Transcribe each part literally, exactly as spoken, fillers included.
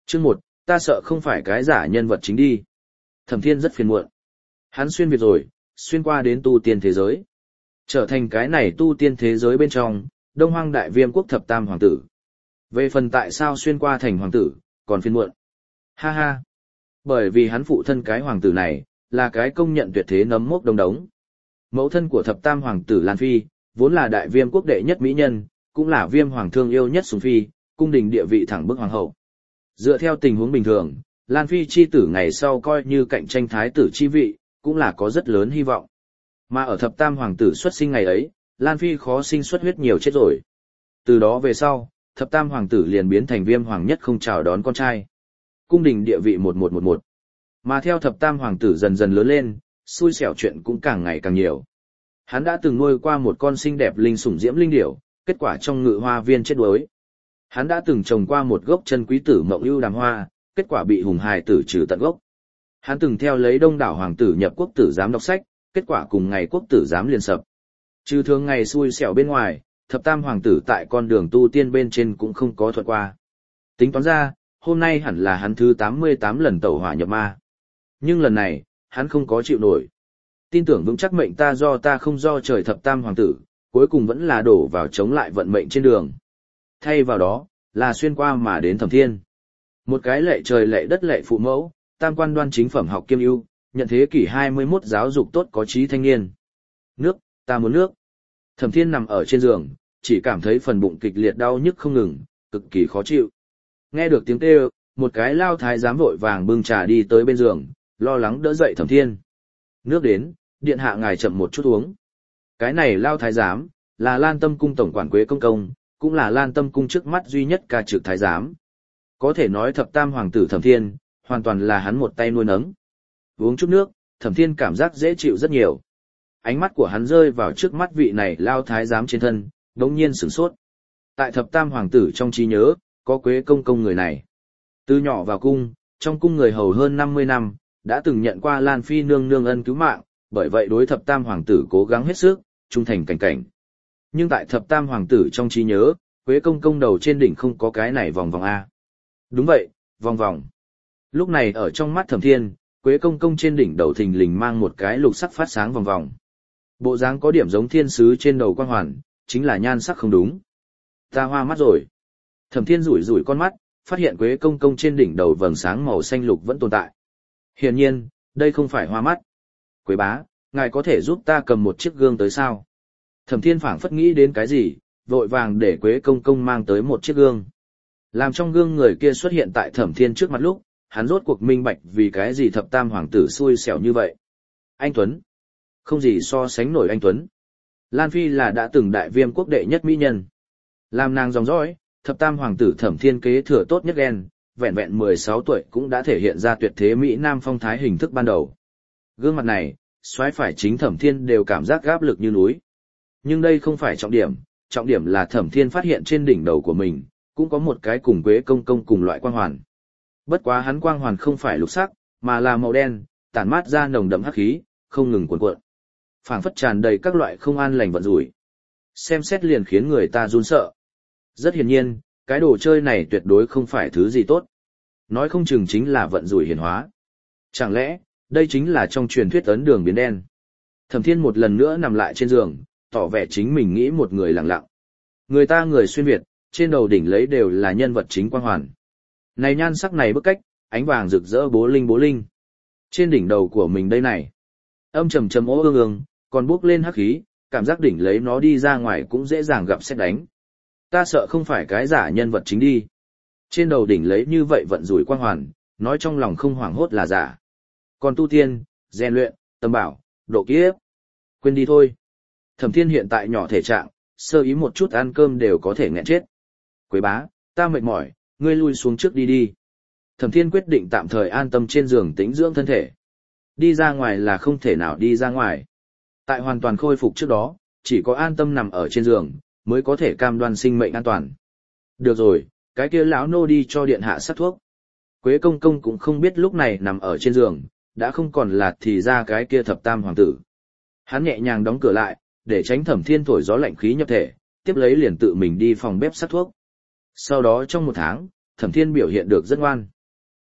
Chương một, ta sợ không phải cái giả nhân vật chính đi. Thẩm Thiên rất phiền muộn. Hắn xuyên Việt rồi, xuyên qua đến tu tiên thế giới. Trở thành cái này tu tiên thế giới bên trong, Đông Hoang Đại Viêm quốc thập tam hoàng tử. Về phần tại sao xuyên qua thành hoàng tử, còn phiền muộn. Ha ha. Bởi vì hắn phụ thân cái hoàng tử này, là cái công nhận tuyệt thế nấm mốc đông đống. Mẫu thân của thập tam hoàng tử Lan Phi, vốn là Đại Viêm quốc đệ nhất mỹ nhân, cũng là Viêm hoàng thương yêu nhất Sùng Phi, cung đình địa vị thẳng bức hoàng hậu. Dựa theo tình huống bình thường, Lan Phi chi tử ngày sau coi như cạnh tranh thái tử chi vị, cũng là có rất lớn hy vọng. Mà ở thập tam hoàng tử xuất sinh ngày ấy, Lan Phi khó sinh xuất huyết nhiều chết rồi. Từ đó về sau, thập tam hoàng tử liền biến thành Viêm hoàng nhất không chào đón con trai. Cung đình địa vị một một một một. Mà theo thập tam hoàng tử dần dần lớn lên, xui xẻo chuyện cũng càng ngày càng nhiều. Hắn đã từng nuôi qua một con xinh đẹp linh sủng diễm linh điểu, kết quả trong ngự hoa viên chết đuối. Hắn đã từng trồng qua một gốc chân quý tử mộng ưu đàm hoa, kết quả bị hùng hài tử trừ tận gốc. Hắn từng theo lấy đông đảo hoàng tử nhập quốc tử giám đọc sách, kết quả cùng ngày quốc tử giám liền sập. Trừ thường ngày xui xẻo bên ngoài, thập tam hoàng tử tại con đường tu tiên bên trên cũng không có thuận qua. Tính toán ra, hôm nay hẳn là hắn thứ tám mươi tám lần tẩu hỏa nhập ma. Nhưng lần này, hắn không có chịu nổi. Tin tưởng vững chắc mệnh ta do ta không do trời thập tam hoàng tử, cuối cùng vẫn là đổ vào chống lại vận mệnh trên đường. Thay vào đó, là xuyên qua mà đến Thẩm Thiên. Một cái lệ trời lệ đất lệ phụ mẫu, tam quan đoan chính phẩm học kiêm ưu, nhận thế kỷ hai mươi mốt giáo dục tốt có trí thanh niên. Nước, ta muốn nước. Thẩm Thiên nằm ở trên giường, chỉ cảm thấy phần bụng kịch liệt đau nhức không ngừng, cực kỳ khó chịu. Nghe được tiếng kêu, một cái lao thái giám vội vàng bưng trà đi tới bên giường, lo lắng đỡ dậy Thẩm Thiên. Nước đến, điện hạ ngài chậm một chút uống. Cái này lao thái giám, là Lan Tâm cung tổng quản Quế công công, cũng là Lan Tâm cung trước mắt duy nhất ca trực thái giám. Có thể nói thập tam hoàng tử Thẩm Thiên, hoàn toàn là hắn một tay nuôi nấng. Uống chút nước, Thẩm Thiên cảm giác dễ chịu rất nhiều. Ánh mắt của hắn rơi vào trước mắt vị này lao thái giám trên thân, đống nhiên sửng sốt. Tại thập tam hoàng tử trong trí nhớ, có Quế công công người này. Từ nhỏ vào cung, trong cung người hầu hơn năm mươi năm, đã từng nhận qua Lan Phi nương nương ân cứu mạng, bởi vậy đối thập tam hoàng tử cố gắng hết sức, trung thành cảnh cảnh. Nhưng tại thập tam hoàng tử trong trí nhớ, Quế công công đầu trên đỉnh không có cái này vòng vòng A. Đúng vậy, vòng vòng. Lúc này ở trong mắt Thẩm Thiên, Quế công công trên đỉnh đầu thình lình mang một cái lục sắc phát sáng vòng vòng. Bộ dáng có điểm giống thiên sứ trên đầu quan hoàn, chính là nhan sắc không đúng. Ta hoa mắt rồi. Thẩm Thiên rủi rủi con mắt, phát hiện Quế công công trên đỉnh đầu vầng sáng màu xanh lục vẫn tồn tại. Hiển nhiên, đây không phải hoa mắt. Quế bá, ngài có thể giúp ta cầm một chiếc gương tới sao? Thẩm Thiên phảng phất nghĩ đến cái gì, vội vàng để Quế công công mang tới một chiếc gương. Làm trong gương người kia xuất hiện tại Thẩm Thiên trước mặt lúc, hắn rốt cuộc minh bạch vì cái gì thập tam hoàng tử xui xẻo như vậy. Anh Tuấn. Không gì so sánh nổi anh Tuấn. Lan Phi là đã từng Đại Viêm quốc đệ nhất mỹ nhân. Làm nàng dòng dõi, thập tam hoàng tử Thẩm Thiên kế thừa tốt nhất ghen, vẹn vẹn mười sáu tuổi cũng đã thể hiện ra tuyệt thế Mỹ Nam phong thái hình thức ban đầu. Gương mặt này, xoáy phải chính Thẩm Thiên đều cảm giác gáp lực như núi. Nhưng đây không phải trọng điểm, trọng điểm là Thẩm Thiên phát hiện trên đỉnh đầu của mình, cũng có một cái cùng Quế công công cùng loại quang hoàn. Bất quá hắn quang hoàn không phải lục sắc, mà là màu đen, tản mát ra nồng đậm hắc khí, không ngừng cuộn cuộn. Phảng phất tràn đầy các loại không an lành vận rủi. Xem xét liền khiến người ta run sợ. Rất hiển nhiên, cái đồ chơi này tuyệt đối không phải thứ gì tốt. Nói không chừng chính là vận rủi hiển hóa. Chẳng lẽ, đây chính là trong truyền thuyết ấn đường biến đen. Thẩm Thiên một lần nữa nằm lại trên giường, tỏ vẻ chính mình nghĩ một người lặng lặng. Người ta người xuyên Việt, trên đầu đỉnh lấy đều là nhân vật chính quang hoàn. Này nhan sắc này bức cách, ánh vàng rực rỡ bố linh bố linh. Trên đỉnh đầu của mình đây này, âm trầm trầm ố ương ương, còn bốc lên hắc khí, cảm giác đỉnh lấy nó đi ra ngoài cũng dễ dàng gặp sét đánh. Ta sợ không phải cái giả nhân vật chính đi. Trên đầu đỉnh lấy như vậy vận rủi quang hoàn, nói trong lòng không hoảng hốt là giả. Còn tu tiên, rèn luyện, tâm bảo, độ kiếp. Quên đi thôi. Thẩm Thiên hiện tại nhỏ thể trạng, sơ ý một chút ăn cơm đều có thể nghẹn chết. Quế bá, ta mệt mỏi, ngươi lui xuống trước đi đi. Thẩm Thiên quyết định tạm thời an tâm trên giường tĩnh dưỡng thân thể. Đi ra ngoài là không thể nào đi ra ngoài. Tại hoàn toàn khôi phục trước đó, chỉ có an tâm nằm ở trên giường, mới có thể cam đoan sinh mệnh an toàn. Được rồi, cái kia lão nô đi cho điện hạ sắc thuốc. Quế công công cũng không biết lúc này nằm ở trên giường, đã không còn là thì ra cái kia thập tam hoàng tử. Hắn nhẹ nhàng đóng cửa lại, để tránh Thẩm Thiên thổi gió lạnh khí nhập thể, tiếp lấy liền tự mình đi phòng bếp sắc thuốc. Sau đó trong một tháng, Thẩm Thiên biểu hiện được rất ngoan.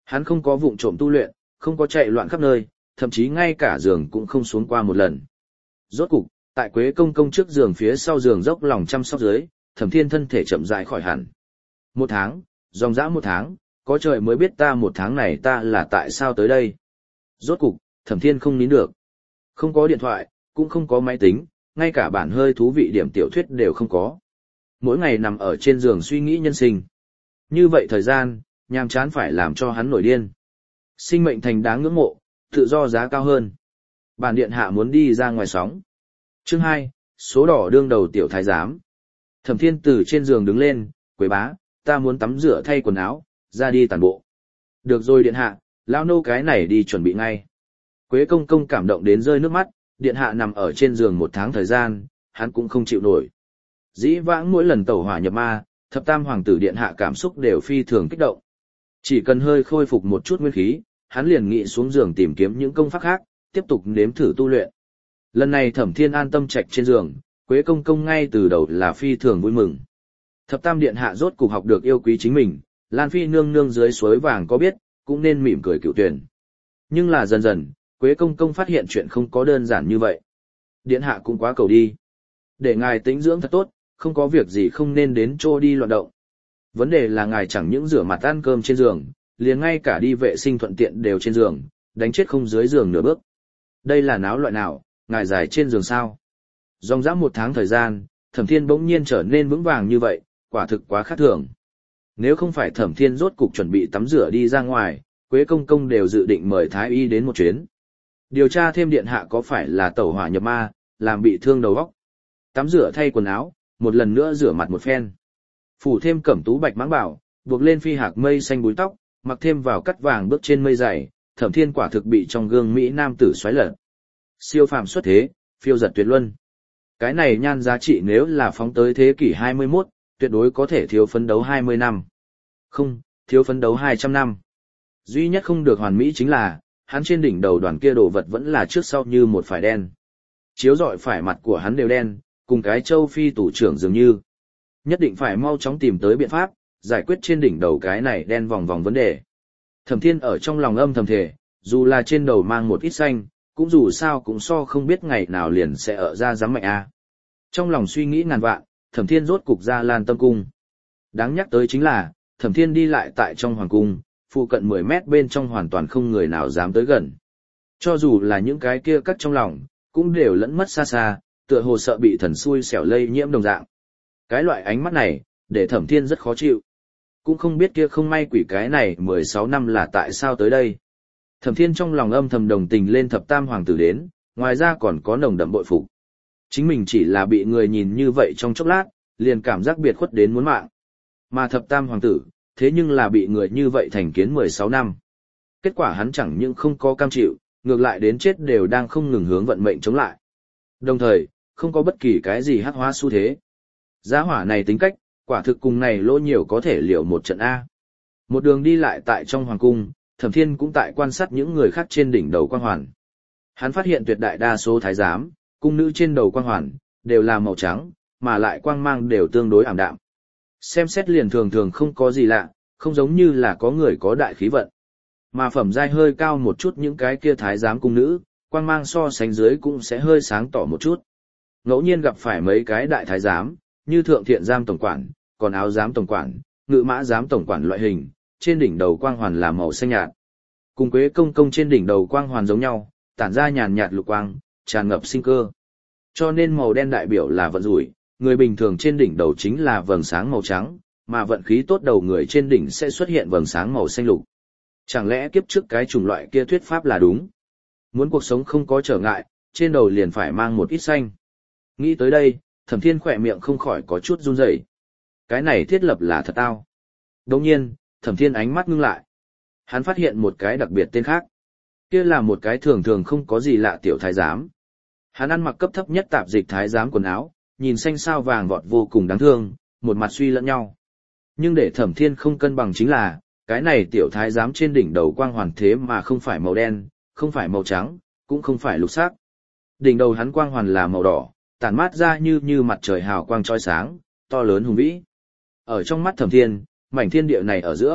Hắn không có vụng trộm tu luyện, không có chạy loạn khắp nơi, thậm chí ngay cả giường cũng không xuống qua một lần. Rốt cục, tại Quế Công Công trước giường phía sau giường dốc lòng chăm sóc dưới, Thẩm Thiên thân thể chậm rãi khỏi hẳn. Một tháng, dòng dã một tháng, có trời mới biết ta một tháng này ta là tại sao tới đây. Rốt cục, Thẩm Thiên không nín được. Không có điện thoại, cũng không có máy tính, ngay cả bản hơi thú vị điểm tiểu thuyết đều không có. Mỗi ngày nằm ở trên giường suy nghĩ nhân sinh. Như vậy thời gian, nhàm chán phải làm cho hắn nổi điên. Sinh mệnh thành đáng ngưỡng mộ, tự do giá cao hơn. Bản điện hạ muốn đi ra ngoài sóng. Chương hai, số đỏ đương đầu tiểu thái giám. Thẩm Thiên từ trên giường đứng lên, Quế bá, ta muốn tắm rửa thay quần áo, ra đi tản bộ. Được rồi điện hạ, lão nô cái này đi chuẩn bị ngay. Quế Công Công cảm động đến rơi nước mắt, điện hạ nằm ở trên giường một tháng thời gian, hắn cũng không chịu nổi. Dĩ vãng mỗi lần tẩu hỏa nhập ma, thập tam hoàng tử điện hạ cảm xúc đều phi thường kích động. Chỉ cần hơi khôi phục một chút nguyên khí, hắn liền nghĩ xuống giường tìm kiếm những công pháp khác, tiếp tục nếm thử tu luyện. Lần này Thẩm Thiên an tâm trạch trên giường, Quế Công Công ngay từ đầu là phi thường vui mừng. Thập tam điện hạ rốt cục học được yêu quý chính mình, Lan Phi nương nương dưới suối vàng có biết, cũng nên mỉm cười cựu tuyển. Nhưng là dần dần, Quế Công Công phát hiện chuyện không có đơn giản như vậy. Điện hạ cũng quá cầu đi. Để ngài tĩnh dưỡng thật tốt, không có việc gì không nên đến chỗ đi loạn động. Vấn đề là ngài chẳng những rửa mặt ăn cơm trên giường, liền ngay cả đi vệ sinh thuận tiện đều trên giường, đánh chết không dưới giường nửa bước. Đây là náo loại nào, ngài dài trên giường sao? Dòng dã một tháng thời gian, Thẩm Thiên bỗng nhiên trở nên vững vàng như vậy, quả thực quá khác thường. Nếu không phải Thẩm Thiên rốt cục chuẩn bị tắm rửa đi ra ngoài, Quế Công Công đều dự định mời Thái Y đến một chuyến. Điều tra thêm điện hạ có phải là tẩu hỏa nhập ma, làm bị thương đầu óc. Tắm rửa thay quần áo, một lần nữa rửa mặt một phen. Phủ thêm cẩm tú bạch mãng bảo, buộc lên phi hạc mây xanh búi tóc, mặc thêm vào cắt vàng bước trên mây dày, Thẩm Thiên quả thực bị trong gương mỹ nam tử xoáy lật. Siêu phàm xuất thế, phiêu giật tuyệt luân. Cái này nhan giá trị nếu là phóng tới thế kỷ hai mươi mốt, tuyệt đối có thể thiếu phấn đấu hai mươi năm. Không, thiếu phấn đấu hai trăm năm. Duy nhất không được hoàn mỹ chính là, hắn trên đỉnh đầu đoàn kia đồ vật vẫn là trước sau như một phải đen. Chiếu rọi phải mặt của hắn đều đen, cùng cái châu phi tủ trưởng dường như. Nhất định phải mau chóng tìm tới biện pháp, giải quyết trên đỉnh đầu cái này đen vòng vòng vấn đề. Thẩm Thiên ở trong lòng âm thầm thề, dù là trên đầu mang một ít xanh, cũng dù sao cũng so không biết ngày nào liền sẽ ở ra giám mạnh a. Trong lòng suy nghĩ ngàn vạn, Thẩm Thiên rốt cục ra Lan Tâm Cung. Đáng nhắc tới chính là, Thẩm Thiên đi lại tại trong hoàng cung, phụ cận mười mét bên trong hoàn toàn không người nào dám tới gần. Cho dù là những cái kia cắt trong lòng, cũng đều lẫn mất xa xa, tựa hồ sợ bị thần xui xẻo lây nhiễm đồng dạng. Cái loại ánh mắt này, để Thẩm Thiên rất khó chịu. Cũng không biết kia không may quỷ cái này mười sáu năm là tại sao tới đây. Thẩm Thiên trong lòng âm thầm đồng tình lên thập tam hoàng tử đến, ngoài ra còn có nồng đậm bội phục. Chính mình chỉ là bị người nhìn như vậy trong chốc lát, liền cảm giác biệt khuất đến muốn mạng. Mà thập tam hoàng tử, thế nhưng là bị người như vậy thành kiến mười sáu năm. Kết quả hắn chẳng những không có cam chịu, ngược lại đến chết đều đang không ngừng hướng vận mệnh chống lại. Đồng thời, không có bất kỳ cái gì hắc hóa xu thế. Giá hỏa này tính cách, quả thực cùng này lỗ nhiều có thể liệu một trận A. Một đường đi lại tại trong hoàng cung, Thẩm Thiên cũng tại quan sát những người khác trên đỉnh đầu quang hoàn. Hắn phát hiện tuyệt đại đa số thái giám, cung nữ trên đầu quang hoàn, đều là màu trắng, mà lại quang mang đều tương đối ảm đạm. Xem xét liền thường thường không có gì lạ, không giống như là có người có đại khí vận. Mà phẩm giai hơi cao một chút những cái kia thái giám cung nữ, quang mang so sánh dưới cũng sẽ hơi sáng tỏ một chút. Ngẫu nhiên gặp phải mấy cái đại thái giám, như thượng thiện giám tổng quản, còn áo giám tổng quản, ngự mã giám tổng quản loại hình, trên đỉnh đầu quang hoàn là màu xanh nhạt. Cùng Quế Công Công trên đỉnh đầu quang hoàn giống nhau, tản ra nhàn nhạt lục quang, tràn ngập sinh cơ. Cho nên màu đen đại biểu là vận rủi, người bình thường trên đỉnh đầu chính là vầng sáng màu trắng, mà vận khí tốt đầu người trên đỉnh sẽ xuất hiện vầng sáng màu xanh lục. Chẳng lẽ kiếp trước cái chủng loại kia thuyết pháp là đúng? Muốn cuộc sống không có trở ngại, trên đầu liền phải mang một ít xanh. Nghĩ tới đây, Thẩm Thiên khỏe miệng không khỏi có chút run rẩy. Cái này thiết lập là thật tao. Đồng nhiên, Thẩm Thiên ánh mắt ngưng lại. Hắn phát hiện một cái đặc biệt tên khác. Kia là một cái thường thường không có gì lạ tiểu thái giám. Hắn ăn mặc cấp thấp nhất tạp dịch thái giám quần áo, nhìn xanh sao vàng vọt vô cùng đáng thương, một mặt suy lẫn nhau. Nhưng để Thẩm Thiên không cân bằng chính là, cái này tiểu thái giám trên đỉnh đầu quang hoàn thế mà không phải màu đen, không phải màu trắng, cũng không phải lục sắc. Đỉnh đầu hắn quang hoàn là màu đỏ, tản mát ra như như mặt trời hào quang chói sáng, to lớn hùng vĩ. Ở trong mắt Thẩm Thiên, mảnh thiên địa này ở giữa,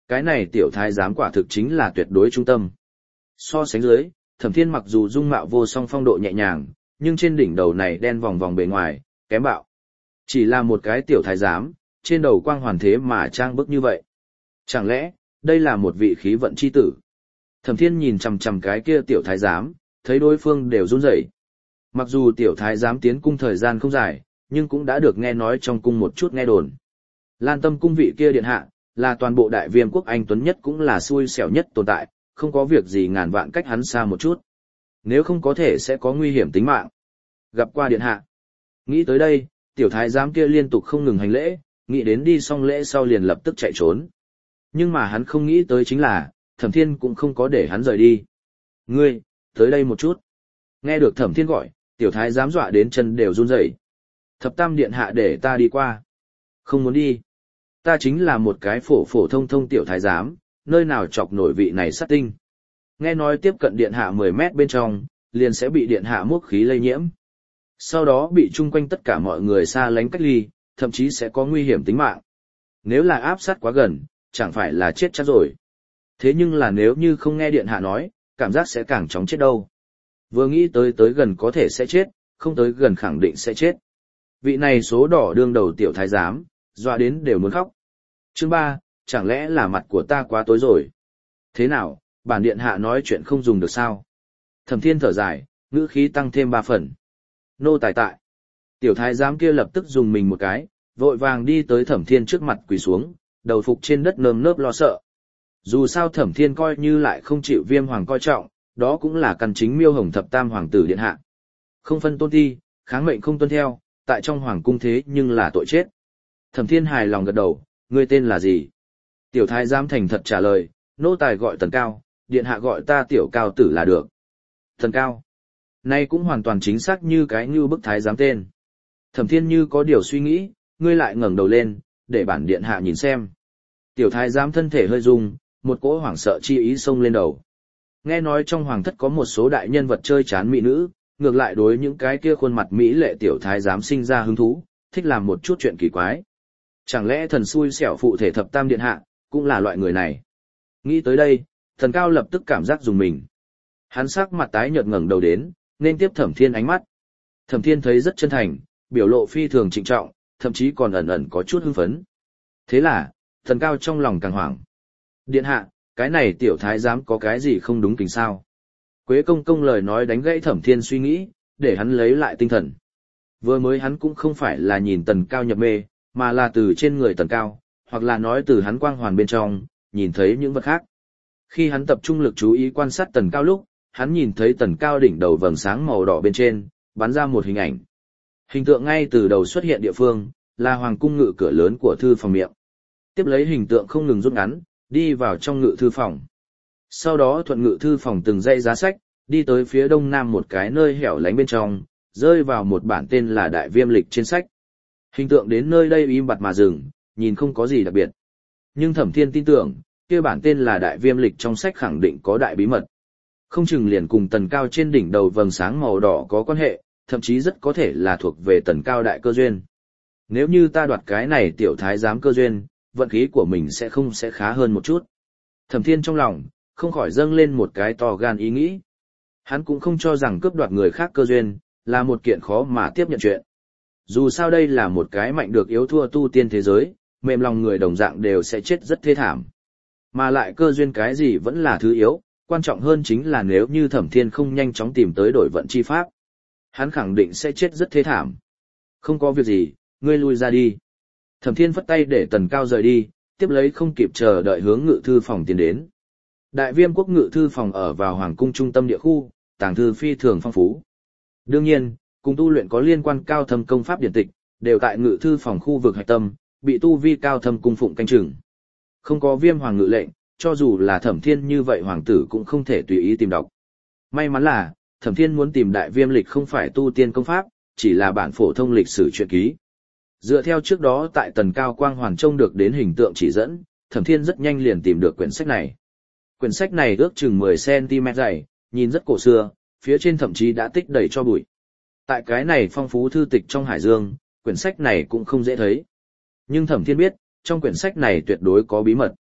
cái này tiểu thái giám quả thực chính là tuyệt đối trung tâm. So sánh dưới, Thẩm Thiên mặc dù dung mạo vô song phong độ nhẹ nhàng, nhưng trên đỉnh đầu này đen vòng vòng bề ngoài, kém bạo. Chỉ là một cái tiểu thái giám, trên đầu quang hoàn thế mà trang bức như vậy. Chẳng lẽ, đây là một vị khí vận chi tử? Thẩm Thiên nhìn chằm chằm cái kia tiểu thái giám, thấy đối phương đều run rẩy. Mặc dù tiểu thái giám tiến cung thời gian không dài, nhưng cũng đã được nghe nói trong cung một chút nghe đồn. Lan Tâm cung vị kia điện hạ, là toàn bộ đại viêm quốc anh tuấn nhất cũng là xui xẻo nhất tồn tại, không có việc gì ngàn vạn cách hắn xa một chút. Nếu không có thể sẽ có nguy hiểm tính mạng. Gặp qua điện hạ. Nghĩ tới đây, tiểu thái giám kia liên tục không ngừng hành lễ, nghĩ đến đi xong lễ sau liền lập tức chạy trốn. Nhưng mà hắn không nghĩ tới chính là, Thẩm Thiên cũng không có để hắn rời đi. Ngươi, tới đây một chút. Nghe được Thẩm Thiên gọi, tiểu thái giám dọa đến chân đều run rẩy. Thập tam điện hạ để ta đi qua. Không muốn đi. Ta chính là một cái phổ phổ thông thông tiểu thái giám, nơi nào chọc nổi vị này sát tinh. Nghe nói tiếp cận điện hạ mười mét bên trong, liền sẽ bị điện hạ mốc khí lây nhiễm. Sau đó bị chung quanh tất cả mọi người xa lánh cách ly, thậm chí sẽ có nguy hiểm tính mạng. Nếu là áp sát quá gần, chẳng phải là chết chắc rồi. Thế nhưng là nếu như không nghe điện hạ nói, cảm giác sẽ càng chóng chết đâu. Vừa nghĩ tới tới gần có thể sẽ chết, không tới gần khẳng định sẽ chết. Vị này số đỏ đương đầu tiểu thái giám, dọa đến đều muốn khóc. Chương ba, chẳng lẽ là mặt của ta quá tối rồi? Thế nào, bản điện hạ nói chuyện không dùng được sao? Thẩm Thiên thở dài, ngữ khí tăng thêm ba phần. Nô tài tại. Tiểu thái giám kia lập tức dùng mình một cái, vội vàng đi tới Thẩm Thiên trước mặt quỳ xuống, đầu phục trên đất nơm nớp lo sợ. Dù sao Thẩm Thiên coi như lại không chịu Viêm hoàng coi trọng, đó cũng là căn chính Miêu Hồng thập tam hoàng tử điện hạ. Không phân tôn ti, kháng mệnh không tuân theo, tại trong hoàng cung thế nhưng là tội chết. Thẩm Thiên hài lòng gật đầu, ngươi tên là gì? Tiểu thái giám thành thật trả lời, nô tài gọi Tần Cao, điện hạ gọi ta tiểu cao tử là được. Tần Cao. Nay cũng hoàn toàn chính xác như cái như bức thái giám tên. Thẩm Thiên như có điều suy nghĩ, ngươi lại ngẩng đầu lên, để bản điện hạ nhìn xem. Tiểu thái giám thân thể hơi rung, một cỗ hoảng sợ chi ý xông lên đầu. Nghe nói trong hoàng thất có một số đại nhân vật chơi chán mỹ nữ, ngược lại đối những cái kia khuôn mặt mỹ lệ tiểu thái giám sinh ra hứng thú, thích làm một chút chuyện kỳ quái. Chẳng lẽ thần xui xẻo phụ thể thập tam điện hạ, cũng là loại người này. Nghĩ tới đây, Thần Cao lập tức cảm giác dùng mình. Hắn sắc mặt tái nhợt ngẩng đầu đến, nên tiếp Thẩm Thiên ánh mắt. Thẩm Thiên thấy rất chân thành, biểu lộ phi thường trịnh trọng, thậm chí còn ẩn ẩn có chút hưng phấn. Thế là, Thần Cao trong lòng càng hoảng. Điện hạ, cái này tiểu thái giám có cái gì không đúng kính sao? Quế công công lời nói đánh gãy Thẩm Thiên suy nghĩ, để hắn lấy lại tinh thần. Vừa mới hắn cũng không phải là nhìn Tần Cao nhập mê, mà là từ trên người Tần Cao, hoặc là nói từ hắn quang hoàn bên trong, nhìn thấy những vật khác. Khi hắn tập trung lực chú ý quan sát Tần Cao lúc, hắn nhìn thấy Tần Cao đỉnh đầu vầng sáng màu đỏ bên trên, bắn ra một hình ảnh. Hình tượng ngay từ đầu xuất hiện địa phương, là hoàng cung ngự cửa lớn của thư phòng miệng. Tiếp lấy hình tượng không ngừng rút ngắn, đi vào trong ngự thư phòng. Sau đó thuận ngự thư phòng từng dãy giá sách, đi tới phía đông nam một cái nơi hẻo lánh bên trong, rơi vào một bản tên là Đại Viêm Lịch trên sách. Hình tượng đến nơi đây im bặt mà dừng, nhìn không có gì đặc biệt. Nhưng Thẩm Thiên tin tưởng, kia bản tên là Đại Viêm Lịch trong sách khẳng định có đại bí mật. Không chừng liền cùng Tần Cao trên đỉnh đầu vầng sáng màu đỏ có quan hệ, thậm chí rất có thể là thuộc về Tần Cao đại cơ duyên. Nếu như ta đoạt cái này tiểu thái giám cơ duyên, vận khí của mình sẽ không sẽ khá hơn một chút. Thẩm Thiên trong lòng, không khỏi dâng lên một cái to gan ý nghĩ. Hắn cũng không cho rằng cướp đoạt người khác cơ duyên, là một kiện khó mà tiếp nhận chuyện. Dù sao đây là một cái mạnh được yếu thua tu tiên thế giới, mềm lòng người đồng dạng đều sẽ chết rất thê thảm. Mà lại cơ duyên cái gì vẫn là thứ yếu, quan trọng hơn chính là nếu như Thẩm Thiên không nhanh chóng tìm tới đổi vận chi pháp. Hắn khẳng định sẽ chết rất thê thảm. Không có việc gì, ngươi lui ra đi. Thẩm Thiên phất tay để Tần Cao rời đi, tiếp lấy không kịp chờ đợi hướng ngự thư phòng tiến đến. Đại Viêm quốc ngự thư phòng ở vào hoàng cung trung tâm địa khu, tàng thư phi thường phong phú. Đương nhiên, cùng tu luyện có liên quan cao thâm công pháp điển tịch, đều tại ngự thư phòng khu vực hạch tâm, bị tu vi cao thâm cung phụng canh chừng. Không có Viêm hoàng ngự lệnh, cho dù là Thẩm Thiên như vậy hoàng tử cũng không thể tùy ý tìm đọc. May mắn là, Thẩm Thiên muốn tìm Đại Viêm Lịch không phải tu tiên công pháp, chỉ là bản phổ thông lịch sử truyện ký. Dựa theo trước đó tại Tần Cao Quang Hoàn trông được đến hình tượng chỉ dẫn, Thẩm Thiên rất nhanh liền tìm được quyển sách này. Quyển sách này ước chừng mười xăng-ti-mét dày, nhìn rất cổ xưa, phía trên thậm chí đã tích đầy cho bụi. Tại cái này phong phú thư tịch trong hải dương, quyển sách này cũng không dễ thấy. Nhưng Thẩm Thiên biết, trong quyển sách này tuyệt đối có bí mật.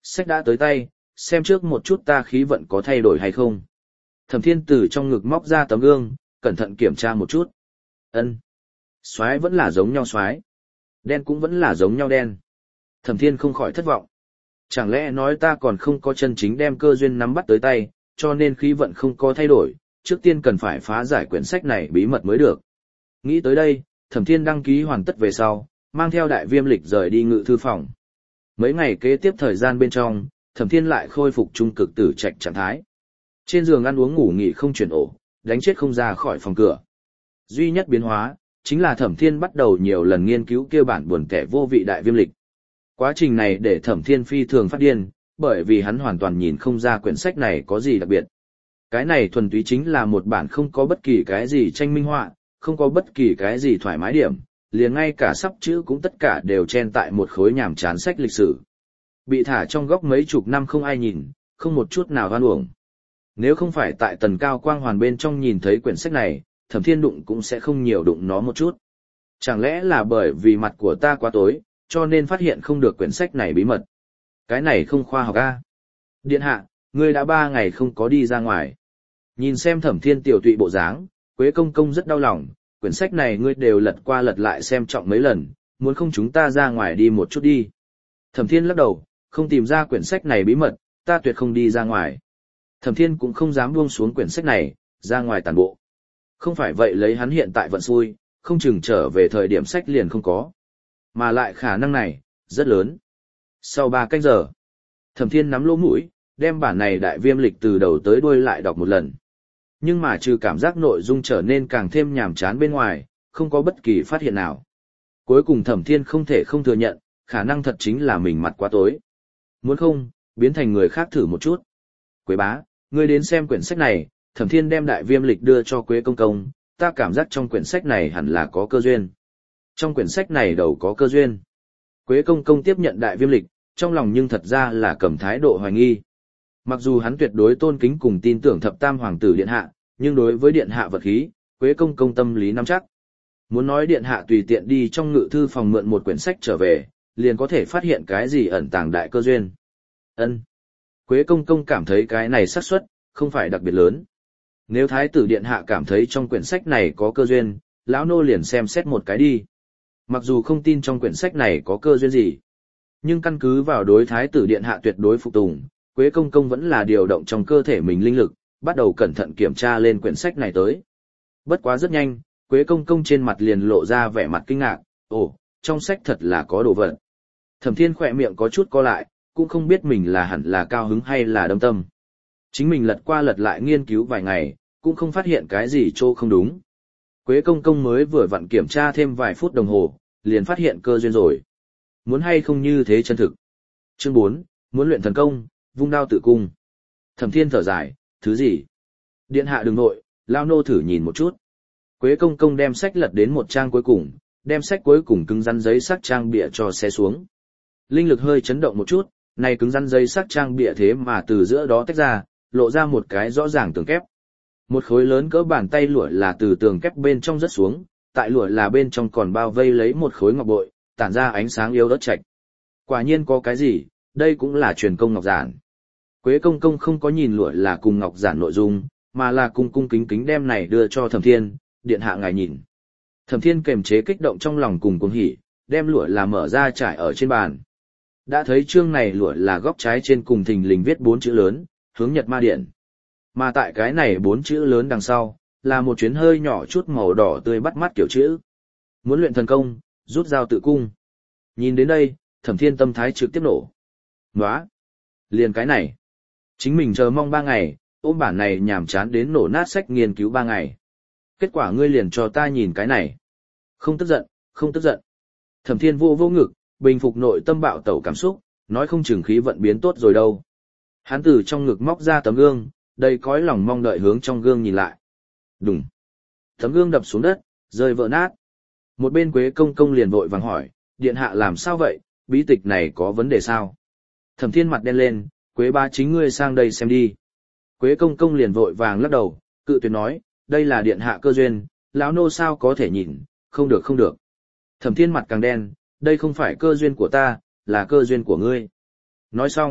Sách đã tới tay, xem trước một chút ta khí vận có thay đổi hay không. Thẩm Thiên từ trong ngực móc ra tấm gương, cẩn thận kiểm tra một chút. Ân, Soái vẫn là giống nhau soái, đen cũng vẫn là giống nhau đen. Thẩm Thiên không khỏi thất vọng. Chẳng lẽ nói ta còn không có chân chính đem cơ duyên nắm bắt tới tay, cho nên khí vận không có thay đổi, trước tiên cần phải phá giải quyển sách này bí mật mới được. Nghĩ tới đây, Thẩm Thiên đăng ký hoàn tất về sau, mang theo đại viêm lịch rời đi ngự thư phòng. Mấy ngày kế tiếp thời gian bên trong, Thẩm Thiên lại khôi phục trung cực tử trạch trạng thái. Trên giường ăn uống ngủ nghỉ không chuyển ổ, đánh chết không ra khỏi phòng cửa. Duy nhất biến hóa, chính là Thẩm Thiên bắt đầu nhiều lần nghiên cứu kia bản buồn kẻ vô vị đại viêm lịch. Quá trình này để Thẩm Thiên phi thường phát điên, bởi vì hắn hoàn toàn nhìn không ra quyển sách này có gì đặc biệt. Cái này thuần túy chính là một bản không có bất kỳ cái gì tranh minh họa, không có bất kỳ cái gì thoải mái điểm, liền ngay cả sắp chữ cũng tất cả đều chen tại một khối nhàm chán sách lịch sử. Bị thả trong góc mấy chục năm không ai nhìn, không một chút nào hoan uổng. Nếu không phải tại tần cao quang hoàn bên trong nhìn thấy quyển sách này, Thẩm Thiên đụng cũng sẽ không nhiều đụng nó một chút. Chẳng lẽ là bởi vì mặt của ta quá tối, cho nên phát hiện không được quyển sách này bí mật. Cái này không khoa học a. Điện hạ, ngươi đã ba ngày không có đi ra ngoài. Nhìn xem Thẩm Thiên tiểu tụy bộ dáng, Quế công công rất đau lòng, quyển sách này ngươi đều lật qua lật lại xem trọng mấy lần, muốn không chúng ta ra ngoài đi một chút đi. Thẩm Thiên lắc đầu, không tìm ra quyển sách này bí mật, ta tuyệt không đi ra ngoài. Thẩm Thiên cũng không dám buông xuống quyển sách này, ra ngoài tản bộ. Không phải vậy lấy hắn hiện tại vận xui, không chừng trở về thời điểm sách liền không có. Mà lại khả năng này, rất lớn. Sau ba canh giờ, Thẩm Thiên nắm lỗ mũi, đem bản này đại viêm lịch từ đầu tới đuôi lại đọc một lần. Nhưng mà trừ cảm giác nội dung trở nên càng thêm nhàm chán bên ngoài, không có bất kỳ phát hiện nào. Cuối cùng Thẩm Thiên không thể không thừa nhận, khả năng thật chính là mình mặt quá tối. Muốn không, biến thành người khác thử một chút. Quế bá, ngươi đến xem quyển sách này, Thẩm Thiên đem đại viêm lịch đưa cho Quế công công, ta cảm giác trong quyển sách này hẳn là có cơ duyên. Trong quyển sách này đầu có cơ duyên. Quế công công tiếp nhận đại viêm lịch, trong lòng nhưng thật ra là cầm thái độ hoài nghi. Mặc dù hắn tuyệt đối tôn kính cùng tin tưởng thập tam hoàng tử điện hạ, nhưng đối với điện hạ vật khí, Quế công công tâm lý nắm chắc. Muốn nói điện hạ tùy tiện đi trong ngự thư phòng mượn một quyển sách trở về, liền có thể phát hiện cái gì ẩn tàng đại cơ duyên. Ân. Quế công công cảm thấy cái này xác suất không phải đặc biệt lớn. Nếu thái tử điện hạ cảm thấy trong quyển sách này có cơ duyên, lão nô liền xem xét một cái đi. Mặc dù không tin trong quyển sách này có cơ duyên gì, nhưng căn cứ vào đối thái tử điện hạ tuyệt đối phục tùng, Quế công công vẫn là điều động trong cơ thể mình linh lực, bắt đầu cẩn thận kiểm tra lên quyển sách này tới. Bất quá rất nhanh, Quế công công trên mặt liền lộ ra vẻ mặt kinh ngạc, ồ, trong sách thật là có đồ vật. Thẩm Thiên khỏe miệng có chút co lại, cũng không biết mình là hẳn là cao hứng hay là đâm tâm. Chính mình lật qua lật lại nghiên cứu vài ngày, cũng không phát hiện cái gì chỗ không đúng. Quế công công mới vừa vặn kiểm tra thêm vài phút đồng hồ, liền phát hiện cơ duyên rồi. Muốn hay không như thế chân thực. Chương bốn, muốn luyện thần công, vung đao tự cung. Thẩm Thiên thở dài, thứ gì? Điện hạ đừng nội, lao nô thử nhìn một chút. Quế công công đem sách lật đến một trang cuối cùng, đem sách cuối cùng cứng rắn giấy sắc trang bìa cho xé xuống. Linh lực hơi chấn động một chút, này cứng rắn giấy sắc trang bìa thế mà từ giữa đó tách ra, lộ ra một cái rõ ràng tường kép. Một khối lớn cỡ bàn tay lụa là từ tường kép bên trong rớt xuống, tại lụa là bên trong còn bao vây lấy một khối ngọc bội, tản ra ánh sáng yếu ớt chạch. Quả nhiên có cái gì, đây cũng là truyền công ngọc giản. Quế công công không có nhìn lụa là cùng ngọc giản nội dung, mà là cung cung kính kính đem này đưa cho Thẩm Thiên, điện hạ ngài nhìn. Thẩm Thiên kềm chế kích động trong lòng cùng cuồng hỉ, đem lụa là mở ra trải ở trên bàn. Đã thấy chương này lụa là góc trái trên cùng thình lình viết bốn chữ lớn, hướng Nhật Ma Điện. Mà tại cái này bốn chữ lớn đằng sau, là một chuyến hơi nhỏ chút màu đỏ tươi bắt mắt kiểu chữ. Muốn luyện thần công, rút dao tự cung. Nhìn đến đây, Thẩm Thiên tâm thái trực tiếp nổ. Nóa! Liền cái này. Chính mình chờ mong ba ngày, ôm bản này nhàm chán đến nổ nát sách nghiên cứu ba ngày. Kết quả ngươi liền cho ta nhìn cái này. Không tức giận, không tức giận. Thẩm Thiên vô vô ngực, bình phục nội tâm bạo tẩu cảm xúc, nói không chừng khí vận biến tốt rồi đâu. Hắn từ trong ngực móc ra tấm gương, đầy cõi lòng mong đợi hướng trong gương nhìn lại. Đùng. Tấm gương đập xuống đất, rơi vỡ nát. Một bên Quế công công liền vội vàng hỏi, điện hạ làm sao vậy, bí tịch này có vấn đề sao? Thẩm Thiên mặt đen lên, Quế bá chính ngươi sang đây xem đi. Quế công công liền vội vàng lắc đầu, cự tuyệt nói, đây là điện hạ cơ duyên, lão nô sao có thể nhìn, không được không được. Thẩm Thiên mặt càng đen, đây không phải cơ duyên của ta, là cơ duyên của ngươi. Nói xong,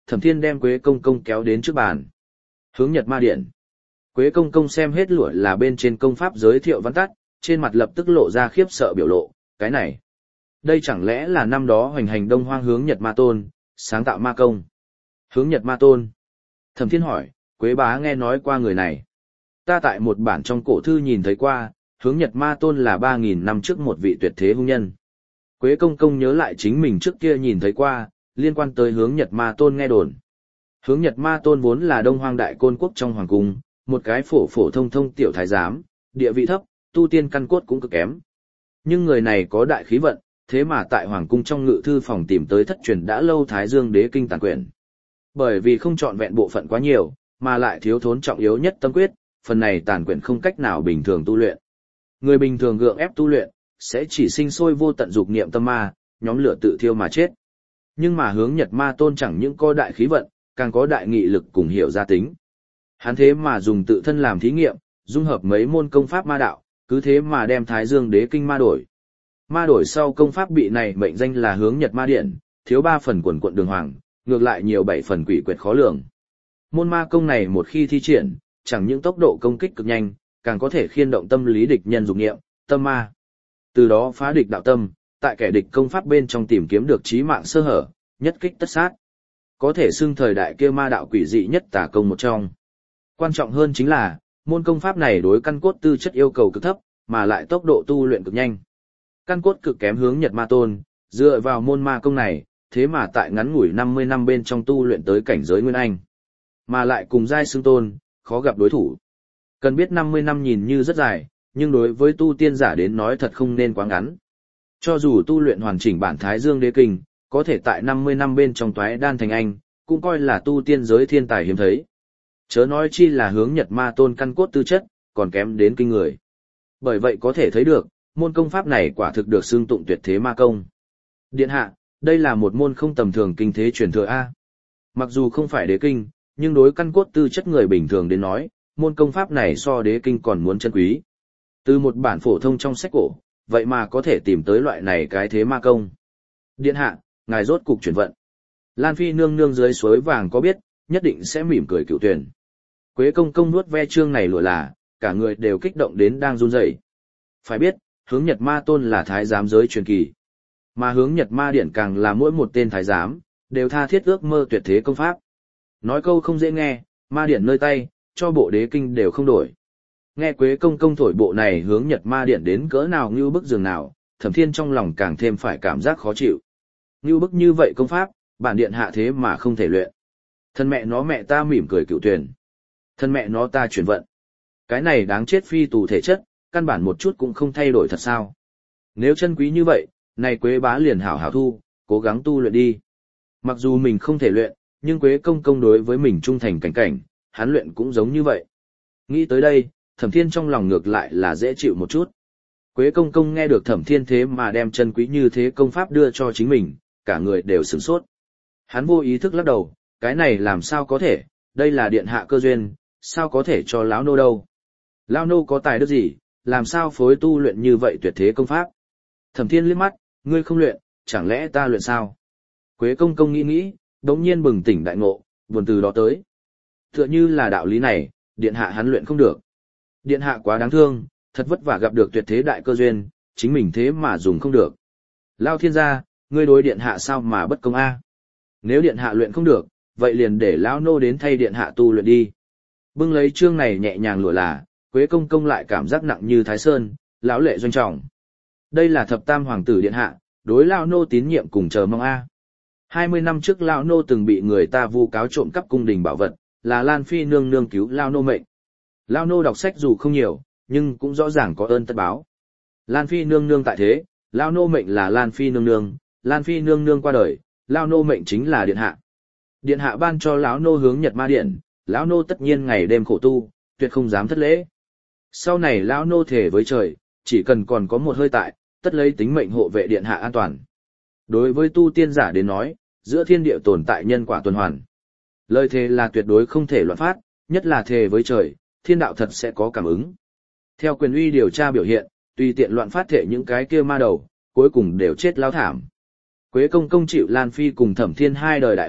Thẩm Thiên đem Quế Công Công kéo đến trước bàn. Hướng Nhật Ma Điện. Quế Công Công xem hết lụa là bên trên công pháp giới thiệu văn tắt, trên mặt lập tức lộ ra khiếp sợ biểu lộ, cái này. Đây chẳng lẽ là năm đó hoành hành Đông Hoang Hướng Nhật Ma Tôn, sáng tạo ma công. Hướng Nhật Ma Tôn. Thẩm Thiên hỏi, Quế bá nghe nói qua người này. Ta tại một bản trong cổ thư nhìn thấy qua, Hướng Nhật Ma Tôn là ba nghìn năm trước một vị tuyệt thế hung nhân. Quế Công Công nhớ lại chính mình trước kia nhìn thấy qua, liên quan tới Hướng Nhật Ma Tôn nghe đồn. Hướng Nhật Ma Tôn vốn là Đông Hoang Đại Côn Quốc trong hoàng cung, một cái phổ phổ thông thông tiểu thái giám, địa vị thấp, tu tiên căn cốt cũng cực kém. Nhưng người này có đại khí vận, thế mà tại hoàng cung trong ngự thư phòng tìm tới thất truyền đã lâu Thái Dương Đế Kinh tàn quyển. Bởi vì không chọn vẹn bộ phận quá nhiều, mà lại thiếu thốn trọng yếu nhất tâm quyết, phần này tàn quyển không cách nào bình thường tu luyện. Người bình thường gượng ép tu luyện, sẽ chỉ sinh sôi vô tận dục niệm tâm ma, nhóm lửa tự thiêu mà chết. Nhưng mà Hướng Nhật Ma Tôn chẳng những có đại khí vận, càng có đại nghị lực cùng hiểu gia tính. Hắn thế mà dùng tự thân làm thí nghiệm, dung hợp mấy môn công pháp ma đạo, cứ thế mà đem Thái Dương Đế Kinh ma đổi. Ma đổi sau công pháp bị này mệnh danh là Hướng Nhật Ma Điện, thiếu ba phần quần quận đường hoàng, ngược lại nhiều bảy phần quỷ quyệt khó lường. Môn ma công này một khi thi triển, chẳng những tốc độ công kích cực nhanh, càng có thể khiên động tâm lý địch nhân dục niệm, tâm ma. Từ đó phá địch đạo tâm, tại kẻ địch công pháp bên trong tìm kiếm được chí mạng sơ hở, nhất kích tất sát. Có thể xưng thời đại kia ma đạo quỷ dị nhất tà công một trong. Quan trọng hơn chính là, môn công pháp này đối căn cốt tư chất yêu cầu cực thấp, mà lại tốc độ tu luyện cực nhanh. Căn cốt cực kém Hướng Nhật Ma Tôn, dựa vào môn ma công này, thế mà tại ngắn ngủi năm mươi năm bên trong tu luyện tới cảnh giới Nguyên Anh. Mà lại cùng giai xương tôn, khó gặp đối thủ. Cần biết năm mươi năm nhìn như rất dài, nhưng đối với tu tiên giả đến nói thật không nên quá ngắn. Cho dù tu luyện hoàn chỉnh bản Thái Dương Đế Kinh, có thể tại năm mươi năm bên trong toái đan thành anh, cũng coi là tu tiên giới thiên tài hiếm thấy. Chớ nói chi là Hướng Nhật Ma Tôn căn cốt tư chất, còn kém đến kinh người. Bởi vậy có thể thấy được, môn công pháp này quả thực được xưng tụng tuyệt thế ma công. Điện hạ, đây là một môn không tầm thường kinh thế truyền thừa A. Mặc dù không phải đế kinh, nhưng đối căn cốt tư chất người bình thường đến nói, môn công pháp này so đế kinh còn muốn chân quý. Từ một bản phổ thông trong sách cổ, vậy mà có thể tìm tới loại này cái thế ma công. Điện hạ, ngài rốt cục chuyển vận. Lan Phi nương nương dưới suối vàng có biết, nhất định sẽ mỉm cười cựu tuyển. Quế Công Công nuốt ve chương này lụa là, cả người đều kích động đến đang run rẩy. Phải biết, Hướng Nhật Ma Tôn là thái giám giới truyền kỳ. Mà Hướng Nhật Ma Điện càng là mỗi một tên thái giám, đều tha thiết ước mơ tuyệt thế công pháp. Nói câu không dễ nghe, ma điện nơi tay, cho bộ đế kinh đều không đổi. Nghe Quế Công Công thổi bộ này Hướng Nhật Ma Điện đến cỡ nào như bức giường nào, Thẩm Thiên trong lòng càng thêm phải cảm giác khó chịu. Như bức như vậy công pháp, bản điện hạ thế mà không thể luyện. Thân mẹ nó mẹ ta mỉm cười cựu tuyển. Thân mẹ nó ta chuyển vận. Cái này đáng chết phi tù thể chất, căn bản một chút cũng không thay đổi thật sao. Nếu chân quý như vậy, này Quế bá liền hảo hảo thu, cố gắng tu luyện đi. Mặc dù mình không thể luyện, nhưng Quế Công Công đối với mình trung thành cảnh cảnh, hắn luyện cũng giống như vậy. Nghĩ tới đây, Thẩm Thiên trong lòng ngược lại là dễ chịu một chút. Quế Công Công nghe được Thẩm Thiên thế mà đem chân quý như thế công pháp đưa cho chính mình, cả người đều sửng sốt. Hắn vô ý thức lắc đầu, cái này làm sao có thể, đây là điện hạ cơ duyên, sao có thể cho lão nô đâu. Lão nô có tài đức gì, làm sao phối tu luyện như vậy tuyệt thế công pháp. Thẩm Thiên liếc mắt, ngươi không luyện, chẳng lẽ ta luyện sao? Quế Công Công nghĩ nghĩ, đống nhiên bừng tỉnh đại ngộ, buồn từ đó tới. Tựa như là đạo lý này, điện hạ hắn luyện không được. Điện hạ quá đáng thương, thật vất vả gặp được tuyệt thế đại cơ duyên, chính mình thế mà dùng không được. Lao thiên gia, ngươi đối điện hạ sao mà bất công a? Nếu điện hạ luyện không được, vậy liền để lão nô đến thay điện hạ tu luyện đi. Bưng lấy chương này nhẹ nhàng lụa là, Quế Công Công lại cảm giác nặng như Thái Sơn, lão lệ doanh trọng. Đây là thập tam hoàng tử điện hạ, đối lão nô tín nhiệm cùng chờ mong a. Hai mươi năm trước lão nô từng bị người ta vu cáo trộm cắp cung đình bảo vật, là Lan Phi nương nương cứu lão nô mệnh. Lão nô đọc sách dù không nhiều, nhưng cũng rõ ràng có ơn tất báo. Lan Phi nương nương tại thế, lão nô mệnh là Lan Phi nương nương, Lan Phi nương nương qua đời, lão nô mệnh chính là điện hạ. Điện hạ ban cho lão nô Hướng Nhật Ma Điện, lão nô tất nhiên ngày đêm khổ tu, tuyệt không dám thất lễ. Sau này lão nô thề với trời, chỉ cần còn có một hơi tại, tất lấy tính mệnh hộ vệ điện hạ an toàn. Đối với tu tiên giả đến nói, giữa thiên địa tồn tại nhân quả tuần hoàn. Lời thề là tuyệt đối không thể loạn phát, nhất là thề với trời, thiên đạo thật sẽ có cảm ứng. Theo quyền uy điều tra biểu hiện, tùy tiện loạn phát thệ những cái kia ma đầu, cuối cùng đều chết lao thảm. Quế Công Công chịu Lan Phi cùng Thẩm Thiên hai đời đại ân,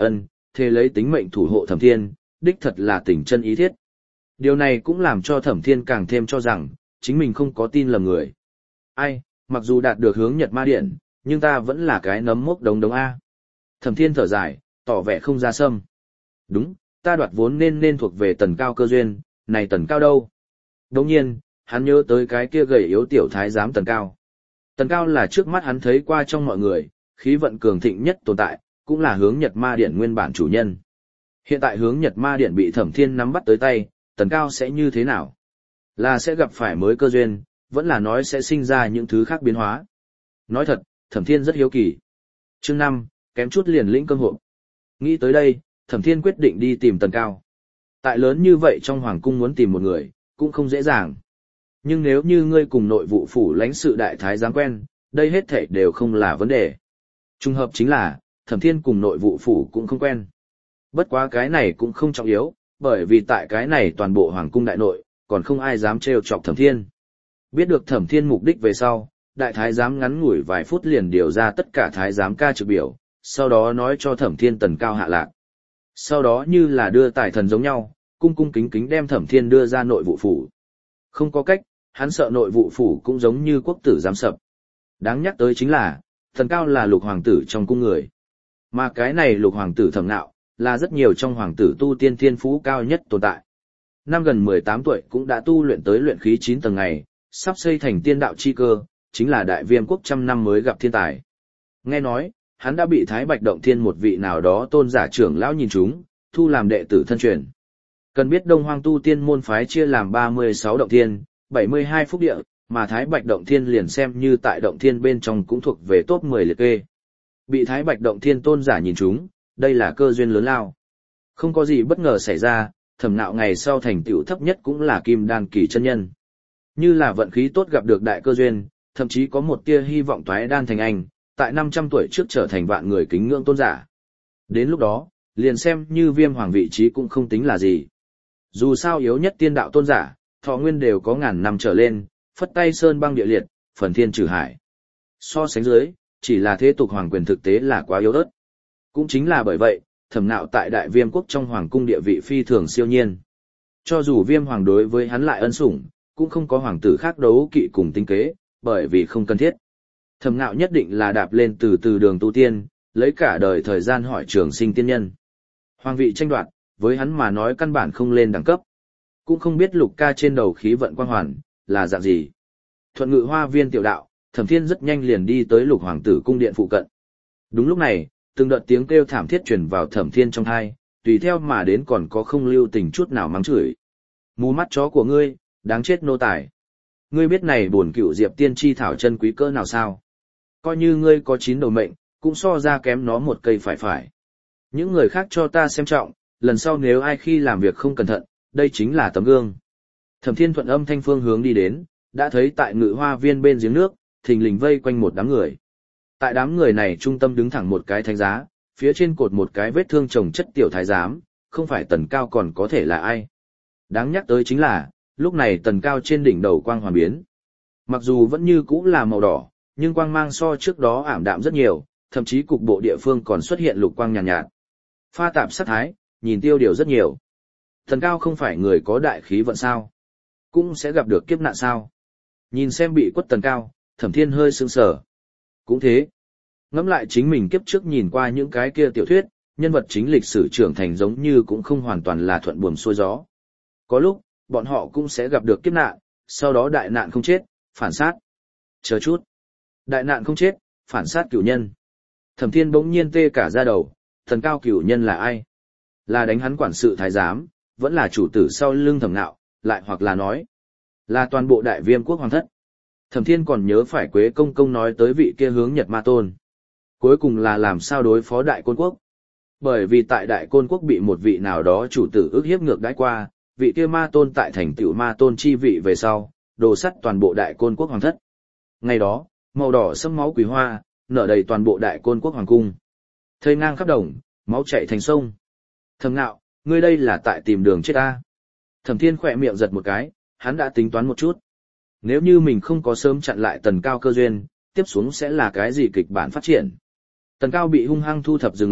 thề lấy tính mệnh thủ hộ Thẩm Thiên, đích thật là tình chân ý thiết. Điều này cũng làm cho Thẩm Thiên càng thêm cho rằng, chính mình không có tin lầm người. Ai, mặc dù đạt được hướng Nhật Ma Điện, nhưng ta vẫn là cái nấm mốc đống đống A. Thẩm Thiên thở dài, tỏ vẻ không ra sâm. Đúng, ta đoạt vốn nên nên thuộc về Tần Cao cơ duyên, này Tần Cao đâu? Đồng nhiên, hắn nhớ tới cái kia gầy yếu tiểu thái giám Tần Cao. Tần Cao là trước mắt hắn thấy qua trong mọi người, khí vận cường thịnh nhất tồn tại, cũng là hướng Nhật Ma Điện nguyên bản chủ nhân. Hiện tại hướng Nhật Ma Điện bị Thẩm Thiên nắm bắt tới tay, Tần Cao sẽ như thế nào? Là sẽ gặp phải mới cơ duyên, vẫn là nói sẽ sinh ra những thứ khác biến hóa. Nói thật, Thẩm Thiên rất hiếu kỳ. Chương năm, kém chút liền lĩnh cơm hộp. Nghĩ tới đây, Thẩm Thiên quyết định đi tìm Tần Cao. Tại lớn như vậy trong hoàng cung muốn tìm một người, cũng không dễ dàng. Nhưng nếu như ngươi cùng nội vụ phủ lãnh sự đại thái giám quen, đây hết thảy đều không là vấn đề. Trùng hợp chính là, Thẩm Thiên cùng nội vụ phủ cũng không quen. Bất quá cái này cũng không trọng yếu, bởi vì tại cái này toàn bộ hoàng cung đại nội, còn không ai dám trêu chọc Thẩm Thiên. Biết được Thẩm Thiên mục đích về sau, đại thái giám ngắn ngủi vài phút liền điều ra tất cả thái giám ca trực biểu, sau đó nói cho Thẩm Thiên Tần Cao hạ lạc. Sau đó như là đưa tài thần giống nhau, cung cung kính kính đem Thẩm Thiên đưa ra nội vụ phủ. Không có cách, hắn sợ nội vụ phủ cũng giống như quốc tử giám sập. Đáng nhắc tới chính là, Tần Cao là lục hoàng tử trong cung người. Mà cái này lục hoàng tử Thẩm Nạo, là rất nhiều trong hoàng tử tu tiên thiên phú cao nhất tồn tại. Năm gần mười tám tuổi cũng đã tu luyện tới luyện khí chín tầng ngày, sắp xây thành tiên đạo chi cơ, chính là đại viêm quốc trăm năm mới gặp thiên tài. Nghe nói, hắn đã bị Thái Bạch Động Thiên một vị nào đó tôn giả trưởng lão nhìn trúng, thu làm đệ tử thân truyền. Cần biết Đông Hoang tu tiên môn phái chia làm ba mươi sáu động thiên, bảy mươi hai phúc địa, mà Thái Bạch Động Thiên liền xem như tại động thiên bên trong cũng thuộc về top mười liệt kê. Bị Thái Bạch Động Thiên tôn giả nhìn trúng, đây là cơ duyên lớn lao. Không có gì bất ngờ xảy ra, Thẩm Nạo ngày sau thành tựu thấp nhất cũng là kim đan kỳ chân nhân. Như là vận khí tốt gặp được đại cơ duyên, thậm chí có một tia hy vọng toái đan thành anh, tại năm trăm tuổi trước trở thành vạn người kính ngưỡng tôn giả. Đến lúc đó, liền xem như Viêm Hoàng vị trí cũng không tính là gì. Dù sao yếu nhất tiên đạo tôn giả, thọ nguyên đều có ngàn năm trở lên, phất tay sơn băng địa liệt, phần thiên trừ hải. So sánh dưới, chỉ là thế tục hoàng quyền thực tế là quá yếu ớt. Cũng chính là bởi vậy, Thẩm Nạo tại đại viêm quốc trong hoàng cung địa vị phi thường siêu nhiên. Cho dù Viêm Hoàng đối với hắn lại ân sủng, cũng không có hoàng tử khác đấu kỵ cùng tinh kế, bởi vì không cần thiết. Thẩm Nạo nhất định là đạp lên từ từ đường tu tiên, lấy cả đời thời gian hỏi trường sinh tiên nhân. Hoàng vị tranh đoạt, với hắn mà nói căn bản không lên đẳng cấp. Cũng không biết Lục Ca trên đầu khí vận quang hoàn, là dạng gì. Thuận Ngự Hoa Viên tiểu đạo, Thẩm Thiên rất nhanh liền đi tới Lục Hoàng tử cung điện phụ cận. Đúng lúc này, từng đợt tiếng kêu thảm thiết truyền vào Thẩm Thiên trong tai, tùy theo mà đến còn có không lưu tình chút nào mắng chửi. Mù mắt chó của ngươi, đáng chết nô tài. Ngươi biết này bổn cựu diệp tiên chi thảo chân quý cỡ nào sao? Coi như ngươi có chín đầu mệnh, cũng so ra kém nó một cây phải phải. Những người khác cho ta xem trọng, lần sau nếu ai khi làm việc không cẩn thận, đây chính là tấm gương. Thẩm Thiên thuận âm thanh phương hướng đi đến, đã thấy tại Ngự Hoa Viên bên giếng nước, thình lình vây quanh một đám người. Tại đám người này trung tâm đứng thẳng một cái thánh giá, phía trên cột một cái vết thương chồng chất tiểu thái giám, không phải Tần Cao còn có thể là ai. Đáng nhắc tới chính là, lúc này Tần Cao trên đỉnh đầu quang hoàn biến. Mặc dù vẫn như cũ là màu đỏ, nhưng quang mang so trước đó ảm đạm rất nhiều, thậm chí cục bộ địa phương còn xuất hiện lục quang nhàn nhạt, nhạt. Pha tạp sát thái, nhìn tiêu điều rất nhiều. Tần Cao không phải người có đại khí vận sao? Cũng sẽ gặp được kiếp nạn sao? Nhìn xem bị quất Tần Cao, Thẩm Thiên hơi sững sờ. Cũng thế. Ngẫm lại chính mình kiếp trước nhìn qua những cái kia tiểu thuyết, nhân vật chính lịch sử trưởng thành giống như cũng không hoàn toàn là thuận buồm xuôi gió. Có lúc, bọn họ cũng sẽ gặp được kiếp nạn, sau đó đại nạn không chết, phản sát. Chờ chút. Đại nạn không chết, phản sát cửu nhân. Thẩm Thiên bỗng nhiên tê cả da đầu, Tần Cao cửu nhân là ai? Là đánh hắn quản sự thái giám, vẫn là chủ tử sau lưng Thẩm Nạo, lại hoặc là nói, là toàn bộ đại viêm quốc hoàng thất. Thẩm Thiên còn nhớ phải Quế Công Công nói tới vị kia hướng Nhật Ma Tôn. Cuối cùng là làm sao đối phó đại côn quốc. Bởi vì tại đại côn quốc bị một vị nào đó chủ tử ức hiếp ngược đãi qua, vị kia Ma Tôn tại thành tựu Ma Tôn chi vị về sau, đồ sắt toàn bộ đại côn quốc hoàng thất. Ngày đó, màu đỏ sẫm máu quý hoa, nở đầy toàn bộ đại côn quốc hoàng cung. Thây ngang khắp đồng, máu chảy thành sông. Thẩm Nạo, ngươi đây là tại tìm đường chết ta. Thẩm Thiên khỏe miệng giật một cái, hắn đã tính toán một chút. Nếu như mình không có sớm chặn lại Tần Cao cơ duyên, tiếp xuống sẽ là cái gì kịch bản phát triển. Tần Cao bị hung hăng thu thập dừng lại,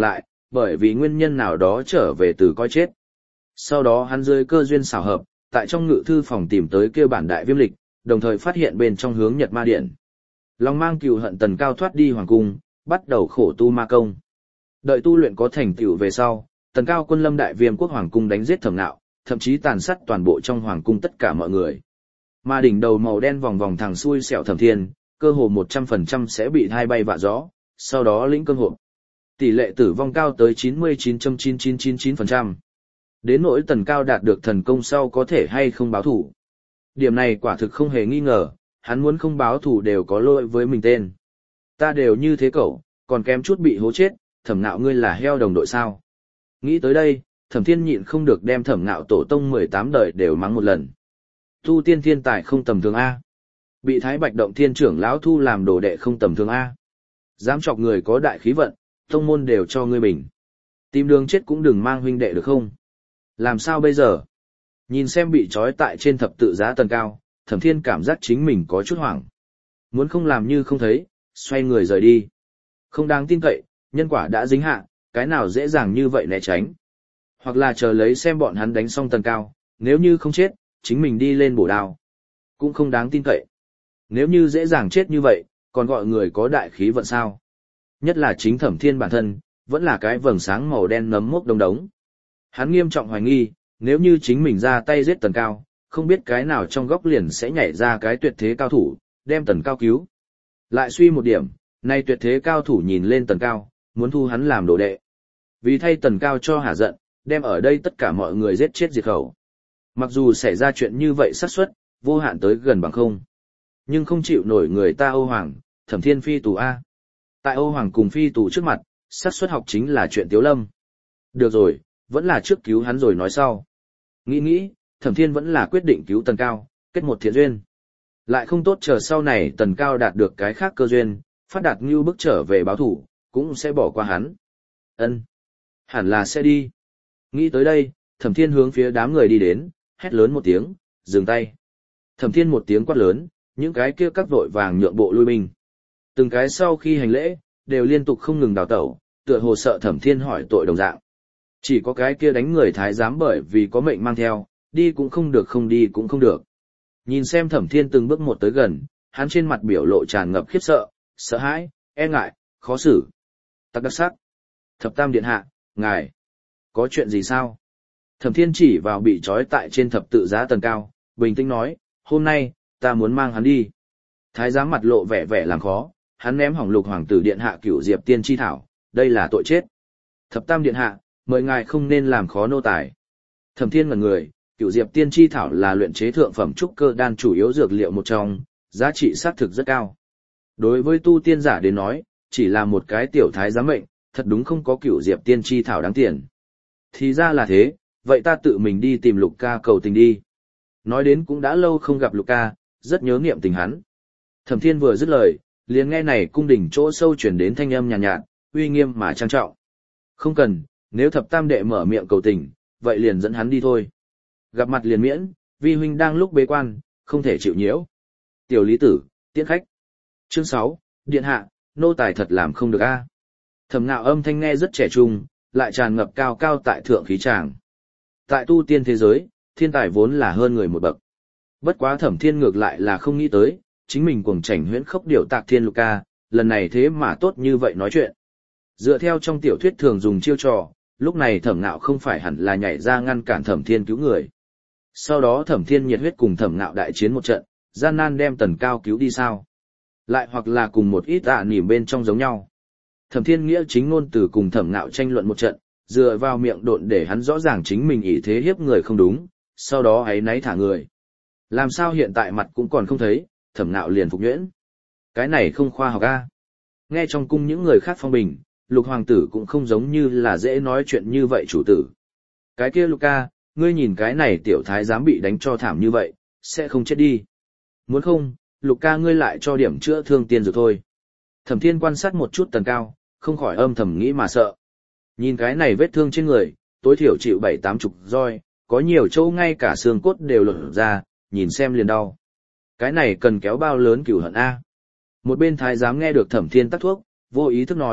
bởi vì nguyên nhân nào đó trở về từ coi chết. Sau đó hắn dưới cơ duyên xảo hợp, tại trong ngự thư phòng tìm tới kêu bản đại viêm lịch, đồng thời phát hiện bên trong hướng Nhật Ma Điện. Lòng mang cừu hận Tần Cao thoát đi hoàng cung, bắt đầu khổ tu ma công. Đợi tu luyện có thành tựu về sau, Tần Cao quân lâm đại viêm quốc hoàng cung đánh giết Thẩm Nạo, thậm chí tàn sát toàn bộ trong hoàng cung tất cả mọi người. Mà đỉnh đầu màu đen vòng vòng thằng xui xẻo Thẩm Thiên, cơ hồ một trăm phần trăm sẽ bị thai bay vạ gió, sau đó lĩnh cương hộp. Tỷ lệ tử vong cao tới chín mươi chín phẩy chín chín chín chín phần trăm. Đến nỗi Tần Cao đạt được thần công sau có thể hay không báo thủ. Điểm này quả thực không hề nghi ngờ, hắn muốn không báo thủ đều có lỗi với mình tên. Ta đều như thế cậu, còn kém chút bị hố chết, Thẩm Nạo ngươi là heo đồng đội sao. Nghĩ tới đây, Thẩm Thiên nhịn không được đem Thẩm Nạo tổ tông mười tám đời đều mắng một lần. Tu tiên thiên tài không tầm thường A. Bị Thái Bạch Động Thiên trưởng lão thu làm đồ đệ không tầm thường A. Dám chọc người có đại khí vận, tông môn đều cho ngươi bình. Tìm đường chết cũng đừng mang huynh đệ được không? Làm sao bây giờ? Nhìn xem bị trói tại trên thập tự giá Tần Cao, Thẩm Thiên cảm giác chính mình có chút hoảng. Muốn không làm như không thấy, xoay người rời đi. Không đáng tin cậy, nhân quả đã dính hạ, cái nào dễ dàng như vậy né tránh. Hoặc là chờ lấy xem bọn hắn đánh xong Tần Cao, nếu như không chết, chính mình đi lên bổ đao. Cũng không đáng tin cậy. Nếu như dễ dàng chết như vậy, còn gọi người có đại khí vận sao? Nhất là chính Thẩm Thiên bản thân, vẫn là cái vầng sáng màu đen nấm mốc đông đống. Hắn nghiêm trọng hoài nghi, nếu như chính mình ra tay giết Tần Cao, không biết cái nào trong góc liền sẽ nhảy ra cái tuyệt thế cao thủ, đem Tần Cao cứu. Lại suy một điểm, nay tuyệt thế cao thủ nhìn lên Tần Cao, muốn thu hắn làm đồ đệ. Vì thay Tần Cao cho hả giận, đem ở đây tất cả mọi người giết chết diệt khẩu. Mặc dù xảy ra chuyện như vậy xác suất vô hạn tới gần bằng không. Nhưng không chịu nổi người ta Âu Hoàng, Thẩm Thiên phi tù A. Tại Âu Hoàng cùng phi tù trước mặt, xác suất học chính là chuyện tiếu lâm. Được rồi, vẫn là trước cứu hắn rồi nói sau. Nghĩ nghĩ, Thẩm Thiên vẫn là quyết định cứu Tần Cao, kết một thiện duyên. Lại không tốt chờ sau này Tần Cao đạt được cái khác cơ duyên, phát đạt như bức trở về báo thủ, cũng sẽ bỏ qua hắn. Ân, hẳn là sẽ đi. Nghĩ tới đây, Thẩm Thiên hướng phía đám người đi đến, hét lớn một tiếng, dừng tay. Thẩm Thiên một tiếng quát lớn, những cái kia các vội vàng nhượng bộ lui binh. Từng cái sau khi hành lễ, đều liên tục không ngừng đào tẩu, tựa hồ sợ Thẩm Thiên hỏi tội đồng dạng. Chỉ có cái kia đánh người thái giám bởi vì có mệnh mang theo, đi cũng không được không đi cũng không được. Nhìn xem Thẩm Thiên từng bước một tới gần, hắn trên mặt biểu lộ tràn ngập khiếp sợ, sợ hãi, e ngại, khó xử. Tắc đắc sắc. Thập Tam điện hạ, ngài, có chuyện gì sao? Thẩm Thiên chỉ vào bị trói tại trên thập tự giá Tần Cao, bình tĩnh nói, hôm nay, ta muốn mang hắn đi. Thái giám mặt lộ vẻ vẻ làm khó, hắn ném hỏng Lục hoàng tử điện hạ Cửu Diệp tiên chi thảo, đây là tội chết. Thập Tam điện hạ, mời ngài không nên làm khó nô tài. Thẩm Thiên ngẩn người, Cửu Diệp tiên chi thảo là luyện chế thượng phẩm trúc cơ đan chủ yếu dược liệu một trong, giá trị xác thực rất cao. Đối với tu tiên giả đến nói, chỉ là một cái tiểu thái giám mệnh, thật đúng không có Cửu Diệp tiên chi thảo đáng tiền. Thì ra là thế, vậy ta tự mình đi tìm Lục ca cầu tình đi. Nói đến cũng đã lâu không gặp Lục ca, rất nhớ niệm tình hắn. Thẩm Thiên vừa dứt lời, liền nghe này cung đình chỗ sâu chuyển đến thanh âm nhàn nhạt, nhạt, uy nghiêm mà trang trọng. Không cần, nếu Thập Tam đệ mở miệng cầu tình, vậy liền dẫn hắn đi thôi. Gặp mặt liền miễn, vi huynh đang lúc bế quan, không thể chịu nhiễu. Tiểu Lý Tử, tiễn khách. Chương sáu, điện hạ, nô tài thật làm không được a. Thẩm Nạo âm thanh nghe rất trẻ trung, lại tràn ngập cao cao tại thượng khí tràng. Tại tu tiên thế giới, thiên tài vốn là hơn người một bậc. Bất quá Thẩm Thiên ngược lại là không nghĩ tới, chính mình cuồng chảnh huyễn khốc điều tạc thiên lục ca, lần này thế mà tốt như vậy nói chuyện. Dựa theo trong tiểu thuyết thường dùng chiêu trò, lúc này Thẩm Nạo không phải hẳn là nhảy ra ngăn cản Thẩm Thiên cứu người. Sau đó Thẩm Thiên nhiệt huyết cùng Thẩm Nạo đại chiến một trận, gian nan đem Tần Cao cứu đi sao? Lại hoặc là cùng một ít ạ nỉm bên trong giống nhau. Thẩm Thiên nghĩa chính ngôn từ cùng Thẩm Nạo tranh luận một trận, dựa vào miệng độn để hắn rõ ràng chính mình ý thế hiếp người không đúng, sau đó ấy náy thả người. Làm sao hiện tại mặt cũng còn không thấy, Thẩm Nạo liền phục nhuyễn. Cái này không khoa học a. Nghe trong cung những người khác phong bình, Lục hoàng tử cũng không giống như là dễ nói chuyện như vậy chủ tử. Cái kia Lục ca, ngươi nhìn cái này tiểu thái giám bị đánh cho thảm như vậy, sẽ không chết đi. Muốn không, Lục ca ngươi lại cho điểm chữa thương tiên dược thôi. Thẩm Thiên quan sát một chút Tần Cao, không khỏi âm thầm nghĩ mà sợ. Nhìn cái này vết thương trên người, tối thiểu chịu bảy tám chục roi, có nhiều chỗ ngay cả xương cốt đều lột ra, nhìn xem liền đau. Cái này cần kéo bao lớn cửu hận a. Một bên thái giám nghe được Thẩm Thiên tắc thuốc, vô ý thức nói,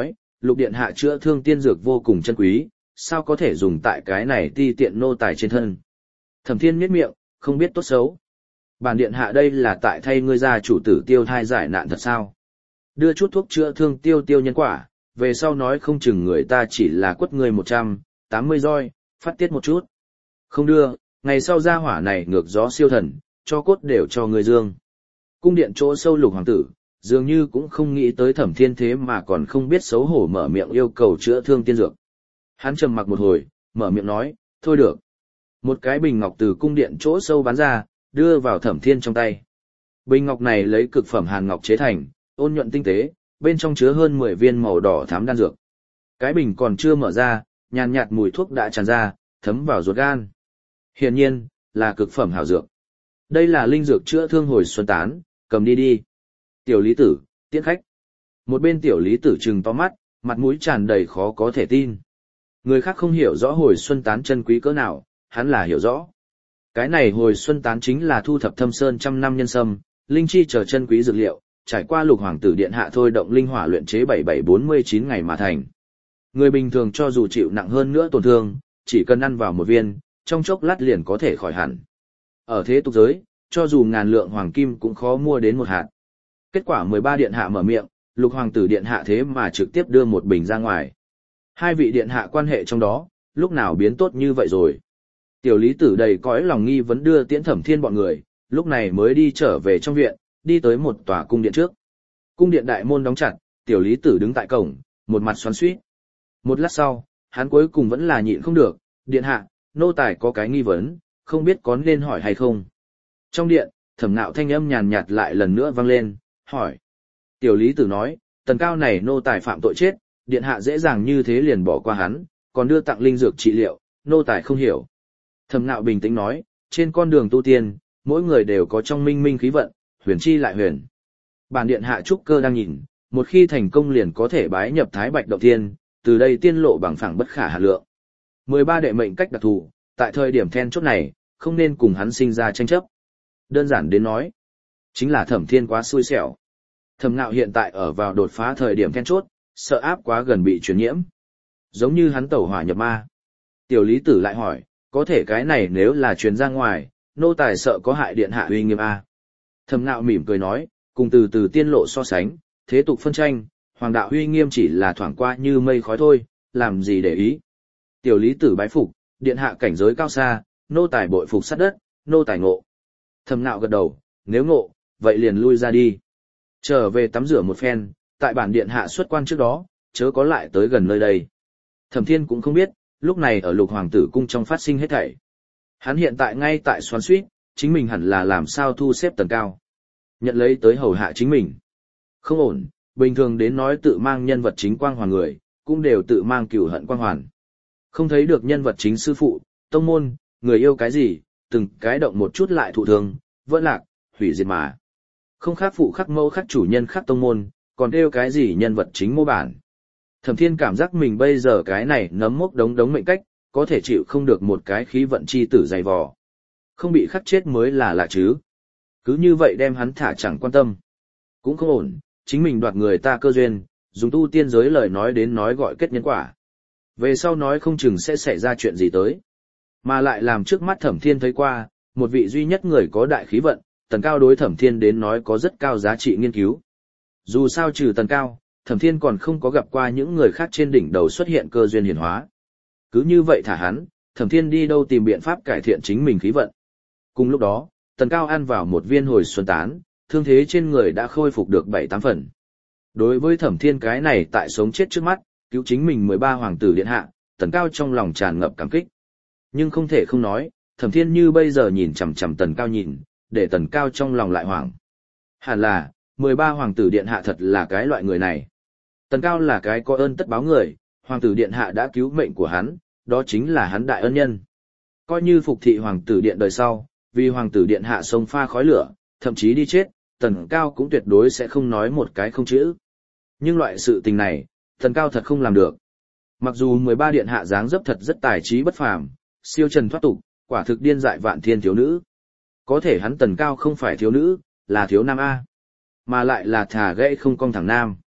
Lục điện hạ chữa thương tiên dược vô cùng chân quý, sao có thể dùng tại cái này ti tiện nô tài trên thân. Thẩm Thiên miết miệng, không biết tốt xấu. Bản điện hạ đây là tại thay ngươi gia chủ tử tiêu thai giải nạn thật sao? Đưa chút thuốc chữa thương tiêu tiêu nhân quả, về sau nói không chừng người ta chỉ là quất ngươi một trăm tám mươi roi, phát tiết một chút. Không đưa, ngày sau gia hỏa này ngược gió siêu thần, cho cốt đều cho người dương. Cung điện chỗ sâu Lục hoàng tử, dường như cũng không nghĩ tới Thẩm Thiên thế mà còn không biết xấu hổ mở miệng yêu cầu chữa thương tiên dược. Hắn trầm mặc một hồi, mở miệng nói, thôi được. Một cái bình ngọc từ cung điện chỗ sâu bắn ra, đưa vào Thẩm Thiên trong tay. Bình ngọc này lấy cực phẩm hàn ngọc chế thành, ôn nhuận tinh tế, bên trong chứa hơn mười viên màu đỏ thắm đan dược. Cái bình còn chưa mở ra, nhàn nhạt mùi thuốc đã tràn ra, thấm vào ruột gan. Hiển nhiên, là cực phẩm hảo dược. Đây là linh dược chữa thương hồi xuân tán, cầm đi đi. Tiểu Lý Tử, tiễn khách. Một bên Tiểu Lý Tử trừng to mắt, mặt mũi tràn đầy khó có thể tin. Người khác không hiểu rõ hồi xuân tán chân quý cỡ nào, hắn là hiểu rõ. Cái này hồi xuân tán chính là thu thập thâm sơn trăm năm nhân sâm, linh chi chờ chân quý dược liệu, trải qua Lục hoàng tử điện hạ thôi động linh hỏa luyện chế bảy bảy bốn mươi chín ngày mà thành. Người bình thường cho dù chịu nặng hơn nữa tổn thương, chỉ cần ăn vào một viên, trong chốc lát liền có thể khỏi hẳn. Ở thế tục giới, cho dù ngàn lượng hoàng kim cũng khó mua đến một hạt. Kết quả mười ba điện hạ mở miệng, Lục hoàng tử điện hạ thế mà trực tiếp đưa một bình ra ngoài. Hai vị điện hạ quan hệ trong đó, lúc nào biến tốt như vậy rồi. Tiểu Lý Tử đầy cõi lòng nghi vấn đưa tiễn Thẩm Thiên bọn người, lúc này mới đi trở về trong viện, đi tới một tòa cung điện trước. Cung điện đại môn đóng chặt, Tiểu Lý Tử đứng tại cổng, một mặt xoắn xuýt. Một lát sau, hắn cuối cùng vẫn là nhịn không được, điện hạ, nô tài có cái nghi vấn, không biết có nên hỏi hay không. Trong điện, Thẩm Nạo thanh âm nhàn nhạt lại lần nữa vang lên, hỏi. Tiểu Lý Tử nói, tần cao này nô tài phạm tội chết, điện hạ dễ dàng như thế liền bỏ qua hắn, còn đưa tặng linh dược trị liệu, nô tài không hiểu. Thẩm Nạo bình tĩnh nói, trên con đường tu tiên, mỗi người đều có trong minh minh khí vận, huyền chi lại huyền. Bản điện hạ trúc cơ đang nhìn, một khi thành công liền có thể bái nhập Thái Bạch Động Thiên, từ đây tiên lộ bằng phẳng bất khả hà lượng. mười ba đệ mệnh cách đặc thù, tại thời điểm then chốt này, không nên cùng hắn sinh ra tranh chấp. Đơn giản đến nói, chính là Thẩm Thiên quá xui xẻo. Thẩm Nạo hiện tại ở vào đột phá thời điểm then chốt, sợ áp quá gần bị truyền nhiễm. Giống như hắn tẩu hỏa nhập ma. Tiểu Lý Tử lại hỏi, có thể cái này nếu là truyền ra ngoài, nô tài sợ có hại điện hạ uy nghiêm a. Thẩm Nạo mỉm cười nói, cùng từ từ tiên lộ so sánh, thế tục phân tranh, hoàng đạo uy nghiêm chỉ là thoảng qua như mây khói thôi, làm gì để ý. Tiểu Lý Tử bái phục, điện hạ cảnh giới cao xa, nô tài bội phục sát đất, nô tài ngộ. Thẩm Nạo gật đầu, nếu ngộ, vậy liền lui ra đi. Trở về tắm rửa một phen, tại bản điện hạ xuất quan trước đó, chớ có lại tới gần nơi đây. Thẩm Thiên cũng không biết, lúc này ở Lục hoàng tử cung trong phát sinh hết thảy. Hắn hiện tại ngay tại xoắn xuýt, chính mình hẳn là làm sao thu xếp tần cao. Nhận lấy tới hầu hạ chính mình. Không ổn, bình thường đến nói tự mang nhân vật chính quang hoàn người, cũng đều tự mang cửu hận quang hoàn. Không thấy được nhân vật chính sư phụ, tông môn, người yêu cái gì, từng cái động một chút lại thụ thương, vỡ lạc, hủy diệt mà. Không khác phụ khắc mẫu khắc chủ nhân khắc tông môn, còn kêu cái gì nhân vật chính mô bản. Thẩm Thiên cảm giác mình bây giờ cái này nấm mốc đống đống mệnh cách, có thể chịu không được một cái khí vận chi tử dày vò. Không bị khắc chết mới là lạ chứ. Cứ như vậy đem hắn thả chẳng quan tâm. Cũng không ổn, chính mình đoạt người ta cơ duyên, dùng tu tiên giới lời nói đến nói gọi kết nhân quả. Về sau nói không chừng sẽ xảy ra chuyện gì tới. Mà lại làm trước mắt Thẩm Thiên thấy qua, một vị duy nhất người có đại khí vận, tần cao đối Thẩm Thiên đến nói có rất cao giá trị nghiên cứu. Dù sao trừ tần cao, Thẩm Thiên còn không có gặp qua những người khác trên đỉnh đầu xuất hiện cơ duyên hiển hóa. Cứ như vậy thả hắn, Thẩm Thiên đi đâu tìm biện pháp cải thiện chính mình khí vận. Cùng lúc đó, tần cao ăn vào một viên hồi xuân tán, thương thế trên người đã khôi phục được bảy tám phần. Đối với Thẩm Thiên cái này tại sống chết trước mắt, cứu chính mình mười ba hoàng tử điện hạ, tần cao trong lòng tràn ngập cảm kích. Nhưng không thể không nói, Thẩm Thiên như bây giờ nhìn chằm chằm tần cao nhìn, để tần cao trong lòng lại hoảng. Hẳn là, mười ba hoàng tử điện hạ thật là cái loại người này. Tần cao là cái có ơn tất báo người, hoàng tử điện hạ đã cứu mệnh của hắn, đó chính là hắn đại ân nhân. Coi như phục thị hoàng tử điện đời sau, vì hoàng tử điện hạ sông pha khói lửa, thậm chí đi chết, tần cao cũng tuyệt đối sẽ không nói một cái không chữ. Nhưng loại sự tình này, tần cao thật không làm được. Mặc dù mười ba điện hạ dáng dấp thật rất tài trí bất phàm, siêu trần thoát tục, quả thực điên dại vạn thiên thiếu nữ. Có thể hắn tần cao không phải thiếu nữ, là thiếu nam A. Mà lại là thả gãy không cong thẳng nam.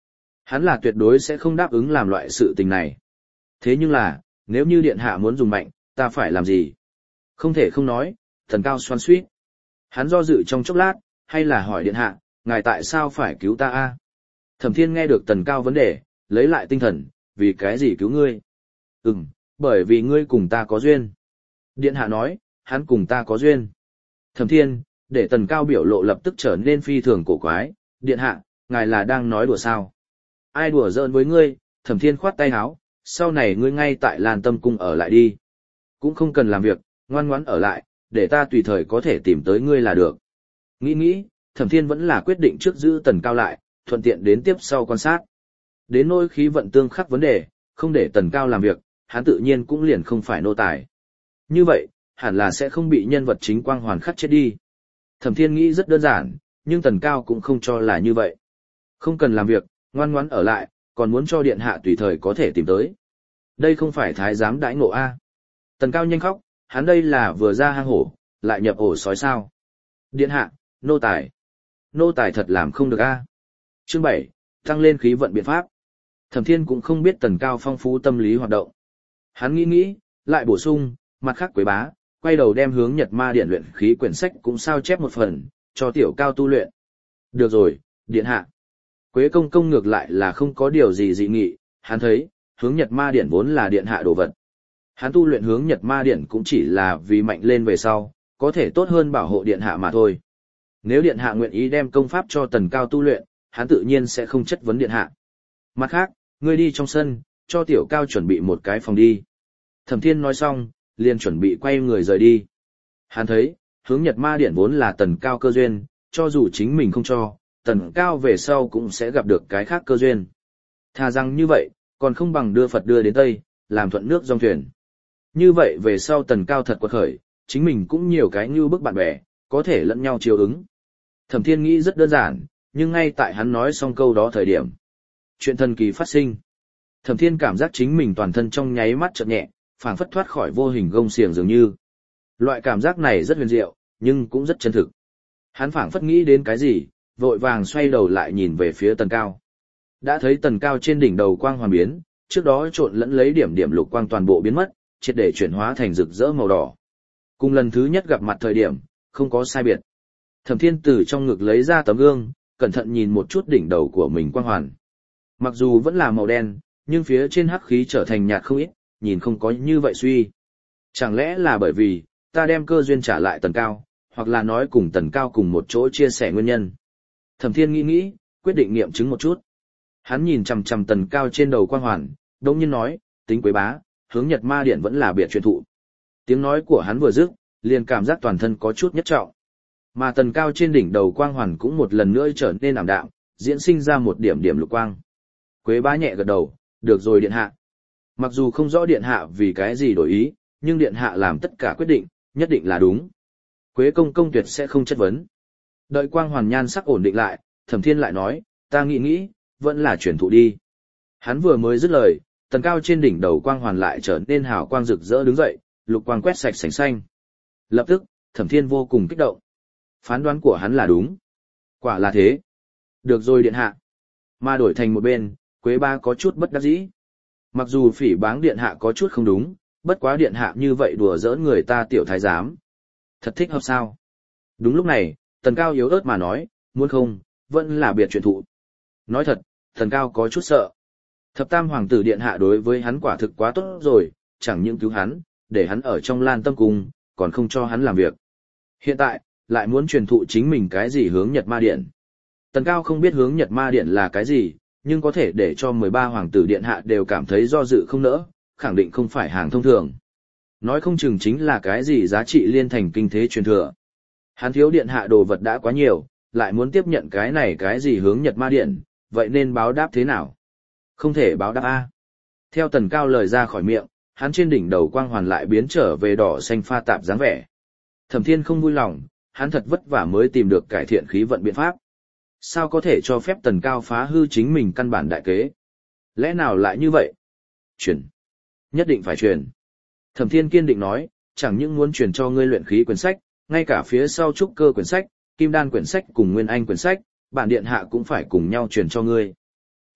Hắn là tuyệt đối sẽ không đáp ứng làm loại sự tình này. Thế nhưng là, nếu như điện hạ muốn dùng mạnh, ta phải làm gì? Không thể không nói, Tần Cao xoan xuýt. Hắn do dự trong chốc lát, hay là hỏi điện hạ, ngài tại sao phải cứu ta a? Thẩm Thiên nghe được Tần Cao vấn đề, lấy lại tinh thần, vì cái gì cứu ngươi? Ừm, bởi vì ngươi cùng ta có duyên. Điện hạ nói, hắn cùng ta có duyên. Thẩm Thiên, để Tần Cao biểu lộ lập tức trở nên phi thường cổ quái, điện hạ, ngài là đang nói đùa sao? Ai đùa giỡn với ngươi? Thẩm Thiên khoát tay áo, sau này ngươi ngay tại Lan Tâm Cung ở lại đi. Cũng không cần làm việc, ngoan ngoãn ở lại, để ta tùy thời có thể tìm tới ngươi là được. Nghĩ nghĩ, Thẩm Thiên vẫn là quyết định trước giữ Tần Cao lại, thuận tiện đến tiếp sau quan sát. Đến nỗi khí vận tương khắc vấn đề, không để Tần Cao làm việc, hắn tự nhiên cũng liền không phải nô tài. Như vậy, hẳn là sẽ không bị nhân vật chính quang hoàn khắc chết đi. Thẩm Thiên nghĩ rất đơn giản, nhưng Tần Cao cũng không cho là như vậy. Không cần làm việc, ngoan ngoãn ở lại, còn muốn cho điện hạ tùy thời có thể tìm tới. Đây không phải thái giám đãi ngộ a. Tần Cao nhanh khóc, hắn đây là vừa ra hang hổ, lại nhập ổ sói sao. Điện hạ, nô tài. Nô tài thật làm không được a. Chương bảy, tăng lên khí vận biện pháp. Thẩm Thiên cũng không biết Tần Cao phong phú tâm lý hoạt động. Hắn nghĩ nghĩ, lại bổ sung, mặt khác Quế Bá, quay đầu đem hướng Nhật Ma Điện luyện khí quyển sách cũng sao chép một phần, cho tiểu Cao tu luyện. Được rồi, điện hạ. Quế Công Công ngược lại là không có điều gì dị nghị, hắn thấy, hướng Nhật Ma Điện vốn là điện hạ đồ vật. Hắn tu luyện hướng Nhật Ma Điện cũng chỉ là vì mạnh lên về sau, có thể tốt hơn bảo hộ điện hạ mà thôi. Nếu điện hạ nguyện ý đem công pháp cho Tần Cao tu luyện, hắn tự nhiên sẽ không chất vấn điện hạ. Mặt khác, ngươi đi trong sân, cho tiểu Cao chuẩn bị một cái phòng đi. Thẩm Thiên nói xong, liền chuẩn bị quay người rời đi. Hắn thấy, hướng Nhật Ma Điện vốn là Tần Cao cơ duyên, cho dù chính mình không cho, Tần Cao về sau cũng sẽ gặp được cái khác cơ duyên. Thà rằng như vậy, còn không bằng đưa Phật đưa đến Tây, làm thuận nước dòng thuyền. Như vậy về sau Tần Cao thật quật khởi, chính mình cũng nhiều cái như bức bạn bè, có thể lẫn nhau chiều ứng. Thẩm Thiên nghĩ rất đơn giản, nhưng ngay tại hắn nói xong câu đó thời điểm, chuyện thần kỳ phát sinh. Thẩm Thiên cảm giác chính mình toàn thân trong nháy mắt chợt nhẹ, phảng phất thoát khỏi vô hình gông xiềng dường như. Loại cảm giác này rất huyền diệu, nhưng cũng rất chân thực. Hắn phảng phất nghĩ đến cái gì, vội vàng xoay đầu lại nhìn về phía Tần Cao. Đã thấy Tần Cao trên đỉnh đầu quang hoàn biến, trước đó trộn lẫn lấy điểm điểm lục quang toàn bộ biến mất, triệt để chuyển hóa thành rực rỡ màu đỏ. Cùng lần thứ nhất gặp mặt thời điểm, không có sai biệt. Thẩm Thiên từ trong ngực lấy ra tấm gương, cẩn thận nhìn một chút đỉnh đầu của mình quang hoàn. Mặc dù vẫn là màu đen, nhưng phía trên hắc khí trở thành nhạt không ít, nhìn không có như vậy suy. Chẳng lẽ là bởi vì, ta đem cơ duyên trả lại Tần Cao, hoặc là nói cùng Tần Cao cùng một chỗ chia sẻ nguyên nhân. Thẩm Thiên nghĩ nghĩ, quyết định nghiệm chứng một chút. Hắn nhìn chằm chằm Tần Cao trên đầu quang hoàn, đống nhiên nói, tính Quế Bá, hướng Nhật Ma Điện vẫn là biệt truyền thụ. Tiếng nói của hắn vừa dứt, liền cảm giác toàn thân có chút nhất trọng. Mà Tần Cao trên đỉnh đầu quang hoàn cũng một lần nữa trở nên ảm đạm, diễn sinh ra một điểm điểm lục quang. Quế Bá nhẹ gật đầu, được rồi điện hạ. Mặc dù không rõ điện hạ vì cái gì đổi ý, nhưng điện hạ làm tất cả quyết định, nhất định là đúng. Quế Công Công tuyệt sẽ không chất vấn. Đợi quang hoàn nhan sắc ổn định lại, Thẩm Thiên lại nói, ta nghĩ nghĩ, vẫn là truyền thụ đi. Hắn vừa mới dứt lời, Tần Cao trên đỉnh đầu quang hoàn lại trở nên hào quang rực rỡ đứng dậy, lục quang quét sạch sành xanh. Lập tức, Thẩm Thiên vô cùng kích động. Phán đoán của hắn là đúng. Quả là thế. Được rồi điện hạ. Mà đổi thành một bên, Quế Bá có chút bất đắc dĩ. Mặc dù phỉ báng điện hạ có chút không đúng, bất quá điện hạ như vậy đùa giỡn người ta tiểu thái giám. Thật thích hợp sao? Đúng lúc này, Tần Cao yếu ớt mà nói, muốn không, vẫn là biệt truyền thụ. Nói thật, Tần Cao có chút sợ. Thập Tam Hoàng tử điện hạ đối với hắn quả thực quá tốt rồi, chẳng những cứu hắn, để hắn ở trong Lan Tâm Cung, còn không cho hắn làm việc. Hiện tại, lại muốn truyền thụ chính mình cái gì hướng Nhật Ma Điện. Tần Cao không biết hướng Nhật Ma Điện là cái gì, nhưng có thể để cho mười ba hoàng tử điện hạ đều cảm thấy do dự không nỡ, khẳng định không phải hàng thông thường. Nói không chừng chính là cái gì giá trị liên thành kinh thế truyền thừa. Hắn thiếu điện hạ đồ vật đã quá nhiều, lại muốn tiếp nhận cái này cái gì hướng Nhật Ma Điện, vậy nên báo đáp thế nào? Không thể báo đáp A. Theo Tần Cao lời ra khỏi miệng, hắn trên đỉnh đầu quang hoàn lại biến trở về đỏ xanh pha tạp dáng vẻ. Thẩm Thiên không vui lòng, hắn thật vất vả mới tìm được cải thiện khí vận biện pháp. Sao có thể cho phép Tần Cao phá hư chính mình căn bản đại kế? Lẽ nào lại như vậy? Truyền. Nhất định phải truyền. Thẩm Thiên kiên định nói, chẳng những muốn truyền cho ngươi luyện khí quyển sách, ngay cả phía sau trúc cơ quyển sách, kim đan quyển sách cùng nguyên anh quyển sách, bản điện hạ cũng phải cùng nhau truyền cho ngươi.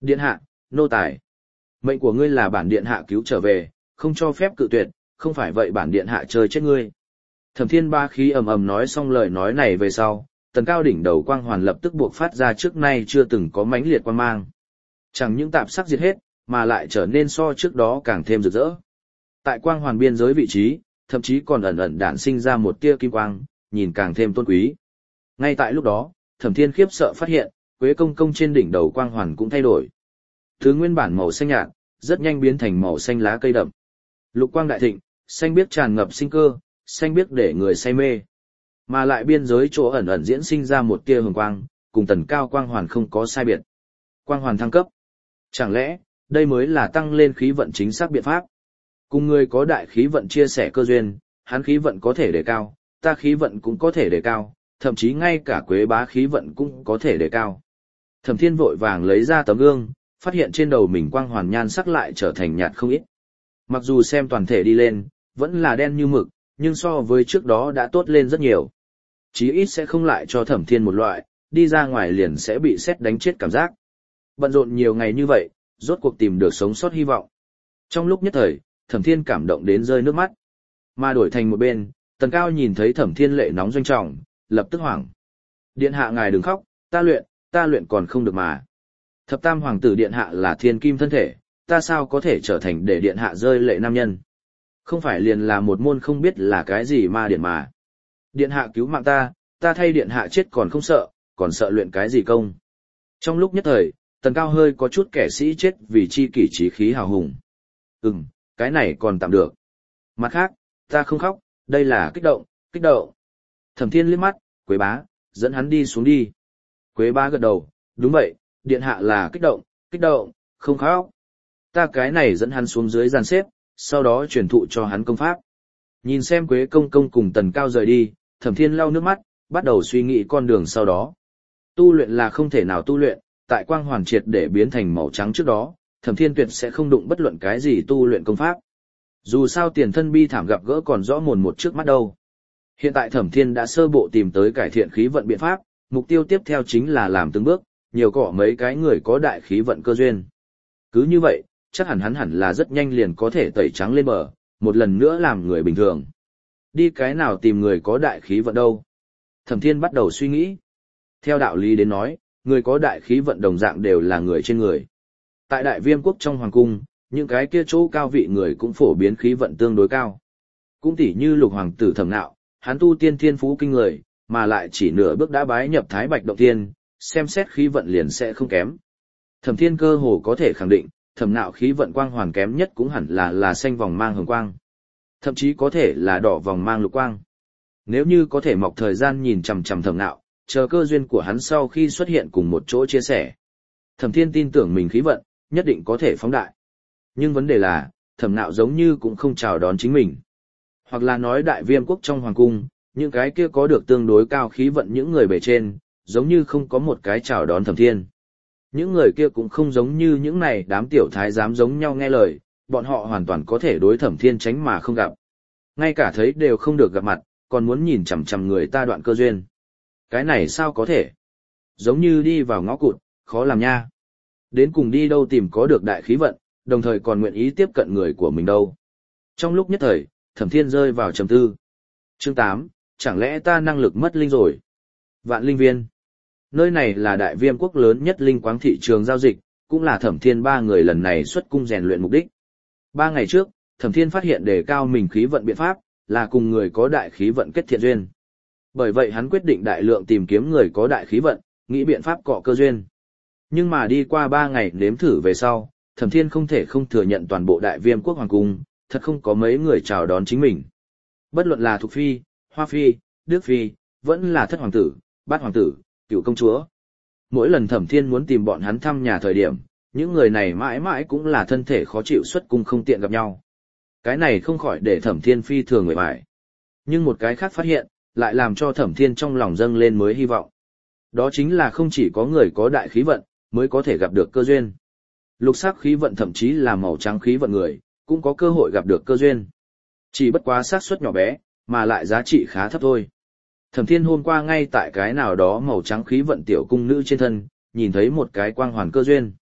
Điện hạ, nô tài. Mệnh của ngươi là bản điện hạ cứu trở về, không cho phép cự tuyệt, không phải vậy bản điện hạ chơi chết ngươi. Thẩm Thiên ba khí ầm ầm nói xong lời nói này về sau, tần cao đỉnh đầu quang hoàn lập tức buộc phát ra trước nay chưa từng có mãnh liệt quang mang. Chẳng những tạp sắc diệt hết, mà lại trở nên so trước đó càng thêm rực rỡ. Tại quang hoàn biên giới vị trí, thậm chí còn ẩn ẩn đản sinh ra một tia kim quang, nhìn càng thêm tôn quý. Ngay tại lúc đó, Thẩm Thiên khiếp sợ phát hiện, Quế Công Công trên đỉnh đầu quang hoàn cũng thay đổi. Từ nguyên bản màu xanh nhạt, rất nhanh biến thành màu xanh lá cây đậm. Lục quang đại thịnh, xanh biếc tràn ngập sinh cơ, xanh biếc để người say mê. Mà lại biên giới chỗ ẩn ẩn diễn sinh ra một tia hồng quang, cùng tần cao quang hoàn không có sai biệt. Quang hoàn thăng cấp. Chẳng lẽ, đây mới là tăng lên khí vận chính xác biện pháp? Cùng người có đại khí vận chia sẻ cơ duyên, hắn khí vận có thể đề cao, ta khí vận cũng có thể đề cao, thậm chí ngay cả Quế bá khí vận cũng có thể đề cao. Thẩm Thiên vội vàng lấy ra tấm gương, phát hiện trên đầu mình quang hoàn nhan sắc lại trở thành nhạt không ít. Mặc dù xem toàn thể đi lên, vẫn là đen như mực, nhưng so với trước đó đã tốt lên rất nhiều. Chí ít sẽ không lại cho Thẩm Thiên một loại, đi ra ngoài liền sẽ bị sét đánh chết cảm giác. Bận rộn nhiều ngày như vậy, rốt cuộc tìm được sống sót hy vọng. Trong lúc nhất thời, Thẩm Thiên cảm động đến rơi nước mắt. Mà đổi thành một bên, Tần Cao nhìn thấy Thẩm Thiên lệ nóng doanh trọng, lập tức hoảng. Điện hạ ngài đừng khóc, ta luyện, ta luyện còn không được mà. Thập tam hoàng tử điện hạ là thiên kim thân thể, ta sao có thể trở thành để điện hạ rơi lệ nam nhân. Không phải liền là một môn không biết là cái gì ma điện mà. Điện hạ cứu mạng ta, ta thay điện hạ chết còn không sợ, còn sợ luyện cái gì công. Trong lúc nhất thời, Tần Cao hơi có chút kẻ sĩ chết vì chi kỷ trí khí hào hùng. Ừm, cái này còn tạm được. Mặt khác, ta không khóc, đây là kích động, kích động. Thẩm Thiên liếc mắt, Quế bá, dẫn hắn đi xuống đi. Quế bá gật đầu, đúng vậy, điện hạ là kích động, kích động, không khóc. Ta cái này dẫn hắn xuống dưới gian xếp, sau đó truyền thụ cho hắn công pháp. Nhìn xem Quế Công Công cùng Tần Cao rời đi, Thẩm Thiên lau nước mắt, bắt đầu suy nghĩ con đường sau đó. Tu luyện là không thể nào tu luyện, tại quang hoàn triệt để biến thành màu trắng trước đó, Thẩm Thiên tuyệt sẽ không đụng bất luận cái gì tu luyện công pháp. Dù sao tiền thân bi thảm gặp gỡ còn rõ mồn một trước mắt đâu. Hiện tại Thẩm Thiên đã sơ bộ tìm tới cải thiện khí vận biện pháp, mục tiêu tiếp theo chính là làm từng bước, nhiều cọ mấy cái người có đại khí vận cơ duyên. Cứ như vậy, chắc hẳn hắn hẳn là rất nhanh liền có thể tẩy trắng lên bờ, một lần nữa làm người bình thường. Đi cái nào tìm người có đại khí vận đâu? Thẩm Thiên bắt đầu suy nghĩ. Theo đạo lý đến nói, người có đại khí vận đồng dạng đều là người trên người. Tại Đại Viêm quốc trong hoàng cung, những cái kia chỗ cao vị người cũng phổ biến khí vận tương đối cao. Cũng tỉ như Lục hoàng tử Thẩm Nạo, hắn tu tiên thiên phú kinh người, mà lại chỉ nửa bước đã bái nhập Thái Bạch động tiên, xem xét khí vận liền sẽ không kém. Thẩm Thiên cơ hồ có thể khẳng định, Thẩm Nạo khí vận quang hoàn kém nhất cũng hẳn là là xanh vòng mang hồng quang, thậm chí có thể là đỏ vòng mang lục quang. Nếu như có thể mọc thời gian nhìn chằm chằm Thẩm Nạo, chờ cơ duyên của hắn sau khi xuất hiện cùng một chỗ chia sẻ, Thẩm Thiên tin tưởng mình khí vận nhất định có thể phóng đại. Nhưng vấn đề là, Thẩm Nạo giống như cũng không chào đón chính mình. Hoặc là nói Đại Viêm quốc trong hoàng cung, những cái kia có được tương đối cao khí vận những người bề trên, giống như không có một cái chào đón Thẩm Thiên. Những người kia cũng không giống như những này đám tiểu thái giám giống nhau nghe lời, bọn họ hoàn toàn có thể đối Thẩm Thiên tránh mà không gặp. Ngay cả thấy đều không được gặp mặt, còn muốn nhìn chằm chằm người ta đoạn cơ duyên. Cái này sao có thể? Giống như đi vào ngõ cụt, khó làm nha. Đến cùng đi đâu tìm có được đại khí vận, đồng thời còn nguyện ý tiếp cận người của mình đâu. Trong lúc nhất thời, Thẩm Thiên rơi vào trầm tư. Chương tám, chẳng lẽ ta năng lực mất linh rồi? Vạn Linh Viên. Nơi này là Đại Viêm quốc lớn nhất linh quáng thị trường giao dịch, cũng là Thẩm Thiên ba người lần này xuất cung rèn luyện mục đích. Ba ngày trước, Thẩm Thiên phát hiện đề cao mình khí vận biện pháp, là cùng người có đại khí vận kết thiện duyên. Bởi vậy hắn quyết định đại lượng tìm kiếm người có đại khí vận, nghĩ biện pháp cọ cơ duyên. Nhưng mà đi qua ba ngày nếm thử về sau, Thẩm Thiên không thể không thừa nhận toàn bộ Đại Viêm quốc hoàng cung, thật không có mấy người chào đón chính mình. Bất luận là Thục Phi, Hoa Phi, Đức Phi, vẫn là Thất Hoàng tử, Bát Hoàng tử, Cửu Công Chúa. Mỗi lần Thẩm Thiên muốn tìm bọn hắn thăm nhà thời điểm, những người này mãi mãi cũng là thân thể khó chịu xuất cung không tiện gặp nhau. Cái này không khỏi để Thẩm Thiên phi thường người bại. Nhưng một cái khác phát hiện, lại làm cho Thẩm Thiên trong lòng dâng lên mới hy vọng. Đó chính là không chỉ có người có đại khí vận, mới có thể gặp được cơ duyên. Lục sắc khí vận thậm chí là màu trắng khí vận người, cũng có cơ hội gặp được cơ duyên. Chỉ bất quá xác suất nhỏ bé, mà lại giá trị khá thấp thôi. Thẩm Thiên hôm qua ngay tại cái nào đó màu trắng khí vận tiểu cung nữ trên thân, nhìn thấy một cái quang hoàn cơ duyên.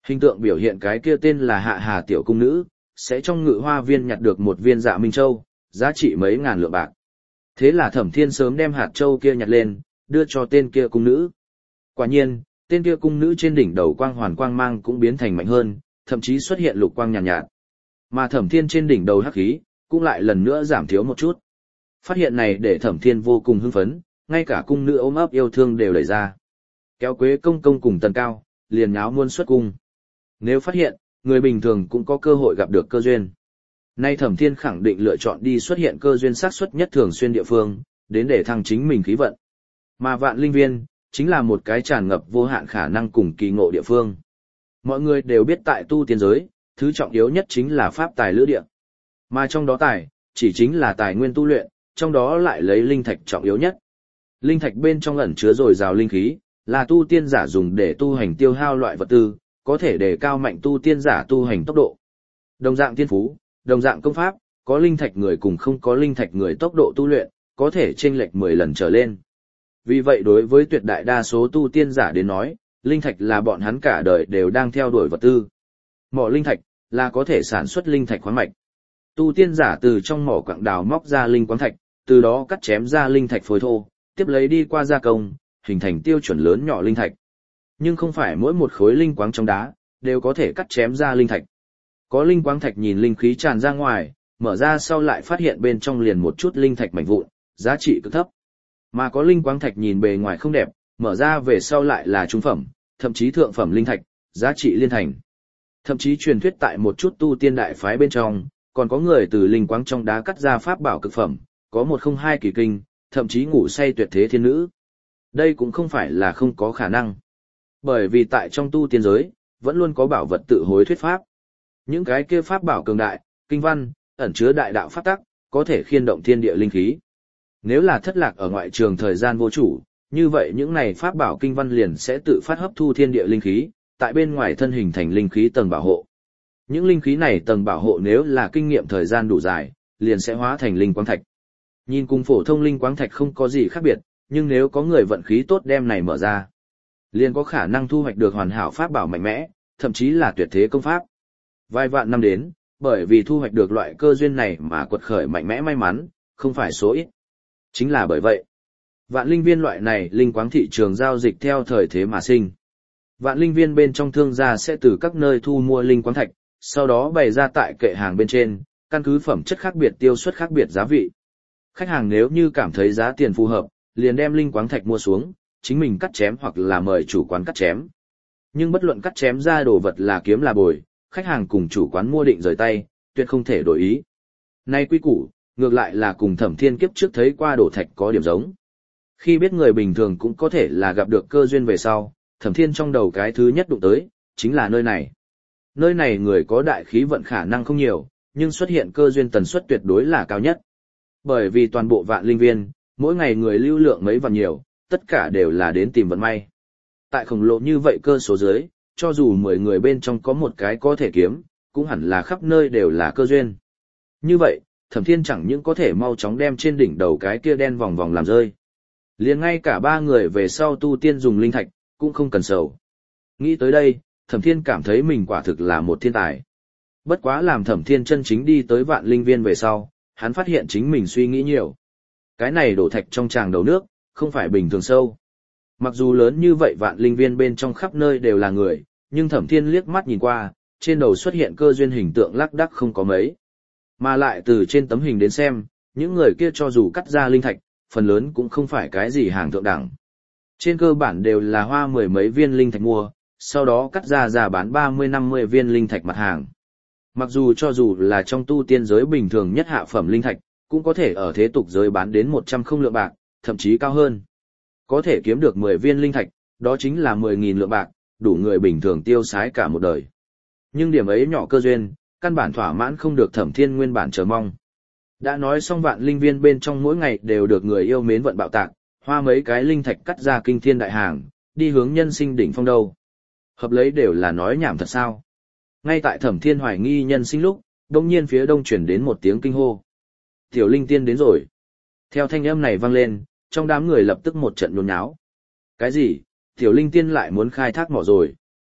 Hình tượng biểu hiện cái kia tên là Hạ Hà tiểu cung nữ, sẽ trong ngự hoa viên nhặt được một viên Dạ Minh Châu, giá trị mấy ngàn lượng bạc. Thế là Thẩm Thiên sớm đem hạt châu kia nhặt lên, đưa cho tên kia cung nữ. Quả nhiên, tên kia cung nữ trên đỉnh đầu quang hoàn quang mang cũng biến thành mạnh hơn, thậm chí xuất hiện lục quang nhàn nhạt, nhạt. Mà Thẩm Thiên trên đỉnh đầu hắc khí cũng lại lần nữa giảm thiếu một chút. Phát hiện này để Thẩm Thiên vô cùng hưng phấn, ngay cả cung nữ ôm ấp yêu thương đều đẩy ra. Kéo Quế Công công cùng Tần Cao, liền nháo muôn xuất cung. Nếu phát hiện, người bình thường cũng có cơ hội gặp được cơ duyên. Nay Thẩm Thiên khẳng định lựa chọn đi xuất hiện cơ duyên xác suất nhất thường xuyên địa phương, đến để thăng chính mình khí vận. Mà Vạn Linh Viên, chính là một cái tràn ngập vô hạn khả năng cùng kỳ ngộ địa phương. Mọi người đều biết tại tu tiên giới, thứ trọng yếu nhất chính là pháp tài lữ địa. Mà trong đó tài, chỉ chính là tài nguyên tu luyện, trong đó lại lấy linh thạch trọng yếu nhất. Linh thạch bên trong ẩn chứa dồi dào linh khí, là tu tiên giả dùng để tu hành tiêu hao loại vật tư, có thể đề cao mạnh tu tiên giả tu hành tốc độ. Đồng dạng tiên phú, đồng dạng công pháp, có linh thạch người cùng không có linh thạch người tốc độ tu luyện, có thể chênh lệch mười lần trở lên. Vì vậy đối với tuyệt đại đa số tu tiên giả đến nói, linh thạch là bọn hắn cả đời đều đang theo đuổi vật tư. Mỏ linh thạch là có thể sản xuất linh thạch khoáng mạch. Tu tiên giả từ trong mỏ quặng đào móc ra linh quáng thạch, từ đó cắt chém ra linh thạch phối thô, tiếp lấy đi qua gia công, hình thành tiêu chuẩn lớn nhỏ linh thạch. Nhưng không phải mỗi một khối linh quáng trong đá đều có thể cắt chém ra linh thạch. Có linh quáng thạch nhìn linh khí tràn ra ngoài, mở ra sau lại phát hiện bên trong liền một chút linh thạch mảnh vụn, giá trị cực thấp. Mà có linh quáng thạch nhìn bề ngoài không đẹp, mở ra về sau lại là trung phẩm, thậm chí thượng phẩm linh thạch, giá trị liên thành. Thậm chí truyền thuyết tại một chút tu tiên đại phái bên trong, còn có người từ linh quáng trong đá cắt ra pháp bảo cực phẩm, có một không hai kỳ kinh, thậm chí ngủ say tuyệt thế thiên nữ. Đây cũng không phải là không có khả năng. Bởi vì tại trong tu tiên giới, vẫn luôn có bảo vật tự hối thuyết pháp. Những cái kia pháp bảo cường đại, kinh văn, ẩn chứa đại đạo pháp tắc, có thể khiên động thiên địa linh khí. Nếu là thất lạc ở ngoại trường thời gian vô chủ, như vậy những này pháp bảo kinh văn liền sẽ tự phát hấp thu thiên địa linh khí, tại bên ngoài thân hình thành linh khí tầng bảo hộ. Những linh khí này tầng bảo hộ nếu là kinh nghiệm thời gian đủ dài, liền sẽ hóa thành linh quáng thạch. Nhìn cùng phổ thông linh quáng thạch không có gì khác biệt, nhưng nếu có người vận khí tốt đem này mở ra, liền có khả năng thu hoạch được hoàn hảo pháp bảo mạnh mẽ, thậm chí là tuyệt thế công pháp. Vài vạn năm đến, bởi vì thu hoạch được loại cơ duyên này mà quật khởi mạnh mẽ may mắn, không phải số ít. Chính là bởi vậy, Vạn Linh Viên loại này linh quáng thị trường giao dịch theo thời thế mà sinh. Vạn Linh Viên bên trong thương gia sẽ từ các nơi thu mua linh quáng thạch, sau đó bày ra tại kệ hàng bên trên, căn cứ phẩm chất khác biệt tiêu suất khác biệt giá vị. Khách hàng nếu như cảm thấy giá tiền phù hợp, liền đem linh quáng thạch mua xuống, chính mình cắt chém hoặc là mời chủ quán cắt chém. Nhưng bất luận cắt chém ra đồ vật là kiếm là bồi, khách hàng cùng chủ quán mua định rời tay, tuyệt không thể đổi ý. Nay quy củ, ngược lại là cùng Thẩm Thiên kiếp trước thấy qua đổ thạch có điểm giống. Khi biết người bình thường cũng có thể là gặp được cơ duyên về sau, Thẩm Thiên trong đầu cái thứ nhất đụng tới, chính là nơi này. Nơi này người có đại khí vận khả năng không nhiều, nhưng xuất hiện cơ duyên tần suất tuyệt đối là cao nhất. Bởi vì toàn bộ Vạn Linh Viên, mỗi ngày người lưu lượng mấy vạn nhiều, tất cả đều là đến tìm vận may. Tại khổng lồ như vậy cơ số dưới, cho dù mười người bên trong có một cái có thể kiếm, cũng hẳn là khắp nơi đều là cơ duyên. Như vậy, Thẩm Thiên chẳng những có thể mau chóng đem trên đỉnh đầu cái kia đen vòng vòng làm rơi. Liền ngay cả ba người về sau tu tiên dùng linh thạch, cũng không cần sầu. Nghĩ tới đây, Thẩm Thiên cảm thấy mình quả thực là một thiên tài. Bất quá làm Thẩm Thiên chân chính đi tới Vạn Linh Viên về sau, hắn phát hiện chính mình suy nghĩ nhiều. Cái này đổ thạch trong tràng đầu nước, không phải bình thường sâu. Mặc dù lớn như vậy Vạn Linh Viên bên trong khắp nơi đều là người, nhưng Thẩm Thiên liếc mắt nhìn qua, trên đầu xuất hiện cơ duyên hình tượng lác đác không có mấy. Mà lại từ trên tấm hình đến xem, những người kia cho dù cắt ra linh thạch, phần lớn cũng không phải cái gì hàng thượng đẳng. Trên cơ bản đều là hoa mười mấy viên linh thạch mua, sau đó cắt ra ra bán ba mươi năm mươi viên linh thạch mặt hàng. Mặc dù cho dù là trong tu tiên giới bình thường nhất hạ phẩm linh thạch, cũng có thể ở thế tục giới bán đến một trăm không lượng bạc, thậm chí cao hơn. Có thể kiếm được mười viên linh thạch, đó chính là mười nghìn lượng bạc, đủ người bình thường tiêu xái cả một đời. Nhưng điểm ấy nhỏ cơ duyên, căn bản thỏa mãn không được Thẩm Thiên nguyên bản chờ mong. Đã nói xong Vạn Linh Viên bên trong mỗi ngày đều được người yêu mến vận bạo tạc, hoa mấy cái linh thạch cắt ra kinh thiên đại hàng, đi hướng nhân sinh đỉnh phong đâu. Hợp lấy đều là nói nhảm thật sao. Ngay tại Thẩm Thiên hoài nghi nhân sinh lúc, đông nhiên phía đông chuyển đến một tiếng kinh hô. Tiểu Linh Tiên đến rồi. Theo thanh âm này vang lên, trong đám người lập tức một trận nhốn nháo. Cái gì? Tiểu Linh Tiên lại muốn khai thác mỏ rồi.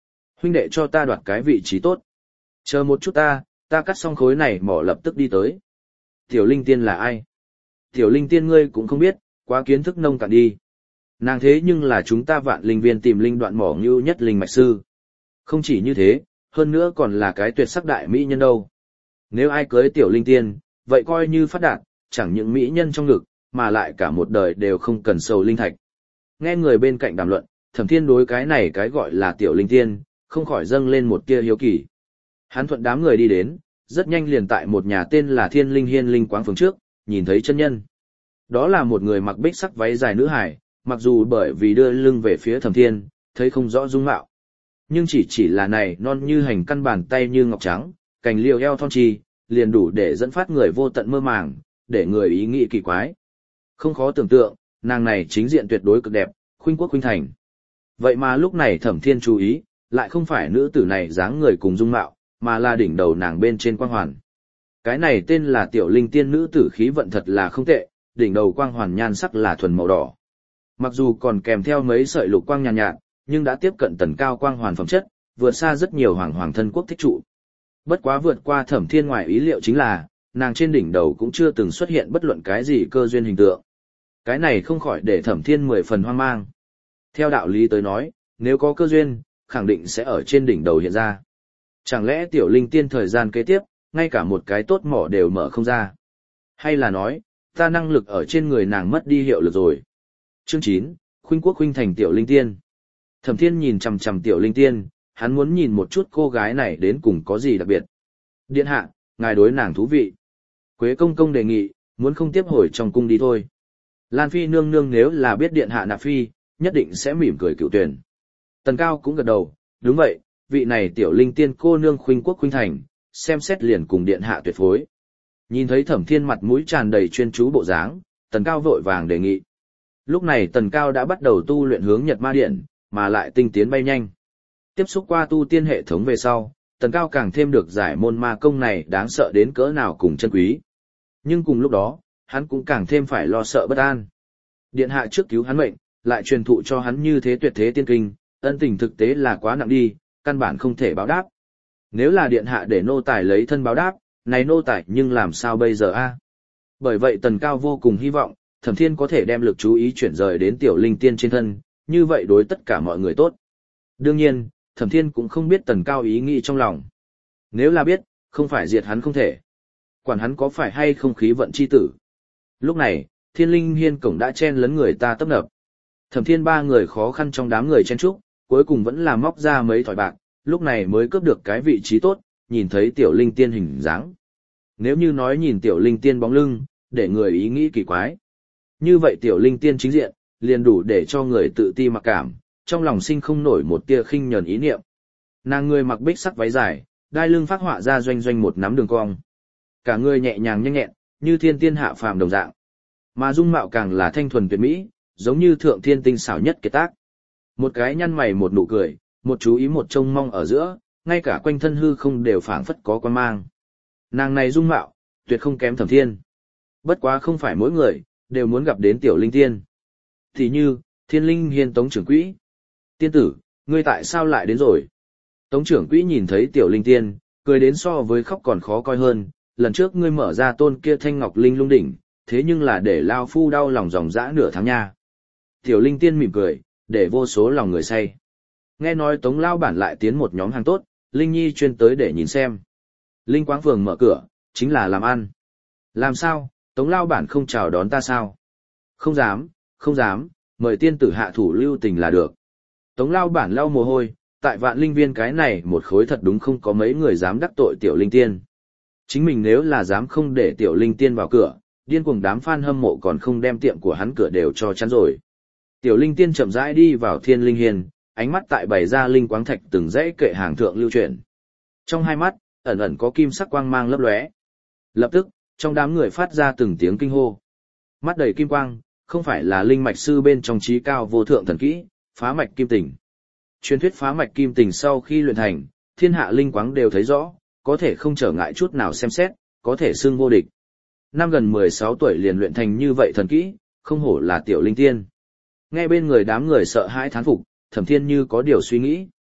huynh đệ cho ta đoạt cái vị trí tốt. Chờ một chút ta, ta cắt xong khối này mỏ lập tức đi tới. Tiểu Linh Tiên là ai? Tiểu Linh Tiên ngươi cũng không biết, quá kiến thức nông cạn đi. Nàng thế nhưng là chúng ta Vạn Linh Viên tìm linh đoạn mỏ ngưu nhất linh mạch sư. Không chỉ như thế, hơn nữa còn là cái tuyệt sắc đại mỹ nhân đâu. Nếu ai cưới Tiểu Linh Tiên, vậy coi như phát đạt, chẳng những mỹ nhân trong ngực, mà lại cả một đời đều không cần sầu linh thạch. Nghe người bên cạnh đàm luận, Thẩm Thiên đối cái này cái gọi là Tiểu Linh Tiên, không khỏi dâng lên một tia hiếu kỳ. Hắn thuận đám người đi đến, rất nhanh liền tại một nhà tên là Thiên Linh Hiên Linh Quáng Phường trước, nhìn thấy chân nhân. Đó là một người mặc bích sắc váy dài nữ hải, mặc dù bởi vì đưa lưng về phía Thẩm Thiên, thấy không rõ dung mạo. Nhưng chỉ chỉ là này non như hành căn bàn tay như ngọc trắng, cành liều eo thon trì, liền đủ để dẫn phát người vô tận mơ màng, để người ý nghĩ kỳ quái. Không khó tưởng tượng, nàng này chính diện tuyệt đối cực đẹp, khuynh quốc khuynh thành. Vậy mà lúc này Thẩm Thiên chú ý, lại không phải nữ tử này dáng người cùng dung mạo, mà là đỉnh đầu nàng bên trên quang hoàn. Cái này tên là Tiểu Linh Tiên nữ tử khí vận thật là không tệ, đỉnh đầu quang hoàn nhan sắc là thuần màu đỏ. Mặc dù còn kèm theo mấy sợi lục quang nhàn nhạt, nhạt, nhưng đã tiếp cận tần cao quang hoàn phẩm chất, vượt xa rất nhiều hoàng hoàng thân quốc thích trụ. Bất quá vượt qua Thẩm Thiên ngoài ý liệu chính là, nàng trên đỉnh đầu cũng chưa từng xuất hiện bất luận cái gì cơ duyên hình tượng. Cái này không khỏi để Thẩm Thiên mười phần hoang mang. Theo đạo lý tới nói, nếu có cơ duyên, khẳng định sẽ ở trên đỉnh đầu hiện ra. Chẳng lẽ Tiểu Linh Tiên thời gian kế tiếp, ngay cả một cái tốt mỏ đều mở không ra? Hay là nói, ta năng lực ở trên người nàng mất đi hiệu lực rồi? Chương chín, khuynh quốc khuynh thành Tiểu Linh Tiên. Thẩm Thiên nhìn chằm chằm Tiểu Linh Tiên, hắn muốn nhìn một chút cô gái này đến cùng có gì đặc biệt. Điện hạ, ngài đối nàng thú vị. Quế công công đề nghị, muốn không tiếp hồi trong cung đi thôi. Lan Phi nương nương nếu là biết điện hạ nạp phi, nhất định sẽ mỉm cười cựu tuyển. Tần Cao cũng gật đầu, đúng vậy, vị này Tiểu Linh Tiên cô nương khuynh quốc khuynh thành, xem xét liền cùng điện hạ tuyệt phối. Nhìn thấy Thẩm Thiên mặt mũi tràn đầy chuyên chú bộ dáng, Tần Cao vội vàng đề nghị. Lúc này Tần Cao đã bắt đầu tu luyện hướng Nhật Ma Điện, mà lại tinh tiến bay nhanh. Tiếp xúc qua tu tiên hệ thống về sau, Tần Cao càng thêm được giải môn ma công này đáng sợ đến cỡ nào cùng chân quý. Nhưng cùng lúc đó, hắn cũng càng thêm phải lo sợ bất an. Điện hạ trước cứu hắn mệnh, lại truyền thụ cho hắn như thế tuyệt thế tiên kinh, ân tình thực tế là quá nặng đi, căn bản không thể báo đáp. Nếu là điện hạ để nô tài lấy thân báo đáp, này nô tài nhưng làm sao bây giờ a? Bởi vậy Tần Cao vô cùng hy vọng, Thẩm Thiên có thể đem lực chú ý chuyển rời đến Tiểu Linh Tiên trên thân, như vậy đối tất cả mọi người tốt. Đương nhiên, Thẩm Thiên cũng không biết Tần Cao ý nghĩ trong lòng. Nếu là biết, không phải diệt hắn không thể. Quản hắn có phải hay không khí vận chi tử. Lúc này, Thiên Linh Hiên cổng đã chen lấn người ta tấp nập. Thẩm Thiên ba người khó khăn trong đám người chen trúc, cuối cùng vẫn là móc ra mấy thỏi bạc, lúc này mới cướp được cái vị trí tốt, nhìn thấy Tiểu Linh Tiên hình dáng. Nếu như nói nhìn Tiểu Linh Tiên bóng lưng, để người ý nghĩ kỳ quái. Như vậy Tiểu Linh Tiên chính diện, liền đủ để cho người tự ti mặc cảm, trong lòng sinh không nổi một tia khinh nhờn ý niệm. Nàng người mặc bích sắc váy dài, đai lưng phác họa ra doanh doanh một nắm đường cong. Cả người nhẹ nhàng nhanh nhẹn, như thiên tiên hạ phàm đồng dạng. Mà dung mạo càng là thanh thuần tuyệt mỹ, giống như thượng thiên tinh xảo nhất kiệt tác. Một cái nhăn mày một nụ cười, một chú ý một trông mong ở giữa, ngay cả quanh thân hư không đều phảng phất có quan mang. Nàng này dung mạo, tuyệt không kém Thẩm Thiên. Bất quá không phải mỗi người, đều muốn gặp đến Tiểu Linh Tiên. Thì như, Thiên Linh Hiên Tống trưởng quỹ. Tiên tử, ngươi tại sao lại đến rồi? Tống trưởng quỹ nhìn thấy Tiểu Linh Tiên, cười đến so với khóc còn khó coi hơn. Lần trước ngươi mở ra tôn kia thanh ngọc linh lung đỉnh, thế nhưng là để lao phu đau lòng dòng dã nửa tháng nha. Tiểu Linh Tiên mỉm cười, để vô số lòng người say. Nghe nói Tống lao bản lại tiến một nhóm hàng tốt, Linh Nhi chuyên tới để nhìn xem. Linh Quáng Phường mở cửa, chính là làm ăn. Làm sao, Tống lao bản không chào đón ta sao? Không dám, không dám, mời tiên tử hạ thủ lưu tình là được. Tống lao bản lau mồ hôi, tại Vạn Linh Viên cái này một khối thật đúng không có mấy người dám đắc tội Tiểu Linh Tiên. Chính mình nếu là dám không để Tiểu Linh Tiên vào cửa, điên cuồng đám fan hâm mộ còn không đem tiệm của hắn cửa đều cho chắn rồi. Tiểu Linh Tiên chậm rãi đi vào Thiên Linh Hiên, ánh mắt tại bày ra linh quáng thạch từng dãy kệ hàng thượng lưu chuyển. Trong hai mắt, ẩn ẩn có kim sắc quang mang lấp lóe. Lập tức, trong đám người phát ra từng tiếng kinh hô. Mắt đầy kim quang, không phải là linh mạch sư bên trong trí cao vô thượng thần kỹ, phá mạch kim tình. Truyền thuyết phá mạch kim tình sau khi luyện thành, thiên hạ linh quáng đều thấy rõ, có thể không trở ngại chút nào xem xét, có thể xưng vô địch. Năm gần mười sáu tuổi liền luyện thành như vậy thần kỹ, không hổ là Tiểu Linh Tiên. Nghe bên người đám người sợ hãi thán phục, Thẩm Thiên như có điều suy nghĩ.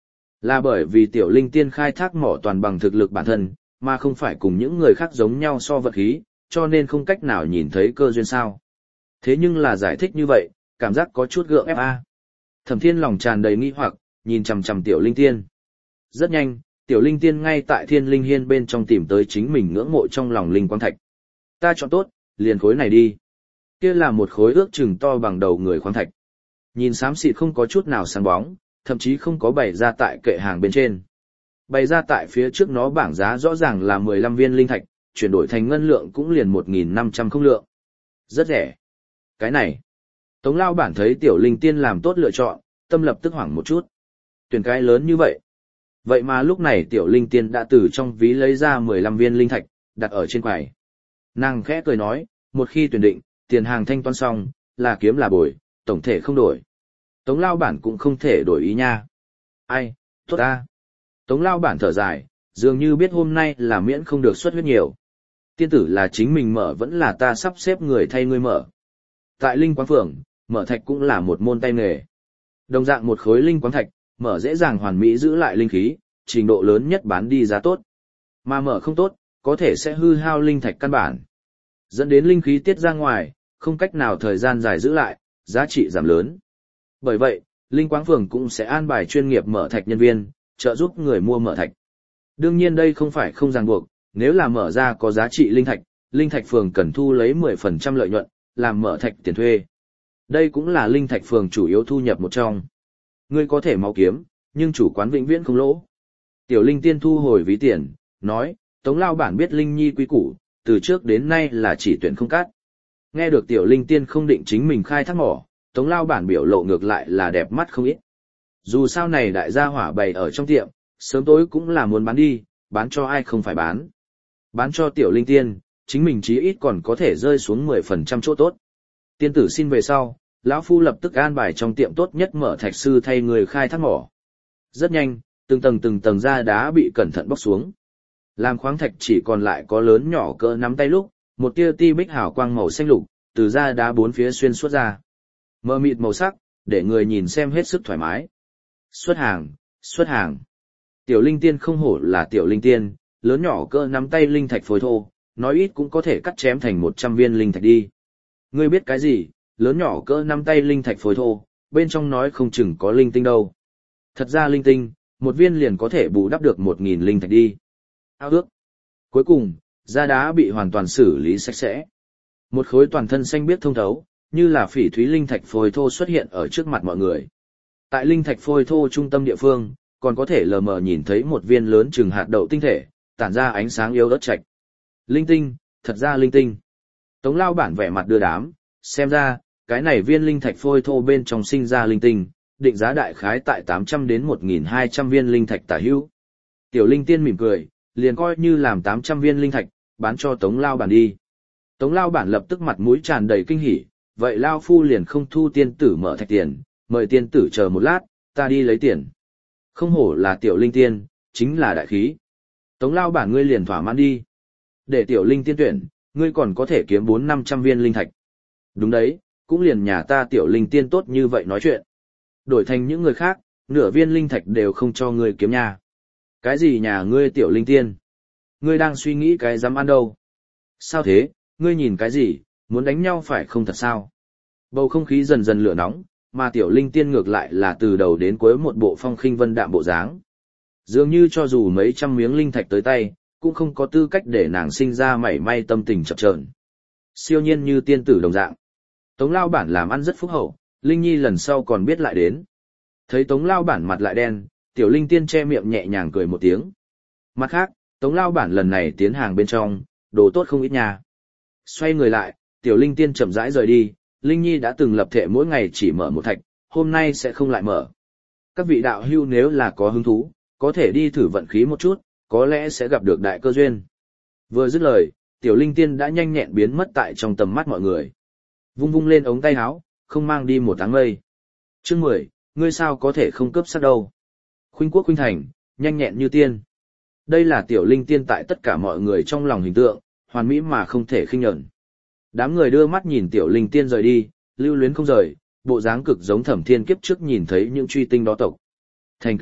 Là bởi vì tiểu linh tiên khai thác mỏ toàn bằng thực lực bản thân, mà không phải cùng những người khác giống nhau so vật khí, cho nên không cách nào nhìn thấy cơ duyên sao. Thế nhưng là giải thích như vậy, cảm giác có chút gượng ép a. Thẩm Thiên lòng tràn đầy nghi hoặc, nhìn chằm chằm tiểu linh tiên. Rất nhanh, tiểu linh tiên ngay tại Thiên Linh Hiên bên trong tìm tới chính mình ngưỡng mộ trong lòng linh quang thạch. Ta chọn tốt, liền khối này đi. Kia là một khối ước chừng to bằng đầu người khoáng thạch. Nhìn xám xịt không có chút nào sáng bóng, thậm chí không có bày ra tại kệ hàng bên trên. Bày ra tại phía trước nó bảng giá rõ ràng là mười lăm viên linh thạch, chuyển đổi thành ngân lượng cũng liền một nghìn năm trăm không lượng. Rất rẻ. Cái này, Tống lao bản thấy tiểu linh tiên làm tốt lựa chọn, tâm lập tức hoảng một chút. Tuyển cái lớn như vậy. Vậy mà lúc này tiểu linh tiên đã từ trong ví lấy ra mười lăm viên linh thạch, đặt ở trên quầy. Nàng khẽ cười nói, một khi tuyển định, tiền hàng thanh toán xong, là kiếm là bồi, tổng thể không đổi. Tống lao bản cũng không thể đổi ý nha. Ai, tốt ta. Tống lao bản thở dài, dường như biết hôm nay là miễn không được xuất huyết nhiều. Tiên tử là chính mình mở vẫn là ta sắp xếp người thay ngươi mở. Tại Linh Quán Phường, mở thạch cũng là một môn tay nghề. Đồng dạng một khối linh quán thạch, mở dễ dàng hoàn mỹ giữ lại linh khí, trình độ lớn nhất bán đi giá tốt. Mà mở không tốt, có thể sẽ hư hao linh thạch căn bản. Dẫn đến linh khí tiết ra ngoài, không cách nào thời gian dài giữ lại, giá trị giảm lớn. Bởi vậy, Linh Quáng Phường cũng sẽ an bài chuyên nghiệp mở thạch nhân viên, trợ giúp người mua mở thạch. Đương nhiên đây không phải không ràng buộc, nếu là mở ra có giá trị linh thạch, Linh Thạch Phường cần thu lấy mười phần trăm lợi nhuận, làm mở thạch tiền thuê. Đây cũng là Linh Thạch Phường chủ yếu thu nhập một trong. Ngươi có thể máu kiếm, nhưng chủ quán vĩnh viễn không lỗ. Tiểu Linh Tiên thu hồi ví tiền, nói, Tống lao bản biết Linh Nhi quý củ, từ trước đến nay là chỉ tuyển không cắt. Nghe được Tiểu Linh Tiên không định chính mình khai thác mỏ, Tống lao bản biểu lộ ngược lại là đẹp mắt không ít. Dù sao này đại gia hỏa bày ở trong tiệm, sớm tối cũng là muốn bán đi, bán cho ai không phải bán. Bán cho Tiểu Linh Tiên, chính mình chí ít còn có thể rơi xuống mười phần trăm chỗ tốt. Tiên tử xin về sau, lão phu lập tức an bài trong tiệm tốt nhất mở thạch sư thay người khai thác mỏ. Rất nhanh, từng tầng từng tầng da đá bị cẩn thận bóc xuống. Làm khoáng thạch chỉ còn lại có lớn nhỏ cỡ nắm tay lúc, một tia ti bích hào quang màu xanh lục, từ da đá bốn phía xuyên suốt ra. Mờ mịt màu sắc, để người nhìn xem hết sức thoải mái. Xuất hàng, xuất hàng. Tiểu Linh Tiên không hổ là Tiểu Linh Tiên, lớn nhỏ cỡ nắm tay linh thạch phối thô, nói ít cũng có thể cắt chém thành một trăm viên linh thạch đi. Ngươi biết cái gì, lớn nhỏ cỡ nắm tay linh thạch phối thô, bên trong nói không chừng có linh tinh đâu. Thật ra linh tinh, một viên liền có thể bù đắp được một nghìn linh thạch đi. Ao ước. Cuối cùng, da đá bị hoàn toàn xử lý sạch sẽ. Một khối toàn thân xanh biếc thông thấu, như là phỉ thúy linh thạch phôi thô xuất hiện ở trước mặt mọi người. Tại linh thạch phôi thô trung tâm địa phương, còn có thể lờ mờ nhìn thấy một viên lớn chừng hạt đậu tinh thể, tản ra ánh sáng yếu ớt chạch. Linh tinh, thật ra linh tinh. Tống lao bản vẻ mặt đưa đám, xem ra, cái này viên linh thạch phôi thô bên trong sinh ra linh tinh, định giá đại khái tại tám trăm đến một nghìn hai trăm viên linh thạch tả hữu. Tiểu Linh Tiên mỉm cười, liền coi như làm tám trăm viên linh thạch, bán cho Tống lao bản đi. Tống lao bản lập tức mặt mũi tràn đầy kinh hỉ, vậy lao phu liền không thu tiên tử mở thạch tiền, mời tiên tử chờ một lát, ta đi lấy tiền. Không hổ là Tiểu Linh Tiên, chính là đại khí. Tống lao bản ngươi liền thỏa mãn đi. Để Tiểu Linh Tiên tuyển, ngươi còn có thể kiếm bốn năm trăm viên linh thạch. Đúng đấy, cũng liền nhà ta Tiểu Linh Tiên tốt như vậy nói chuyện. Đổi thành những người khác, nửa viên linh thạch đều không cho ngươi kiếm nhà. Cái gì nhà ngươi Tiểu Linh Tiên? Ngươi đang suy nghĩ cái dám ăn đâu? Sao thế, ngươi nhìn cái gì, muốn đánh nhau phải không thật sao? Bầu không khí dần dần lửa nóng, mà Tiểu Linh Tiên ngược lại là từ đầu đến cuối một bộ phong khinh vân đạm bộ dáng. Dường như cho dù mấy trăm miếng linh thạch tới tay, cũng không có tư cách để nàng sinh ra mảy may tâm tình chập chờn. Siêu nhiên như tiên tử đồng dạng. Tống lao bản làm ăn rất phúc hậu, Linh Nhi lần sau còn biết lại đến. Thấy Tống lao bản mặt lại đen, Tiểu Linh Tiên che miệng nhẹ nhàng cười một tiếng. Mặt khác, Tống lao bản lần này tiến hàng bên trong, đồ tốt không ít nha. Xoay người lại, Tiểu Linh Tiên chậm rãi rời đi, Linh Nhi đã từng lập thệ mỗi ngày chỉ mở một thạch, hôm nay sẽ không lại mở. Các vị đạo hưu nếu là có hứng thú, có thể đi thử vận khí một chút, có lẽ sẽ gặp được đại cơ duyên. Vừa dứt lời, Tiểu Linh Tiên đã nhanh nhẹn biến mất tại trong tầm mắt mọi người. Vung vung lên ống tay áo, không mang đi một áng mây. Chương mười, ngươi sao có thể không cướp sắc đâu. Khuynh quốc khuynh thành, nhanh nhẹn như tiên. Đây là Tiểu Linh Tiên tại tất cả mọi người trong lòng hình tượng, hoàn mỹ mà không thể khinh nhẫn. Đám người đưa mắt nhìn Tiểu Linh Tiên rời đi, lưu luyến không rời, bộ dáng cực giống Thẩm Thiên kiếp trước nhìn thấy những truy tinh đó tộc. Thành kính,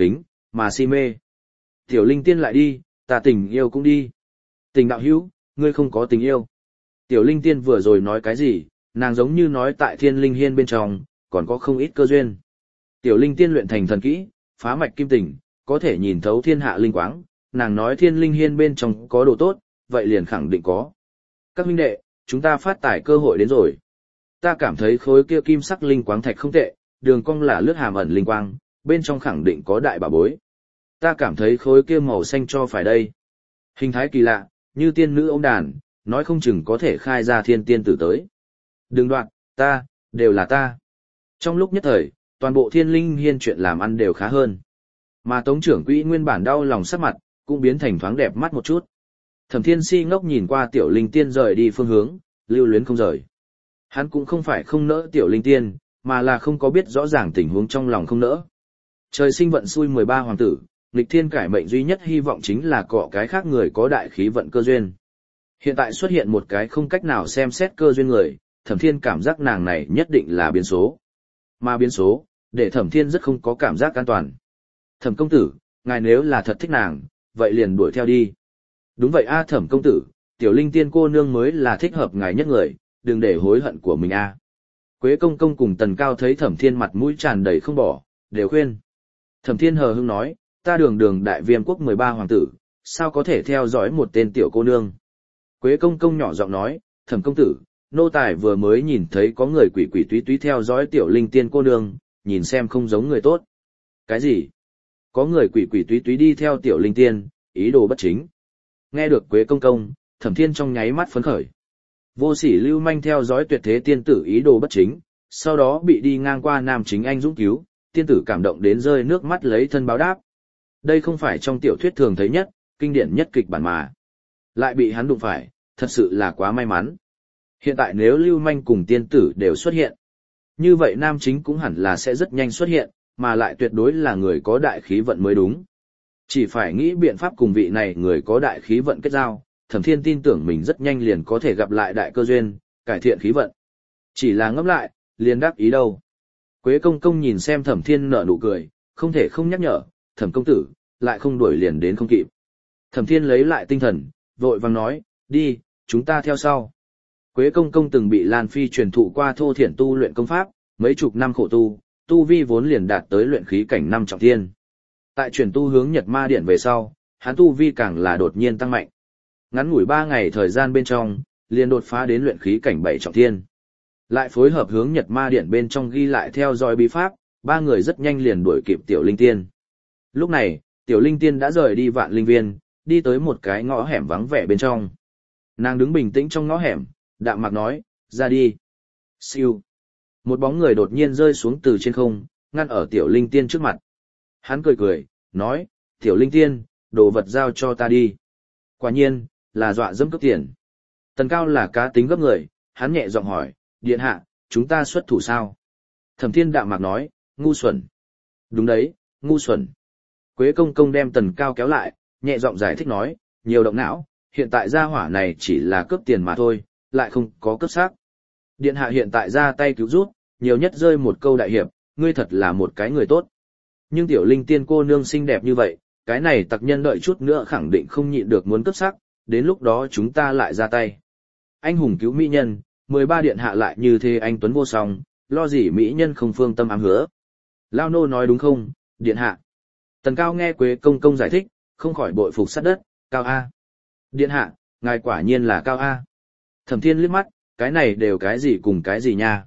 mà si mê. Tiểu linh tiên lại đi, ta tình yêu cũng đi. Tình đạo hữu, ngươi không có tình yêu. Tiểu linh tiên vừa rồi nói cái gì, nàng giống như nói tại thiên linh hiên bên trong, còn có không ít cơ duyên. Tiểu linh tiên luyện thành thần kỹ, phá mạch kim tình, có thể nhìn thấu thiên hạ linh quáng, nàng nói thiên linh hiên bên trong có đồ tốt, vậy liền khẳng định có. Các huynh đệ, chúng ta phát tải cơ hội đến rồi. Ta cảm thấy khối kia kim sắc linh quáng thạch không tệ, đường cong là lướt hàm ẩn linh quang, bên trong khẳng định có đại bảo bối. Ta cảm thấy khối kia màu xanh cho phải đây. Hình thái kỳ lạ, như tiên nữ ống đàn, nói không chừng có thể khai ra thiên tiên tử tới. Đừng đoạn, ta, đều là ta. Trong lúc nhất thời, toàn bộ thiên linh hiên chuyện làm ăn đều khá hơn. Mà tống trưởng quỹ nguyên bản đau lòng sắc mặt, cũng biến thành thoáng đẹp mắt một chút. Thẩm Thiên Si ngốc nhìn qua tiểu linh tiên rời đi phương hướng, lưu luyến không rời. Hắn cũng không phải không nỡ tiểu linh tiên, mà là không có biết rõ ràng tình huống trong lòng không nỡ. Trời sinh vận xui mười ba hoàng tử, nghịch thiên cải mệnh duy nhất hy vọng chính là cọ cái khác người có đại khí vận cơ duyên. Hiện tại xuất hiện một cái không cách nào xem xét cơ duyên người, Thẩm Thiên cảm giác nàng này nhất định là biến số. Mà biến số, để Thẩm Thiên rất không có cảm giác an toàn. Thẩm công tử, ngài nếu là thật thích nàng, vậy liền đuổi theo đi. Đúng vậy a Thẩm công tử, tiểu linh tiên cô nương mới là thích hợp ngài nhất người, đừng để hối hận của mình a. Quế công công cùng Tần Cao thấy Thẩm Thiên mặt mũi tràn đầy không bỏ, đều khuyên. Thẩm Thiên hờ hững nói, ta đường đường đại viêm quốc mười ba hoàng tử, sao có thể theo dõi một tên tiểu cô nương. Quế công công nhỏ giọng nói, Thẩm công tử, nô tài vừa mới nhìn thấy có người quỷ quỷ túy túy theo dõi tiểu linh tiên cô nương, nhìn xem không giống người tốt. Cái gì? Có người quỷ quỷ túy túy đi theo tiểu linh tiên, ý đồ bất chính. Nghe được Quế công công, Thẩm Thiên trong nháy mắt phấn khởi. Vô sỉ lưu manh theo dõi tuyệt thế tiên tử ý đồ bất chính, sau đó bị đi ngang qua nam chính anh dũng cứu, tiên tử cảm động đến rơi nước mắt lấy thân báo đáp. Đây không phải trong tiểu thuyết thường thấy nhất, kinh điển nhất kịch bản mà. Lại bị hắn đụng phải, thật sự là quá may mắn. Hiện tại nếu lưu manh cùng tiên tử đều xuất hiện, như vậy nam chính cũng hẳn là sẽ rất nhanh xuất hiện, mà lại tuyệt đối là người có đại khí vận mới đúng. Chỉ phải nghĩ biện pháp cùng vị này người có đại khí vận kết giao, Thẩm Thiên tin tưởng mình rất nhanh liền có thể gặp lại đại cơ duyên, cải thiện khí vận. Chỉ là ngẫm lại, liền đáp ý đâu. Quế công công nhìn xem Thẩm Thiên nở nụ cười, không thể không nhắc nhở, Thẩm công tử, lại không đuổi liền đến không kịp. Thẩm Thiên lấy lại tinh thần, vội vàng nói, đi, chúng ta theo sau. Quế công công từng bị Lan Phi truyền thụ qua thô thiển tu luyện công pháp, mấy chục năm khổ tu, tu vi vốn liền đạt tới luyện khí cảnh năm trọng thiên. Tại truyền tu hướng Nhật Ma Điện về sau, hắn tu vi càng là đột nhiên tăng mạnh. Ngắn ngủi ba ngày thời gian bên trong, liền đột phá đến luyện khí cảnh bảy trọng thiên. Lại phối hợp hướng Nhật Ma Điện bên trong ghi lại theo dõi bí pháp, ba người rất nhanh liền đuổi kịp Tiểu Linh Tiên. Lúc này, Tiểu Linh Tiên đã rời đi Vạn Linh Viên, đi tới một cái ngõ hẻm vắng vẻ bên trong. Nàng đứng bình tĩnh trong ngõ hẻm, đạm mạc nói, ra đi. Siêu. Một bóng người đột nhiên rơi xuống từ trên không, ngăn ở Tiểu Linh Tiên trước mặt. Hắn cười cười, nói, Tiểu Linh Tiên, đồ vật giao cho ta đi. Quả nhiên, là dọa dẫm cướp tiền. Tần Cao là cá tính gấp người, hắn nhẹ giọng hỏi, điện hạ, chúng ta xuất thủ sao? Thẩm Thiên đạm mạc nói, ngu xuẩn. Đúng đấy, ngu xuẩn. Quế công công đem Tần Cao kéo lại, nhẹ giọng giải thích nói, nhiều động não, hiện tại gia hỏa này chỉ là cướp tiền mà thôi, lại không có cướp xác. Điện hạ hiện tại ra tay cứu rút, nhiều nhất rơi một câu đại hiệp, ngươi thật là một cái người tốt. Nhưng Tiểu Linh Tiên cô nương xinh đẹp như vậy, cái này tặc nhân đợi chút nữa khẳng định không nhịn được muốn cướp xác, đến lúc đó chúng ta lại ra tay. Anh hùng cứu mỹ nhân, mười ba điện hạ lại như thế anh tuấn vô song, lo gì mỹ nhân không phương tâm ám hứa. Lao nô nói đúng không, điện hạ? Tần Cao nghe Quế công công giải thích, không khỏi bội phục sát đất, Cao A. Điện hạ, ngài quả nhiên là Cao A. Thẩm Thiên liếc mắt, cái này đều cái gì cùng cái gì nha.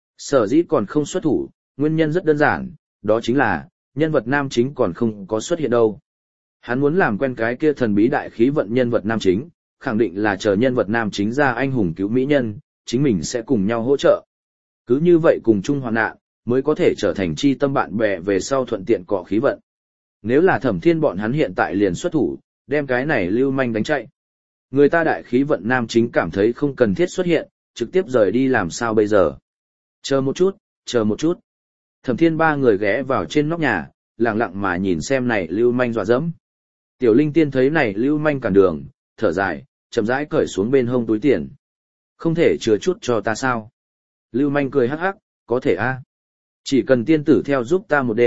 Sở dĩ còn không xuất thủ, nguyên nhân rất đơn giản, đó chính là, nhân vật nam chính còn không có xuất hiện đâu. Hắn muốn làm quen cái kia thần bí đại khí vận nhân vật nam chính, khẳng định là chờ nhân vật nam chính ra anh hùng cứu mỹ nhân, chính mình sẽ cùng nhau hỗ trợ. Cứ như vậy cùng chung hoạn nạn, mới có thể trở thành chi tâm bạn bè về sau thuận tiện cọ khí vận. Nếu là Thẩm Thiên bọn hắn hiện tại liền xuất thủ, đem cái này lưu manh đánh chạy. Người ta đại khí vận nam chính cảm thấy không cần thiết xuất hiện, trực tiếp rời đi làm sao bây giờ. Chờ một chút, chờ một chút. Thẩm Thiên ba người ghé vào trên nóc nhà, lặng lặng mà nhìn xem này lưu manh dọa dẫm. Tiểu Linh Tiên thấy này lưu manh cản đường, thở dài, chậm rãi cởi xuống bên hông túi tiền. Không thể chừa chút cho ta sao? Lưu manh cười hắc hắc, có thể a. Chỉ cần tiên tử theo giúp ta một đêm,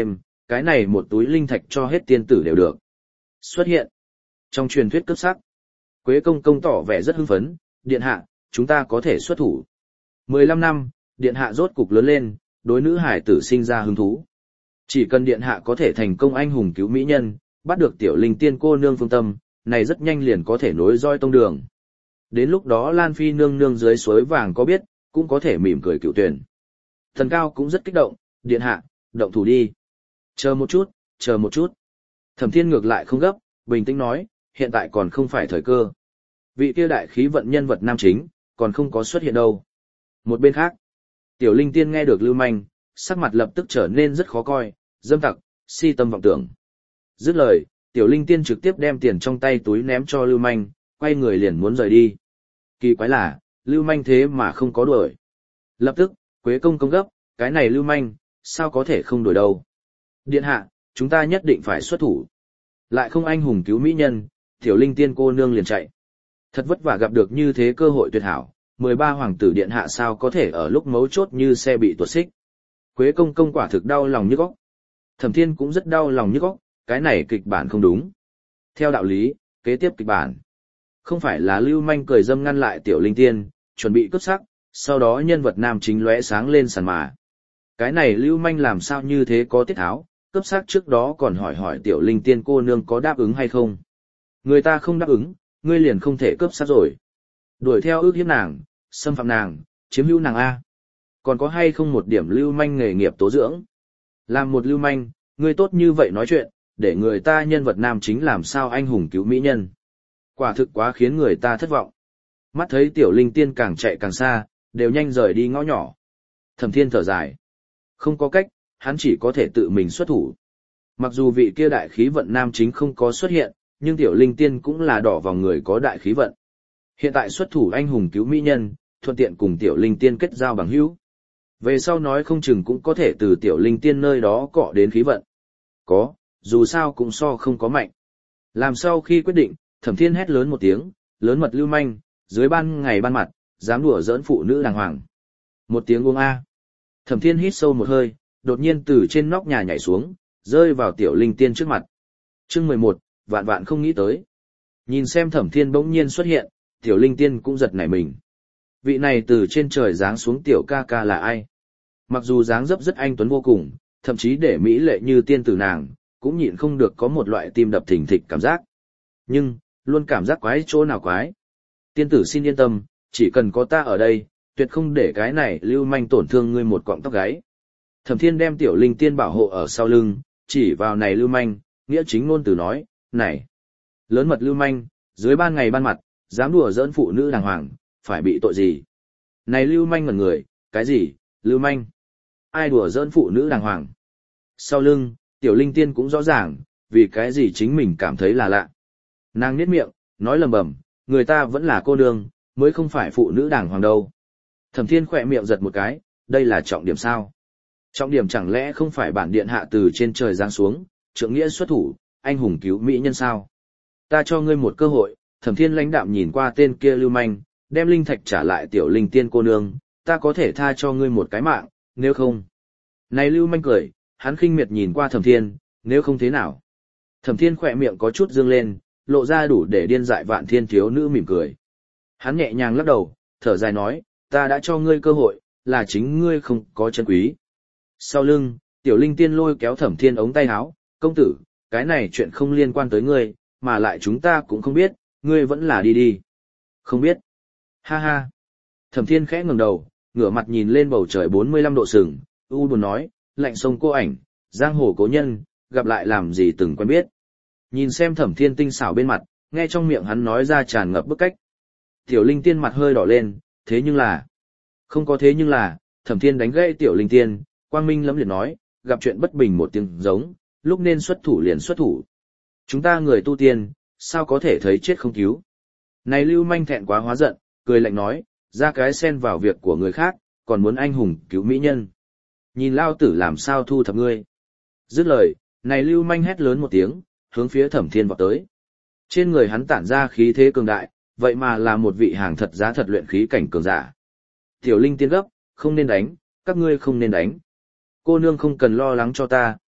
cái này một túi linh thạch cho hết tiên tử đều được. Xuất hiện. Trong truyền thuyết cấp sắc, Quế công công tỏ vẻ rất hưng phấn, điện hạ, chúng ta có thể xuất thủ. mười lăm năm, điện hạ rốt cục lớn lên, đối nữ hải tử sinh ra hứng thú. Chỉ cần điện hạ có thể thành công anh hùng cứu mỹ nhân, bắt được tiểu linh tiên cô nương phương tâm, này rất nhanh liền có thể nối roi tông đường. Đến lúc đó Lan Phi nương nương dưới suối vàng có biết, cũng có thể mỉm cười cựu tuyển. Thần Cao cũng rất kích động, điện hạ, động thủ đi. Chờ một chút, chờ một chút. Thẩm Thiên ngược lại không gấp, bình tĩnh nói, hiện tại còn không phải thời cơ. Vị kia đại khí vận nhân vật nam chính, còn không có xuất hiện đâu. Một bên khác, tiểu linh tiên nghe được lưu manh, sắc mặt lập tức trở nên rất khó coi, dâm tặc, si tâm vọng tưởng. Dứt lời, tiểu linh tiên trực tiếp đem tiền trong tay túi ném cho lưu manh, quay người liền muốn rời đi. Kỳ quái là, lưu manh thế mà không có đuổi. Lập tức, Quế công công gấp, cái này lưu manh, sao có thể không đuổi đâu. Điện hạ, chúng ta nhất định phải xuất thủ. Lại không anh hùng cứu mỹ nhân, tiểu linh tiên cô nương liền chạy. Thật vất vả gặp được như thế cơ hội tuyệt hảo, mười ba hoàng tử điện hạ sao có thể ở lúc mấu chốt như xe bị tuột xích. Quế công công quả thực đau lòng nhức óc. Thẩm Thiên cũng rất đau lòng nhức óc, cái này kịch bản không đúng. Theo đạo lý, kế tiếp kịch bản không phải là lưu manh cười dâm ngăn lại tiểu linh tiên, chuẩn bị cướp sắc, sau đó nhân vật nam chính lóe sáng lên sàn mà. Cái này lưu manh làm sao như thế có tiết tháo, cướp sắc trước đó còn hỏi hỏi tiểu linh tiên cô nương có đáp ứng hay không. Người ta không đáp ứng, ngươi liền không thể cướp sắc rồi. Đuổi theo ước hiếp nàng, xâm phạm nàng, chiếm hữu nàng A. Còn có hay không một điểm lưu manh nghề nghiệp tố dưỡng? Làm một lưu manh, ngươi tốt như vậy nói chuyện, để người ta nhân vật nam chính làm sao anh hùng cứu mỹ nhân. Quả thực quá khiến người ta thất vọng. Mắt thấy tiểu linh tiên càng chạy càng xa, đều nhanh rời đi ngõ nhỏ. Thẩm Thiên thở dài. Không có cách, hắn chỉ có thể tự mình xuất thủ. Mặc dù vị kia đại khí vận nam chính không có xuất hiện, nhưng tiểu linh tiên cũng là đỏ vào người có đại khí vận. Hiện tại xuất thủ anh hùng cứu mỹ nhân, thuận tiện cùng tiểu linh tiên kết giao bằng hữu. Về sau nói không chừng cũng có thể từ tiểu linh tiên nơi đó cọ đến khí vận. Có, dù sao cũng so không có mạnh. Làm sau khi quyết định, Thẩm Thiên hét lớn một tiếng, lớn mật lưu manh, dưới ban ngày ban mặt, dám đùa giỡn phụ nữ đàng hoàng. Một tiếng uống A. Thẩm Thiên hít sâu một hơi, đột nhiên từ trên nóc nhà nhảy xuống, rơi vào tiểu linh tiên trước mặt. Chương mười một, vạn vạn không nghĩ tới. Nhìn xem Thẩm Thiên bỗng nhiên xuất hiện, tiểu linh tiên cũng giật nảy mình. Vị này từ trên trời giáng xuống tiểu ca ca là ai? Mặc dù dáng dấp rất anh tuấn vô cùng, thậm chí để mỹ lệ như tiên tử nàng, cũng nhịn không được có một loại tim đập thình thịch cảm giác. Nhưng, luôn cảm giác quái chỗ nào quái. Tiên tử xin yên tâm, chỉ cần có ta ở đây, tuyệt không để cái này lưu manh tổn thương ngươi một cọng tóc gáy. Thẩm Thiên đem tiểu linh tiên bảo hộ ở sau lưng, chỉ vào này lưu manh, nghĩa chính ngôn từ nói, này, lớn mật lưu manh, dưới ban ngày ban mặt, dám đùa giỡn phụ nữ đàng hoàng, phải bị tội gì? Này lưu manh ngẩn người, cái gì, lưu manh? Ai đùa giỡn phụ nữ đàng hoàng? Sau lưng, tiểu linh tiên cũng rõ ràng, vì cái gì chính mình cảm thấy là lạ. Nàng nhếch miệng, nói lầm bầm, người ta vẫn là cô nương, mới không phải phụ nữ đàng hoàng đâu. Thẩm Thiên khỏe miệng giật một cái, đây là trọng điểm sao? Trọng điểm chẳng lẽ không phải bản điện hạ từ trên trời giáng xuống, trượng nghĩa xuất thủ, anh hùng cứu mỹ nhân sao? Ta cho ngươi một cơ hội. Thẩm Thiên lãnh đạm nhìn qua tên kia lưu manh, đem linh thạch trả lại tiểu linh tiên cô nương, ta có thể tha cho ngươi một cái mạng, nếu không. Này lưu manh cười, hắn khinh miệt nhìn qua Thẩm Thiên, nếu không thế nào. Thẩm Thiên khỏe miệng có chút dương lên, lộ ra đủ để điên dại vạn thiên thiếu nữ mỉm cười. Hắn nhẹ nhàng lắc đầu, thở dài nói, ta đã cho ngươi cơ hội, là chính ngươi không có chân quý. Sau lưng, tiểu linh tiên lôi kéo Thẩm Thiên ống tay áo, công tử, cái này chuyện không liên quan tới ngươi, mà lại chúng ta cũng không biết, ngươi vẫn là đi đi. Không biết. Ha ha. Thẩm Thiên khẽ ngẩng đầu, ngửa mặt nhìn lên bầu trời bốn mươi lăm độ sừng, u buồn nói, lạnh sông cô ảnh, giang hồ cố nhân, gặp lại làm gì từng quen biết. Nhìn xem Thẩm Thiên tinh xảo bên mặt, nghe trong miệng hắn nói ra tràn ngập bức cách. Tiểu linh tiên mặt hơi đỏ lên, thế nhưng là... Không có thế nhưng là, Thẩm Thiên đánh gãy tiểu linh tiên, quang minh lẫm liệt nói, gặp chuyện bất bình một tiếng giống, lúc nên xuất thủ liền xuất thủ. Chúng ta người tu tiên, sao có thể thấy chết không cứu. Này lưu manh thẹn quá hóa giận, cười lạnh nói, ra cái xen vào việc của người khác, còn muốn anh hùng cứu mỹ nhân. Nhìn lao tử làm sao thu thập ngươi. Dứt lời, này lưu manh hét lớn một tiếng, hướng phía Thẩm Thiên vọt tới. Trên người hắn tản ra khí thế cường đại, vậy mà là một vị hàng thật giá thật luyện khí cảnh cường giả. Tiểu linh tiên gấp, không nên đánh, các ngươi không nên đánh. Cô nương không cần lo lắng cho ta,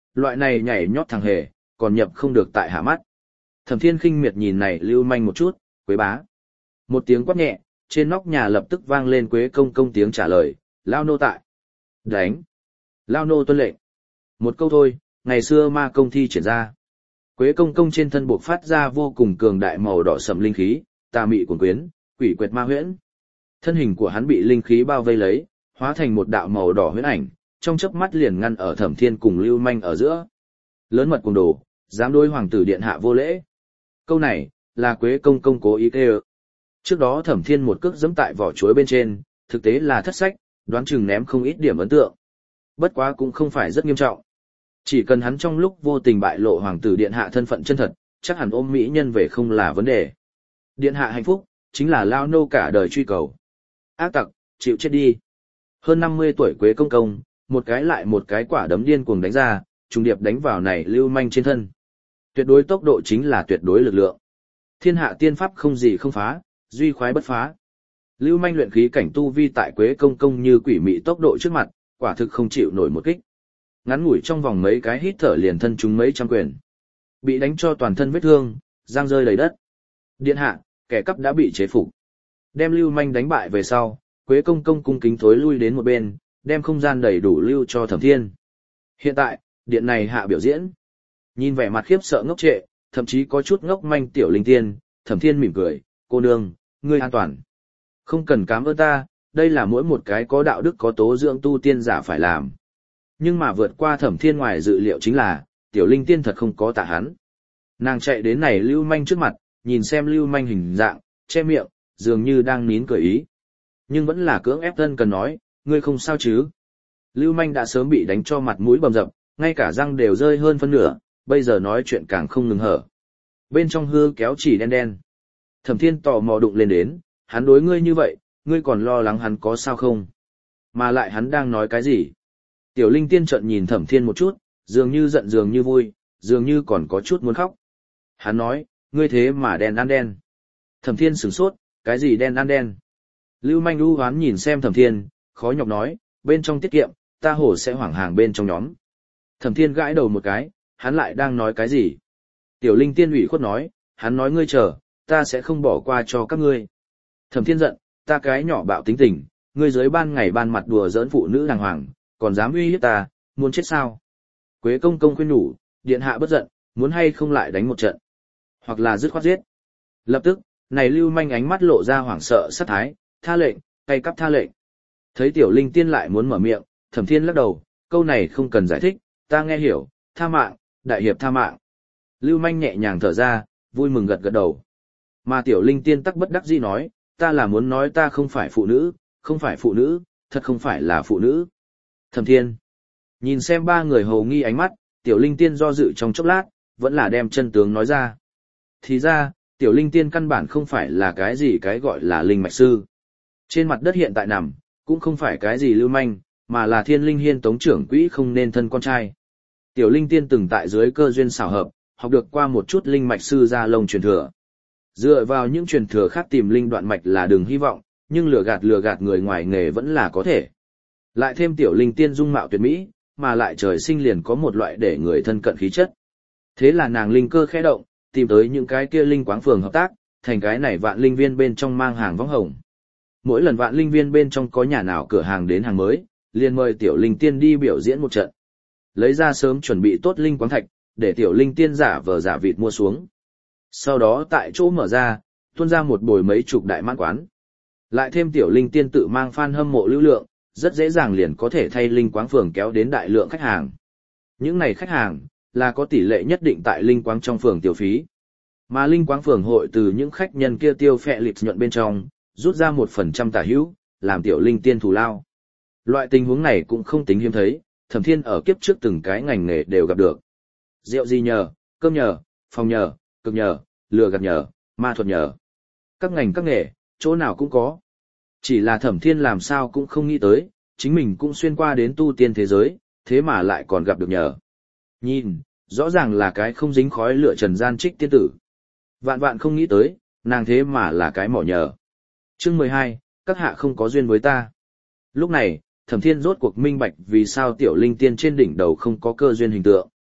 loại này nhảy nhót thằng hề, còn nhập không được tại hạ mắt. Thẩm Thiên khinh miệt nhìn này lưu manh một chút, Quế bá. Một tiếng quát nhẹ, trên nóc nhà lập tức vang lên Quế công công tiếng trả lời, lao nô tại. Đánh. Lao nô tuân lệnh. Một câu thôi, ngày xưa ma công thi triển ra. Quế công công trên thân buộc phát ra vô cùng cường đại màu đỏ sẫm linh khí, tà mị cuồn quyến, quỷ quyệt ma huyễn. Thân hình của hắn bị linh khí bao vây lấy, hóa thành một đạo màu đỏ huyễn ảnh, trong chớp mắt liền ngăn ở Thẩm Thiên cùng Lưu Manh ở giữa. Lớn mật cuồng đồ, dám đối hoàng tử điện hạ vô lễ. Câu này là Quế công công cố ý kêu. Trước đó Thẩm Thiên một cước giẫm tại vỏ chuối bên trên, thực tế là thất sách, đoán chừng ném không ít điểm ấn tượng. Bất quá cũng không phải rất nghiêm trọng. Chỉ cần hắn trong lúc vô tình bại lộ hoàng tử điện hạ thân phận chân thật, chắc hẳn ôm mỹ nhân về không là vấn đề. Điện hạ hạnh phúc, chính là lao nô cả đời truy cầu. Ác tặc, chịu chết đi. Hơn năm mươi tuổi Quế công công, một cái lại một cái quả đấm điên cuồng đánh ra, trùng điệp đánh vào này lưu manh trên thân. Tuyệt đối tốc độ chính là tuyệt đối lực lượng. Thiên hạ tiên pháp không gì không phá, duy khoái bất phá. Lưu manh luyện khí cảnh tu vi tại Quế công công như quỷ mị tốc độ trước mặt, quả thực không chịu nổi một kích. Ngắn ngủi trong vòng mấy cái hít thở liền thân chúng mấy trăm quyền. Bị đánh cho toàn thân vết thương, giang rơi đầy đất. Điện hạ, kẻ cắp đã bị chế phục. Đem lưu manh đánh bại về sau, Quế công công cung kính thối lui đến một bên, đem không gian đầy đủ lưu cho Thẩm Thiên. Hiện tại, điện này hạ biểu diễn. Nhìn vẻ mặt khiếp sợ ngốc trệ, thậm chí có chút ngốc manh tiểu linh tiên, Thẩm Thiên mỉm cười, cô nương, ngươi an toàn. Không cần cảm ơn ta, đây là mỗi một cái có đạo đức có tố dưỡng tu tiên giả phải làm. Nhưng mà vượt qua Thẩm Thiên ngoài dự liệu chính là, tiểu linh tiên thật không có tạ hắn. Nàng chạy đến này lưu manh trước mặt, nhìn xem lưu manh hình dạng, che miệng, dường như đang nín cười ý. Nhưng vẫn là cưỡng ép thân cần nói, ngươi không sao chứ. Lưu manh đã sớm bị đánh cho mặt mũi bầm dập, ngay cả răng đều rơi hơn phân nửa, bây giờ nói chuyện càng không ngừng hở. Bên trong hư kéo chỉ đen đen. Thẩm Thiên tò mò đụng lên đến, hắn đối ngươi như vậy, ngươi còn lo lắng hắn có sao không? Mà lại hắn đang nói cái gì? Tiểu linh tiên trợn nhìn Thẩm Thiên một chút, dường như giận dường như vui, dường như còn có chút muốn khóc. Hắn nói, ngươi thế mà đen ăn đen. Thẩm Thiên sửng sốt, cái gì đen ăn đen? Lưu manh u hoán nhìn xem Thẩm Thiên, khó nhọc nói, bên trong tiết kiệm, ta hổ sẽ hoảng hàng bên trong nhóm. Thẩm Thiên gãi đầu một cái, hắn lại đang nói cái gì? Tiểu linh tiên ủy khuất nói, hắn nói ngươi chờ, ta sẽ không bỏ qua cho các ngươi. Thẩm Thiên giận, ta cái nhỏ bạo tính tình, ngươi dưới ban ngày ban mặt đùa giỡn phụ nữ đàng hoàng, còn dám uy hiếp ta, muốn chết sao? Quế công công khuyên nhủ, điện hạ bất giận, muốn hay không lại đánh một trận, hoặc là dứt khoát giết. Lập tức, này lưu manh ánh mắt lộ ra hoảng sợ sát thái, tha lệnh, tay cắp tha lệnh. Thấy tiểu linh tiên lại muốn mở miệng, Thẩm Thiên lắc đầu, câu này không cần giải thích, ta nghe hiểu, tha mạng, đại hiệp tha mạng. Lưu manh nhẹ nhàng thở ra, vui mừng gật gật đầu. Mà tiểu linh tiên tắc bất đắc dĩ nói, ta là muốn nói ta không phải phụ nữ, không phải phụ nữ, thật không phải là phụ nữ. Thẩm Thiên, nhìn xem ba người hầu nghi ánh mắt, tiểu linh tiên do dự trong chốc lát, vẫn là đem chân tướng nói ra. Thì ra, tiểu linh tiên căn bản không phải là cái gì cái gọi là linh mạch sư. Trên mặt đất hiện tại nằm, cũng không phải cái gì lưu manh, mà là thiên linh hiên tống trưởng quỹ không nên thân con trai. Tiểu linh tiên từng tại dưới cơ duyên xảo hợp, học được qua một chút linh mạch sư ra lông truyền thừa. Dựa vào những truyền thừa khác tìm linh đoạn mạch là đừng hy vọng, nhưng lừa gạt lừa gạt người ngoài nghề vẫn là có thể. Lại thêm tiểu linh tiên dung mạo tuyệt mỹ, mà lại trời sinh liền có một loại để người thân cận khí chất. Thế là nàng linh cơ khẽ động, tìm tới những cái kia linh quáng phường hợp tác, thành cái này vạn linh viên bên trong mang hàng võng hồng. Mỗi lần vạn linh viên bên trong có nhà nào cửa hàng đến hàng mới, liền mời tiểu linh tiên đi biểu diễn một trận. Lấy ra sớm chuẩn bị tốt linh quáng thạch, để tiểu linh tiên giả vờ giả vịt mua xuống. Sau đó tại chỗ mở ra, tuôn ra một bồi mấy chục đại mãn quán. Lại thêm tiểu linh tiên tự mang fan hâm mộ lưu lượng, rất dễ dàng liền có thể thay linh quáng phường kéo đến đại lượng khách hàng. Những này khách hàng, là có tỷ lệ nhất định tại linh quáng trong phường tiêu phí. Mà linh quáng phường hội từ những khách nhân kia tiêu phẹ lịch nhuận bên trong, rút ra một phần trăm tả hữu, làm tiểu linh tiên thù lao. Loại tình huống này cũng không tính hiếm thấy, Thẩm Thiên ở kiếp trước từng cái ngành nghề đều gặp được. Rượu gì nhờ, cơm nhờ, phòng nhờ, cực nhờ, lừa gạt nhờ, ma thuật nhờ. Các ngành các nghề, chỗ nào cũng có. Chỉ là Thẩm Thiên làm sao cũng không nghĩ tới, chính mình cũng xuyên qua đến tu tiên thế giới, thế mà lại còn gặp được nhờ. Nhìn, rõ ràng là cái không dính khói lửa trần gian trích tiên tử. Vạn vạn không nghĩ tới, nàng thế mà là cái mỏ nhờ. Chương mười hai, các hạ không có duyên với ta. Lúc này, Thẩm Thiên rốt cuộc minh bạch vì sao tiểu linh tiên trên đỉnh đầu không có cơ duyên hình tượng.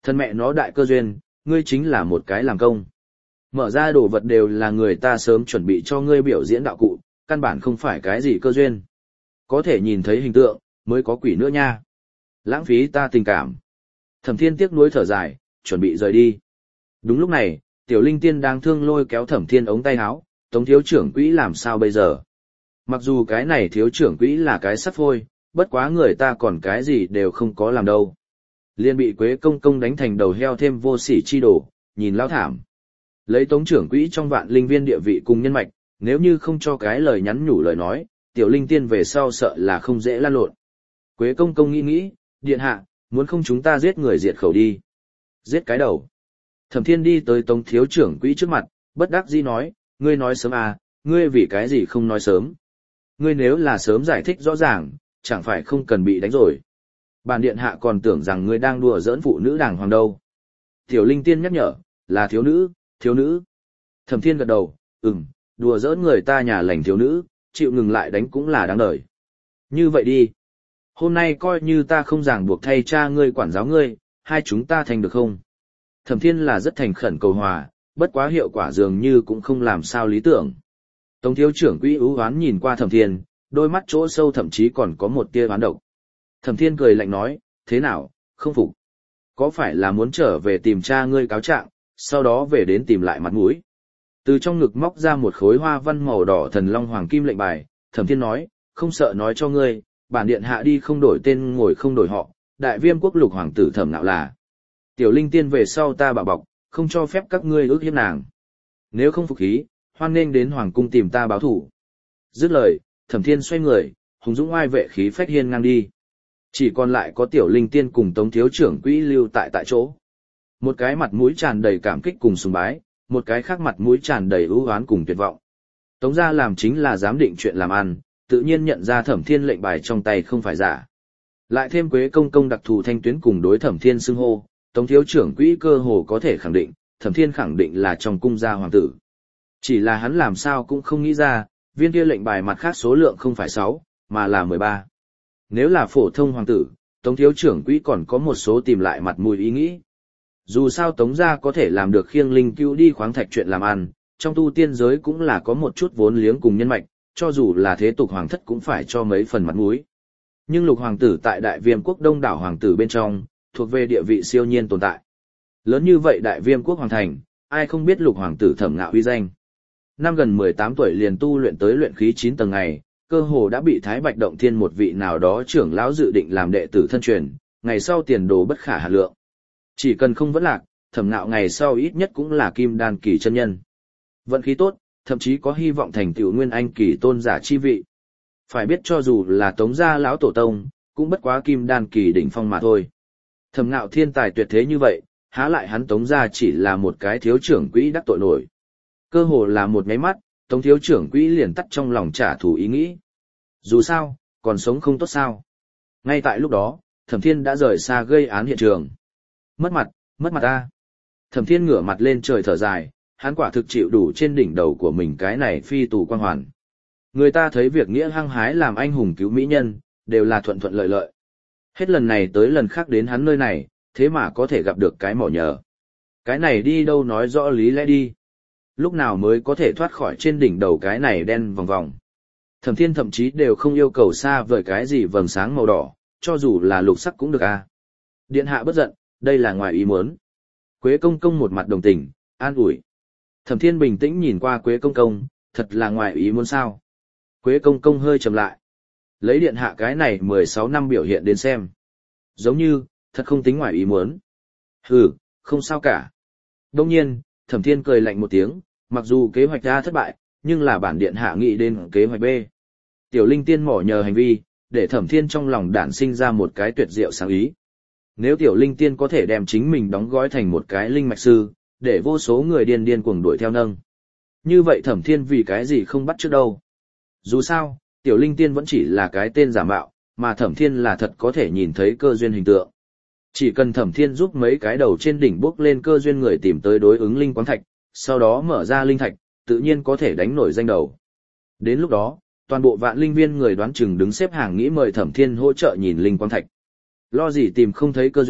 Thân mẹ nó đại cơ duyên, ngươi chính là một cái làm công. Mở ra đồ vật đều là người ta sớm chuẩn bị cho ngươi biểu diễn đạo cụ, căn bản không phải cái gì cơ duyên. Có thể nhìn thấy hình tượng, mới có quỷ nữa nha. Lãng phí ta tình cảm. Thẩm Thiên tiếc nuối thở dài, chuẩn bị rời đi. Đúng lúc này, Tiểu Linh Tiên đang thương lôi kéo Thẩm Thiên ống tay áo, Tống thiếu trưởng quỹ làm sao bây giờ? Mặc dù cái này thiếu trưởng quỹ là cái sắt phôi, bất quá người ta còn cái gì đều không có làm đâu. Liên bị Quế Công Công đánh thành đầu heo thêm vô sỉ chi đổ, nhìn lao thảm. Lấy Tống trưởng quỹ trong vạn linh viên địa vị cùng nhân mạch, nếu như không cho cái lời nhắn nhủ lời nói, Tiểu Linh Tiên về sau sợ là không dễ lan lộn. Quế Công Công nghĩ nghĩ, điện hạ, muốn không chúng ta giết người diệt khẩu đi. Giết cái đầu. Thẩm Thiên đi tới Tống thiếu trưởng quỹ trước mặt, bất đắc dĩ nói, ngươi nói sớm à, ngươi vì cái gì không nói sớm. Ngươi nếu là sớm giải thích rõ ràng, chẳng phải không cần bị đánh rồi. Bản điện hạ còn tưởng rằng ngươi đang đùa giỡn phụ nữ đàng hoàng đâu. Tiểu Linh Tiên nhắc nhở, là thiếu nữ, thiếu nữ. Thẩm Thiên gật đầu, ừm, đùa giỡn người ta nhà lành thiếu nữ, chịu ngừng lại đánh cũng là đáng đời. Như vậy đi. Hôm nay coi như ta không ràng buộc thay cha ngươi quản giáo ngươi, hai chúng ta thành được không? Thẩm Thiên là rất thành khẩn cầu hòa, bất quá hiệu quả dường như cũng không làm sao lý tưởng. Tống thiếu trưởng quỹ ưu hoán nhìn qua Thẩm Thiên, đôi mắt chỗ sâu thậm chí còn có một tia oán độc. Thẩm Thiên cười lạnh nói, thế nào, không phục? Có phải là muốn trở về tìm cha ngươi cáo trạng, sau đó về đến tìm lại mặt mũi? Từ trong ngực móc ra một khối hoa văn màu đỏ thần long hoàng kim lệnh bài, Thẩm Thiên nói, không sợ nói cho ngươi, bản điện hạ đi không đổi tên ngồi không đổi họ, đại viêm quốc lục hoàng tử Thẩm Nạo là. Tiểu Linh Tiên về sau ta bảo bọc, không cho phép các ngươi ước hiếp nàng. Nếu không phục khí, hoan nên đến hoàng cung tìm ta báo thủ. Dứt lời, Thẩm Thiên xoay người, hùng dũng oai vệ khí phách hiên ngang đi. Chỉ còn lại có Tiểu Linh Tiên cùng Tống thiếu trưởng quỹ lưu tại tại chỗ. Một cái mặt mũi tràn đầy cảm kích cùng sùng bái, một cái khác mặt mũi tràn đầy ưu oán cùng tuyệt vọng. Tống gia làm chính là giám định chuyện làm ăn, tự nhiên nhận ra Thẩm Thiên lệnh bài trong tay không phải giả. Lại thêm Quế Công Công đặc thù thanh tuyến cùng đối Thẩm Thiên xưng hô, Tống thiếu trưởng quỹ cơ hồ có thể khẳng định, Thẩm Thiên khẳng định là trong cung gia hoàng tử. Chỉ là hắn làm sao cũng không nghĩ ra, viên kia lệnh bài mặt khác số lượng không phải sáu, mà là mười ba. Nếu là phổ thông hoàng tử, Tống thiếu trưởng quỹ còn có một số tìm lại mặt mũi ý nghĩ. Dù sao Tống gia có thể làm được khiêng linh cứu đi khoáng thạch chuyện làm ăn, trong tu tiên giới cũng là có một chút vốn liếng cùng nhân mạch, cho dù là thế tục hoàng thất cũng phải cho mấy phần mặt mũi. Nhưng lục hoàng tử tại đại viêm quốc đông đảo hoàng tử bên trong, thuộc về địa vị siêu nhiên tồn tại. Lớn như vậy đại viêm quốc hoàng thành, ai không biết lục hoàng tử Thẩm Ngạo uy danh. Năm gần mười tám tuổi liền tu luyện tới luyện khí chín tầng ngày, cơ hồ đã bị Thái Bạch Động Thiên một vị nào đó trưởng lão dự định làm đệ tử thân truyền, ngày sau tiền đồ bất khả hà lượng. Chỉ cần không vấn lạc, Thẩm Ngạo ngày sau ít nhất cũng là kim đan kỳ chân nhân. Vận khí tốt, thậm chí có hy vọng thành tựu nguyên anh kỳ tôn giả chi vị. Phải biết cho dù là Tống gia lão tổ tông, cũng bất quá kim đan kỳ đỉnh phong mà thôi. Thẩm Ngạo thiên tài tuyệt thế như vậy, há lại hắn Tống gia chỉ là một cái thiếu trưởng quỹ đắc tội nổi. Cơ hồ là một nháy mắt, Tống thiếu trưởng quỹ liền tắt trong lòng trả thù ý nghĩ. Dù sao, còn sống không tốt sao. Ngay tại lúc đó, Thẩm Thiên đã rời xa gây án hiện trường. Mất mặt, mất mặt ta. Thẩm Thiên ngửa mặt lên trời thở dài, hắn quả thực chịu đủ trên đỉnh đầu của mình cái này phi tù quan hoàn. Người ta thấy việc nghĩa hăng hái làm anh hùng cứu mỹ nhân, đều là thuận thuận lợi lợi. Hết lần này tới lần khác đến hắn nơi này, thế mà có thể gặp được cái mỏ nhờ. Cái này đi đâu nói rõ lý lẽ đi. Lúc nào mới có thể thoát khỏi trên đỉnh đầu cái này đen vòng vòng. Thẩm Thiên thậm chí đều không yêu cầu xa vời cái gì vầng sáng màu đỏ, cho dù là lục sắc cũng được à. Điện hạ bất giận, đây là ngoài ý muốn. Quế Công Công một mặt đồng tình, an ủi. Thẩm Thiên bình tĩnh nhìn qua Quế Công Công, thật là ngoài ý muốn sao. Quế Công Công hơi trầm lại. Lấy điện hạ cái này mười sáu năm biểu hiện đến xem. Giống như, thật không tính ngoài ý muốn. Hừ, không sao cả. Đông nhiên, Thẩm Thiên cười lạnh một tiếng, mặc dù kế hoạch A thất bại, nhưng là bản điện hạ nghĩ đến kế hoạch B. Tiểu Linh Tiên mỏ nhờ hành vi, để Thẩm Thiên trong lòng đản sinh ra một cái tuyệt diệu sáng ý. Nếu Tiểu Linh Tiên có thể đem chính mình đóng gói thành một cái linh mạch sư, để vô số người điên điên cuồng đuổi theo nâng. Như vậy Thẩm Thiên vì cái gì không bắt trước đâu. Dù sao, Tiểu Linh Tiên vẫn chỉ là cái tên giả mạo, mà Thẩm Thiên là thật có thể nhìn thấy cơ duyên hình tượng. Chỉ cần Thẩm Thiên giúp mấy cái đầu trên đỉnh bước lên cơ duyên người tìm tới đối ứng linh quáng thạch, sau đó mở ra linh thạch, tự nhiên có thể đánh nổi danh đầu. Đến lúc đó, toàn bộ vạn linh viên người đoán chừng đứng xếp hàng nghĩ mời Thẩm Thiên hỗ trợ nhìn linh quáng thạch. Lo gì tìm không thấy cơ duyên,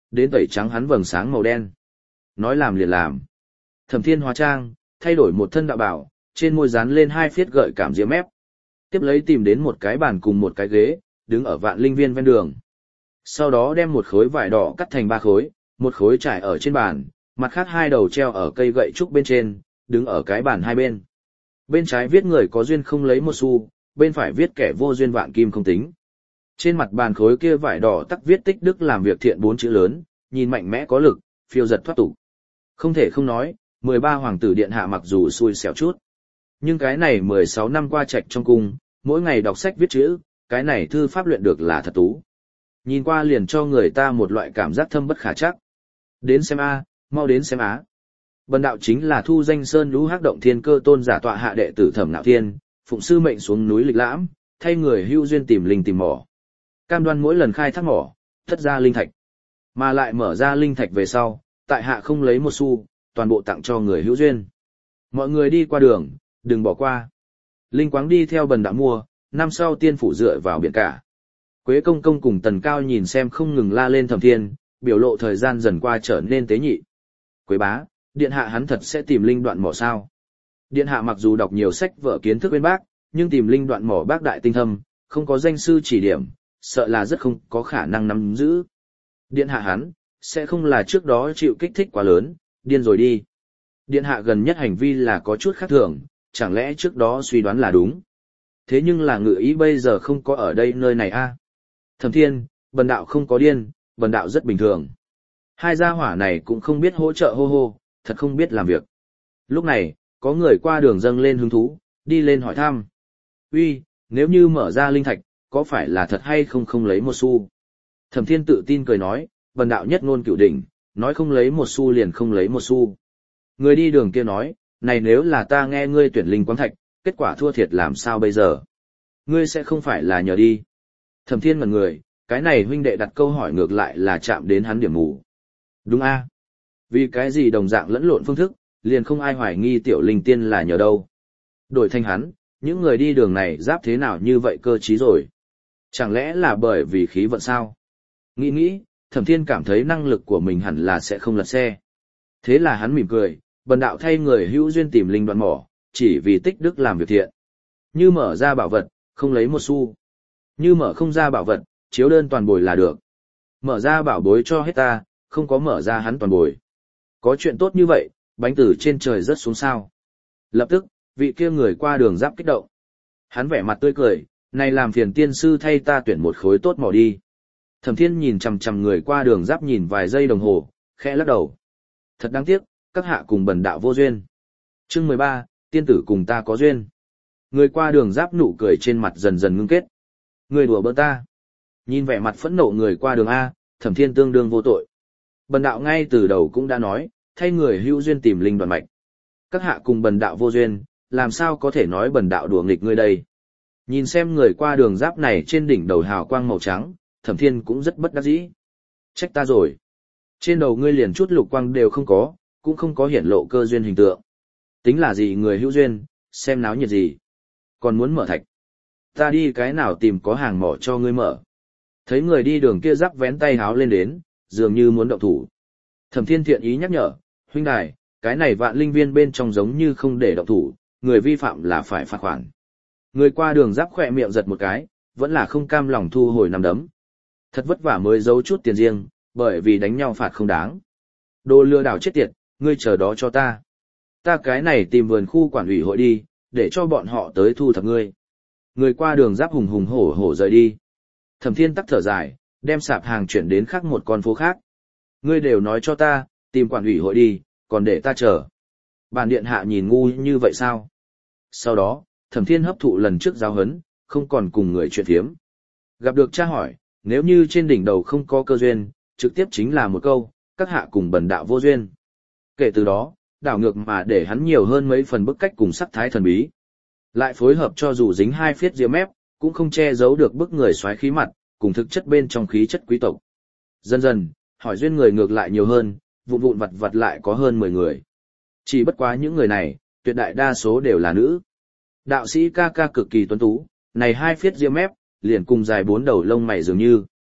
đến tẩy trắng hắn vầng sáng màu đen. Nói làm liền làm. Thẩm Thiên hóa trang, thay đổi một thân đạo bảo, trên môi dán lên hai phiết gợi cảm diễm mép. Tiếp lấy tìm đến một cái bàn cùng một cái ghế, đứng ở Vạn Linh Viên ven đường. Sau đó đem một khối vải đỏ cắt thành ba khối, một khối trải ở trên bàn, mặt khác hai đầu treo ở cây gậy trúc bên trên, đứng ở cái bàn hai bên. Bên trái viết người có duyên không lấy một xu, bên phải viết kẻ vô duyên vạn kim không tính. Trên mặt bàn khối kia vải đỏ tắc viết tích đức làm việc thiện bốn chữ lớn, nhìn mạnh mẽ có lực, phiêu giật thoát tục. Không thể không nói, mười ba hoàng tử điện hạ mặc dù xui xẻo chút. Nhưng cái này mười sáu năm qua trạch trong cung, mỗi ngày đọc sách viết chữ, cái này thư pháp luyện được là thật tú. Nhìn qua liền cho người ta một loại cảm giác thâm bất khả chắc. Đến xem a, mau đến xem á. Bần đạo chính là thu danh sơn lũ hắc động thiên cơ tôn giả tọa hạ đệ tử Thẩm Nạo Thiên, phụng sư mệnh xuống núi lịch lãm, thay người hưu duyên tìm linh tìm mỏ. Cam đoan mỗi lần khai thác mỏ, thất ra linh thạch. Mà lại mở ra linh thạch về sau, tại hạ không lấy một xu, toàn bộ tặng cho người hữu duyên. Mọi người đi qua đường, đừng bỏ qua. Linh Quáng đi theo bần đạo mua, năm sau tiên phủ dựa vào biển cả. Quế Công Công cùng Tần Cao nhìn xem không ngừng la lên Thẩm Thiên, biểu lộ thời gian dần qua trở nên tế nhị. Quế bá, điện hạ hắn thật sẽ tìm linh đoạn mỏ sao? Điện hạ mặc dù đọc nhiều sách vở kiến thức bên bác, nhưng tìm linh đoạn mỏ bác đại tinh thâm, không có danh sư chỉ điểm, sợ là rất không có khả năng nắm giữ. Điện hạ hắn, sẽ không là trước đó chịu kích thích quá lớn, điên rồi đi. Điện hạ gần nhất hành vi là có chút khác thường, chẳng lẽ trước đó suy đoán là đúng. Thế nhưng là ngự ý bây giờ không có ở đây nơi này a. Thẩm Thiên, bần đạo không có điên, bần đạo rất bình thường. Hai gia hỏa này cũng không biết hỗ trợ hô hô, thật không biết làm việc. Lúc này, có người qua đường dâng lên hứng thú, đi lên hỏi thăm. Uy, nếu như mở ra linh thạch, có phải là thật hay không không lấy một xu? Thẩm Thiên tự tin cười nói, bần đạo nhất ngôn cửu đỉnh, nói không lấy một xu liền không lấy một xu. Người đi đường kia nói, này nếu là ta nghe ngươi tuyển linh quáng thạch, kết quả thua thiệt làm sao bây giờ? Ngươi sẽ không phải là nhờ đi. Thẩm Thiên ngẩn người, cái này huynh đệ đặt câu hỏi ngược lại là chạm đến hắn điểm mù. Đúng a? Vì cái gì đồng dạng lẫn lộn phương thức, liền không ai hoài nghi tiểu linh tiên là nhờ đâu. Đổi thành hắn, những người đi đường này giáp thế nào như vậy cơ trí rồi? Chẳng lẽ là bởi vì khí vận sao? Nghĩ nghĩ, Thẩm Thiên cảm thấy năng lực của mình hẳn là sẽ không lật xe. Thế là hắn mỉm cười, bần đạo thay người hữu duyên tìm linh đoạn mỏ, chỉ vì tích đức làm việc thiện. Như mở ra bảo vật, không lấy một xu. Như mở không ra bảo vật, chiếu đơn toàn bồi là được. Mở ra bảo bối cho hết ta, không có mở ra hắn toàn bồi. Có chuyện tốt như vậy, bánh từ trên trời rớt xuống sao. Lập tức, vị kia người qua đường giáp kích động. Hắn vẻ mặt tươi cười, này làm phiền tiên sư thay ta tuyển một khối tốt mỏ đi. Thẩm Thiên nhìn chằm chằm người qua đường giáp nhìn vài giây đồng hồ, khẽ lắc đầu. Thật đáng tiếc, các hạ cùng bần đạo vô duyên. Chương mười ba, tiên tử cùng ta có duyên. Người qua đường giáp nụ cười trên mặt dần dần ngưng kết. Người đùa bỡn ta. Nhìn vẻ mặt phẫn nộ người qua đường A, Thẩm Thiên tương đương vô tội. Bần đạo ngay từ đầu cũng đã nói, thay người hữu duyên tìm linh đoạn mạch. Các hạ cùng bần đạo vô duyên, làm sao có thể nói bần đạo đùa nghịch ngươi đây. Nhìn xem người qua đường giáp này trên đỉnh đầu hào quang màu trắng, Thẩm Thiên cũng rất bất đắc dĩ. Trách ta rồi. Trên đầu ngươi liền chút lục quang đều không có, cũng không có hiển lộ cơ duyên hình tượng. Tính là gì người hữu duyên, xem náo nhiệt gì. Còn muốn mở thạch. Ta đi cái nào tìm có hàng mỏ cho ngươi mở. Thấy người đi đường kia giáp vén tay háo lên đến, dường như muốn động thủ. Thẩm Thiên thiện ý nhắc nhở, huynh đài, cái này vạn linh viên bên trong giống như không để động thủ, người vi phạm là phải phạt khoản. Người qua đường giáp khỏe miệng giật một cái, vẫn là không cam lòng thu hồi nắm đấm. Thật vất vả mới giấu chút tiền riêng, bởi vì đánh nhau phạt không đáng. Đồ lừa đảo chết tiệt, ngươi chờ đó cho ta. Ta cái này tìm vườn khu quản ủy hội đi, để cho bọn họ tới thu thập ngươi. Người qua đường giáp hùng hùng hổ hổ rời đi. Thẩm Thiên tắc thở dài, đem sạp hàng chuyển đến khác một con phố khác. Ngươi đều nói cho ta, tìm quản ủy hội đi, còn để ta chờ. Bản điện hạ nhìn ngu như vậy sao? Sau đó, Thẩm Thiên hấp thụ lần trước giáo huấn, không còn cùng người chuyện thiếm. Gặp được cha hỏi, nếu như trên đỉnh đầu không có cơ duyên, trực tiếp chính là một câu, các hạ cùng bần đạo vô duyên. Kể từ đó, đảo ngược mà để hắn nhiều hơn mấy phần bức cách cùng sắc thái thần bí. Lại phối hợp cho dù dính hai phiết ria mép, cũng không che giấu được bức người xoáy khí mặt, cùng thực chất bên trong khí chất quý tộc. Dần dần, hỏi duyên người ngược lại nhiều hơn, vụn vụn vặt vặt lại có hơn mười người. Chỉ bất quá những người này, tuyệt đại đa số đều là nữ. Đạo sĩ ca ca cực kỳ tuấn tú, này hai phiết ria mép, liền cùng dài bốn đầu lông mày dường như.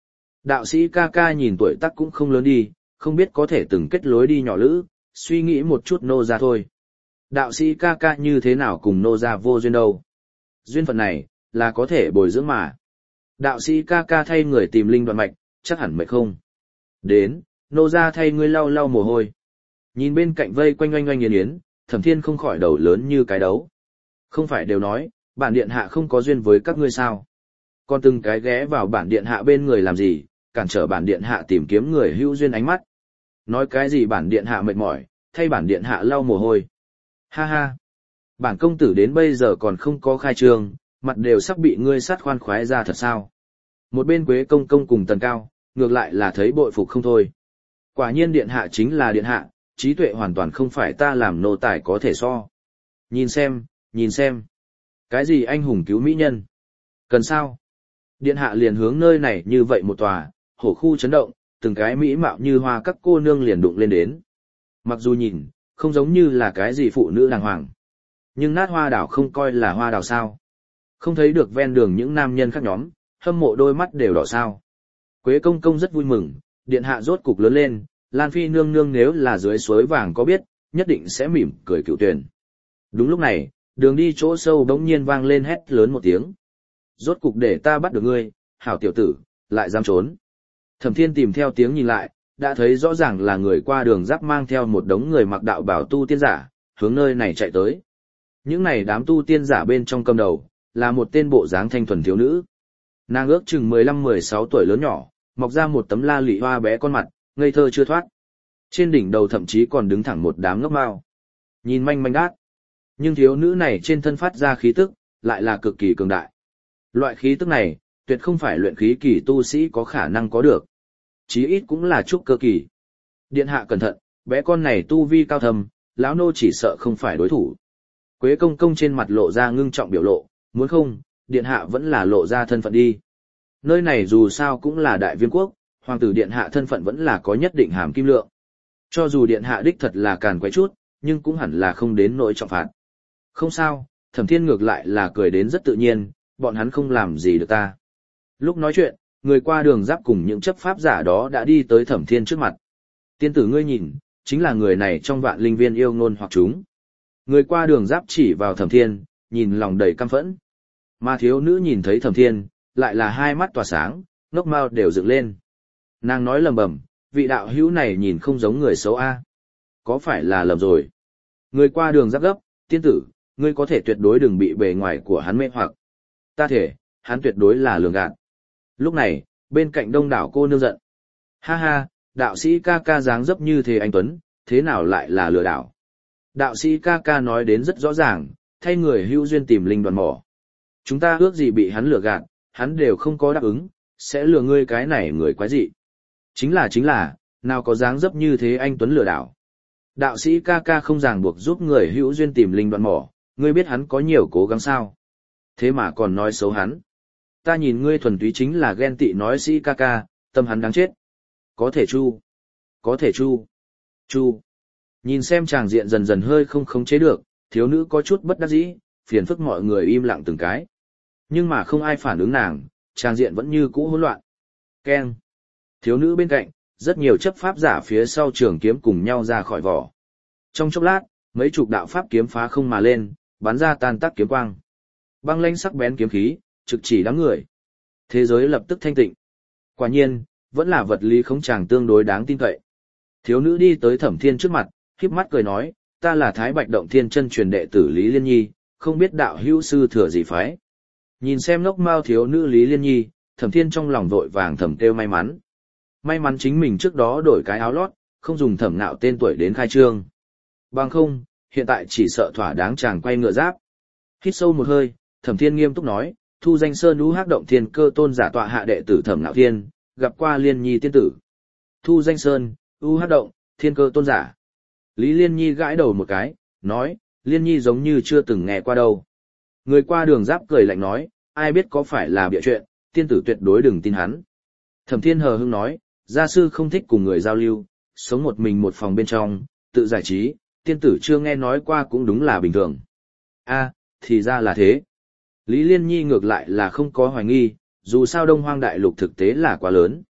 Đạo sĩ ca ca nhìn tuổi tác cũng không lớn đi, không biết có thể từng kết lối đi nhỏ lữ, suy nghĩ một chút nô ra thôi. Đạo sĩ ca ca như thế nào cùng nô ra vô duyên đâu. Duyên phận này, là có thể bồi dưỡng mà. Đạo sĩ ca ca thay người tìm linh đoạn mạch, chắc hẳn mệt không. Đến, nô ra thay ngươi lau lau mồ hôi. Nhìn bên cạnh vây quanh oanh oanh yến yến, Thẩm Thiên không khỏi đầu lớn như cái đấu. Không phải đều nói, bản điện hạ không có duyên với các ngươi sao. Còn từng cái ghé vào bản điện hạ bên người làm gì, cản trở bản điện hạ tìm kiếm người hữu duyên ánh mắt. Nói cái gì bản điện hạ mệt mỏi, thay bản điện hạ lau mồ hôi. Ha ha. Bản công tử đến bây giờ còn không có khai trương, mặt đều sắp bị ngươi sát khoan khoái ra thật sao. Một bên Quế công công cùng Tần Cao, ngược lại là thấy bội phục không thôi. Quả nhiên điện hạ chính là điện hạ, trí tuệ hoàn toàn không phải ta làm nô tài có thể so. Nhìn xem, nhìn xem. Cái gì anh hùng cứu mỹ nhân? Cần sao? Điện hạ liền hướng nơi này như vậy một tòa, hổ khu chấn động, từng cái mỹ mạo như hoa các cô nương liền đụng lên đến. Mặc dù nhìn, không giống như là cái gì phụ nữ đàng hoàng. Nhưng nát hoa đảo không coi là hoa đảo sao. Không thấy được ven đường những nam nhân khác nhóm, hâm mộ đôi mắt đều đỏ sao. Quế công công rất vui mừng, điện hạ rốt cục lớn lên, Lan Phi nương nương nếu là dưới suối vàng có biết, nhất định sẽ mỉm cười cựu tuyển. Đúng lúc này, đường đi chỗ sâu bỗng nhiên vang lên hét lớn một tiếng. Rốt cục để ta bắt được ngươi, hảo tiểu tử, lại dám trốn. Thẩm Thiên tìm theo tiếng nhìn lại, đã thấy rõ ràng là người qua đường giáp mang theo một đống người mặc đạo bảo tu tiên giả, hướng nơi này chạy tới. Những này đám tu tiên giả bên trong cầm đầu, là một tên bộ dáng thanh thuần thiếu nữ. Nàng ước chừng mười lăm mười sáu tuổi lớn nhỏ, mọc ra một tấm la lị hoa bé con mặt, ngây thơ chưa thoát. Trên đỉnh đầu thậm chí còn đứng thẳng một đám ngốc mao. Nhìn manh manh đát. Nhưng thiếu nữ này trên thân phát ra khí tức, lại là cực kỳ cường đại. Loại khí tức này, tuyệt không phải luyện khí kỳ tu sĩ có khả năng có được. Chí ít cũng là trúc cơ kỳ. Điện hạ cẩn thận, bé con này tu vi cao thâm, lão nô chỉ sợ không phải đối thủ. Quế công công trên mặt lộ ra ngưng trọng biểu lộ, muốn không, điện hạ vẫn là lộ ra thân phận đi. Nơi này dù sao cũng là đại viêm quốc, hoàng tử điện hạ thân phận vẫn là có nhất định hàm kim lượng. Cho dù điện hạ đích thật là càn quấy chút, nhưng cũng hẳn là không đến nỗi trọng phạt. Không sao, Thẩm Thiên ngược lại là cười đến rất tự nhiên, bọn hắn không làm gì được ta. Lúc nói chuyện, người qua đường giáp cùng những chấp pháp giả đó đã đi tới Thẩm Thiên trước mặt. Tiên tử ngươi nhìn, chính là người này trong vạn linh viên yêu ngôn hoặc chúng. Người qua đường giáp chỉ vào Thẩm Thiên, nhìn lòng đầy căm phẫn. Mà thiếu nữ nhìn thấy Thẩm Thiên, lại là hai mắt tỏa sáng, ngốc mao đều dựng lên. Nàng nói lầm bầm, vị đạo hữu này nhìn không giống người xấu a, có phải là lầm rồi? Người qua đường giáp gấp, tiên tử, ngươi có thể tuyệt đối đừng bị bề ngoài của hắn mê hoặc. Ta thể, hắn tuyệt đối là lường gạt. Lúc này, bên cạnh đông đảo cô nương giận. Ha ha, đạo sĩ ca ca dáng dấp như thế anh Tuấn, thế nào lại là lừa đảo? Đạo sĩ ca ca nói đến rất rõ ràng, thay người hữu duyên tìm linh đoàn mỏ. Chúng ta ước gì bị hắn lừa gạt, hắn đều không có đáp ứng, sẽ lừa ngươi cái này người quái dị. Chính là chính là, nào có dáng dấp như thế anh Tuấn lừa đảo. Đạo sĩ ca ca không ràng buộc giúp người hữu duyên tìm linh đoạn mỏ, ngươi biết hắn có nhiều cố gắng sao. Thế mà còn nói xấu hắn. Ta nhìn ngươi thuần túy chính là ghen tị nói sĩ ca ca, tâm hắn đáng chết. Có thể chu. Có thể chu. Chu. Nhìn xem chàng diện dần dần hơi không khống chế được, thiếu nữ có chút bất đắc dĩ, phiền phức mọi người im lặng từng cái. Nhưng mà không ai phản ứng nàng, chàng diện vẫn như cũ hỗn loạn. Keng. Thiếu nữ bên cạnh, rất nhiều chấp pháp giả phía sau trường kiếm cùng nhau ra khỏi vỏ. Trong chốc lát, mấy chục đạo pháp kiếm phá không mà lên, bắn ra tan tác kiếm quang. Băng lãnh sắc bén kiếm khí, trực chỉ đám người. Thế giới lập tức thanh tịnh. Quả nhiên, vẫn là vật lý khống chàng tương đối đáng tin cậy. Thiếu nữ đi tới Thẩm Thiên trước mặt, khép mắt cười nói, ta là Thái Bạch Động Thiên chân truyền đệ tử Lý Liên Nhi, không biết đạo hữu sư thừa gì phái. Nhìn xem ngốc mao thiếu nữ Lý Liên Nhi, Thẩm Thiên trong lòng vội vàng thầm kêu may mắn. May mắn chính mình trước đó đổi cái áo lót, không dùng thẩm nạo tên tuổi đến khai trương. Bằng không, hiện tại chỉ sợ thỏa đáng chàng quay ngựa giáp. Hít sâu một hơi, Thẩm Thiên nghiêm túc nói, thu danh sơn ú hắc động thiên cơ tôn giả tọa hạ đệ tử Thẩm Nạo Thiên, gặp qua Liên Nhi tiên tử. Thu danh sơn, ú hắc động, thiên cơ tôn giả. Lý Liên Nhi gãi đầu một cái, nói, Liên Nhi giống như chưa từng nghe qua đâu. Người qua đường giáp cười lạnh nói, ai biết có phải là bịa chuyện, tiên tử tuyệt đối đừng tin hắn. Thẩm Thiên hờ hững nói, gia sư không thích cùng người giao lưu, sống một mình một phòng bên trong, tự giải trí, tiên tử chưa nghe nói qua cũng đúng là bình thường. A, thì ra là thế. Lý Liên Nhi ngược lại là không có hoài nghi, dù sao Đông Hoang Đại Lục thực tế là quá lớn.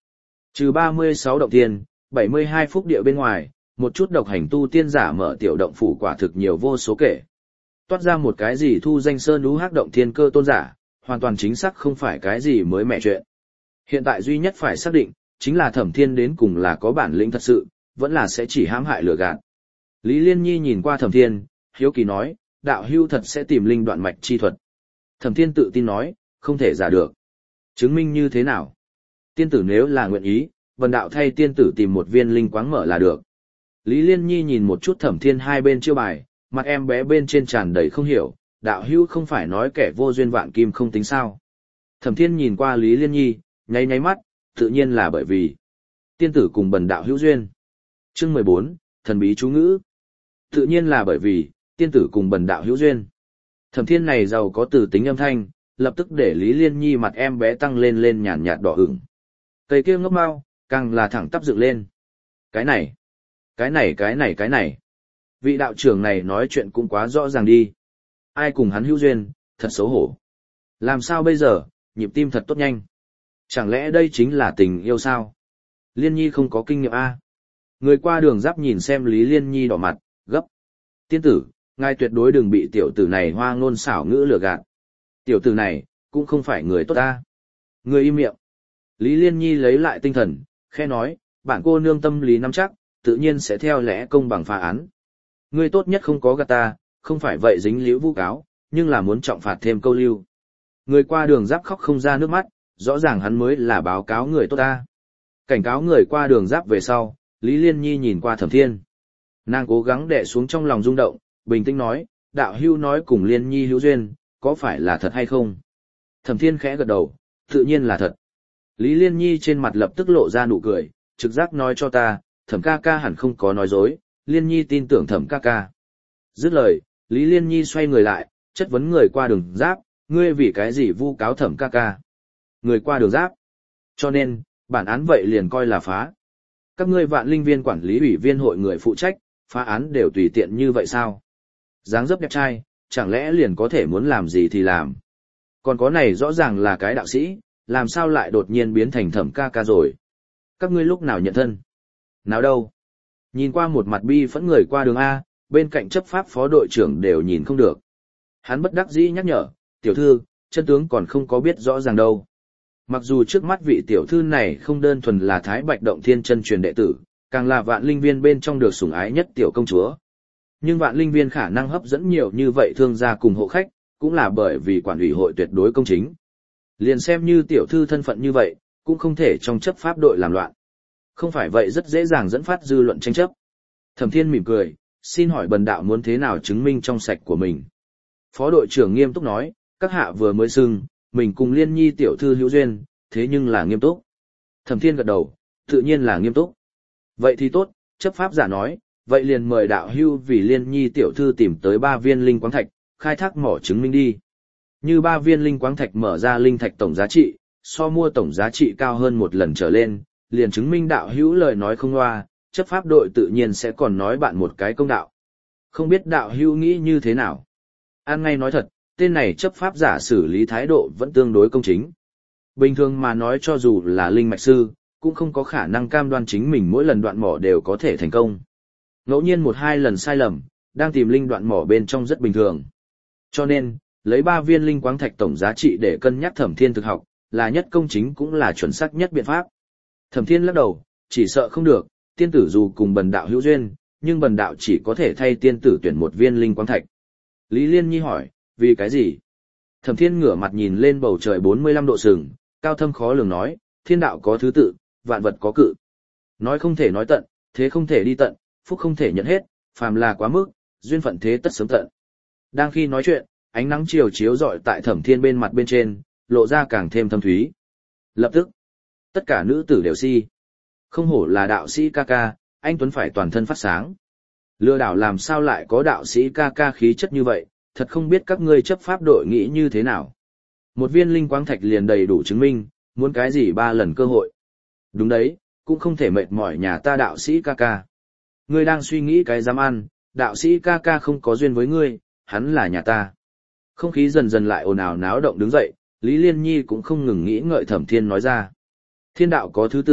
Trừ ba mươi sáu động tiên, bảy mươi hai phúc địa bên ngoài, một chút độc hành tu tiên giả mở tiểu động phủ quả thực nhiều vô số kể. Toát ra một cái gì thu danh sơn lũ hắc động thiên cơ tôn giả, hoàn toàn chính xác không phải cái gì mới mẻ chuyện. Hiện tại duy nhất phải xác định, chính là Thẩm Thiên đến cùng là có bản lĩnh thật sự, vẫn là sẽ chỉ hãm hại lừa gạt. Lý Liên Nhi nhìn qua Thẩm Thiên, hiếu kỳ nói, đạo hưu thật sẽ tìm linh đoạn mạch chi thuật. Thẩm Thiên tự tin nói, không thể giả được. Chứng minh như thế nào? Tiên tử nếu là nguyện ý, vần đạo thay tiên tử tìm một viên linh quáng mở là được. Lý Liên Nhi nhìn một chút Thẩm Thiên hai bên chiêu bài, mặt em bé bên trên tràn đầy không hiểu, đạo hưu không phải nói kẻ vô duyên vạn kim không tính sao. Thẩm Thiên nhìn qua Lý Liên Nhi, nháy nháy mắt, tự nhiên là bởi vì tiên tử cùng bần đạo hữu duyên. Chương mười bốn, thần bí chú ngữ. Tự nhiên là bởi vì tiên tử cùng bần đạo hữu duyên. Thẩm Thiên này giàu có từ tính âm thanh, lập tức để Lý Liên Nhi mặt em bé tăng lên lên nhàn nhạt đỏ ửng. Cây kia ngốc mau, càng là thẳng tắp dựng lên. Cái này, cái này cái này cái này. Vị đạo trưởng này nói chuyện cũng quá rõ ràng đi. Ai cùng hắn hữu duyên, thật xấu hổ. Làm sao bây giờ, nhịp tim thật tốt nhanh. Chẳng lẽ đây chính là tình yêu sao? Liên Nhi không có kinh nghiệm a. Người qua đường giáp nhìn xem Lý Liên Nhi đỏ mặt, gấp. Tiên tử, ngài tuyệt đối đừng bị tiểu tử này hoa ngôn xảo ngữ lừa gạt. Tiểu tử này, cũng không phải người tốt ta. Người im miệng. Lý Liên Nhi lấy lại tinh thần, khẽ nói, bản cô nương tâm lý nắm chắc, tự nhiên sẽ theo lẽ công bằng phá án. Ngươi tốt nhất không có gạt ta, không phải vậy dính liễu vu cáo, nhưng là muốn trọng phạt thêm câu lưu. Người qua đường giáp khóc không ra nước mắt, rõ ràng hắn mới là báo cáo người tốt ta. Cảnh cáo người qua đường giáp về sau, Lý Liên Nhi nhìn qua Thẩm Thiên. Nàng cố gắng đè xuống trong lòng rung động, bình tĩnh nói, đạo hưu nói cùng Liên Nhi hữu duyên, có phải là thật hay không? Thẩm Thiên khẽ gật đầu, tự nhiên là thật. Lý Liên Nhi trên mặt lập tức lộ ra nụ cười, trực giác nói cho ta, Thẩm ca ca hẳn không có nói dối, Liên Nhi tin tưởng Thẩm ca ca. Dứt lời, Lý Liên Nhi xoay người lại, chất vấn người qua đường giáp, ngươi vì cái gì vu cáo Thẩm ca ca? Người qua đường giáp. Cho nên, bản án vậy liền coi là phá. Các ngươi Vạn Linh Viên quản lý ủy viên hội người phụ trách, phá án đều tùy tiện như vậy sao? Dáng dấp đẹp trai, chẳng lẽ liền có thể muốn làm gì thì làm? Còn có này rõ ràng là cái đạo sĩ, làm sao lại đột nhiên biến thành Thẩm ca ca rồi? Các ngươi lúc nào nhận thân? Nào đâu? Nhìn qua một mặt bi phẫn người qua đường A, bên cạnh chấp pháp phó đội trưởng đều nhìn không được. Hắn bất đắc dĩ nhắc nhở, tiểu thư, chân tướng còn không có biết rõ ràng đâu. Mặc dù trước mắt vị tiểu thư này không đơn thuần là Thái Bạch Động Thiên chân truyền đệ tử, càng là Vạn Linh Viên bên trong được sủng ái nhất tiểu công chúa. Nhưng Vạn Linh Viên khả năng hấp dẫn nhiều như vậy thương gia cùng hộ khách, cũng là bởi vì quản ủy hội tuyệt đối công chính. Liền xem như tiểu thư thân phận như vậy, cũng không thể trong chấp pháp đội làm loạn. Không phải vậy rất dễ dàng dẫn phát dư luận tranh chấp. Thẩm Thiên mỉm cười, xin hỏi bần đạo muốn thế nào chứng minh trong sạch của mình. Phó đội trưởng nghiêm túc nói, các hạ vừa mới xưng, mình cùng Liên Nhi tiểu thư hữu duyên, thế nhưng là nghiêm túc. Thẩm Thiên gật đầu, tự nhiên là nghiêm túc. Vậy thì tốt, chấp pháp giả nói, vậy liền mời đạo hưu vì Liên Nhi tiểu thư tìm tới ba viên linh quáng thạch, khai thác mỏ chứng minh đi. Như ba viên linh quáng thạch mở ra linh thạch tổng giá trị, so mua tổng giá trị cao hơn một lần trở lên, liền chứng minh đạo hữu lời nói không loa, chấp pháp đội tự nhiên sẽ còn nói bạn một cái công đạo. Không biết đạo hữu nghĩ như thế nào? An ngay nói thật, tên này chấp pháp giả xử lý thái độ vẫn tương đối công chính. Bình thường mà nói cho dù là linh mạch sư, cũng không có khả năng cam đoan chính mình mỗi lần đoạn mỏ đều có thể thành công. Ngẫu nhiên một hai lần sai lầm, đang tìm linh đoạn mỏ bên trong rất bình thường. Cho nên, lấy ba viên linh quáng thạch tổng giá trị để cân nhắc Thẩm Thiên thực học, là nhất công chính cũng là chuẩn xác nhất biện pháp. Thẩm Thiên lắc đầu, chỉ sợ không được, tiên tử dù cùng bần đạo hữu duyên, nhưng bần đạo chỉ có thể thay tiên tử tuyển một viên linh quáng thạch. Lý Liên Nhi hỏi, vì cái gì? Thẩm Thiên ngửa mặt nhìn lên bầu trời bốn mươi lăm độ sừng, cao thâm khó lường nói, thiên đạo có thứ tự, vạn vật có cự. Nói không thể nói tận, thế không thể đi tận, phúc không thể nhận hết, phàm là quá mức, duyên phận thế tất sớm tận. Đang khi nói chuyện, ánh nắng chiều chiếu rọi tại Thẩm Thiên bên mặt bên trên, lộ ra càng thêm thâm thúy. Lập tức, tất cả nữ tử đều si. Không hổ là đạo sĩ ca ca, anh Tuấn phải toàn thân phát sáng. Lừa đảo làm sao lại có đạo sĩ ca ca khí chất như vậy, thật không biết các ngươi chấp pháp đội nghĩ như thế nào. Một viên linh quáng thạch liền đầy đủ chứng minh, muốn cái gì ba lần cơ hội. Đúng đấy, cũng không thể mệt mỏi nhà ta đạo sĩ ca ca. Ngươi đang suy nghĩ cái dám ăn, đạo sĩ ca ca không có duyên với ngươi, hắn là nhà ta. Không khí dần dần lại ồn ào náo động đứng dậy, Lý Liên Nhi cũng không ngừng nghĩ ngợi Thẩm Thiên nói ra. Thiên đạo có thứ tự,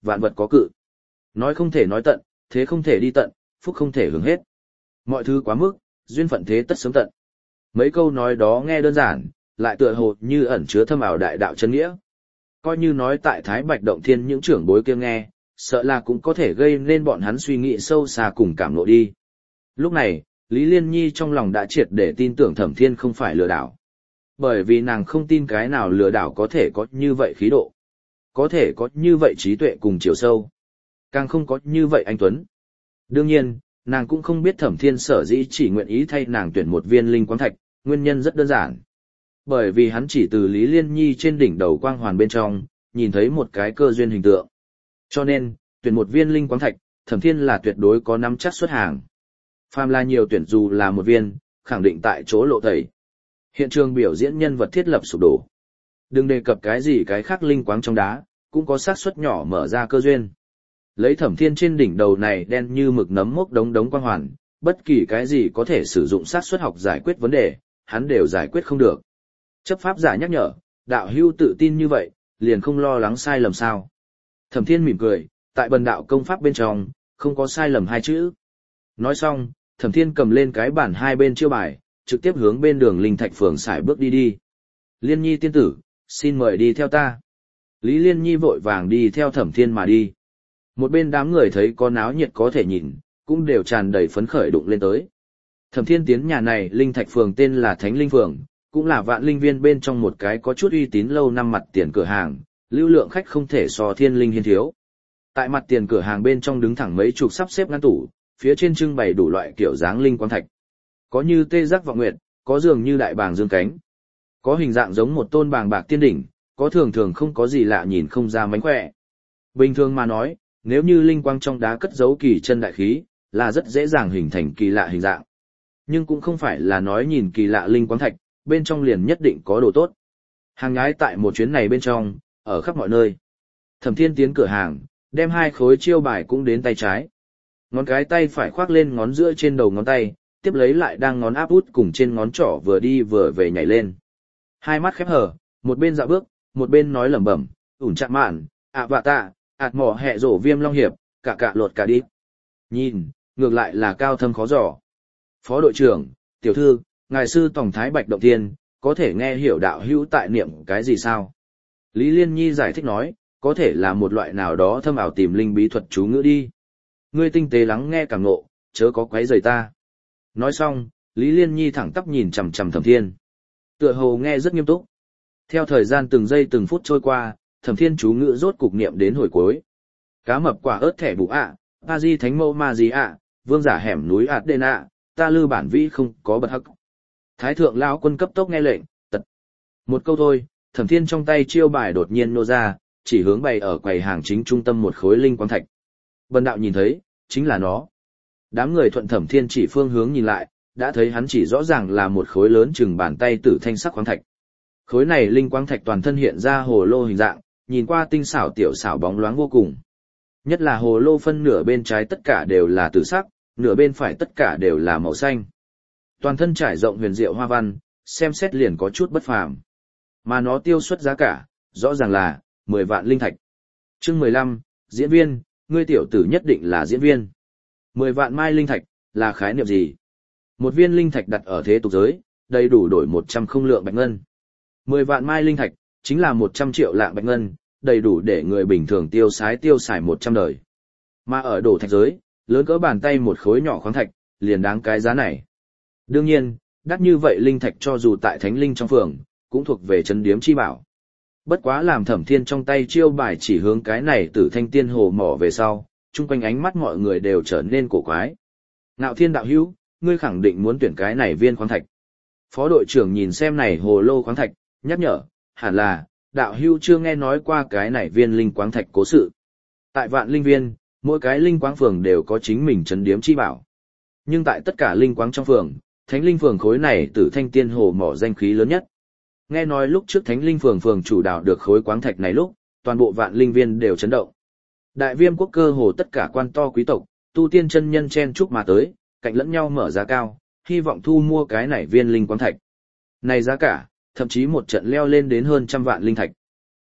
vạn vật có cự. Nói không thể nói tận, thế không thể đi tận, phúc không thể hưởng hết. Mọi thứ quá mức, duyên phận thế tất sớm tận. Mấy câu nói đó nghe đơn giản, lại tựa hồ như ẩn chứa thâm ảo đại đạo chân nghĩa. Coi như nói tại Thái Bạch Động Thiên những trưởng bối kia nghe, sợ là cũng có thể gây nên bọn hắn suy nghĩ sâu xa cùng cảm ngộ đi. Lúc này, Lý Liên Nhi trong lòng đã triệt để tin tưởng Thẩm Thiên không phải lừa đảo. Bởi vì nàng không tin cái nào lừa đảo có thể có như vậy khí độ, có thể có như vậy trí tuệ cùng chiều sâu, càng không có như vậy anh tuấn. Đương nhiên, nàng cũng không biết Thẩm Thiên sở dĩ chỉ nguyện ý thay nàng tuyển một viên linh quang thạch, nguyên nhân rất đơn giản. Bởi vì hắn chỉ từ Lý Liên Nhi trên đỉnh đầu quang hoàn bên trong, nhìn thấy một cái cơ duyên hình tượng. Cho nên, tuyển một viên linh quang thạch, Thẩm Thiên là tuyệt đối có nắm chắc xuất hàng. Phàm là nhiều tuyển dù là một viên, khẳng định tại chỗ lộ tẩy. Hiện trường biểu diễn nhân vật thiết lập sụp đổ. Đừng đề cập cái gì cái khác linh quáng trong đá, cũng có xác suất nhỏ mở ra cơ duyên. Lấy Thẩm Thiên trên đỉnh đầu này đen như mực nấm mốc đống đống quang hoàn, bất kỳ cái gì có thể sử dụng xác suất học giải quyết vấn đề, hắn đều giải quyết không được. Chấp pháp giả nhắc nhở, đạo hưu tự tin như vậy, liền không lo lắng sai lầm sao. Thẩm Thiên mỉm cười, tại bần đạo công pháp bên trong, không có sai lầm hai chữ. Nói xong, Thẩm Thiên cầm lên cái bản hai bên chiêu bài, trực tiếp hướng bên đường Linh Thạch Phường sải bước đi đi. Liên Nhi tiên tử, xin mời đi theo ta. Lý Liên Nhi vội vàng đi theo Thẩm Thiên mà đi. Một bên đám người thấy có náo nhiệt có thể nhìn, cũng đều tràn đầy phấn khởi đụng lên tới. Thẩm Thiên tiến nhà này Linh Thạch Phường tên là Thánh Linh Phường, cũng là vạn linh viên bên trong một cái có chút uy tín lâu năm mặt tiền cửa hàng, lưu lượng khách không thể so thiên linh hiên thiếu. Tại mặt tiền cửa hàng bên trong đứng thẳng mấy chục sắp xếp ngăn tủ, phía trên trưng bày đủ loại kiểu dáng linh quang thạch. Có như tê giác vọng nguyệt, có dường như đại bàng dương cánh, có hình dạng giống một tôn bàng bạc tiên đỉnh, có thường thường không có gì lạ nhìn không ra mánh khỏe. Bình thường mà nói, nếu như linh quang trong đá cất giấu kỳ chân đại khí, là rất dễ dàng hình thành kỳ lạ hình dạng. Nhưng cũng không phải là nói nhìn kỳ lạ linh quang thạch, bên trong liền nhất định có đồ tốt. Hàng nhái tại một chuyến này bên trong, ở khắp mọi nơi. Thẩm Thiên tiến cửa hàng, đem hai khối chiêu bài cũng đến tay trái. Ngón cái tay phải khoác lên ngón giữa trên đầu ngón tay, tiếp lấy lại đang ngón áp út cùng trên ngón trỏ vừa đi vừa về nhảy lên. Hai mắt khép hờ, một bên dạo bước, một bên nói lẩm bẩm, ủn chạm mạn, ạ vạ tạ, ạt mỏ hẹ rổ viêm long hiệp, cả cả lột cả đi. Nhìn, ngược lại là cao thâm khó dò. Phó đội trưởng, tiểu thư, ngài sư tổng Thái Bạch Động Thiên, có thể nghe hiểu đạo hữu tại niệm cái gì sao? Lý Liên Nhi giải thích nói, có thể là một loại nào đó thâm ảo tìm linh bí thuật chú ngữ đi. Ngươi tinh tế lắng nghe cảm ngộ, chớ có quấy rầy ta. Nói xong, Lý Liên Nhi thẳng tắp nhìn chằm chằm Thẩm Thiên. Tựa hồ nghe rất nghiêm túc. Theo thời gian từng giây từng phút trôi qua, Thẩm Thiên chú ngữ rốt cục niệm đến hồi cuối. Cá mập quả ớt thẻ bụ ạ, a di thánh mẫu ma gì ạ, vương giả hẻm núi ạt đền ạ, ta lư bản vĩ không có bật hắc. Thái thượng lão quân cấp tốc nghe lệnh, tật. Một câu thôi, Thẩm Thiên trong tay chiêu bài đột nhiên nô ra, chỉ hướng bày ở quầy hàng chính trung tâm một khối linh quang thạch. Bần đạo nhìn thấy, chính là nó. Đám người thuận Thẩm Thiên chỉ phương hướng nhìn lại, đã thấy hắn chỉ rõ ràng là một khối lớn chừng bàn tay tử thanh sắc khoáng thạch. Khối này linh quang thạch toàn thân hiện ra hồ lô hình dạng, nhìn qua tinh xảo tiểu xảo bóng loáng vô cùng. Nhất là hồ lô phân nửa bên trái tất cả đều là tử sắc, nửa bên phải tất cả đều là màu xanh. Toàn thân trải rộng huyền diệu hoa văn, xem xét liền có chút bất phàm. Mà nó tiêu xuất giá cả, rõ ràng là mười vạn linh thạch. Chương mười lăm, diễn viên, ngươi tiểu tử nhất định là diễn viên. mười vạn mai linh thạch là khái niệm gì? Một viên linh thạch đặt ở thế tục giới, đầy đủ đổi một trăm không lượng bạch ngân. mười vạn mai linh thạch chính là một trăm triệu lạng bạch ngân, đầy đủ để người bình thường tiêu xái tiêu xài một trăm đời. Mà ở đổ thạch giới, lớn cỡ bàn tay một khối nhỏ khoáng thạch, liền đáng cái giá này. Đương nhiên, đắt như vậy linh thạch cho dù tại thánh linh trong phường, cũng thuộc về trấn điếm chi bảo. Bất quá làm Thẩm Thiên trong tay chiêu bài chỉ hướng cái này Tử Thanh Tiên Hồ mỏ về sau, chung quanh ánh mắt mọi người đều trở nên cổ quái. Ngạo Thiên đạo hữu, ngươi khẳng định muốn tuyển cái này viên khoáng thạch. Phó đội trưởng nhìn xem này hồ lô khoáng thạch, nhắc nhở, hẳn là, đạo hữu chưa nghe nói qua cái này viên linh quáng thạch cố sự. Tại vạn linh viên, mỗi cái linh quáng phường đều có chính mình trấn điếm chi bảo. Nhưng tại tất cả linh quáng trong phường, Thánh Linh phường khối này Tử Thanh Tiên Hồ mỏ danh khí lớn nhất. Nghe nói lúc trước Thánh Linh phường phường chủ đạo được khối quáng thạch này lúc, toàn bộ vạn linh viên đều chấn động. Đại Viêm quốc cơ hồ tất cả quan to quý tộc, tu tiên chân nhân chen chúc mà tới, cạnh lẫn nhau mở giá cao, hy vọng thu mua cái này viên linh quáng thạch. Này giá cả, thậm chí một trận leo lên đến hơn trăm vạn linh thạch.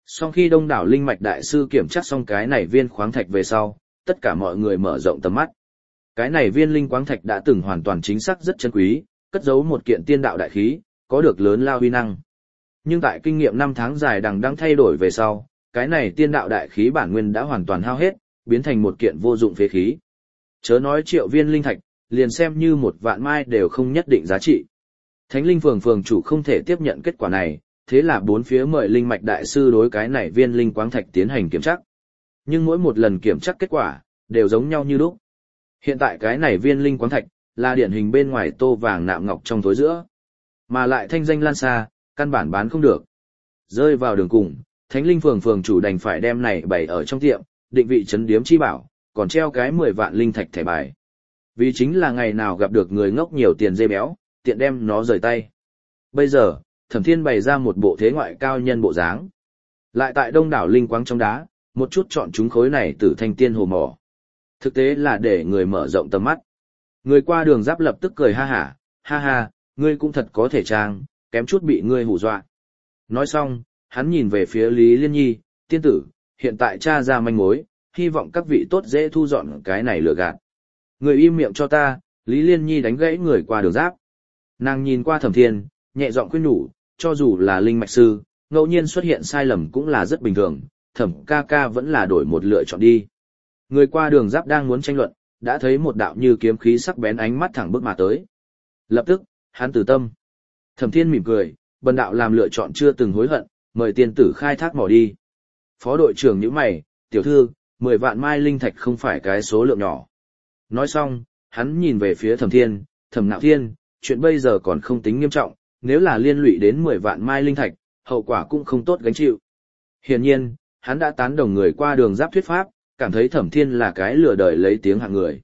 Sau khi đông đảo linh mạch đại sư kiểm tra xong cái này viên khoáng thạch về sau, tất cả mọi người mở rộng tầm mắt. Cái này viên linh khoáng thạch đã từng hoàn toàn chính xác rất chân quý, cất giấu một kiện tiên đạo đại khí, có được lớn lao uy năng. Nhưng tại kinh nghiệm năm tháng dài đằng đang thay đổi về sau, cái này tiên đạo đại khí bản nguyên đã hoàn toàn hao hết, biến thành một kiện vô dụng phế khí. Chớ nói triệu viên linh thạch, liền xem như một vạn mai đều không nhất định giá trị. Thánh linh phường phường chủ không thể tiếp nhận kết quả này, thế là bốn phía mời linh mạch đại sư đối cái này viên linh quáng thạch tiến hành kiểm tra. Nhưng mỗi một lần kiểm tra kết quả, đều giống nhau như lúc. Hiện tại cái này viên linh quáng thạch, là điển hình bên ngoài tô vàng nạm ngọc trong tối giữa. Mà lại thanh danh lan xa, căn bản bán không được. Rơi vào đường cùng, thánh linh phường phường chủ đành phải đem này bày ở trong tiệm, định vị trấn điếm chi bảo, còn treo cái mười vạn linh thạch thẻ bài. Vì chính là ngày nào gặp được người ngốc nhiều tiền dê béo, tiện đem nó rời tay. Bây giờ, Thẩm Thiên bày ra một bộ thế ngoại cao nhân bộ dáng. Lại tại đông đảo linh quáng trong đá, một chút chọn chúng khối này từ thanh tiên hồ mỏ. Thực tế là để người mở rộng tầm mắt. Người qua đường giáp lập tức cười ha hả, ha ha, ngươi cũng thật có thể trang, kém chút bị ngươi hù dọa. Nói xong, hắn nhìn về phía Lý Liên Nhi, tiên tử, hiện tại cha ra manh mối, hy vọng các vị tốt dễ thu dọn cái này lừa gạt. Người im miệng cho ta, Lý Liên Nhi đánh gãy người qua đường giáp. Nàng nhìn qua Thẩm Thiên, nhẹ giọng khuyên nhủ, cho dù là linh mạch sư, ngẫu nhiên xuất hiện sai lầm cũng là rất bình thường, Thẩm ca ca vẫn là đổi một lựa chọn đi. Người qua đường giáp đang muốn tranh luận, đã thấy một đạo như kiếm khí sắc bén ánh mắt thẳng bước mà tới. Lập tức, hắn từ tâm. Thẩm Thiên mỉm cười, bần đạo làm lựa chọn chưa từng hối hận, mời tiên tử khai thác mỏ đi. Phó đội trưởng nhíu mày, tiểu thư, mười vạn mai linh thạch không phải cái số lượng nhỏ. Nói xong, hắn nhìn về phía Thẩm Thiên, Thẩm Nạo Thiên, chuyện bây giờ còn không tính nghiêm trọng, nếu là liên lụy đến mười vạn mai linh thạch, hậu quả cũng không tốt gánh chịu. Hiển nhiên, hắn đã tán đồng người qua đường giáp thuyết pháp, cảm thấy Thẩm Thiên là cái lừa đời lấy tiếng hạng người.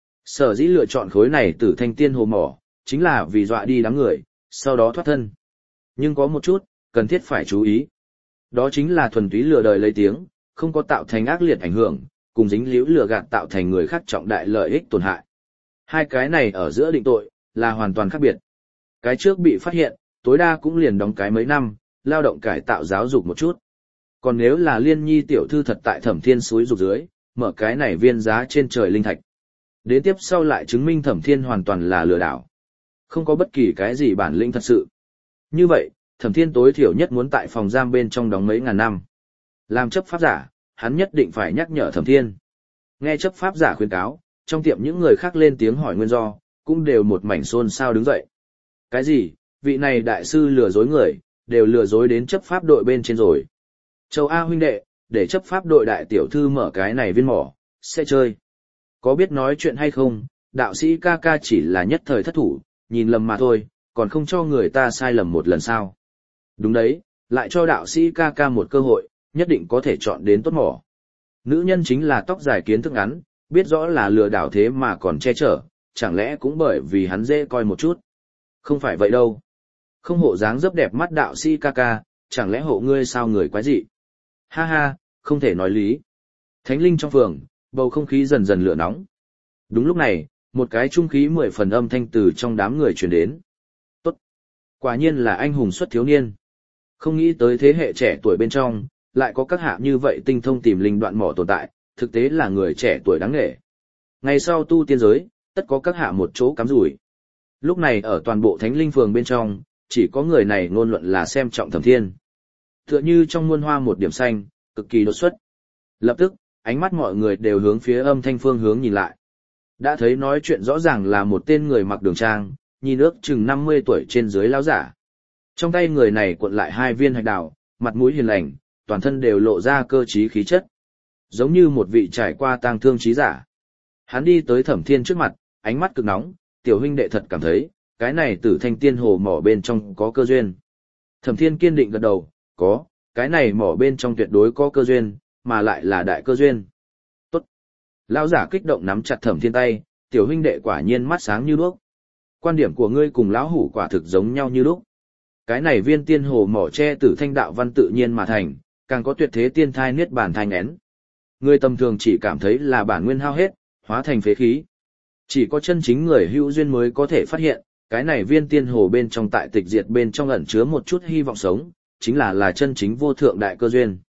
Sở dĩ lựa chọn khối này từ thanh tiên hồ mỏ, chính là vì dọa đi đám người, sau đó thoát thân. Nhưng có một chút, cần thiết phải chú ý. Đó chính là thuần túy lừa đời lấy tiếng, không có tạo thành ác liệt ảnh hưởng, cùng dính líu lừa gạt tạo thành người khác trọng đại lợi ích tổn hại. Hai cái này ở giữa định tội, là hoàn toàn khác biệt. Cái trước bị phát hiện, tối đa cũng liền đóng cái mấy năm, lao động cải tạo giáo dục một chút. Còn nếu là Liên Nhi tiểu thư thật tại Thẩm Thiên suối dục dưới, mở cái này viên giá trên trời linh thạch. Đến tiếp sau lại chứng minh Thẩm Thiên hoàn toàn là lừa đảo. Không có bất kỳ cái gì bản lĩnh thật sự. Như vậy, Thẩm Thiên tối thiểu nhất muốn tại phòng giam bên trong đóng mấy ngàn năm. Làm chấp pháp giả, hắn nhất định phải nhắc nhở Thẩm Thiên. Nghe chấp pháp giả khuyên cáo, trong tiệm những người khác lên tiếng hỏi nguyên do, cũng đều một mảnh xôn xao đứng dậy. Cái gì, vị này đại sư lừa dối người, đều lừa dối đến chấp pháp đội bên trên rồi. Châu A huynh đệ, để chấp pháp đội đại tiểu thư mở cái này viên mỏ, sẽ chơi. Có biết nói chuyện hay không, đạo sĩ ca ca chỉ là nhất thời thất thủ, nhìn lầm mà thôi, còn không cho người ta sai lầm một lần sao. Đúng đấy, lại cho đạo sĩ ca ca một cơ hội, nhất định có thể chọn đến tốt mỏ. Nữ nhân chính là tóc dài kiến thức ngắn, biết rõ là lừa đảo thế mà còn che chở, chẳng lẽ cũng bởi vì hắn dễ coi một chút. Không phải vậy đâu. Không hộ dáng dấp đẹp mắt đạo sĩ ca ca, chẳng lẽ hộ ngươi sao người quái dị. Ha ha, không thể nói lý. Thánh linh trong phường, bầu không khí dần dần lửa nóng. Đúng lúc này, một cái trung khí mười phần âm thanh từ trong đám người truyền đến. Tốt. Quả nhiên là anh hùng xuất thiếu niên. Không nghĩ tới thế hệ trẻ tuổi bên trong, lại có các hạ như vậy tinh thông tìm linh đoạn mỏ tồn tại, thực tế là người trẻ tuổi đáng nể. Ngày sau tu tiên giới, tất có các hạ một chỗ cắm rủi. Lúc này ở toàn bộ thánh linh phường bên trong, chỉ có người này ngôn luận là xem trọng Thẩm Thiên. Tựa như trong muôn hoa một điểm xanh, cực kỳ đột xuất. Lập tức, ánh mắt mọi người đều hướng phía âm thanh phương hướng nhìn lại. Đã thấy nói chuyện rõ ràng là một tên người mặc đường trang, nhìn ước chừng năm mươi tuổi trên dưới lão giả. Trong tay người này cuộn lại hai viên hạch đào, mặt mũi hiền lành, toàn thân đều lộ ra cơ trí khí chất. Giống như một vị trải qua tang thương trí giả. Hắn đi tới Thẩm Thiên trước mặt, ánh mắt cực nóng, tiểu huynh đệ thật cảm thấy, cái này tử thanh tiên hồ mỏ bên trong có cơ duyên. Thẩm Thiên kiên định gật đầu, có, cái này mỏ bên trong tuyệt đối có cơ duyên, mà lại là đại cơ duyên. Tốt. Lão giả kích động nắm chặt Thẩm Thiên tay, tiểu huynh đệ quả nhiên mắt sáng như đuốc. Quan điểm của ngươi cùng lão hủ quả thực giống nhau như lúc. Cái này viên tiên hồ mỏ che tử thanh đạo văn tự nhiên mà thành, càng có tuyệt thế tiên thai niết bản thai nghén. Người tầm thường chỉ cảm thấy là bản nguyên hao hết, hóa thành phế khí. Chỉ có chân chính người hữu duyên mới có thể phát hiện, cái này viên tiên hồ bên trong tại tịch diệt bên trong ẩn chứa một chút hy vọng sống, chính là là chân chính vô thượng đại cơ duyên.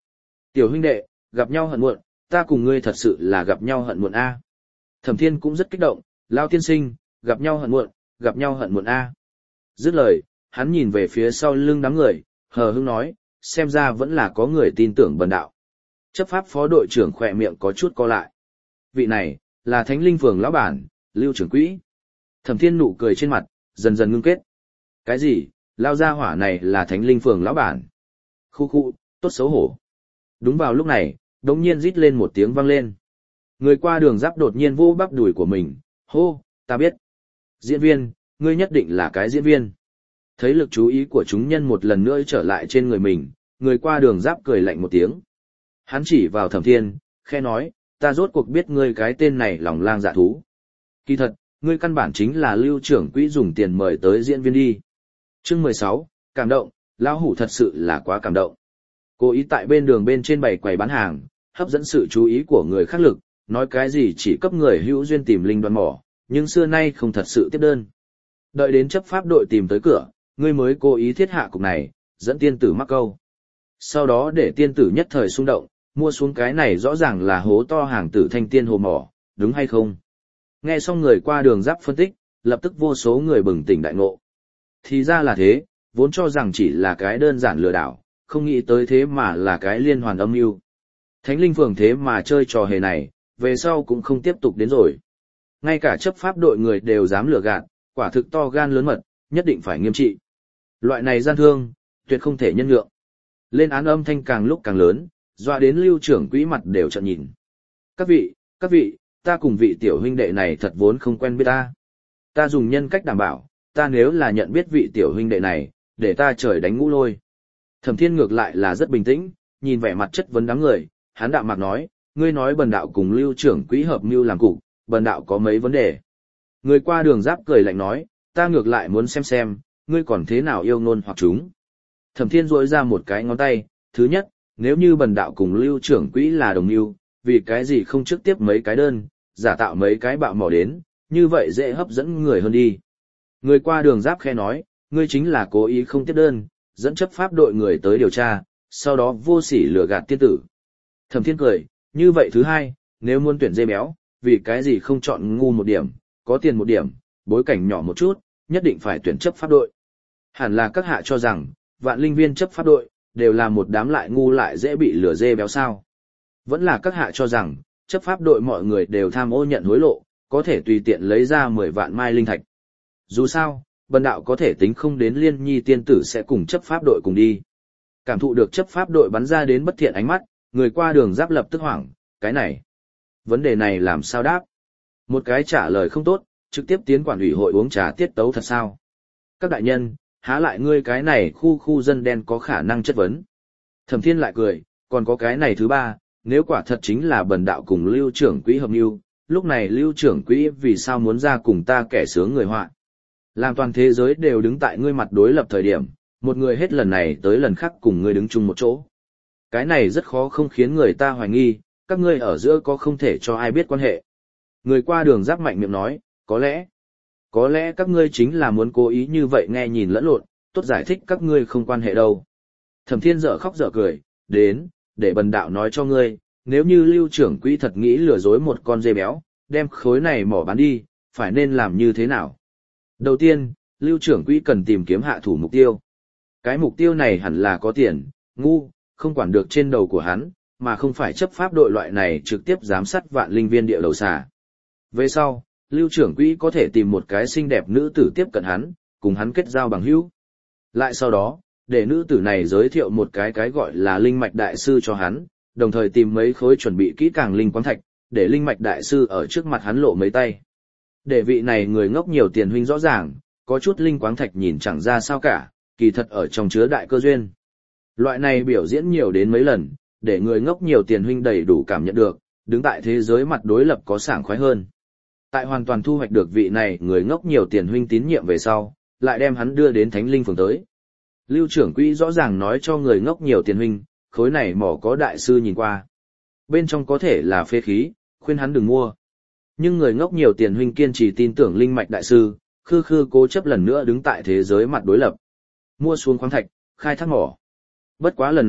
Tiểu huynh đệ, gặp nhau hận muộn, ta cùng ngươi thật sự là gặp nhau hận muộn a. Thẩm Thiên cũng rất kích động, Lao tiên sinh, gặp nhau hận muộn, gặp nhau hận muộn a. Dứt lời, hắn nhìn về phía sau lưng đám người, hờ hững nói, xem ra vẫn là có người tin tưởng bần đạo. Chấp pháp phó đội trưởng khỏe miệng có chút co lại. Vị này, là Thánh Linh Phường lão bản, Lưu trưởng quỹ. Thẩm Thiên nụ cười trên mặt, dần dần ngưng kết. Cái gì, Lao gia hỏa này là Thánh Linh Phường lão bản. Khu khu, tốt xấu hổ. Đúng vào lúc này, đống nhiên rít lên một tiếng vang lên. Người qua đường giáp đột nhiên vô bắp đùi của mình, hô, ta biết. Diễn viên, ngươi nhất định là cái diễn viên. Thấy lực chú ý của chúng nhân một lần nữa trở lại trên người mình, người qua đường giáp cười lạnh một tiếng. Hắn chỉ vào Thẩm Thiên, khe nói, ta rốt cuộc biết ngươi cái tên này lòng lang dạ thú. Kỳ thật, ngươi căn bản chính là Lưu trưởng quỹ dùng tiền mời tới diễn viên đi. Chương mười sáu, cảm động, lão hủ thật sự là quá cảm động. Cố ý tại bên đường bên trên bày quầy bán hàng, hấp dẫn sự chú ý của người khác lực, nói cái gì chỉ cấp người hữu duyên tìm linh đoan mỏ, nhưng xưa nay không thật sự tiếp đơn. Đợi đến chấp pháp đội tìm tới cửa, ngươi mới cố ý thiết hạ cục này, dẫn tiên tử mắc câu. Sau đó để tiên tử nhất thời xung động, mua xuống cái này rõ ràng là hố to hàng tử thanh tiên hồ mỏ, đúng hay không? Nghe xong người qua đường giáp phân tích, lập tức vô số người bừng tỉnh đại ngộ. Thì ra là thế, vốn cho rằng chỉ là cái đơn giản lừa đảo, không nghĩ tới thế mà là cái liên hoàn âm mưu. Thánh Linh Phường thế mà chơi trò hề này, về sau cũng không tiếp tục đến rồi. Ngay cả chấp pháp đội người đều dám lừa gạt, quả thực to gan lớn mật, nhất định phải nghiêm trị. Loại này gian thương, tuyệt không thể nhân nhượng. Lên án âm thanh càng lúc càng lớn, dọa đến Lưu trưởng quỹ mặt đều trợn nhìn. Các vị, các vị, ta cùng vị tiểu huynh đệ này thật vốn không quen biết ta. Ta dùng nhân cách đảm bảo, ta nếu là nhận biết vị tiểu huynh đệ này, để ta trời đánh ngũ lôi. Thẩm Thiên ngược lại là rất bình tĩnh, nhìn vẻ mặt chất vấn đám người, hắn đạm mạc nói, ngươi nói bần đạo cùng Lưu trưởng quỹ hợp mưu làm cục, bần đạo có mấy vấn đề. Người qua đường giáp cười lạnh nói, ta ngược lại muốn xem xem, ngươi còn thế nào yêu ngôn hoặc chúng. Thẩm Thiên duỗi ra một cái ngón tay, thứ nhất, nếu như bần đạo cùng Lưu trưởng quỹ là đồng mưu, vì cái gì không trực tiếp mấy cái đơn, giả tạo mấy cái bạo mỏ đến, như vậy dễ hấp dẫn người hơn đi. Người qua đường giáp khe nói, ngươi chính là cố ý không tiếp đơn, dẫn chấp pháp đội người tới điều tra, sau đó vô sỉ lừa gạt tiên tử. Thẩm Thiên cười, như vậy thứ hai, nếu muốn tuyển dê béo, vì cái gì không chọn ngu một điểm, có tiền một điểm, bối cảnh nhỏ một chút, nhất định phải tuyển chấp pháp đội. Hẳn là các hạ cho rằng, vạn linh viên chấp pháp đội, đều là một đám lại ngu lại dễ bị lừa dê béo sao. Vẫn là các hạ cho rằng, chấp pháp đội mọi người đều tham ô nhận hối lộ, có thể tùy tiện lấy ra mười vạn mai linh thạch. Dù sao, bần đạo có thể tính không đến Liên Nhi tiên tử sẽ cùng chấp pháp đội cùng đi. Cảm thụ được chấp pháp đội bắn ra đến bất thiện ánh mắt, người qua đường giáp lập tức hoảng, cái này. Vấn đề này làm sao đáp? Một cái trả lời không tốt, trực tiếp tiến quản ủy hội uống trà tiết tấu thật sao? Các đại nhân, há lại ngươi cái này khu khu dân đen có khả năng chất vấn. Thẩm Thiên lại cười, còn có cái này thứ ba, nếu quả thật chính là bần đạo cùng Lưu trưởng quỹ hợp mưu, lúc này Lưu trưởng quỹ vì sao muốn ra cùng ta kẻ sướng người họa? Làm toàn thế giới đều đứng tại ngươi mặt đối lập thời điểm, một người hết lần này tới lần khác cùng ngươi đứng chung một chỗ. Cái này rất khó không khiến người ta hoài nghi, các ngươi ở giữa có không thể cho ai biết quan hệ. Người qua đường giáp mạnh miệng nói, có lẽ, có lẽ các ngươi chính là muốn cố ý như vậy nghe nhìn lẫn lộn, tốt giải thích các ngươi không quan hệ đâu. Thẩm Thiên dở khóc dở cười, đến, để bần đạo nói cho ngươi, nếu như Lưu trưởng quỹ thật nghĩ lừa dối một con dê béo, đem khối này mỏ bán đi, phải nên làm như thế nào? Đầu tiên, Lưu trưởng quỹ cần tìm kiếm hạ thủ mục tiêu. Cái mục tiêu này hẳn là có tiền, ngu, không quản được trên đầu của hắn, mà không phải chấp pháp đội loại này trực tiếp giám sát vạn linh viên địa đầu xà. Về sau, Lưu trưởng quỹ có thể tìm một cái xinh đẹp nữ tử tiếp cận hắn, cùng hắn kết giao bằng hữu. Lại sau đó, để nữ tử này giới thiệu một cái cái gọi là linh mạch đại sư cho hắn, đồng thời tìm mấy khối chuẩn bị kỹ càng linh quáng thạch, để linh mạch đại sư ở trước mặt hắn lộ mấy tay. Để vị này người ngốc nhiều tiền huynh rõ ràng, có chút linh quáng thạch nhìn chẳng ra sao cả, kỳ thật ở trong chứa đại cơ duyên. Loại này biểu diễn nhiều đến mấy lần, để người ngốc nhiều tiền huynh đầy đủ cảm nhận được, đứng tại thế giới mặt đối lập có sảng khoái hơn. Tại hoàn toàn thu hoạch được vị này người ngốc nhiều tiền huynh tín nhiệm về sau, lại đem hắn đưa đến Thánh Linh Phường tới. Lưu trưởng quỹ rõ ràng nói cho người ngốc nhiều tiền huynh, khối này mỏ có đại sư nhìn qua. Bên trong có thể là phế khí, khuyên hắn đừng mua. Nhưng người ngốc nhiều tiền huynh kiên trì tin tưởng linh mạch đại sư, khư khư cố chấp lần nữa đứng tại thế giới mặt đối lập. Mua xuống khoáng thạch, khai thác mỏ. Bất quá lần này,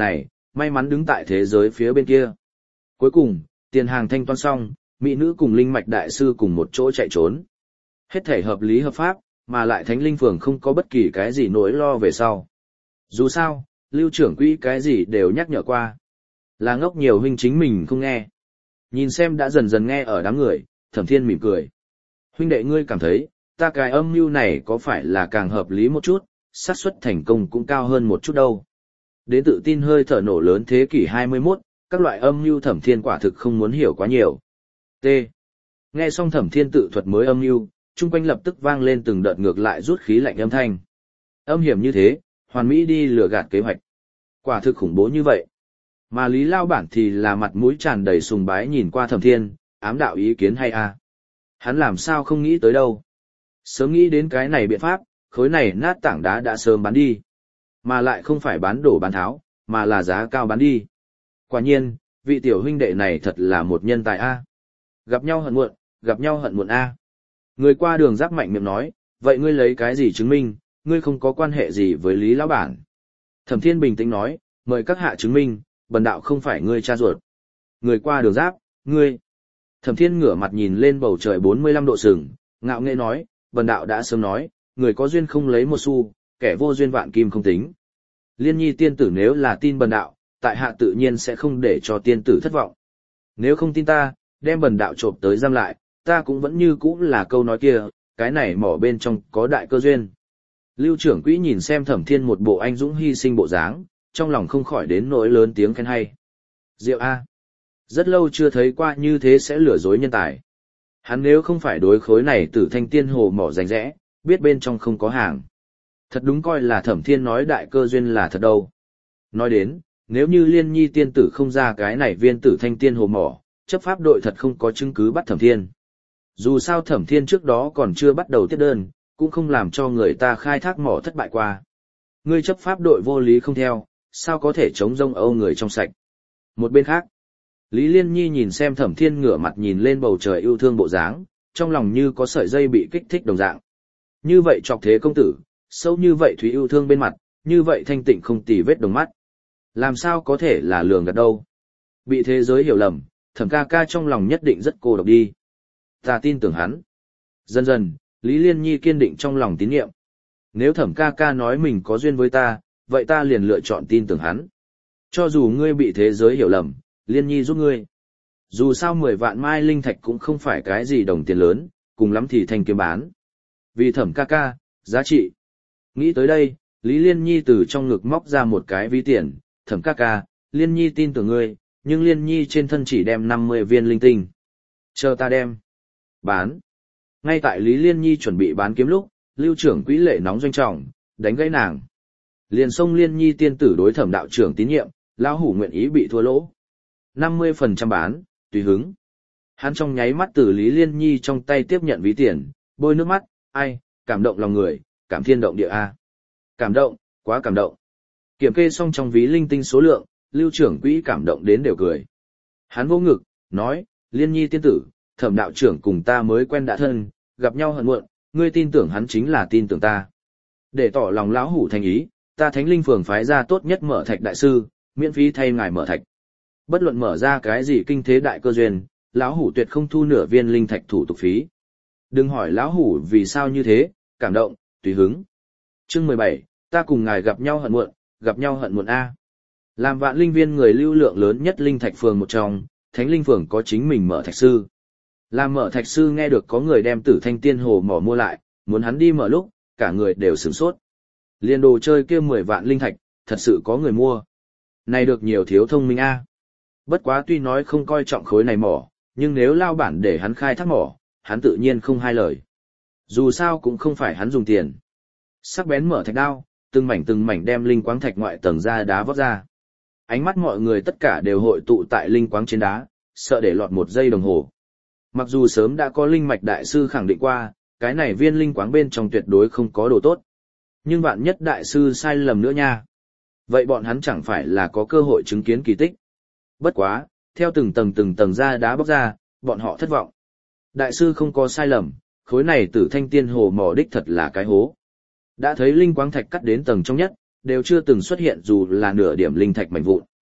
may mắn đứng tại thế giới phía bên kia. Cuối cùng, tiền hàng thanh toán xong, mỹ nữ cùng linh mạch đại sư cùng một chỗ chạy trốn. Hết thể hợp lý hợp pháp, mà lại thánh linh phường không có bất kỳ cái gì nỗi lo về sau. Dù sao, lưu trưởng quỹ cái gì đều nhắc nhở qua. Là ngốc nhiều huynh chính mình không nghe. Nhìn xem đã dần dần nghe ở đám người, Thẩm Thiên mỉm cười. Huynh đệ ngươi cảm thấy, ta cái âm mưu này có phải là càng hợp lý một chút, xác suất thành công cũng cao hơn một chút đâu. Đến tự tin hơi thở nổ lớn thế kỷ hai mươi mốt, các loại âm mưu Thẩm Thiên quả thực không muốn hiểu quá nhiều. T. Nghe xong Thẩm Thiên tự thuật mới âm mưu, chung quanh lập tức vang lên từng đợt ngược lại rút khí lạnh âm thanh. Âm hiểm như thế, hoàn mỹ đi lừa gạt kế hoạch. Quả thực khủng bố như vậy. Mà Lý Lao Bản thì là mặt mũi tràn đầy sùng bái nhìn qua Thẩm Thiên, ám đạo ý kiến hay a? Hắn làm sao không nghĩ tới đâu. Sớm nghĩ đến cái này biện pháp, khối này nát tảng đá đã sớm bán đi. Mà lại không phải bán đổ bán tháo, mà là giá cao bán đi. Quả nhiên, vị tiểu huynh đệ này thật là một nhân tài a. Gặp nhau hận muộn, gặp nhau hận muộn a. Người qua đường giáp mạnh miệng nói, vậy ngươi lấy cái gì chứng minh, ngươi không có quan hệ gì với Lý Lão Bản. Thẩm Thiên bình tĩnh nói, mời các hạ chứng minh, bần đạo không phải ngươi cha ruột. Người qua đường giáp, ngươi. Thẩm Thiên ngửa mặt nhìn lên bầu trời bốn mươi lăm độ sừng, ngạo nghễ nói, bần đạo đã sớm nói, người có duyên không lấy một xu, kẻ vô duyên vạn kim không tính. Liên nhi tiên tử nếu là tin bần đạo, tại hạ tự nhiên sẽ không để cho tiên tử thất vọng. Nếu không tin ta, đem bần đạo trộm tới giam lại, ta cũng vẫn như cũ là câu nói kia, cái này mỏ bên trong có đại cơ duyên. Lưu trưởng quỹ nhìn xem Thẩm Thiên một bộ anh dũng hy sinh bộ dáng, trong lòng không khỏi đến nỗi lớn tiếng khen hay. Diệu A. Rất lâu chưa thấy qua như thế sẽ lừa dối nhân tài. Hắn nếu không phải đối khối này Tử Thanh Tiên Hồ mỏ rành rẽ, biết bên trong không có hàng. Thật đúng coi là Thẩm Thiên nói đại cơ duyên là thật đâu. Nói đến, nếu như Liên Nhi tiên tử không ra cái này viên Tử Thanh Tiên Hồ mỏ, chấp pháp đội thật không có chứng cứ bắt Thẩm Thiên. Dù sao Thẩm Thiên trước đó còn chưa bắt đầu tiếp đơn, cũng không làm cho người ta khai thác mỏ thất bại qua. Ngươi chấp pháp đội vô lý không theo, sao có thể chống rông âu người trong sạch. Một bên khác, Lý Liên Nhi nhìn xem Thẩm Thiên ngửa mặt nhìn lên bầu trời yêu thương bộ dáng, trong lòng như có sợi dây bị kích thích đồng dạng. Như vậy chọc thế công tử, sâu như vậy thúy yêu thương bên mặt, như vậy thanh tịnh không tì vết đồng mắt. Làm sao có thể là lường gạt đâu. Bị thế giới hiểu lầm, Thẩm ca ca trong lòng nhất định rất cô độc đi. Ta tin tưởng hắn. Dần dần, Lý Liên Nhi kiên định trong lòng tín nhiệm. Nếu Thẩm ca ca nói mình có duyên với ta, vậy ta liền lựa chọn tin tưởng hắn. Cho dù ngươi bị thế giới hiểu lầm, Liên Nhi giúp ngươi. Dù sao mười vạn mai linh thạch cũng không phải cái gì đồng tiền lớn, cùng lắm thì thành kiếm bán. Vì Thẩm ca ca, giá trị. Nghĩ tới đây, Lý Liên Nhi từ trong ngực móc ra một cái ví tiền, Thẩm ca ca, Liên Nhi tin tưởng ngươi, nhưng Liên Nhi trên thân chỉ đem năm mươi viên linh tinh. Chờ ta đem. Bán. Ngay tại Lý Liên Nhi chuẩn bị bán kiếm lúc, Lưu trưởng quỹ lệ nóng doanh trọng, đánh gãy nàng. Liền xông Liên Nhi tiên tử đối Thẩm đạo trưởng tín nhiệm, lão hủ nguyện ý bị thua lỗ. năm mươi phần trăm bán, tùy hứng. Hắn trong nháy mắt từ Lý Liên Nhi trong tay tiếp nhận ví tiền, bôi nước mắt, ai, cảm động lòng người, cảm thiên động địa a. Cảm động, quá cảm động. Kiểm kê xong trong ví linh tinh số lượng, Lưu trưởng quỹ cảm động đến đều cười. Hắn vô ngực, nói, Liên Nhi tiên tử, Thẩm đạo trưởng cùng ta mới quen đã thân, gặp nhau hận muộn, ngươi tin tưởng hắn chính là tin tưởng ta. Để tỏ lòng lão hủ thành ý, ta Thánh Linh phường phái ra tốt nhất mở thạch đại sư, miễn phí thay ngài mở thạch. Bất luận mở ra cái gì kinh thế đại cơ duyên, lão hủ tuyệt không thu nửa viên linh thạch thủ tục phí. Đừng hỏi lão hủ vì sao như thế, cảm động, tùy hứng. Chương mười bảy, ta cùng ngài gặp nhau hận muộn, gặp nhau hận muộn a. Làm Vạn Linh Viên người lưu lượng lớn nhất linh thạch phường một trong, Thánh Linh phường có chính mình mở thạch sư. Làm mở thạch sư nghe được có người đem Tử Thanh Tiên Hồ mỏ mua lại, muốn hắn đi mở lúc, cả người đều sửng sốt. Liên đồ chơi kia mười vạn linh thạch, thật sự có người mua. Này được nhiều thiếu thông minh a. Bất quá tuy nói không coi trọng khối này mỏ, nhưng nếu lao bản để hắn khai thác mỏ, hắn tự nhiên không hai lời. Dù sao cũng không phải hắn dùng tiền. Sắc bén mở thạch đao, từng mảnh từng mảnh đem linh quáng thạch ngoại tầng ra đá vót ra. Ánh mắt mọi người tất cả đều hội tụ tại linh quáng trên đá, sợ để lọt một giây đồng hồ. Mặc dù sớm đã có linh mạch đại sư khẳng định qua, cái này viên linh quáng bên trong tuyệt đối không có đồ tốt. Nhưng vạn nhất đại sư sai lầm nữa nha. Vậy bọn hắn chẳng phải là có cơ hội chứng kiến kỳ tích. Bất quá, theo từng tầng từng tầng ra đá bóc ra, bọn họ thất vọng. Đại sư không có sai lầm, khối này Tử Thanh Tiên Hồ mỏ đích thật là cái hố. Đã thấy linh quáng thạch cắt đến tầng trong nhất, đều chưa từng xuất hiện dù là nửa điểm linh thạch mảnh vụn.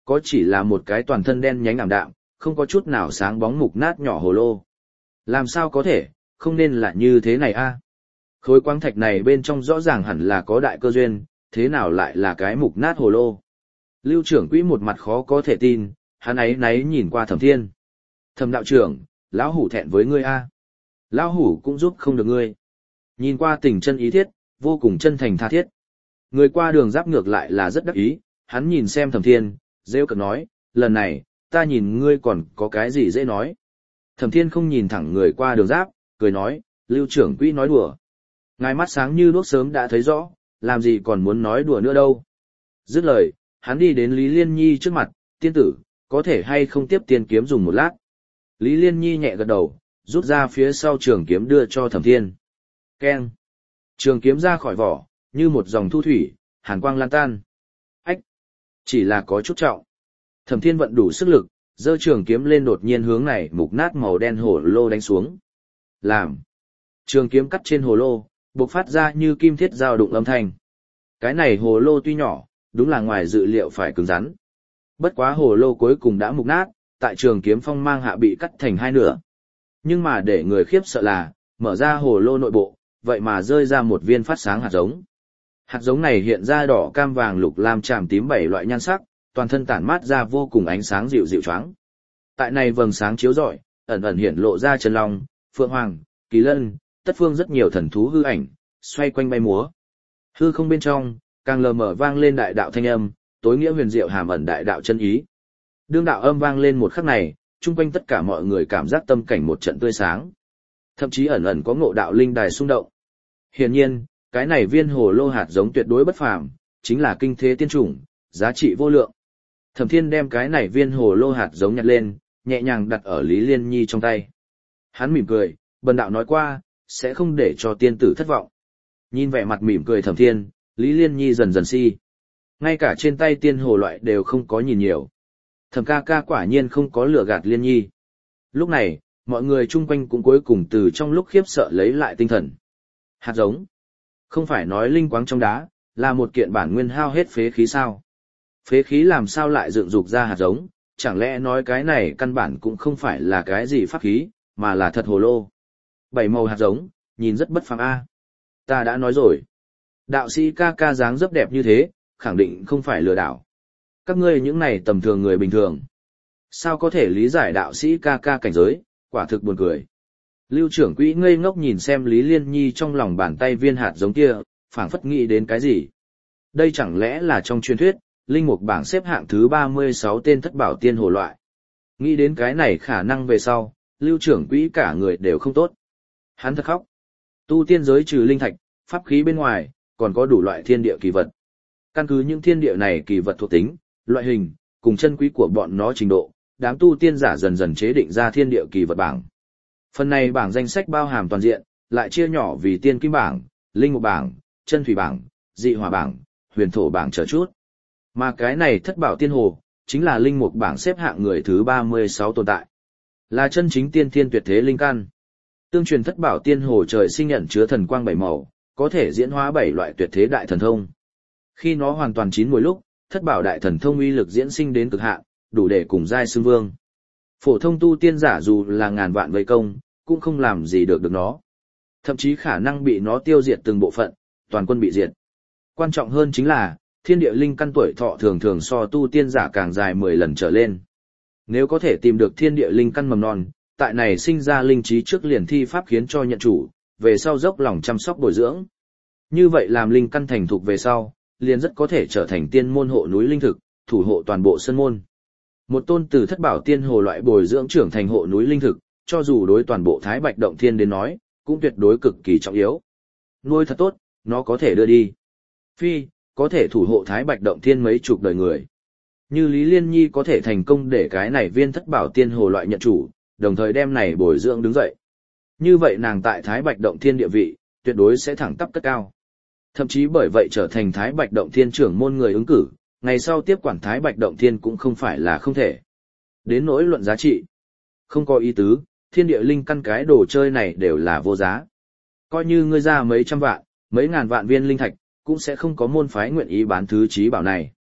có chỉ là một cái toàn thân đen nhánh ảm đạm, không có chút nào sáng bóng mục nát nhỏ hồ lô. Làm sao có thể, không nên là như thế này a? Khối quáng thạch này bên trong rõ ràng hẳn là có đại cơ duyên, thế nào lại là cái mục nát hồ lô? Lưu trưởng quỹ một mặt khó có thể tin, hắn ấy náy nhìn qua Thẩm Thiên. Thẩm đạo trưởng, lão hủ thẹn với ngươi a. Lão hủ cũng giúp không được ngươi. Nhìn qua tình chân ý thiết, vô cùng chân thành tha thiết. Người qua đường giáp ngược lại là rất đắc ý, hắn nhìn xem Thẩm Thiên, rêu cực nói, lần này, ta nhìn ngươi còn có cái gì dễ nói. Thẩm Thiên không nhìn thẳng người qua đường giáp, cười nói, Lưu trưởng quỹ nói đùa. Ngài mắt sáng như đuốc sớm đã thấy rõ, làm gì còn muốn nói đùa nữa đâu. Dứt lời, hắn đi đến Lý Liên Nhi trước mặt, tiên tử, có thể hay không tiếp tiên kiếm dùng một lát. Lý Liên Nhi nhẹ gật đầu, rút ra phía sau trường kiếm đưa cho Thẩm Thiên. Keng. Trường kiếm ra khỏi vỏ, như một dòng thu thủy, hàn quang lan tan. Ách. Chỉ là có chút trọng. Thẩm Thiên vận đủ sức lực, giơ trường kiếm lên đột nhiên hướng này mục nát màu đen hồ lô đánh xuống. Làm. Trường kiếm cắt trên hồ lô, bộc phát ra như kim thiết dao đụng âm thanh. Cái này hồ lô tuy nhỏ, đúng là ngoài dự liệu phải cứng rắn. Bất quá hồ lô cuối cùng đã mục nát, tại trường kiếm phong mang hạ bị cắt thành hai nửa. Nhưng mà để người khiếp sợ là, mở ra hồ lô nội bộ, vậy mà rơi ra một viên phát sáng hạt giống. Hạt giống này hiện ra đỏ cam vàng lục lam tràm tím bảy loại nhan sắc, toàn thân tản mát ra vô cùng ánh sáng dịu dịu choáng. Tại này vầng sáng chiếu rọi, ẩn ẩn hiện lộ ra chân long, phượng hoàng, kỳ lân, tất phương rất nhiều thần thú hư ảnh, xoay quanh bay múa. Hư không bên trong, càng lờ mờ vang lên đại đạo thanh âm, tối nghĩa huyền diệu hàm ẩn đại đạo chân ý. Đương đạo âm vang lên một khắc này, chung quanh tất cả mọi người cảm giác tâm cảnh một trận tươi sáng. Thậm chí ẩn ẩn có ngộ đạo linh đài xung động. Hiển nhiên, cái này viên hồ lô hạt giống tuyệt đối bất phàm, chính là kinh thế tiên chủng, giá trị vô lượng. Thẩm Thiên đem cái này viên hồ lô hạt giống nhặt lên, nhẹ nhàng đặt ở Lý Liên Nhi trong tay. Hắn mỉm cười, bần đạo nói qua, sẽ không để cho tiên tử thất vọng. Nhìn vẻ mặt mỉm cười Thẩm Thiên, Lý Liên Nhi dần dần si. Ngay cả trên tay tiên hồ loại đều không có nhìn nhiều. Thẩm ca ca quả nhiên không có lừa gạt Liên Nhi. Lúc này, mọi người chung quanh cũng cuối cùng từ trong lúc khiếp sợ lấy lại tinh thần. Hạt giống. Không phải nói linh quáng trong đá, là một kiện bản nguyên hao hết phế khí sao. Phế khí làm sao lại dựng dục ra hạt giống, chẳng lẽ nói cái này căn bản cũng không phải là cái gì pháp khí, mà là thật hồ lô. Bảy màu hạt giống, nhìn rất bất phàm a. Ta đã nói rồi. Đạo sĩ ca ca dáng dấp đẹp như thế, khẳng định không phải lừa đảo. Các ngươi những này tầm thường người bình thường. Sao có thể lý giải đạo sĩ ca ca cảnh giới, quả thực buồn cười. Lưu trưởng quỹ ngây ngốc nhìn xem Lý Liên Nhi trong lòng bàn tay viên hạt giống kia, phảng phất nghĩ đến cái gì. Đây chẳng lẽ là trong truyền thuyết, linh mục bảng xếp hạng thứ ba mươi sáu tên thất bảo tiên hồ loại. Nghĩ đến cái này khả năng về sau, lưu trưởng quỹ cả người đều không tốt. Hắn thật khóc. Tu tiên giới trừ linh thạch, pháp khí bên ngoài, còn có đủ loại thiên địa kỳ vật. Căn cứ những thiên địa này kỳ vật thuộc tính, loại hình, cùng chân quý của bọn nó trình độ, đám tu tiên giả dần dần chế định ra thiên địa kỳ vật bảng. Phần này bảng danh sách bao hàm toàn diện, lại chia nhỏ vì tiên kim bảng, linh mục bảng, chân thủy bảng, dị hỏa bảng, huyền thổ bảng chờ chút. Mà cái này thất bảo tiên hồ, chính là linh mục bảng xếp hạng người thứ ba mươi sáu tồn tại. Là chân chính tiên thiên tuyệt thế linh căn. Tương truyền thất bảo tiên hồ trời sinh nhận chứa thần quang bảy màu, có thể diễn hóa bảy loại tuyệt thế đại thần thông. Khi nó hoàn toàn chín mùi lúc, thất bảo đại thần thông uy lực diễn sinh đến cực hạn, đủ để cùng giai xưng vương. Phổ thông tu tiên giả dù là ngàn vạn vây công, cũng không làm gì được được nó. Thậm chí khả năng bị nó tiêu diệt từng bộ phận, toàn quân bị diệt. Quan trọng hơn chính là, thiên địa linh căn tuổi thọ thường thường so tu tiên giả càng dài mười lần trở lên. Nếu có thể tìm được thiên địa linh căn mầm non, tại này sinh ra linh trí trước liền thi pháp khiến cho nhận chủ, về sau dốc lòng chăm sóc bồi dưỡng. Như vậy làm linh căn thành thục về sau, liền rất có thể trở thành tiên môn hộ núi linh thực, thủ hộ toàn bộ sân môn. Một tôn từ thất bảo tiên hồ loại bồi dưỡng trưởng thành hộ núi linh thực, cho dù đối toàn bộ Thái Bạch Động Thiên đến nói, cũng tuyệt đối cực kỳ trọng yếu. Nuôi thật tốt, nó có thể đưa đi. Phi, có thể thủ hộ Thái Bạch Động Thiên mấy chục đời người. Như Lý Liên Nhi có thể thành công để cái này viên thất bảo tiên hồ loại nhận chủ, đồng thời đem này bồi dưỡng đứng dậy. Như vậy nàng tại Thái Bạch Động Thiên địa vị, tuyệt đối sẽ thẳng tắp cất cao. Thậm chí bởi vậy trở thành Thái Bạch Động Thiên trưởng môn người ứng cử, ngày sau tiếp quản Thái Bạch Động Thiên cũng không phải là không thể. Đến nỗi luận giá trị, không có ý tứ, thiên địa linh căn cái đồ chơi này đều là vô giá. Coi như ngươi ra mấy trăm vạn, mấy ngàn vạn viên linh thạch, cũng sẽ không có môn phái nguyện ý bán thứ trí bảo này.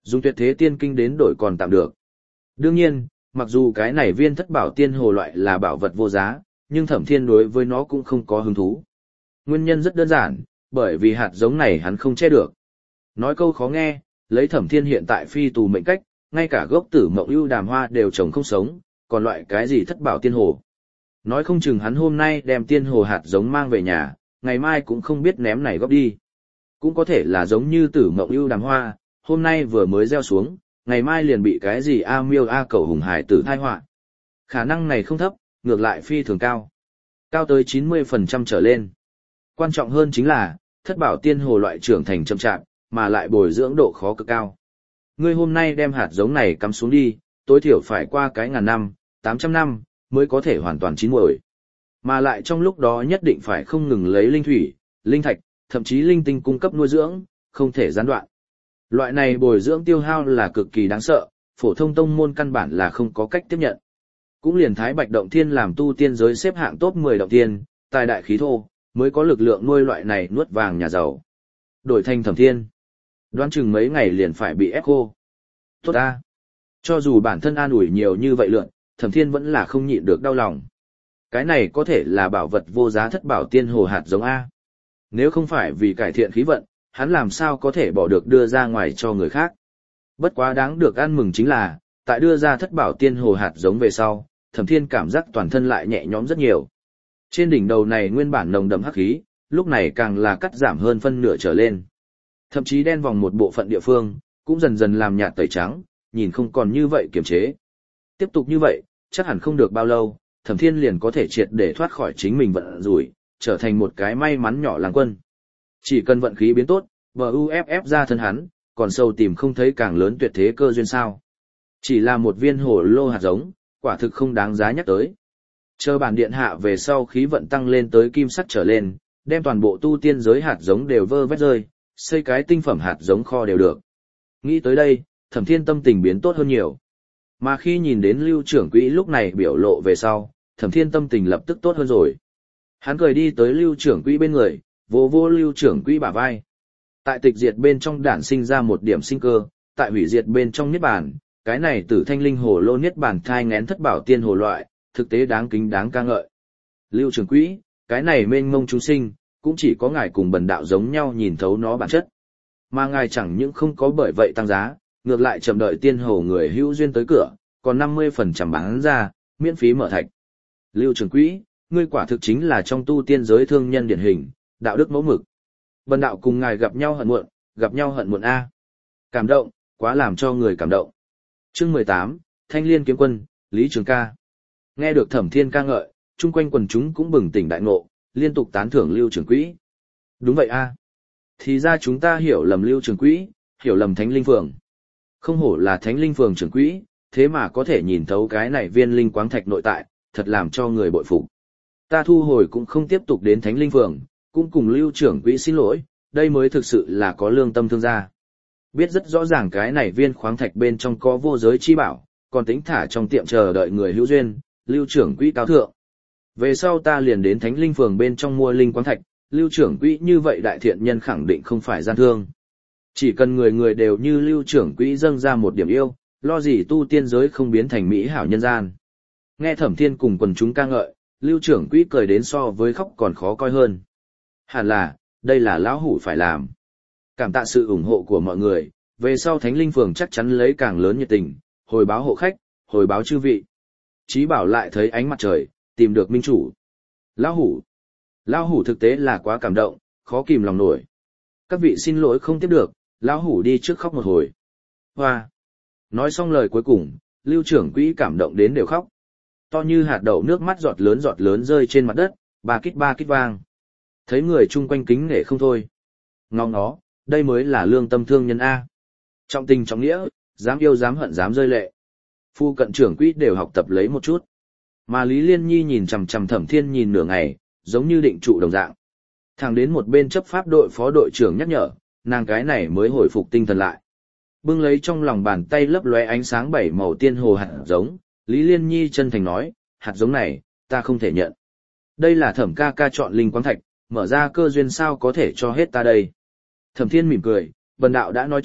Dùng tuyệt thế tiên kinh đến đổi còn tạm được. Đương nhiên, mặc dù cái này viên thất bảo tiên hồ loại là bảo vật vô giá, nhưng Thẩm Thiên đối với nó cũng không có hứng thú. Nguyên nhân rất đơn giản, bởi vì hạt giống này hắn không che được. Nói câu khó nghe, lấy Thẩm Thiên hiện tại phi tù mệnh cách, ngay cả gốc tử mộng ưu đàm hoa đều trồng không sống, còn loại cái gì thất bảo tiên hồ. Nói không chừng hắn hôm nay đem tiên hồ hạt giống mang về nhà, ngày mai cũng không biết ném này góp đi. Cũng có thể là giống như tử mộng ưu đàm hoa, hôm nay vừa mới gieo xuống, ngày mai liền bị cái gì A miêu A cẩu hùng hải tử thai họa. Khả năng này không thấp, ngược lại phi thường cao. Cao tới chín mươi phần trăm trở lên. Quan trọng hơn chính là, thất bảo tiên hồ loại trưởng thành chậm chạp, mà lại bồi dưỡng độ khó cực cao. Ngươi hôm nay đem hạt giống này cắm xuống đi, tối thiểu phải qua cái ngàn năm, tám trăm năm, mới có thể hoàn toàn chín muồi. Mà lại trong lúc đó nhất định phải không ngừng lấy linh thủy, linh thạch, thậm chí linh tinh cung cấp nuôi dưỡng, không thể gián đoạn. Loại này bồi dưỡng tiêu hao là cực kỳ đáng sợ, phổ thông tông môn căn bản là không có cách tiếp nhận. Cũng liền Thái Bạch Động Thiên làm tu tiên giới xếp hạng top mười động tiên, tài đại khí thô, mới có lực lượng nuôi loại này nuốt vàng nhà giàu. Đổi thành Thẩm Thiên, đoán chừng mấy ngày liền phải bị ép khô. Tốt ta. Cho dù bản thân an ủi nhiều như vậy lượn, Thẩm Thiên vẫn là không nhịn được đau lòng. Cái này có thể là bảo vật vô giá thất bảo tiên hồ hạt giống A. Nếu không phải vì cải thiện khí vận, hắn làm sao có thể bỏ được đưa ra ngoài cho người khác. Bất quá đáng được ăn mừng chính là, tại đưa ra thất bảo tiên hồ hạt giống về sau, Thẩm Thiên cảm giác toàn thân lại nhẹ nhõm rất nhiều. Trên đỉnh đầu này nguyên bản nồng đậm hắc khí, lúc này càng là cắt giảm hơn phân nửa trở lên. Thậm chí đen vòng một bộ phận địa phương, cũng dần dần làm nhạt tẩy trắng, nhìn không còn như vậy kiềm chế. Tiếp tục như vậy, chắc hẳn không được bao lâu, Thẩm Thiên liền có thể triệt để thoát khỏi chính mình vận rủi, trở thành một cái may mắn nhỏ làng quân. Chỉ cần vận khí biến tốt, bờ u ép ép ra thân hắn, còn sâu tìm không thấy càng lớn tuyệt thế cơ duyên sao. Chỉ là một viên hồ lô hạt giống, quả thực không đáng giá nhắc tới. Chờ bản điện hạ về sau khí vận tăng lên tới kim sắc trở lên, đem toàn bộ tu tiên giới hạt giống đều vơ vét rơi, xây cái tinh phẩm hạt giống kho đều được. Nghĩ tới đây, Thẩm Thiên tâm tình biến tốt hơn nhiều. Mà khi nhìn đến Lưu trưởng quỹ lúc này biểu lộ về sau, Thẩm Thiên tâm tình lập tức tốt hơn rồi. Hắn cười đi tới Lưu trưởng quỹ bên người, vỗ vỗ Lưu trưởng quỹ bả vai. Tại tịch diệt bên trong đản sinh ra một điểm sinh cơ, tại hủy diệt bên trong niết bàn, cái này tử thanh linh hồ lô niết bàn thai ngén thất bảo tiên hồ loại, thực tế đáng kính đáng ca ngợi. Lưu trưởng quỹ, cái này mênh mông chúng sinh, cũng chỉ có ngài cùng bần đạo giống nhau nhìn thấu nó bản chất. Mà ngài chẳng những không có bởi vậy tăng giá, ngược lại chậm đợi tiên hồ người hữu duyên tới cửa, còn năm mươi phần trăm bán ra, miễn phí mở thạch. Lưu trưởng quỹ, ngươi quả thực chính là trong tu tiên giới thương nhân điển hình, đạo đức mẫu mực. Bần đạo cùng ngài gặp nhau hận muộn, gặp nhau hận muộn A. Cảm động, quá làm cho người cảm động. Chương mười tám, Thanh Liên kiếm quân, Lý Trường ca. Nghe được Thẩm Thiên ca ngợi, chung quanh quần chúng cũng bừng tỉnh đại ngộ, liên tục tán thưởng Lưu trưởng quỹ. Đúng vậy A. Thì ra chúng ta hiểu lầm Lưu trưởng quỹ, hiểu lầm Thánh Linh Phường. Không hổ là Thánh Linh Phường trưởng quỹ, thế mà có thể nhìn thấu cái này viên linh quáng thạch nội tại, thật làm cho người bội phục. Ta thu hồi cũng không tiếp tục đến Thánh Linh Phường, cũng cùng Lưu trưởng quỹ xin lỗi, đây mới thực sự là có lương tâm thương gia. Biết rất rõ ràng cái này viên khoáng thạch bên trong có vô giới chi bảo, còn tính thả trong tiệm chờ đợi người hữu duyên, Lưu trưởng quỹ cáo thượng. Về sau ta liền đến Thánh Linh Phường bên trong mua linh quáng thạch, Lưu trưởng quỹ như vậy đại thiện nhân khẳng định không phải gian thương. Chỉ cần người người đều như Lưu trưởng quỹ dâng ra một điểm yêu, lo gì tu tiên giới không biến thành mỹ hảo nhân gian. Nghe Thẩm Thiên cùng quần chúng ca ngợi, Lưu trưởng quỹ cười đến so với khóc còn khó coi hơn. Hẳn là, đây là lão hủ phải làm. Cảm tạ sự ủng hộ của mọi người, về sau Thánh Linh Phường chắc chắn lấy càng lớn nhiệt tình, hồi báo hộ khách, hồi báo chư vị. Chí Bảo lại thấy ánh mặt trời, tìm được minh chủ. Lão hủ. Lão hủ thực tế là quá cảm động, khó kìm lòng nổi. Các vị xin lỗi không tiếp được, lão hủ đi trước khóc một hồi. Hoa. Nói xong lời cuối cùng, Lưu trưởng quỹ cảm động đến đều khóc. To như hạt đậu nước mắt giọt lớn giọt lớn rơi trên mặt đất, ba kít ba kít vang. Thấy người chung quanh kính nể không thôi. Ngóng nó, đây mới là lương tâm thương nhân A. Trọng tình trọng nghĩa, dám yêu dám hận dám rơi lệ. Phu cận trưởng quỹ đều học tập lấy một chút. Mà Lý Liên Nhi nhìn chằm chằm Thẩm Thiên nhìn nửa ngày, giống như định trụ đồng dạng. Thẳng đến một bên chấp pháp đội phó đội trưởng nhắc nhở, nàng cái này mới hồi phục tinh thần lại. Bưng lấy trong lòng bàn tay lấp lóe ánh sáng bảy màu tiên hồ hạt giống, Lý Liên Nhi chân thành nói, hạt giống này, ta không thể nhận. Đây là Thẩm ca ca chọn linh quáng thạch, mở ra cơ duyên sao có thể cho hết ta đây. Thẩm Thiên mỉm cười, bần đạo đã nói trước,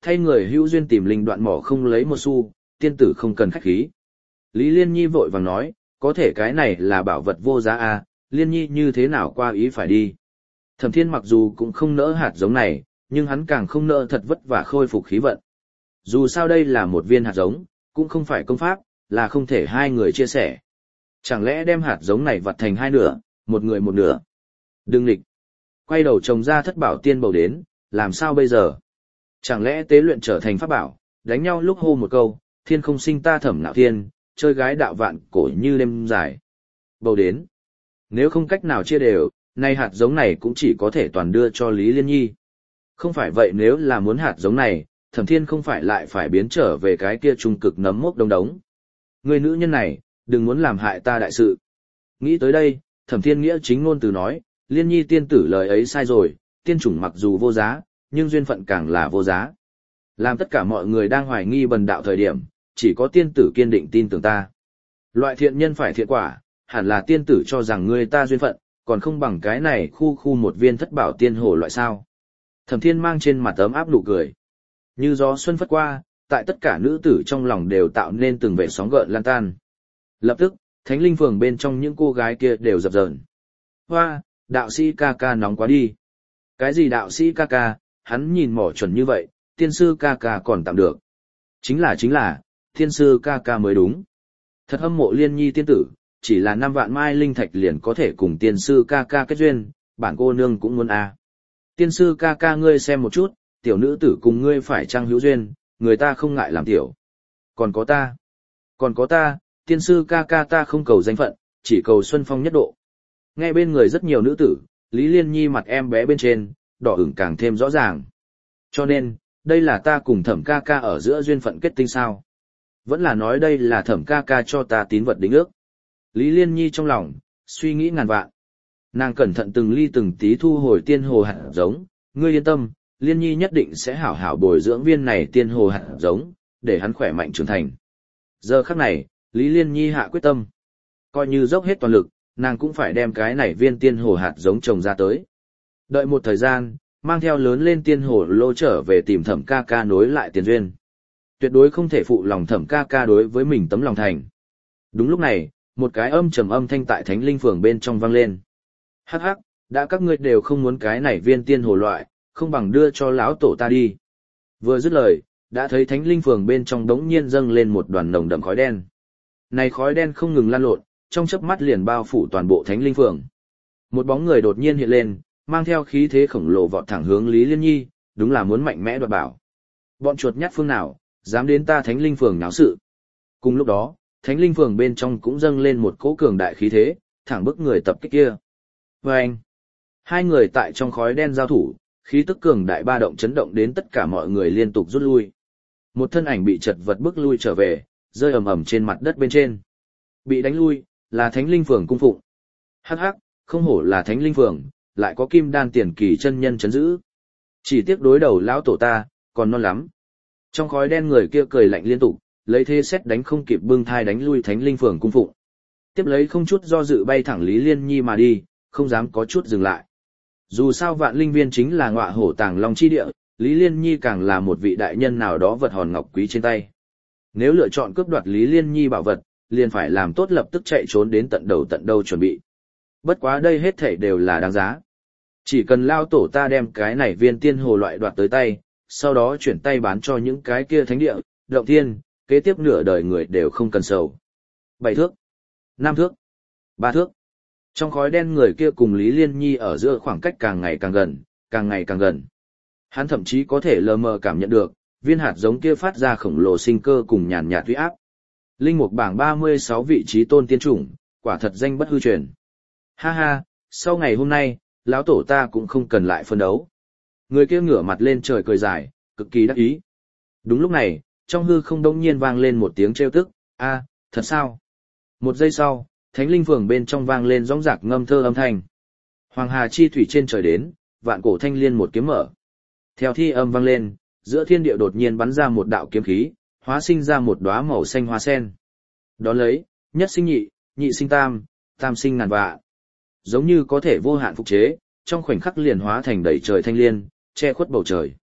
thay người hữu duyên tìm linh đoạn mỏ không lấy một xu, tiên tử không cần khách khí. Lý Liên Nhi vội vàng nói, có thể cái này là bảo vật vô giá à, Liên Nhi như thế nào qua ý phải đi. Thẩm Thiên mặc dù cũng không nỡ hạt giống này, nhưng hắn càng không nỡ thật vất vả khôi phục khí vận. Dù sao đây là một viên hạt giống, cũng không phải công pháp, là không thể hai người chia sẻ. Chẳng lẽ đem hạt giống này vặt thành hai nửa, một người một nửa. Đừng nghịch. Quay đầu trồng ra thất bảo tiên bầu đến, làm sao bây giờ? Chẳng lẽ tế luyện trở thành pháp bảo, đánh nhau lúc hô một câu, thiên không sinh ta thẩm nạo thiên, chơi gái đạo vạn cổ như đêm dài. Bầu đến. Nếu không cách nào chia đều, nay hạt giống này cũng chỉ có thể toàn đưa cho Lý Liên Nhi. Không phải vậy nếu là muốn hạt giống này, Thẩm Thiên không phải lại phải biến trở về cái kia trung cực nấm mốc đông đống. Người nữ nhân này, đừng muốn làm hại ta đại sự. Nghĩ tới đây, Thẩm Thiên nghĩa chính ngôn từ nói, Liên Nhi tiên tử lời ấy sai rồi, tiên chủng mặc dù vô giá, nhưng duyên phận càng là vô giá. Làm tất cả mọi người đang hoài nghi bần đạo thời điểm, chỉ có tiên tử kiên định tin tưởng ta. Loại thiện nhân phải thiện quả, hẳn là tiên tử cho rằng ngươi ta duyên phận, còn không bằng cái này khu khu một viên thất bảo tiên hồ loại sao. Thẩm Thiên mang trên mặt ấm áp nụ cười. Như gió xuân phất qua, tại tất cả nữ tử trong lòng đều tạo nên từng vệ sóng gợn lan tan. Lập tức, Thánh Linh Phường bên trong những cô gái kia đều dập dờn. Hoa, đạo sĩ ca ca nóng quá đi. Cái gì đạo sĩ ca ca, hắn nhìn mỏ chuẩn như vậy, tiên sư ca ca còn tạm được. Chính là chính là, tiên sư ca ca mới đúng. Thật hâm mộ Liên Nhi tiên tử, chỉ là năm vạn mai linh thạch liền có thể cùng tiên sư ca ca kết duyên, bản cô nương cũng muốn à. Tiên sư ca ca ngươi xem một chút, tiểu nữ tử cùng ngươi phải chăng hữu duyên, người ta không ngại làm tiểu. Còn có ta, còn có ta, tiên sư ca ca ta không cầu danh phận, chỉ cầu xuân phong nhất độ. Nghe bên người rất nhiều nữ tử, Lý Liên Nhi mặt em bé bên trên, đỏ ửng càng thêm rõ ràng. Cho nên, đây là ta cùng thẩm ca ca ở giữa duyên phận kết tinh sao. Vẫn là nói đây là thẩm ca ca cho ta tín vật đính ước. Lý Liên Nhi trong lòng, suy nghĩ ngàn vạn. Nàng cẩn thận từng ly từng tí thu hồi tiên hồ hạt giống, ngươi yên tâm, Liên Nhi nhất định sẽ hảo hảo bồi dưỡng viên này tiên hồ hạt giống, để hắn khỏe mạnh trưởng thành. Giờ khắc này, Lý Liên Nhi hạ quyết tâm. Coi như dốc hết toàn lực, nàng cũng phải đem cái này viên tiên hồ hạt giống trồng ra tới. Đợi một thời gian, mang theo lớn lên tiên hồ lô trở về tìm thẩm ca ca nối lại tiền duyên. Tuyệt đối không thể phụ lòng thẩm ca ca đối với mình tấm lòng thành. Đúng lúc này, một cái âm trầm âm thanh tại Thánh Linh Phường bên trong vang lên. Hắc hắc, đã các ngươi đều không muốn cái này viên tiên hồ loại, không bằng đưa cho lão tổ ta đi. Vừa dứt lời, đã thấy Thánh Linh Phường bên trong đống nhiên dâng lên một đoàn nồng đậm khói đen. Này khói đen không ngừng lan lộn, trong chớp mắt liền bao phủ toàn bộ Thánh Linh Phường. Một bóng người đột nhiên hiện lên, mang theo khí thế khổng lồ vọt thẳng hướng Lý Liên Nhi, đúng là muốn mạnh mẽ đoạt bảo. Bọn chuột nhắt phương nào, dám đến ta Thánh Linh Phường náo sự. Cùng lúc đó, Thánh Linh Phường bên trong cũng dâng lên một cỗ cường đại khí thế, thẳng bức người tập kích kia. Và anh, hai người tại trong khói đen giao thủ, khí tức cường đại ba động chấn động đến tất cả mọi người liên tục rút lui. Một thân ảnh bị chật vật bức lui trở về, rơi ầm ầm trên mặt đất bên trên. Bị đánh lui, là Thánh Linh Phường cung phụng. Hắc hắc, không hổ là Thánh Linh Phường, lại có kim đan tiền kỳ chân nhân chấn giữ. Chỉ tiếc đối đầu lão tổ ta, còn non lắm. Trong khói đen người kia cười lạnh liên tục, lấy thế xét đánh không kịp bưng thai đánh lui Thánh Linh Phường cung phụng. Tiếp lấy không chút do dự bay thẳng Lý Liên Nhi mà đi, không dám có chút dừng lại. Dù sao Vạn Linh Viên chính là ngọa hổ tàng long chi địa, Lý Liên Nhi càng là một vị đại nhân nào đó vật hòn ngọc quý trên tay. Nếu lựa chọn cướp đoạt Lý Liên Nhi bảo vật, liền phải làm tốt lập tức chạy trốn đến tận đầu tận đâu chuẩn bị. Bất quá đây hết thảy đều là đáng giá. Chỉ cần lao tổ ta đem cái này viên tiên hồ loại đoạt tới tay, sau đó chuyển tay bán cho những cái kia thánh địa, động thiên, kế tiếp nửa đời người đều không cần sầu. Bảy thước, năm thước, ba thước. Trong khói đen người kia cùng Lý Liên Nhi ở giữa khoảng cách càng ngày càng gần, càng ngày càng gần. Hắn thậm chí có thể lờ mờ cảm nhận được, viên hạt giống kia phát ra khổng lồ sinh cơ cùng nhàn nhạt uy áp. Linh mục bảng ba mươi sáu vị trí tôn tiên chủng, quả thật danh bất hư truyền. Ha ha, sau ngày hôm nay, lão tổ ta cũng không cần lại phân đấu. Người kia ngửa mặt lên trời cười dài, cực kỳ đắc ý. Đúng lúc này, trong hư không đông nhiên vang lên một tiếng trêu tức, a, thật sao? Một giây sau, Thánh Linh Phường bên trong vang lên rõng rạc ngâm thơ âm thanh. Hoàng hà chi thủy trên trời đến, vạn cổ thanh liên một kiếm mở. Theo thi âm vang lên, giữa thiên địa đột nhiên bắn ra một đạo kiếm khí, hóa sinh ra một đóa màu xanh hoa sen. Đón lấy, nhất sinh nhị, nhị sinh tam, tam sinh ngàn vạn. Giống như có thể vô hạn phục chế, trong khoảnh khắc liền hóa thành đầy trời thanh liên, che khuất bầu trời.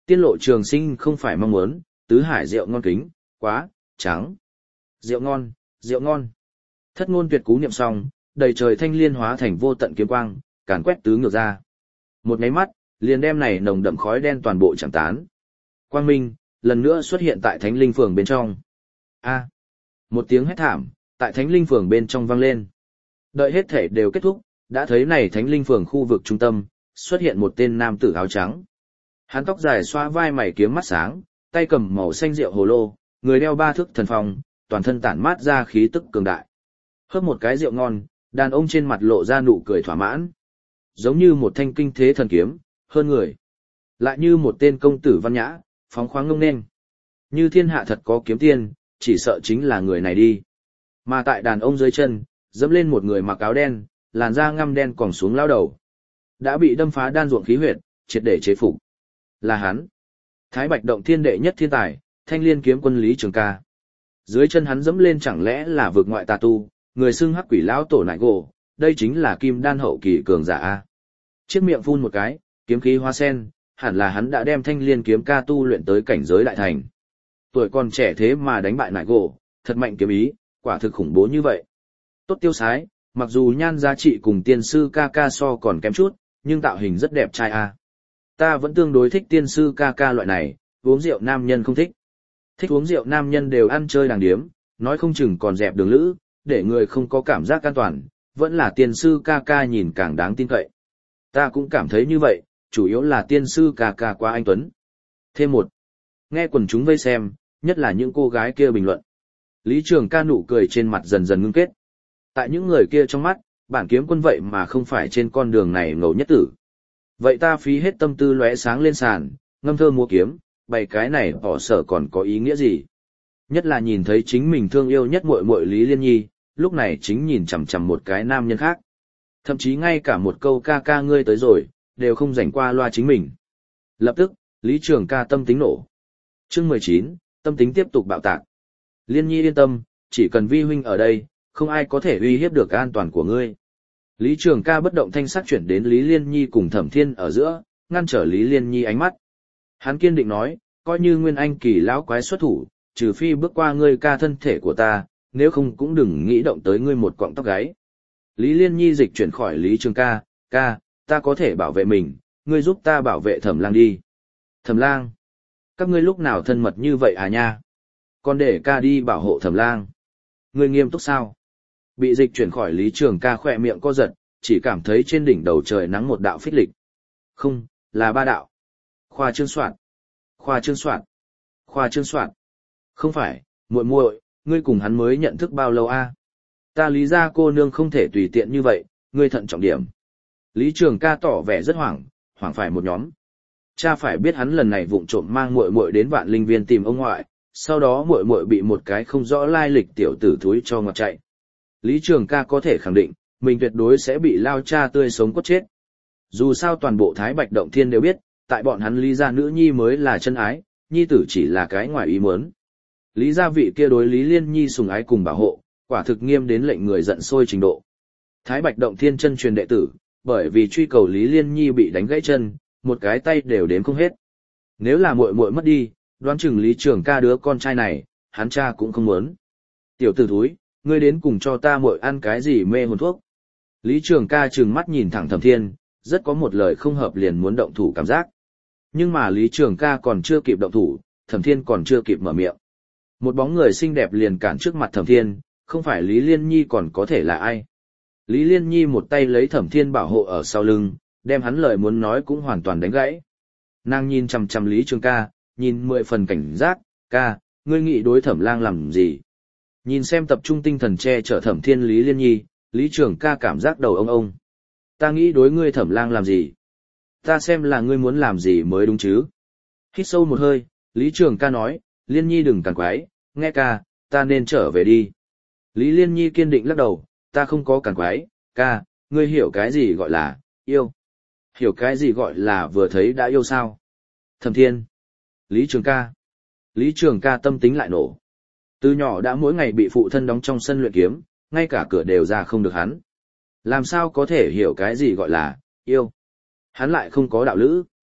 Tiên lộ trường sinh không phải mong muốn, tứ hải rượu ngon kính, quá, trắng. Rượu ngon, rượu ngon. Thất ngôn tuyệt cú niệm xong, đầy trời thanh liên hóa thành vô tận kiếm quang, càn quét tứ ngược ra. Một nháy mắt, liền đem này nồng đậm khói đen toàn bộ chẳng tán. Quang minh, lần nữa xuất hiện tại Thánh Linh Phường bên trong. A. Một tiếng hét thảm, tại Thánh Linh Phường bên trong vang lên. Đợi hết thể đều kết thúc, đã thấy này Thánh Linh Phường khu vực trung tâm, xuất hiện một tên nam tử áo trắng. Hắn tóc dài xóa vai mày kiếm mắt sáng, tay cầm màu xanh rượu hồ lô, người đeo ba thước thần phong, toàn thân tản mát ra khí tức cường đại. Hớp một cái rượu ngon, đàn ông trên mặt lộ ra nụ cười thỏa mãn. Giống như một thanh kinh thế thần kiếm, hơn người. Lại như một tên công tử văn nhã, phóng khoáng ngông nên. Như thiên hạ thật có kiếm tiên, chỉ sợ chính là người này đi. Mà tại đàn ông dưới chân, dẫm lên một người mặc áo đen, làn da ngăm đen còn xuống lao đầu. Đã bị đâm phá đan ruộng khí huyệt, triệt để chế phục. Là hắn. Thái Bạch Động Thiên đệ nhất thiên tài, Thanh Liên kiếm quân Lý Trường Ca. Dưới chân hắn dẫm lên chẳng lẽ là vực ngoại tà tu, người xưng hắc quỷ lão tổ nại gỗ, đây chính là kim đan hậu kỳ cường giả a. Chiếc miệng phun một cái, kiếm khí hoa sen, hẳn là hắn đã đem Thanh Liên kiếm ca tu luyện tới cảnh giới đại thành. Tuổi còn trẻ thế mà đánh bại nại gỗ, thật mạnh kiếm ý, quả thực khủng bố như vậy. Tốt tiêu sái, mặc dù nhan giá trị cùng tiên sư ca ca so còn kém chút, nhưng tạo hình rất đẹp trai a. Ta vẫn tương đối thích tiên sư ca ca loại này, uống rượu nam nhân không thích. Thích uống rượu nam nhân đều ăn chơi đàng điếm, nói không chừng còn dẹp đường lữ, để người không có cảm giác an toàn, vẫn là tiên sư ca ca nhìn càng đáng tin cậy. Ta cũng cảm thấy như vậy, chủ yếu là tiên sư ca ca quá anh tuấn. Thêm một, nghe quần chúng vây xem, nhất là những cô gái kia bình luận. Lý Trường Ca nụ cười trên mặt dần dần ngưng kết. Tại những người kia trong mắt, bản kiếm quân vậy mà không phải trên con đường này ngầu nhất tử. Vậy ta phí hết tâm tư lóe sáng lên sàn, ngâm thơ múa kiếm, bày cái này bỏ sở còn có ý nghĩa gì? Nhất là nhìn thấy chính mình thương yêu nhất muội muội Lý Liên Nhi, lúc này chính nhìn chằm chằm một cái nam nhân khác. Thậm chí ngay cả một câu ca ca ngươi tới rồi, đều không rảnh qua loa chính mình. Lập tức, Lý Trường Ca tâm tính nổ. Chương mười chín, tâm tính tiếp tục bạo tạc. Liên Nhi yên tâm, chỉ cần vi huynh ở đây, không ai có thể uy hiếp được an toàn của ngươi. Lý Trường Ca bất động thanh sắc chuyển đến Lý Liên Nhi cùng Thẩm Thiên ở giữa, ngăn trở Lý Liên Nhi ánh mắt. Hắn kiên định nói, coi như Nguyên Anh kỳ lão quái xuất thủ, trừ phi bước qua ngươi ca thân thể của ta, nếu không cũng đừng nghĩ động tới ngươi một cọng tóc gáy. Lý Liên Nhi dịch chuyển khỏi Lý Trường Ca, ca, ta có thể bảo vệ mình, ngươi giúp ta bảo vệ Thẩm Lang đi. Thẩm Lang, các ngươi lúc nào thân mật như vậy à nha? Còn để ca đi bảo hộ Thẩm Lang. Ngươi nghiêm túc sao? Bị dịch chuyển khỏi Lý Trường Ca khỏe miệng co giật, chỉ cảm thấy trên đỉnh đầu trời nắng một đạo phích lịch. Không, là ba đạo. Khoa trương soạn. Khoa trương soạn. Khoa trương soạn. Không phải, muội muội, ngươi cùng hắn mới nhận thức bao lâu a? Ta Lý gia cô nương không thể tùy tiện như vậy, ngươi thận trọng điểm. Lý Trường Ca tỏ vẻ rất hoảng, hoảng phải một nhóm. Cha phải biết hắn lần này vụng trộm mang muội muội đến Vạn Linh Viên tìm ông ngoại, sau đó muội muội bị một cái không rõ lai lịch tiểu tử thúi cho ngọt chạy. Lý Trường Ca có thể khẳng định, mình tuyệt đối sẽ bị lao cha tươi sống cốt chết. Dù sao toàn bộ Thái Bạch Động Thiên đều biết, tại bọn hắn Lý gia nữ nhi mới là chân ái, nhi tử chỉ là cái ngoài ý muốn. Lý gia vị kia đối Lý Liên Nhi sùng ái cùng bảo hộ, quả thực nghiêm đến lệnh người giận sôi trình độ. Thái Bạch Động Thiên chân truyền đệ tử, bởi vì truy cầu Lý Liên Nhi bị đánh gãy chân, một cái tay đều đếm không hết. Nếu là muội muội mất đi, đoán chừng Lý Trường Ca đứa con trai này, hắn cha cũng không muốn. Tiểu tử thúi, ngươi đến cùng cho ta muội ăn cái gì mê hồn thuốc? Lý Trường Ca trừng mắt nhìn thẳng Thẩm Thiên, rất có một lời không hợp liền muốn động thủ cảm giác. Nhưng mà Lý Trường Ca còn chưa kịp động thủ, Thẩm Thiên còn chưa kịp mở miệng. Một bóng người xinh đẹp liền cản trước mặt Thẩm Thiên, không phải Lý Liên Nhi còn có thể là ai. Lý Liên Nhi một tay lấy Thẩm Thiên bảo hộ ở sau lưng, đem hắn lời muốn nói cũng hoàn toàn đánh gãy. Nàng nhìn chằm chằm Lý Trường Ca, nhìn mười phần cảnh giác, ca, ngươi nghĩ đối Thẩm Lang làm gì? Nhìn xem tập trung tinh thần che chở Thẩm Thiên Lý Liên Nhi, Lý Trường Ca cảm giác đầu ông ông. Ta nghĩ đối ngươi Thẩm Lang làm gì? Ta xem là ngươi muốn làm gì mới đúng chứ? Hít sâu một hơi, Lý Trường Ca nói, Liên Nhi đừng cằn quái, nghe ca, ta nên trở về đi. Lý Liên Nhi kiên định lắc đầu, ta không có cằn quái, ca, ngươi hiểu cái gì gọi là yêu? Hiểu cái gì gọi là vừa thấy đã yêu sao? Thẩm Thiên. Lý Trường Ca. Lý Trường Ca tâm tính lại nổ. Từ nhỏ đã mỗi ngày bị phụ thân đóng trong sân luyện kiếm, ngay cả cửa đều ra không được hắn. Làm sao có thể hiểu cái gì gọi là yêu? Hắn lại không có đạo lữ.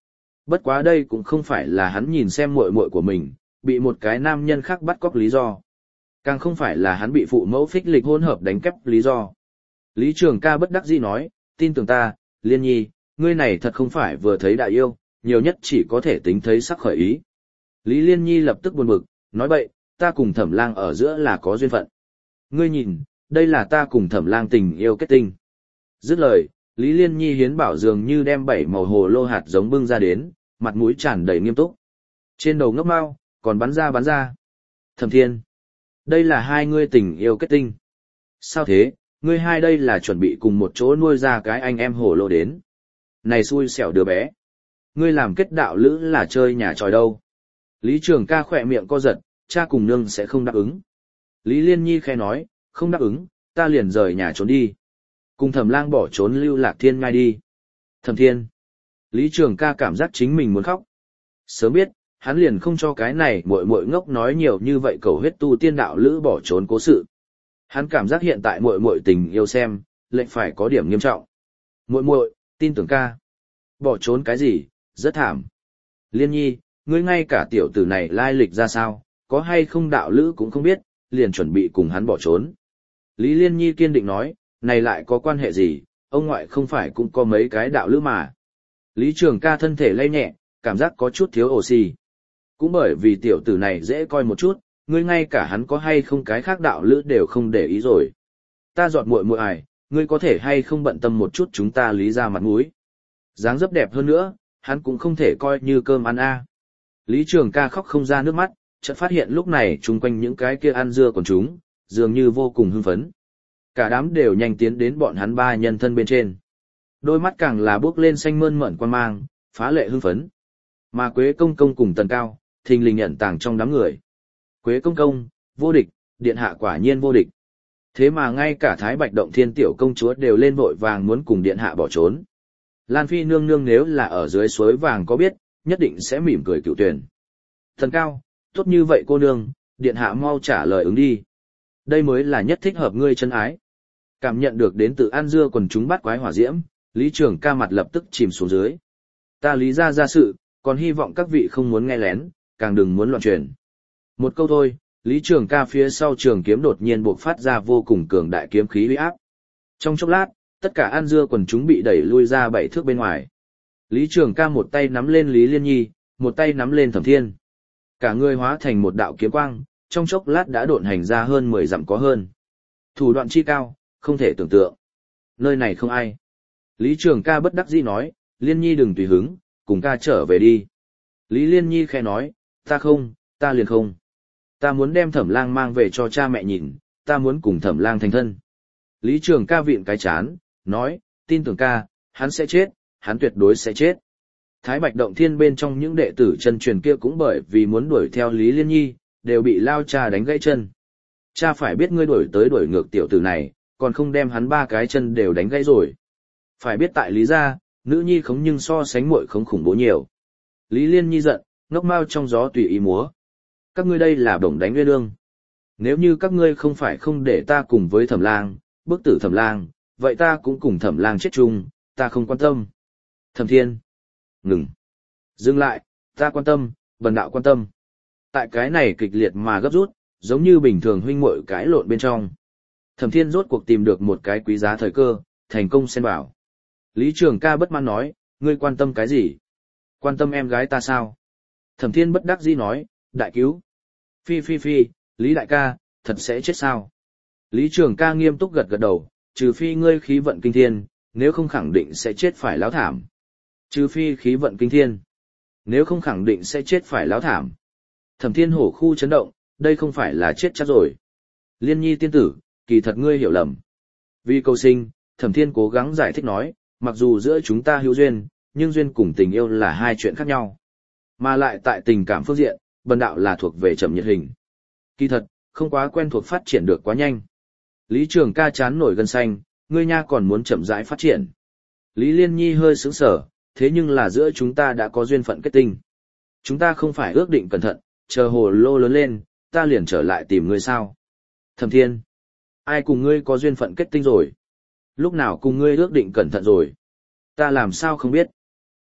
Bất quá đây cũng không phải là hắn nhìn xem muội muội của mình, bị một cái nam nhân khác bắt cóc lý do. Càng không phải là hắn bị phụ mẫu phích lịch hôn hợp đánh cắp lý do. Lý Trường ca bất đắc dĩ nói, tin tưởng ta, Liên Nhi, ngươi này thật không phải vừa thấy đại yêu, nhiều nhất chỉ có thể tính thấy sắc khởi ý. Lý Liên Nhi lập tức buồn bực, nói bậy, ta cùng Thẩm Lang ở giữa là có duyên phận. Ngươi nhìn, đây là ta cùng Thẩm Lang tình yêu kết tinh. Dứt lời, Lý Liên Nhi hiến bảo dường như đem bảy màu hồ lô hạt giống bưng ra đến, mặt mũi tràn đầy nghiêm túc. Trên đầu ngốc mao, còn bắn ra bắn ra. Thẩm Thiên, đây là hai ngươi tình yêu kết tinh. Sao thế, ngươi hai đây là chuẩn bị cùng một chỗ nuôi ra cái anh em hồ lô đến. Này xui xẻo đứa bé. Ngươi làm kết đạo lữ là chơi nhà tròi đâu. Lý Trường ca khỏe miệng co giật, cha cùng nương sẽ không đáp ứng. Lý Liên Nhi khẽ nói, không đáp ứng, ta liền rời nhà trốn đi. Cùng Thẩm Lang bỏ trốn lưu lạc thiên ngay đi. Thẩm Thiên. Lý Trường ca cảm giác chính mình muốn khóc. Sớm biết, hắn liền không cho cái này muội muội ngốc nói nhiều như vậy cầu huyết tu tiên đạo lữ bỏ trốn cố sự. Hắn cảm giác hiện tại muội muội tình yêu xem, lệnh phải có điểm nghiêm trọng. Muội muội, tin tưởng ca. Bỏ trốn cái gì, rất thảm. Liên Nhi, ngươi ngay cả tiểu tử này lai lịch ra sao, có hay không đạo lữ cũng không biết, liền chuẩn bị cùng hắn bỏ trốn. Lý Liên Nhi kiên định nói, này lại có quan hệ gì, ông ngoại không phải cũng có mấy cái đạo lữ mà. Lý Trường ca thân thể lay nhẹ, cảm giác có chút thiếu oxy. Cũng bởi vì tiểu tử này dễ coi một chút, ngươi ngay cả hắn có hay không cái khác đạo lữ đều không để ý rồi. Ta giọt muội muội ải, ngươi có thể hay không bận tâm một chút chúng ta Lý ra mặt mũi. Dáng dấp đẹp hơn nữa, hắn cũng không thể coi như cơm ăn a. Lý Trường ca khóc không ra nước mắt, chợt phát hiện lúc này chung quanh những cái kia ăn dưa còn chúng, dường như vô cùng hưng phấn. Cả đám đều nhanh tiến đến bọn hắn ba nhân thân bên trên. Đôi mắt càng là bước lên xanh mơn mởn quan mang, phá lệ hưng phấn. Mà Quế Công Công cùng Tần Cao, thình lình nhận tàng trong đám người. Quế Công Công, vô địch, điện hạ quả nhiên vô địch. Thế mà ngay cả Thái Bạch Động Thiên tiểu công chúa đều lên vội vàng muốn cùng điện hạ bỏ trốn. Lan Phi nương nương nếu là ở dưới suối vàng có biết, nhất định sẽ mỉm cười cựu tuyển. Tần Cao, tốt như vậy cô nương, điện hạ mau trả lời ứng đi. Đây mới là nhất thích hợp ngươi chân ái. Cảm nhận được đến từ ăn dưa quần chúng bắt quái hỏa diễm, Lý Trường ca mặt lập tức chìm xuống dưới. Ta Lý ra ra sự, còn hy vọng các vị không muốn nghe lén, càng đừng muốn loạn truyền. Một câu thôi, Lý Trường ca phía sau trường kiếm đột nhiên bộc phát ra vô cùng cường đại kiếm khí uy áp. Trong chốc lát, tất cả ăn dưa quần chúng bị đẩy lui ra bảy thước bên ngoài. Lý Trường ca một tay nắm lên Lý Liên Nhi, một tay nắm lên Thẩm Thiên. Cả người hóa thành một đạo kiếm quang, trong chốc lát đã độn hành ra hơn mười dặm có hơn. Thủ đoạn chi cao, không thể tưởng tượng. Nơi này không ai. Lý Trường ca bất đắc dĩ nói, Liên Nhi đừng tùy hứng, cùng ca trở về đi. Lý Liên Nhi khẽ nói, ta không, ta liền không. Ta muốn đem Thẩm Lang mang về cho cha mẹ nhìn, ta muốn cùng Thẩm Lang thành thân. Lý Trường ca vịn cái chán, nói, tin tưởng ca, hắn sẽ chết, hắn tuyệt đối sẽ chết. Thái Bạch Động Thiên bên trong những đệ tử chân truyền kia cũng bởi vì muốn đuổi theo Lý Liên Nhi, đều bị lao cha đánh gãy chân. Cha phải biết ngươi đuổi tới đuổi ngược tiểu tử này, còn không đem hắn ba cái chân đều đánh gãy rồi. Phải biết tại Lý gia, nữ nhi khống nhưng so sánh muội khống khủng bố nhiều. Lý Liên Nhi giận, ngốc mao trong gió tùy ý múa. Các ngươi đây là bổng đánh nguyên lương. Nếu như các ngươi không phải không để ta cùng với Thẩm Lang, bức tử Thẩm Lang, vậy ta cũng cùng Thẩm Lang chết chung, ta không quan tâm. Thẩm Thiên. Ngừng. Dừng lại, ta quan tâm, bần đạo quan tâm. Tại cái này kịch liệt mà gấp rút, giống như bình thường huynh muội cãi lộn bên trong. Thẩm Thiên rốt cuộc tìm được một cái quý giá thời cơ, thành công xen vào. Lý Trường ca bất mãn nói, ngươi quan tâm cái gì? Quan tâm em gái ta sao? Thẩm Thiên bất đắc dĩ nói, đại cứu. Phi phi phi, Lý đại ca, thật sẽ chết sao? Lý Trường ca nghiêm túc gật gật đầu, trừ phi ngươi khí vận kinh thiên, nếu không khẳng định sẽ chết phải láo thảm. Trừ phi khí vận kinh thiên, nếu không khẳng định sẽ chết phải láo thảm. Thẩm Thiên hổ khu chấn động, đây không phải là chết chắc rồi. Liên Nhi tiên tử, kỳ thật ngươi hiểu lầm. Vì cầu sinh, Thẩm Thiên cố gắng giải thích nói, mặc dù giữa chúng ta hữu duyên, nhưng duyên cùng tình yêu là hai chuyện khác nhau. Mà lại tại tình cảm phương diện, bần đạo là thuộc về chậm nhiệt hình. Kỳ thật, không quá quen thuộc phát triển được quá nhanh. Lý Trường ca chán nổi gân xanh, ngươi nha còn muốn chậm rãi phát triển. Lý Liên Nhi hơi sững sờ, thế nhưng là giữa chúng ta đã có duyên phận kết tinh. Chúng ta không phải ước định cẩn thận, chờ hồ lô lớn lên, ta liền trở lại tìm ngươi sao. Thẩm Thiên, ai cùng ngươi có duyên phận kết tinh rồi? Lúc nào cùng ngươi ước định cẩn thận rồi? Ta làm sao không biết?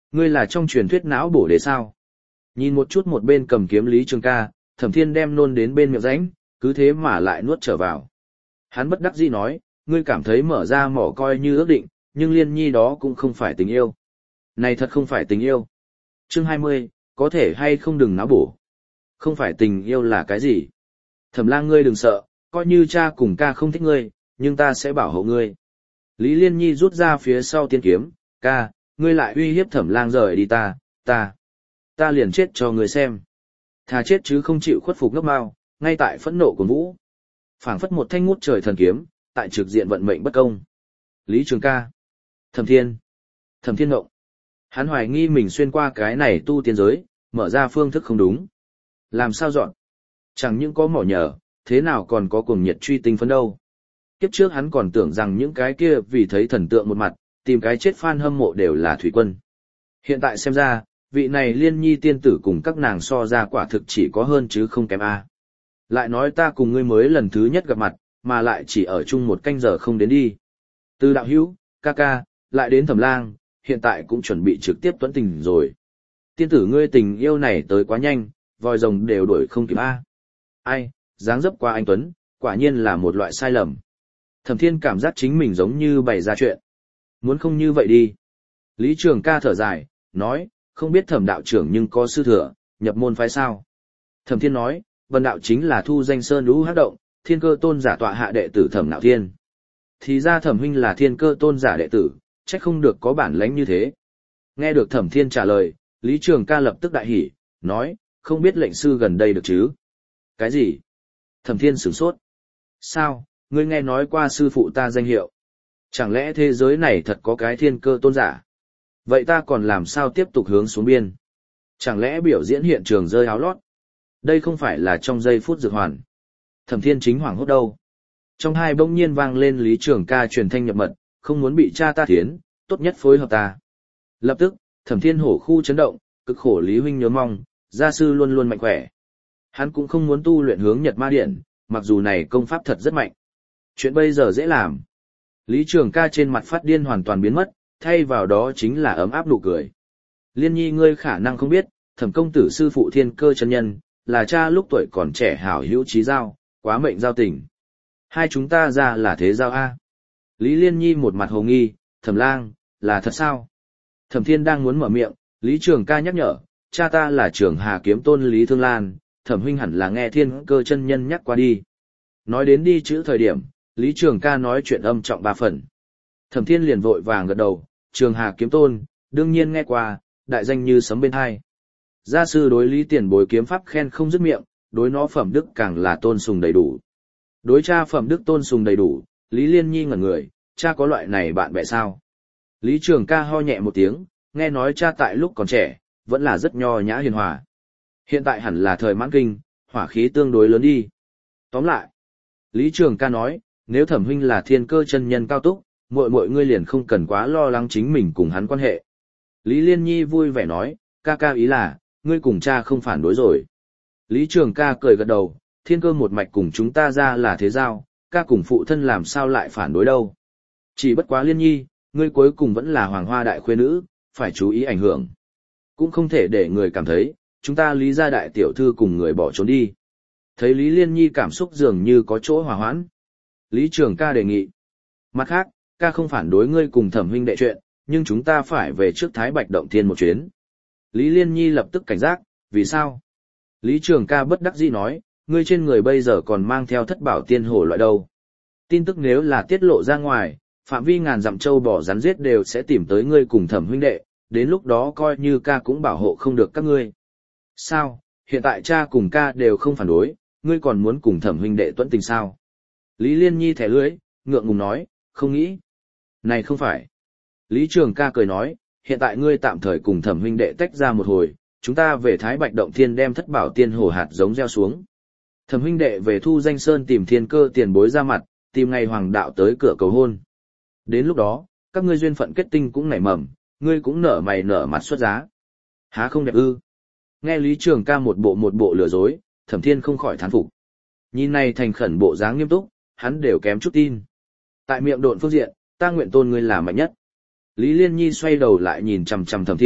Ngươi là trong truyền thuyết não bổ đế sao? Nhìn một chút một bên cầm kiếm Lý Trường ca, Thẩm Thiên đem nôn đến bên miệng rãnh, cứ thế mà lại nuốt trở vào. Hắn bất đắc dĩ nói, ngươi cảm thấy mở ra mỏ coi như ước định, nhưng Liên Nhi đó cũng không phải tình yêu. Này thật không phải tình yêu. Chương hai mươi, có thể hay không đừng não bổ. Không phải tình yêu là cái gì? Thẩm Lang ngươi đừng sợ, coi như cha cùng ca không thích ngươi, nhưng ta sẽ bảo hộ ngươi. Lý Liên Nhi rút ra phía sau tiên kiếm, ca, ngươi lại uy hiếp Thẩm Lang rời đi ta, ta, ta liền chết cho ngươi xem. Thà chết chứ không chịu khuất phục ngốc mao, ngay tại phẫn nộ của vũ. Phảng phất một thanh ngút trời thần kiếm, tại trực diện vận mệnh bất công. Lý Trường ca, Thẩm Thiên, Thẩm Thiên ngộng. Hắn hoài nghi mình xuyên qua cái này tu tiên giới, mở ra phương thức không đúng. Làm sao dọn? Chẳng những có mỏ nhờ, thế nào còn có cuồng nhiệt truy tinh phấn đâu. Kiếp trước hắn còn tưởng rằng những cái kia vì thấy thần tượng một mặt, tìm cái chết fan hâm mộ đều là thủy quân. Hiện tại xem ra, vị này Liên Nhi tiên tử cùng các nàng so ra quả thực chỉ có hơn chứ không kém a. Lại nói ta cùng ngươi mới lần thứ nhất gặp mặt, mà lại chỉ ở chung một canh giờ không đến đi. Từ đạo hữu, ca ca, lại đến Thẩm Lang, hiện tại cũng chuẩn bị trực tiếp tuẫn tình rồi. Tiên tử ngươi tình yêu này tới quá nhanh, voi rồng đều đuổi không kịp a. Ai, dáng dấp qua anh Tuấn, quả nhiên là một loại sai lầm. Thẩm Thiên cảm giác chính mình giống như bày ra chuyện. Muốn không như vậy đi. Lý Trường ca thở dài, nói, không biết Thẩm đạo trưởng nhưng có sư thừa, nhập môn phái sao. Thẩm Thiên nói, vân đạo chính là thu danh sơn lũ hát động, thiên cơ tôn giả tọa hạ đệ tử Thẩm Nạo Thiên. Thì ra Thẩm huynh là thiên cơ tôn giả đệ tử, trách không được có bản lãnh như thế. Nghe được Thẩm Thiên trả lời, Lý Trường ca lập tức đại hỉ, nói, không biết lệnh sư gần đây được chứ? Cái gì? Thẩm Thiên sửng sốt. Sao, ngươi nghe nói qua sư phụ ta danh hiệu? Chẳng lẽ thế giới này thật có cái thiên cơ tôn giả? Vậy ta còn làm sao tiếp tục hướng xuống biên? Chẳng lẽ biểu diễn hiện trường rơi áo lót? Đây không phải là trong giây phút dược hoàn. Thẩm Thiên chính hoảng hốt đâu. Trong hai bỗng nhiên vang lên Lý Trường ca truyền thanh nhập mật, không muốn bị cha ta thiến, tốt nhất phối hợp ta. Lập tức, Thẩm Thiên hổ khu chấn động, cực khổ Lý huynh nhớ mong, gia sư luôn luôn mạnh khỏe. Hắn cũng không muốn tu luyện hướng Nhật Ma Điện, mặc dù này công pháp thật rất mạnh. Chuyện bây giờ dễ làm. Lý Trường ca trên mặt phát điên hoàn toàn biến mất, thay vào đó chính là ấm áp nụ cười. Liên Nhi ngươi khả năng không biết, Thẩm công tử sư phụ Thiên Cơ chân nhân, là cha lúc tuổi còn trẻ hảo hữu trí giao, quá mệnh giao tình. Hai chúng ta ra là thế giao a. Lý Liên Nhi một mặt hồ nghi, Thẩm Lang, là thật sao? Thẩm Thiên đang muốn mở miệng, Lý Trường ca nhắc nhở, cha ta là trưởng Hà Kiếm Tôn Lý Thương Lan, Thẩm huynh hẳn là nghe Thiên Cơ chân nhân nhắc qua đi. Nói đến đi chữ thời điểm, Lý Trường ca nói chuyện âm trọng ba phần. Thẩm Thiên liền vội vàng gật đầu, Trường Hà Kiếm Tôn, đương nhiên nghe qua, đại danh như sấm bên hai. Gia sư đối Lý tiền bối kiếm pháp khen không dứt miệng, đối nó phẩm đức càng là tôn sùng đầy đủ. Đối cha phẩm đức tôn sùng đầy đủ, Lý Liên Nhi ngẩn người, cha có loại này bạn bè sao? Lý Trường ca ho nhẹ một tiếng, nghe nói cha tại lúc còn trẻ, vẫn là rất nho nhã hiền hòa. Hiện tại hẳn là thời mãn kinh, hỏa khí tương đối lớn đi. Tóm lại, Lý Trường ca nói, nếu Thẩm huynh là Thiên Cơ chân nhân cao túc, muội muội ngươi liền không cần quá lo lắng chính mình cùng hắn quan hệ. Lý Liên Nhi vui vẻ nói, ca ca ý là, ngươi cùng cha không phản đối rồi. Lý Trường ca cười gật đầu, Thiên Cơ một mạch cùng chúng ta ra là thế giao, ca cùng phụ thân làm sao lại phản đối đâu. Chỉ bất quá Liên Nhi, ngươi cuối cùng vẫn là hoàng hoa đại khuê nữ, phải chú ý ảnh hưởng. Cũng không thể để người cảm thấy, chúng ta Lý gia đại tiểu thư cùng người bỏ trốn đi. Thấy Lý Liên Nhi cảm xúc dường như có chỗ hòa hoãn. Lý Trường ca đề nghị. Mặt khác, ca không phản đối ngươi cùng Thẩm huynh đệ chuyện, nhưng chúng ta phải về trước Thái Bạch Động Thiên một chuyến. Lý Liên Nhi lập tức cảnh giác, vì sao? Lý Trường ca bất đắc dĩ nói, ngươi trên người bây giờ còn mang theo thất bảo tiên hổ loại đâu. Tin tức nếu là tiết lộ ra ngoài, phạm vi ngàn dặm châu bò rắn giết đều sẽ tìm tới ngươi cùng Thẩm huynh đệ, đến lúc đó coi như ca cũng bảo hộ không được các ngươi. Sao, hiện tại cha cùng ca đều không phản đối, ngươi còn muốn cùng Thẩm huynh đệ tuẫn tình sao? Lý Liên Nhi thẻ lưỡi, ngượng ngùng nói, không nghĩ. Này không phải. Lý Trường ca cười nói, hiện tại ngươi tạm thời cùng Thẩm huynh đệ tách ra một hồi, chúng ta về Thái Bạch Động Thiên đem thất bảo tiên hồ hạt giống gieo xuống. Thẩm huynh đệ về Thu Danh Sơn tìm Thiên Cơ tiền bối ra mặt, tìm ngày hoàng đạo tới cửa cầu hôn. Đến lúc đó, các ngươi duyên phận kết tinh cũng nảy mầm, ngươi cũng nở mày nở mặt xuất giá. Há không đẹp ư? Nghe Lý Trường ca một bộ một bộ lừa dối, Thẩm Thiên không khỏi thán phục. Nhìn này thành khẩn bộ dáng nghiêm túc, hắn đều kém chút tin. Tại miệng độn phương diện, ta nguyện tôn ngươi là mạnh nhất. Lý Liên Nhi xoay đầu lại nhìn chằm chằm Thẩm Thiên,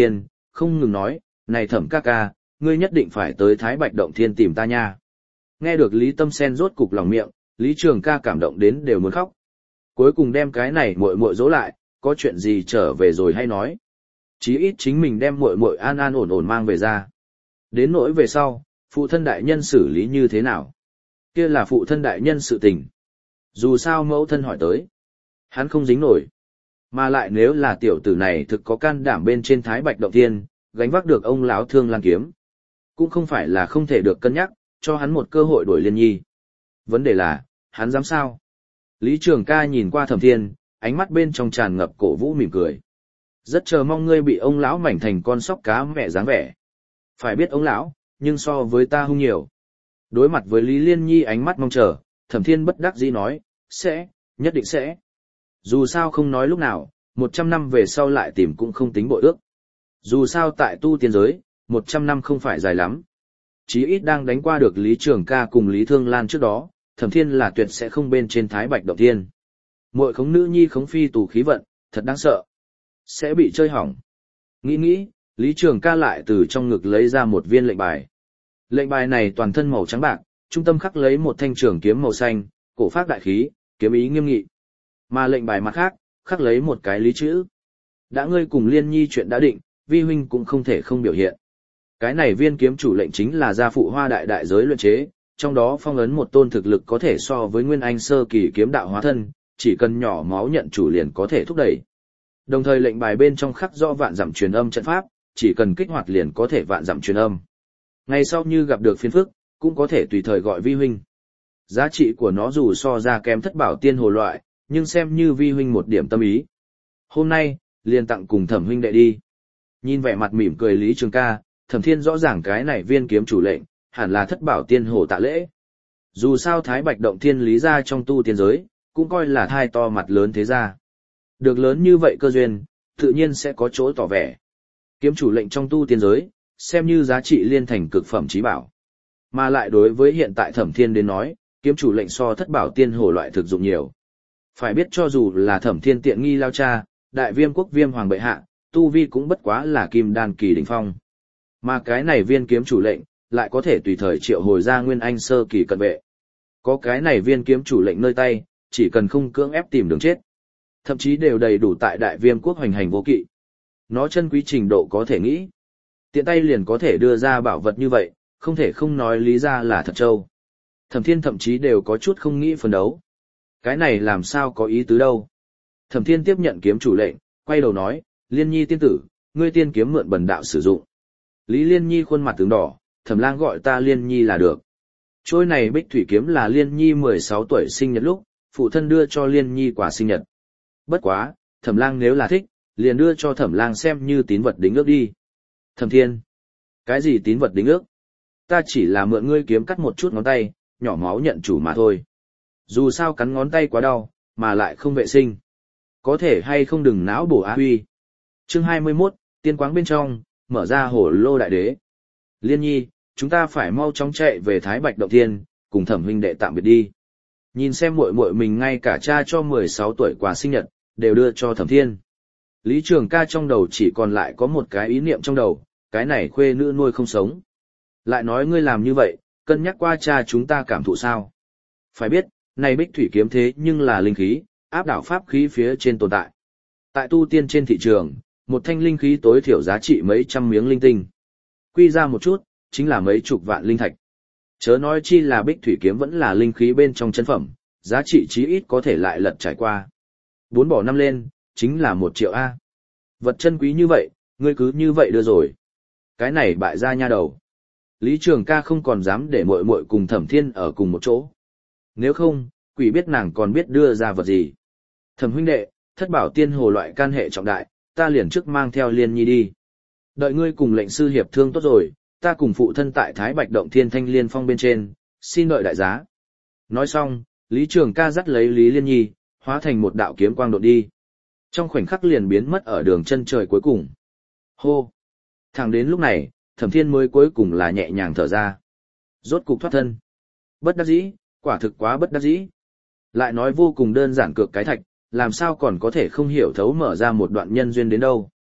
không ngừng nói, này Thẩm ca ca, ngươi nhất định phải tới Thái Bạch Động Thiên tìm ta nha. Nghe được Lý Tâm Sen rốt cục lòng miệng, Lý Trường ca cảm động đến đều muốn khóc. Cuối cùng đem cái này muội muội dỗ lại, có chuyện gì trở về rồi hay nói. Chí ít chính mình đem muội muội an an ổn ổn mang về ra. Đến nỗi về sau, phụ thân đại nhân xử lý như thế nào? Kia là phụ thân đại nhân sự tình. Dù sao mẫu thân hỏi tới, hắn không dính nổi. Mà lại nếu là tiểu tử này thực có can đảm bên trên Thái Bạch Động Thiên, gánh vác được ông lão Thương Lan kiếm, cũng không phải là không thể được cân nhắc, cho hắn một cơ hội đổi Liên Nhi. Vấn đề là, hắn dám sao? Lý Trường ca nhìn qua Thẩm Thiên, ánh mắt bên trong tràn ngập cổ vũ mỉm cười. Rất chờ mong ngươi bị ông lão mảnh thành con sóc cá mẹ dáng vẻ. Phải biết ông lão, nhưng so với ta hung nhiều. Đối mặt với Lý Liên Nhi ánh mắt mong chờ, Thẩm Thiên bất đắc dĩ nói, sẽ, nhất định sẽ. Dù sao không nói lúc nào, một trăm năm về sau lại tìm cũng không tính bội ước. Dù sao tại tu tiên giới, một trăm năm không phải dài lắm. Chí ít đang đánh qua được Lý Trường ca cùng Lý Thương Lan trước đó, Thẩm Thiên là tuyệt sẽ không bên trên Thái Bạch Động Thiên. Muội khống nữ nhi khống phi tù khí vận, thật đáng sợ. Sẽ bị chơi hỏng. Nghĩ nghĩ, Lý Trường ca lại từ trong ngực lấy ra một viên lệnh bài. Lệnh bài này toàn thân màu trắng bạc, trung tâm khắc lấy một thanh trường kiếm màu xanh, cổ phác đại khí, kiếm ý nghiêm nghị. Mà lệnh bài mặt khác, khắc lấy một cái lý chữ. Đã ngươi cùng Liên Nhi chuyện đã định, vi huynh cũng không thể không biểu hiện. Cái này viên kiếm chủ lệnh chính là gia phụ hoa đại đại giới luyện chế, trong đó phong ấn một tôn thực lực có thể so với Nguyên Anh sơ kỳ kiếm đạo hóa thân, chỉ cần nhỏ máu nhận chủ liền có thể thúc đẩy. Đồng thời lệnh bài bên trong khắc rõ vạn dặm truyền âm trận pháp, chỉ cần kích hoạt liền có thể vạn dặm truyền âm. Ngày sau như gặp được phiền phức, cũng có thể tùy thời gọi vi huynh. Giá trị của nó dù so ra kém thất bảo tiên hồ loại, nhưng xem như vi huynh một điểm tâm ý. Hôm nay, liền tặng cùng Thẩm huynh đệ đi. Nhìn vẻ mặt mỉm cười Lý Trường ca, Thẩm Thiên rõ ràng cái này viên kiếm chủ lệnh, hẳn là thất bảo tiên hồ tạ lễ. Dù sao Thái Bạch Động Thiên lý ra trong tu tiên giới, cũng coi là thai to mặt lớn thế gia. Được lớn như vậy cơ duyên, tự nhiên sẽ có chỗ tỏ vẻ. Kiếm chủ lệnh trong tu tiên giới, xem như giá trị liên thành cực phẩm trí bảo. Mà lại đối với hiện tại Thẩm Thiên đến nói, kiếm chủ lệnh so thất bảo tiên hồ loại thực dụng nhiều. Phải biết cho dù là Thẩm Thiên tiện nghi lao cha, đại viêm quốc viêm hoàng bệ hạ, tu vi cũng bất quá là kim đan kỳ đỉnh phong. Mà cái này viên kiếm chủ lệnh, lại có thể tùy thời triệu hồi ra Nguyên Anh sơ kỳ cận vệ. Có cái này viên kiếm chủ lệnh nơi tay, chỉ cần không cưỡng ép tìm đường chết. Thậm chí đều đầy đủ tại đại viêm quốc hoành hành vô kỵ. Nó chân quý trình độ có thể nghĩ. Tiện tay liền có thể đưa ra bảo vật như vậy, không thể không nói lý ra là thật trâu. Thẩm Thiên thậm chí đều có chút không nghĩ phấn đấu. Cái này làm sao có ý tứ đâu. Thẩm Thiên tiếp nhận kiếm chủ lệnh, quay đầu nói, Liên Nhi tiên tử, ngươi tiên kiếm mượn bần đạo sử dụng. Lý Liên Nhi khuôn mặt tướng đỏ, Thẩm Lang gọi ta Liên Nhi là được. Trôi này bích thủy kiếm là Liên Nhi mười sáu tuổi sinh nhật lúc, phụ thân đưa cho Liên Nhi quả sinh nhật. Bất quá, Thẩm Lang nếu là thích, liền đưa cho Thẩm Lang xem như tín vật đính ước đi. Thẩm Thiên, cái gì tín vật đính ước? Ta chỉ là mượn ngươi kiếm cắt một chút ngón tay, nhỏ máu nhận chủ mà thôi. Dù sao cắn ngón tay quá đau, mà lại không vệ sinh. Có thể hay không đừng não bổ á huy. Chương hai mươi mốt, tiên quáng bên trong, mở ra hổ lô đại đế. Liên Nhi, chúng ta phải mau chóng chạy về Thái Bạch Động Thiên, cùng Thẩm huynh đệ tạm biệt đi. Nhìn xem muội muội mình ngay cả cha cho mười sáu tuổi quà sinh nhật, đều đưa cho Thẩm Thiên. Lý Trường ca trong đầu chỉ còn lại có một cái ý niệm trong đầu, cái này khuê nữ nuôi không sống. Lại nói ngươi làm như vậy, cân nhắc qua cha chúng ta cảm thụ sao. Phải biết, này bích thủy kiếm thế nhưng là linh khí, áp đảo pháp khí phía trên tồn tại. Tại tu tiên trên thị trường, một thanh linh khí tối thiểu giá trị mấy trăm miếng linh tinh. Quy ra một chút, chính là mấy chục vạn linh thạch. Chớ nói chi là bích thủy kiếm vẫn là linh khí bên trong chân phẩm, giá trị chí ít có thể lại lật trải qua. Bốn bỏ năm lên, chính là một triệu A. Vật chân quý như vậy, ngươi cứ như vậy đưa rồi. Cái này bại ra nha đầu. Lý Trường ca không còn dám để muội muội cùng Thẩm Thiên ở cùng một chỗ. Nếu không, quỷ biết nàng còn biết đưa ra vật gì. Thẩm huynh đệ, thất bảo tiên hồ loại can hệ trọng đại, ta liền trước mang theo Liên Nhi đi. Đợi ngươi cùng lệnh sư hiệp thương tốt rồi, ta cùng phụ thân tại Thái Bạch Động Thiên Thanh Liên Phong bên trên, xin đợi đại giá. Nói xong, Lý Trường ca dắt lấy Lý Liên Nhi, hóa thành một đạo kiếm quang đột đi. Trong khoảnh khắc liền biến mất ở đường chân trời cuối cùng. Hô! Thẳng đến lúc này, Thẩm Thiên mới cuối cùng là nhẹ nhàng thở ra. Rốt cục thoát thân. Bất đắc dĩ, quả thực quá bất đắc dĩ. Lại nói vô cùng đơn giản cược cái thạch, làm sao còn có thể không hiểu thấu mở ra một đoạn nhân duyên đến đâu.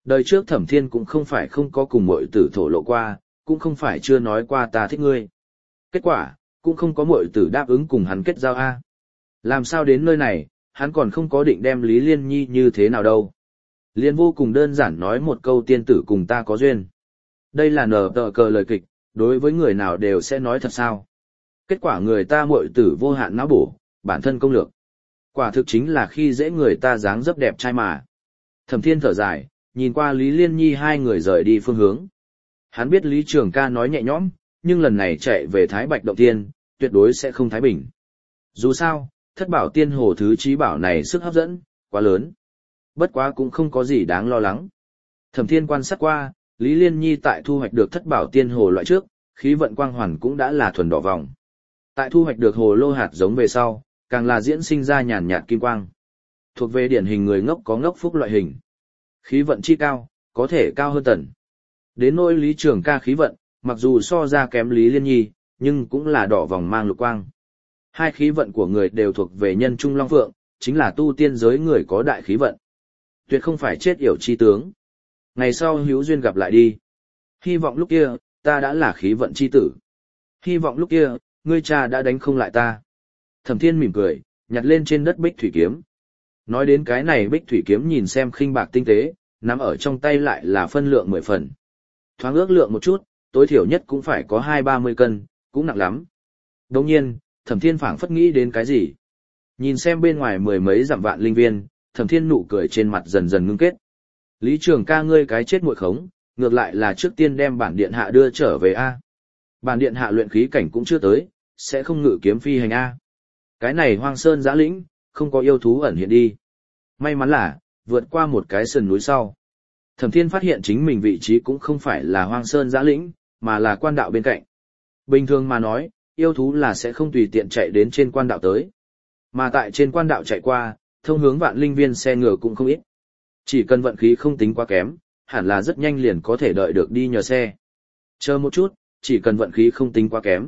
Đời trước Thẩm Thiên cũng không phải không có cùng muội tử thổ lộ qua, cũng không phải chưa nói qua ta thích ngươi. Kết quả, cũng không có muội tử đáp ứng cùng hắn kết giao a. Làm sao đến nơi này, hắn còn không có định đem Lý Liên Nhi như thế nào đâu. Liên vô cùng đơn giản nói một câu tiên tử cùng ta có duyên. Đây là nở tờ cờ lời kịch, đối với người nào đều sẽ nói thật sao. Kết quả người ta muội tử vô hạn não bổ, bản thân công lược. Quả thực chính là khi dễ người ta dáng dấp đẹp trai mà. Thẩm Thiên thở dài, nhìn qua Lý Liên Nhi hai người rời đi phương hướng. Hắn biết Lý Trường ca nói nhẹ nhõm, nhưng lần này chạy về Thái Bạch Động Tiên, tuyệt đối sẽ không thái bình. Dù sao, thất bảo tiên hồ thứ trí bảo này sức hấp dẫn, quá lớn. Bất quá cũng không có gì đáng lo lắng. Thẩm Thiên quan sát qua, Lý Liên Nhi tại thu hoạch được thất bảo tiên hồ loại trước, khí vận quang hoàn cũng đã là thuần đỏ vòng. Tại thu hoạch được hồ lô hạt giống về sau, càng là diễn sinh ra nhàn nhạt kim quang. Thuộc về điển hình người ngốc có ngốc phúc loại hình. Khí vận chi cao, có thể cao hơn tần. Đến nỗi Lý Trường ca khí vận, mặc dù so ra kém Lý Liên Nhi, nhưng cũng là đỏ vòng mang lục quang. Hai khí vận của người đều thuộc về nhân trung long phượng, chính là tu tiên giới người có đại khí vận. Tuyệt không phải chết yểu chi tướng. Ngày sau hữu duyên gặp lại đi. Hy vọng lúc kia, ta đã là khí vận chi tử. Hy vọng lúc kia, ngươi cha đã đánh không lại ta. Thẩm Thiên mỉm cười, nhặt lên trên đất bích thủy kiếm. Nói đến cái này bích thủy kiếm nhìn xem khinh bạc tinh tế, nắm ở trong tay lại là phân lượng mười phần. Thoáng ước lượng một chút, tối thiểu nhất cũng phải có hai ba mươi cân, cũng nặng lắm. Đồng nhiên, Thẩm Thiên phảng phất nghĩ đến cái gì. Nhìn xem bên ngoài mười mấy dặm vạn linh viên, Thẩm Thiên nụ cười trên mặt dần dần ngưng kết. Lý Trường ca ngươi cái chết muội khống, ngược lại là trước tiên đem bản điện hạ đưa trở về a. Bản điện hạ luyện khí cảnh cũng chưa tới, sẽ không ngự kiếm phi hành a. Cái này hoang sơn giã lĩnh, không có yêu thú ẩn hiện đi. May mắn là, vượt qua một cái sườn núi sau. Thẩm Thiên phát hiện chính mình vị trí cũng không phải là hoang sơn giã lĩnh, mà là quan đạo bên cạnh. Bình thường mà nói, yêu thú là sẽ không tùy tiện chạy đến trên quan đạo tới. Mà tại trên quan đạo chạy qua, thông hướng vạn linh viên xe ngựa cũng không ít. Chỉ cần vận khí không tính quá kém, hẳn là rất nhanh liền có thể đợi được đi nhờ xe. Chờ một chút, chỉ cần vận khí không tính quá kém.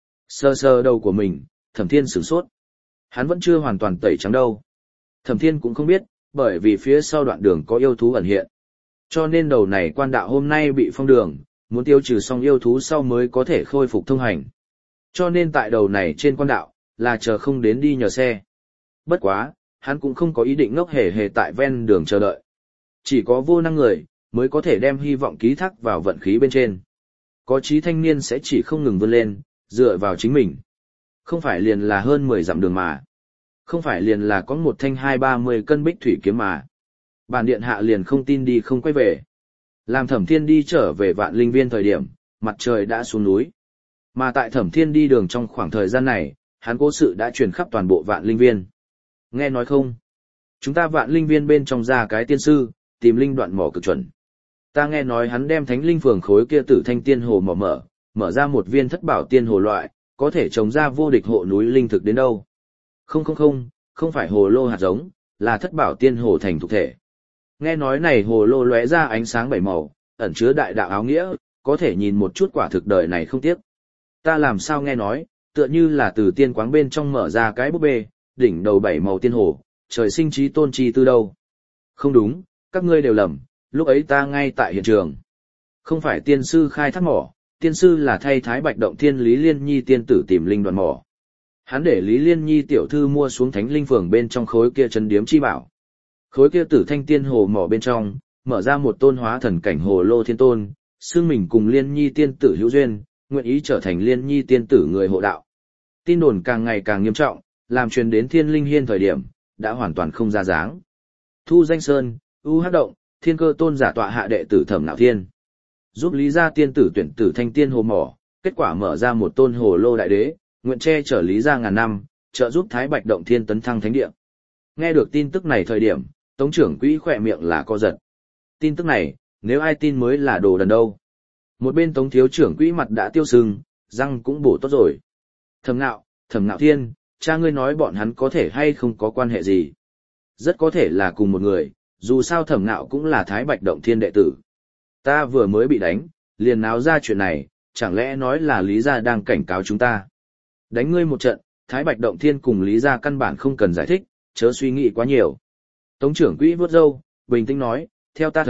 Sơ sơ đầu của mình, Thẩm Thiên sửng sốt. Hắn vẫn chưa hoàn toàn tẩy trắng đâu. Thẩm Thiên cũng không biết, bởi vì phía sau đoạn đường có yêu thú ẩn hiện. Cho nên đầu này quan đạo hôm nay bị phong đường, muốn tiêu trừ xong yêu thú sau mới có thể khôi phục thông hành. Cho nên tại đầu này trên quan đạo, là chờ không đến đi nhờ xe. Bất quá, hắn cũng không có ý định ngốc hề hề tại ven đường chờ đợi. Chỉ có vô năng người, mới có thể đem hy vọng ký thác vào vận khí bên trên. Có trí thanh niên sẽ chỉ không ngừng vươn lên, dựa vào chính mình. Không phải liền là hơn mười dặm đường mà. Không phải liền là có một thanh hai ba mươi cân bích thủy kiếm mà. Bản điện hạ liền không tin đi không quay về. Làm Thẩm Thiên đi trở về vạn linh viên thời điểm, mặt trời đã xuống núi. Mà tại Thẩm Thiên đi đường trong khoảng thời gian này, hắn cố sự đã truyền khắp toàn bộ vạn linh viên. Nghe nói không? Chúng ta vạn linh viên bên trong ra cái tiên sư, tìm linh đoạn mỏ cực chuẩn. Ta nghe nói hắn đem thánh linh phường khối kia tử thanh tiên hồ mỏ mở, mở ra một viên thất bảo tiên hồ loại, có thể trồng ra vô địch hộ núi linh thực đến đâu. Không không không, không phải hồ lô hạt giống, là thất bảo tiên hồ thành thực thể. Nghe nói này hồ lô lóe ra ánh sáng bảy màu, ẩn chứa đại đạo áo nghĩa, có thể nhìn một chút quả thực đời này không tiếc. Ta làm sao nghe nói, tựa như là từ tiên quáng bên trong mở ra cái búp bê, đỉnh đầu bảy màu tiên hồ, trời sinh trí tôn chi tư đâu. Không đúng, các ngươi đều lầm, lúc ấy ta ngay tại hiện trường. Không phải tiên sư khai thác mỏ, tiên sư là thay Thái Bạch Động Thiên Lý Liên Nhi tiên tử tìm linh đoạn mỏ. Hắn để Lý Liên Nhi tiểu thư mua xuống thánh linh phường bên trong khối kia chân điếm chi bảo. Khối kia tử thanh tiên hồ mỏ bên trong, mở ra một tôn hóa thần cảnh hồ lô thiên tôn, xương mình cùng Liên Nhi tiên tử hữu duyên, nguyện ý trở thành Liên Nhi tiên tử người hộ đạo. Tin đồn càng ngày càng nghiêm trọng, làm truyền đến Thiên Linh Hiên thời điểm, đã hoàn toàn không ra dáng. Thu Danh Sơn, U Hắc Động, Thiên Cơ Tôn giả tọa hạ đệ tử Thẩm Nạo Thiên. Giúp Lý gia tiên tử tuyển tử thanh tiên hồ mỏ, kết quả mở ra một tôn hồ lô đại đế, nguyện che chở Lý gia ngàn năm, trợ giúp Thái Bạch Động Thiên tấn thăng thánh địa. Nghe được tin tức này thời điểm, Tống trưởng quỹ khỏe miệng là co giật. Tin tức này, nếu ai tin mới là đồ đần đâu. Một bên Tống thiếu trưởng quỹ mặt đã tiêu sưng, răng cũng bổ tốt rồi. Thẩm Nạo, Thẩm Nạo Thiên, cha ngươi nói bọn hắn có thể hay không có quan hệ gì. Rất có thể là cùng một người, dù sao Thẩm Nạo cũng là Thái Bạch Động Thiên đệ tử. Ta vừa mới bị đánh, liền náo ra chuyện này, chẳng lẽ nói là Lý gia đang cảnh cáo chúng ta. Đánh ngươi một trận, Thái Bạch Động Thiên cùng Lý gia căn bản không cần giải thích, chớ suy nghĩ quá nhiều. Tống trưởng quỹ vuốt râu, bình tĩnh nói, theo ta thấy,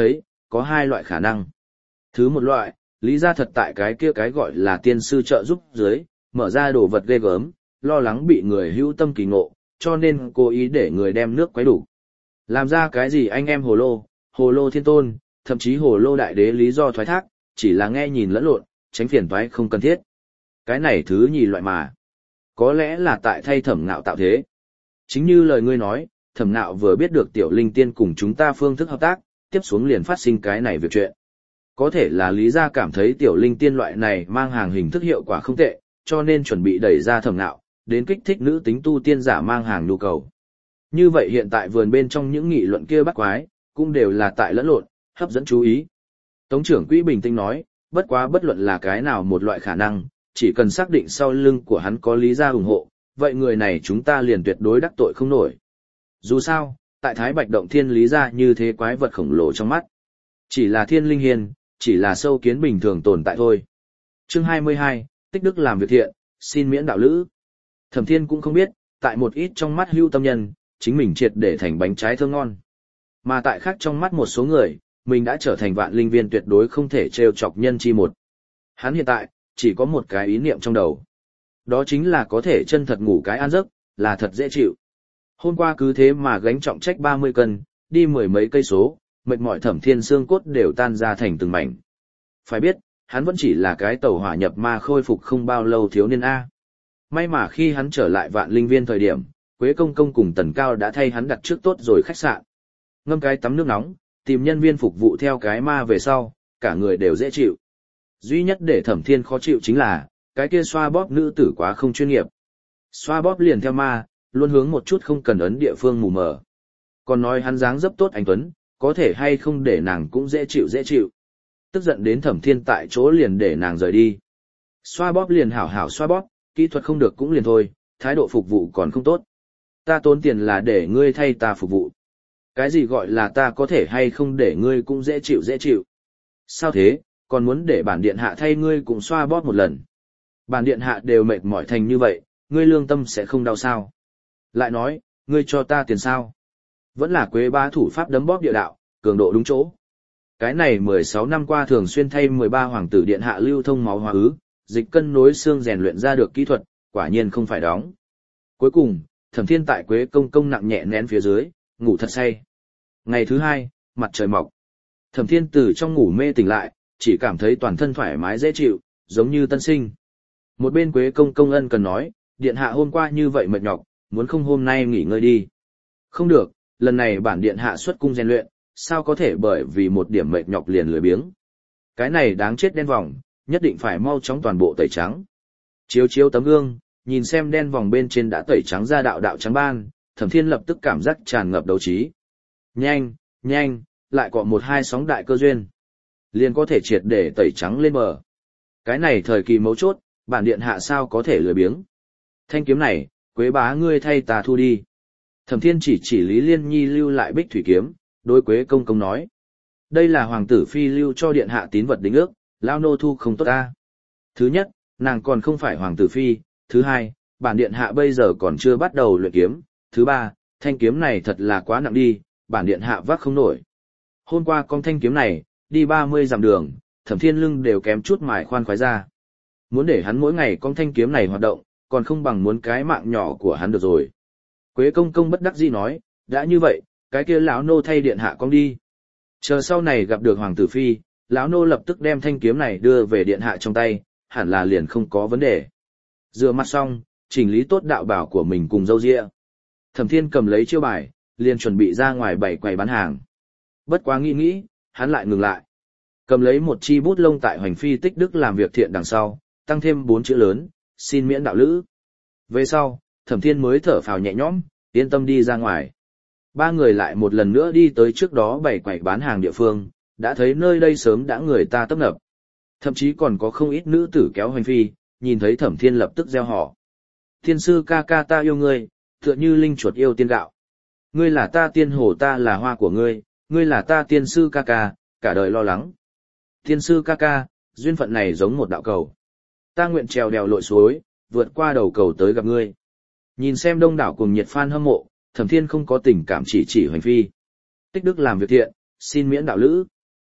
có hai loại khả năng. Thứ một loại, Lý gia thật tại cái kia cái gọi là tiên sư trợ giúp dưới, mở ra đồ vật ghê gớm, lo lắng bị người hữu tâm kỳ ngộ, cho nên cố ý để người đem nước quấy đủ. Làm ra cái gì anh em hồ lô, hồ lô thiên tôn, thậm chí hồ lô đại đế lý do thoái thác, chỉ là nghe nhìn lẫn lộn, tránh phiền toái không cần thiết. Cái này thứ nhì loại mà. Có lẽ là tại thay Thẩm Nạo tạo thế. Chính như lời ngươi nói, Thẩm Nạo vừa biết được Tiểu Linh Tiên cùng chúng ta phương thức hợp tác, tiếp xuống liền phát sinh cái này việc chuyện. Có thể là Lý gia cảm thấy Tiểu Linh Tiên loại này mang hàng hình thức hiệu quả không tệ, cho nên chuẩn bị đẩy ra Thẩm Nạo, đến kích thích nữ tính tu tiên giả mang hàng nhu cầu. Như vậy hiện tại vườn bên trong những nghị luận kia bắt quái, cũng đều là tại lẫn lộn, hấp dẫn chú ý. Tống trưởng quỹ bình tĩnh nói, bất quá bất luận là cái nào một loại khả năng, chỉ cần xác định sau lưng của hắn có Lý gia ủng hộ, vậy người này chúng ta liền tuyệt đối đắc tội không nổi. Dù sao, tại Thái Bạch Động Thiên Lý gia như thế quái vật khổng lồ trong mắt. Chỉ là thiên linh hiền, chỉ là sâu kiến bình thường tồn tại thôi. Chương hai mươi hai, tích đức làm việc thiện, xin miễn đạo lữ. Thẩm Thiên cũng không biết, tại một ít trong mắt hưu tâm nhân, chính mình triệt để thành bánh trái thơm ngon. Mà tại khác trong mắt một số người, mình đã trở thành vạn linh viên tuyệt đối không thể trêu chọc nhân chi một. Hắn hiện tại, chỉ có một cái ý niệm trong đầu. Đó chính là có thể chân thật ngủ cái an giấc, là thật dễ chịu. Hôm qua cứ thế mà gánh trọng trách ba mươi cân, đi mười mấy cây số, mệt mỏi Thẩm Thiên xương cốt đều tan ra thành từng mảnh. Phải biết, hắn vẫn chỉ là cái tẩu hỏa nhập ma khôi phục không bao lâu thiếu niên A. May mà khi hắn trở lại vạn linh viên thời điểm, Quế Công Công cùng Tần Cao đã thay hắn đặt trước tốt rồi khách sạn. Ngâm cái tắm nước nóng, tìm nhân viên phục vụ theo cái ma về sau, cả người đều dễ chịu. Duy nhất để Thẩm Thiên khó chịu chính là, cái kia xoa bóp nữ tử quá không chuyên nghiệp. Xoa bóp liền theo ma, luôn hướng một chút không cần ấn địa phương mù mờ. Còn nói hắn dáng dấp tốt anh Tuấn, có thể hay không để nàng cũng dễ chịu dễ chịu. Tức giận đến Thẩm Thiên tại chỗ liền để nàng rời đi. Xoa bóp liền hảo hảo xoa bóp, kỹ thuật không được cũng liền thôi, thái độ phục vụ còn không tốt. Ta tốn tiền là để ngươi thay ta phục vụ. Cái gì gọi là ta có thể hay không để ngươi cũng dễ chịu dễ chịu. Sao thế, còn muốn để bản điện hạ thay ngươi cũng xoa bóp một lần. Bản điện hạ đều mệt mỏi thành như vậy, ngươi lương tâm sẽ không đau sao. Lại nói, ngươi cho ta tiền sao. Vẫn là Quế Bá thủ pháp đấm bóp địa đạo, cường độ đúng chỗ. Cái này mười sáu năm qua thường xuyên thay mười ba hoàng tử điện hạ lưu thông máu hóa ứ, dịch cân nối xương rèn luyện ra được kỹ thuật, quả nhiên không phải đóng. Cuối cùng, Thẩm Thiên tại Quế Công Công nặng nhẹ nén phía dưới, ngủ thật say. Ngày thứ hai, mặt trời mọc. Thẩm Thiên từ trong ngủ mê tỉnh lại, chỉ cảm thấy toàn thân thoải mái dễ chịu, giống như tân sinh. Một bên Quế Công Công ân cần nói, điện hạ hôm qua như vậy mệt nhọc, muốn không hôm nay nghỉ ngơi đi. Không được, lần này bản điện hạ xuất cung rèn luyện, sao có thể bởi vì một điểm mệt nhọc liền lười biếng. Cái này đáng chết đen vòng, nhất định phải mau chóng toàn bộ tẩy trắng. Chiếu chiếu tấm gương, nhìn xem đen vòng bên trên đã tẩy trắng ra đạo đạo trắng ban, Thẩm Thiên lập tức cảm giác tràn ngập đấu trí. Nhanh, nhanh, lại có một hai sóng đại cơ duyên. Liền có thể triệt để tẩy trắng lên bờ. Cái này thời kỳ mấu chốt, bản điện hạ sao có thể lười biếng. Thanh kiếm này, Quế Bá ngươi thay ta thu đi. Thẩm Thiên chỉ chỉ Lý Liên Nhi lưu lại bích thủy kiếm, đối Quế Công Công nói. Đây là hoàng tử phi lưu cho điện hạ tín vật đính ước, lao nô thu không tốt ta. Thứ nhất, nàng còn không phải hoàng tử phi. Thứ hai, bản điện hạ bây giờ còn chưa bắt đầu luyện kiếm. Thứ ba, thanh kiếm này thật là quá nặng đi, bản điện hạ vác không nổi. Hôm qua con thanh kiếm này, đi ba mươi dặm đường, Thẩm Thiên lưng đều kém chút mài khoan khoái ra. Muốn để hắn mỗi ngày con thanh kiếm này hoạt động, còn không bằng muốn cái mạng nhỏ của hắn được rồi. Quế Công Công bất đắc dĩ nói, đã như vậy, cái kia lão nô thay điện hạ con đi. Chờ sau này gặp được hoàng tử phi, lão nô lập tức đem thanh kiếm này đưa về điện hạ trong tay, hẳn là liền không có vấn đề. Rửa mặt xong, chỉnh lý tốt đạo bảo của mình cùng râu ria. Thẩm Thiên cầm lấy chiêu bài, liền chuẩn bị ra ngoài bày quầy bán hàng. Bất quá nghĩ nghĩ, hắn lại ngừng lại. Cầm lấy một chi bút lông tại Hoành Phi tích đức làm việc thiện đằng sau, tăng thêm bốn chữ lớn, xin miễn đạo lữ. Về sau, Thẩm Thiên mới thở phào nhẹ nhõm, yên tâm đi ra ngoài. Ba người lại một lần nữa đi tới trước đó bày quầy bán hàng địa phương, đã thấy nơi đây sớm đã người ta tấp nập. Thậm chí còn có không ít nữ tử kéo Hoành Phi, nhìn thấy Thẩm Thiên lập tức reo hò. Thiên sư ca ca ta yêu ngươi, tựa như linh chuột yêu tiên gạo. Ngươi là ta tiên hồ, ta là hoa của ngươi, ngươi là ta tiên sư ca ca, cả đời lo lắng. Tiên sư ca ca, duyên phận này giống một đạo cầu. Ta nguyện trèo đèo lội suối, vượt qua đầu cầu tới gặp ngươi. Nhìn xem đông đảo cùng nhiệt fan hâm mộ, Thẩm Thiên không có tình cảm chỉ chỉ Hoành Phi. Tích đức làm việc thiện, xin miễn đạo lữ.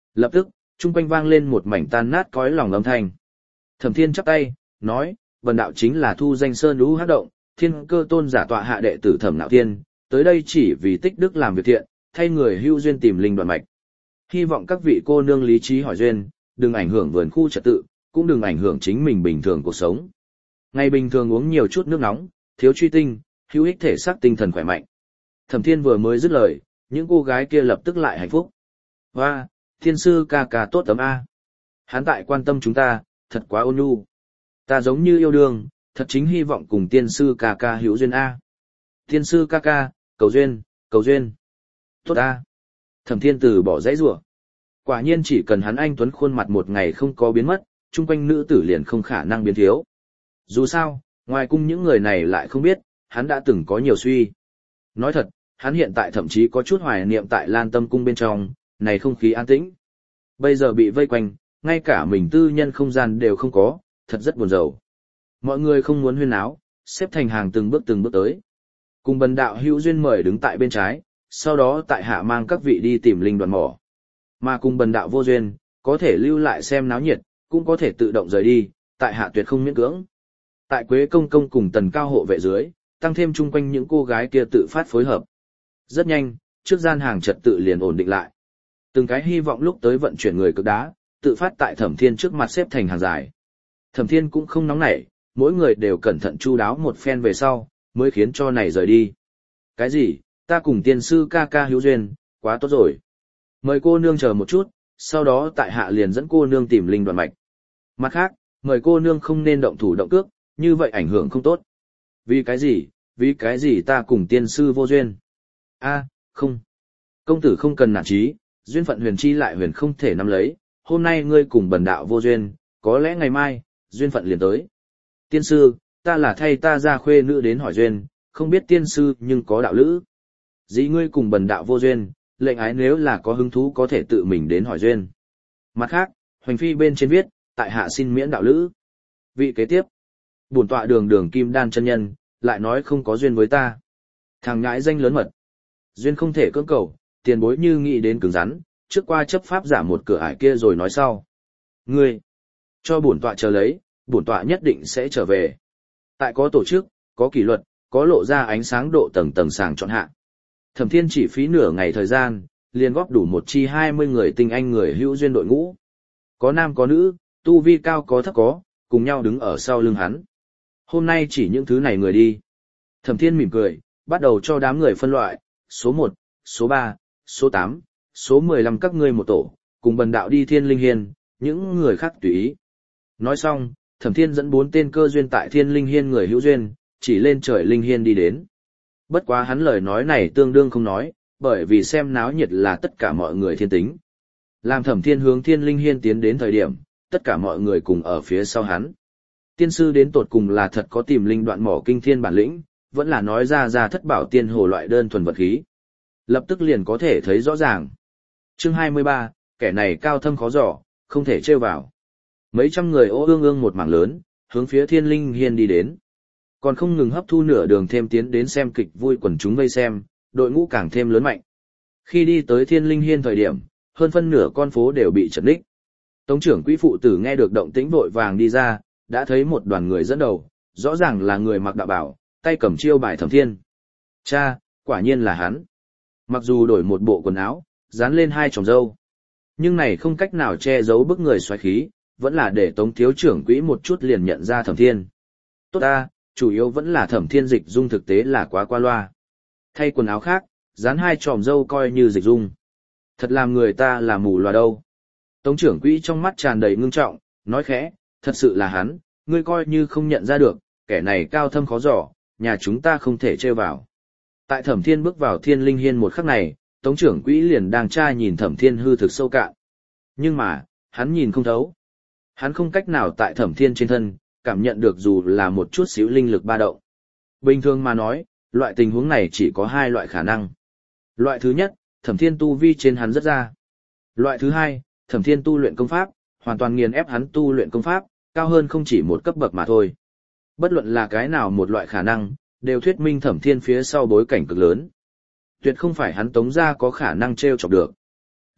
Lập tức, chung quanh vang lên một mảnh tan nát cõi lòng âm thanh. Thẩm Thiên chắp tay, nói, bần đạo chính là Thu Danh Sơn Lũ Hắc Động, Thiên Cơ Tôn giả tọa hạ đệ tử Thẩm Nạo Thiên, tới đây chỉ vì tích đức làm việc thiện, thay người hưu duyên tìm linh đoạn mạch. Hy vọng các vị cô nương lý trí hỏi duyên, đừng ảnh hưởng vườn khu trật tự, cũng đừng ảnh hưởng chính mình bình thường cuộc sống. Ngày bình thường uống nhiều chút nước nóng, thiếu truy tinh, hữu ích thể xác tinh thần khỏe mạnh. Thẩm Thiên vừa mới dứt lời, những cô gái kia lập tức lại hạnh phúc. Hoa, Thiên sư ca ca tốt tấm A. Hắn tại quan tâm chúng ta, thật quá ôn nhu. Ta giống như yêu đương, thật chính hy vọng cùng tiên sư ca ca hữu duyên A. Tiên sư ca ca, cầu duyên, cầu duyên. Tốt A. Thẩm Thiên từ bỏ dãy rủa. Quả nhiên chỉ cần hắn anh tuấn khuôn mặt một ngày không có biến mất, chung quanh nữ tử liền không khả năng biến thiếu. Dù sao, ngoài cung những người này lại không biết, hắn đã từng có nhiều suy. Nói thật, hắn hiện tại thậm chí có chút hoài niệm tại Lan Tâm cung bên trong, này không khí an tĩnh. Bây giờ bị vây quanh, ngay cả mình tư nhân không gian đều không có, thật rất buồn rầu. Mọi người không muốn huyên náo, xếp thành hàng từng bước từng bước tới. Cùng bần đạo hữu duyên mời đứng tại bên trái, sau đó tại hạ mang các vị đi tìm linh đoàn mỏ. Mà cùng bần đạo vô duyên, có thể lưu lại xem náo nhiệt, cũng có thể tự động rời đi, tại hạ tuyệt không miễn cưỡng. Tại Quế Công Công cùng Tần Cao hộ vệ dưới, tăng thêm chung quanh những cô gái kia tự phát phối hợp. Rất nhanh, trước gian hàng trật tự liền ổn định lại. Từng cái hy vọng lúc tới vận chuyển người cực đá, tự phát tại Thẩm Thiên trước mặt xếp thành hàng dài. Thẩm Thiên cũng không nóng nảy, mỗi người đều cẩn thận chu đáo một phen về sau, mới khiến cho này rời đi. Cái gì, ta cùng tiên sư ca ca hữu duyên, quá tốt rồi. Mời cô nương chờ một chút, sau đó tại hạ liền dẫn cô nương tìm linh đoạn mạch. Mặt khác, mời cô nương không nên động thủ động cước, như vậy ảnh hưởng không tốt. Vì cái gì, vì cái gì ta cùng tiên sư vô duyên? A, không. Công tử không cần nản chí, duyên phận huyền chi lại huyền không thể nắm lấy, hôm nay ngươi cùng bần đạo vô duyên, có lẽ ngày mai, duyên phận liền tới. Tiên sư, ta là thay ta ra khuê nữ đến hỏi duyên, không biết tiên sư nhưng có đạo lữ. Dĩ ngươi cùng bần đạo vô duyên, lệnh ái nếu là có hứng thú có thể tự mình đến hỏi duyên. Mặt khác, hoành phi bên trên viết, tại hạ xin miễn đạo lữ. Vị kế tiếp, bổn tọa đường đường kim đan chân nhân, lại nói không có duyên với ta. Thằng ngãi danh lớn mật. Duyên không thể cưỡng cầu, tiền bối như nghĩ đến cứng rắn, trước qua chấp pháp giả một cửa ải kia rồi nói sau. Ngươi, cho bổn tọa chờ lấy, bổn tọa nhất định sẽ trở về. Tại có tổ chức, có kỷ luật, có lộ ra ánh sáng độ tầng tầng sàng chọn hạ. Thẩm Thiên chỉ phí nửa ngày thời gian, liền góp đủ một chi hai mươi người tinh anh người hữu duyên đội ngũ. Có nam có nữ, tu vi cao có thấp có, cùng nhau đứng ở sau lưng hắn. Hôm nay chỉ những thứ này người đi. Thẩm Thiên mỉm cười, bắt đầu cho đám người phân loại, số một, số ba, số tám, số mười lăm các ngươi một tổ, cùng bần đạo đi Thiên Linh Hiên, những người khác tùy ý. Nói xong, Thẩm Thiên dẫn bốn tên cơ duyên tại Thiên Linh Hiên người hữu duyên, chỉ lên trời Linh Hiên đi đến. Bất quá hắn lời nói này tương đương không nói, bởi vì xem náo nhiệt là tất cả mọi người thiên tính. Làm Thẩm Thiên hướng Thiên Linh Hiên tiến đến thời điểm, tất cả mọi người cùng ở phía sau hắn. Tiên sư đến tột cùng là thật có tìm linh đoạn mỏ kinh thiên bản lĩnh, vẫn là nói ra ra thất bảo tiên hồ loại đơn thuần vật khí. Lập tức liền có thể thấy rõ ràng. Chương hai mươi ba, kẻ này cao thâm khó dò, không thể trêu vào. Mấy trăm người ô ương ương một mảng lớn, hướng phía Thiên Linh Hiên đi đến. Còn không ngừng hấp thu nửa đường thêm tiến đến xem kịch vui quần chúng vây xem, đội ngũ càng thêm lớn mạnh. Khi đi tới Thiên Linh Hiên thời điểm, hơn phân nửa con phố đều bị chật ních. Tống trưởng quỹ phụ tử nghe được động tĩnh vội vàng đi ra, đã thấy một đoàn người dẫn đầu, rõ ràng là người mặc đạo bào, tay cầm chiêu bài Thẩm Thiên. Cha, quả nhiên là hắn. Mặc dù đổi một bộ quần áo, dán lên hai tròng râu, nhưng này không cách nào che giấu bức người xoáy khí, vẫn là để Tống thiếu trưởng quỹ một chút liền nhận ra Thẩm Thiên. Tốt ta, chủ yếu vẫn là Thẩm Thiên dịch dung thực tế là quá qua loa. Thay quần áo khác, dán hai tròm râu coi như dịch dung. Thật làm người ta là mù loà đâu. Tống trưởng quỹ trong mắt tràn đầy ngưng trọng, nói khẽ, thật sự là hắn, ngươi coi như không nhận ra được, kẻ này cao thâm khó dò, nhà chúng ta không thể trêu vào. Tại Thẩm Thiên bước vào Thiên Linh Hiên một khắc này, Tống trưởng quỹ liền đang tra nhìn Thẩm Thiên hư thực sâu cạn. Nhưng mà, hắn nhìn không thấu. Hắn không cách nào tại Thẩm Thiên trên thân, cảm nhận được dù là một chút xíu linh lực ba động. Bình thường mà nói, loại tình huống này chỉ có hai loại khả năng. Loại thứ nhất, Thẩm Thiên tu vi trên hắn rất ra. Loại thứ hai, Thẩm Thiên tu luyện công pháp, hoàn toàn nghiền ép hắn tu luyện công pháp, cao hơn không chỉ một cấp bậc mà thôi. Bất luận là cái nào một loại khả năng, đều thuyết minh Thẩm Thiên phía sau bối cảnh cực lớn. Tuyệt không phải hắn Tống gia có khả năng trêu chọc được.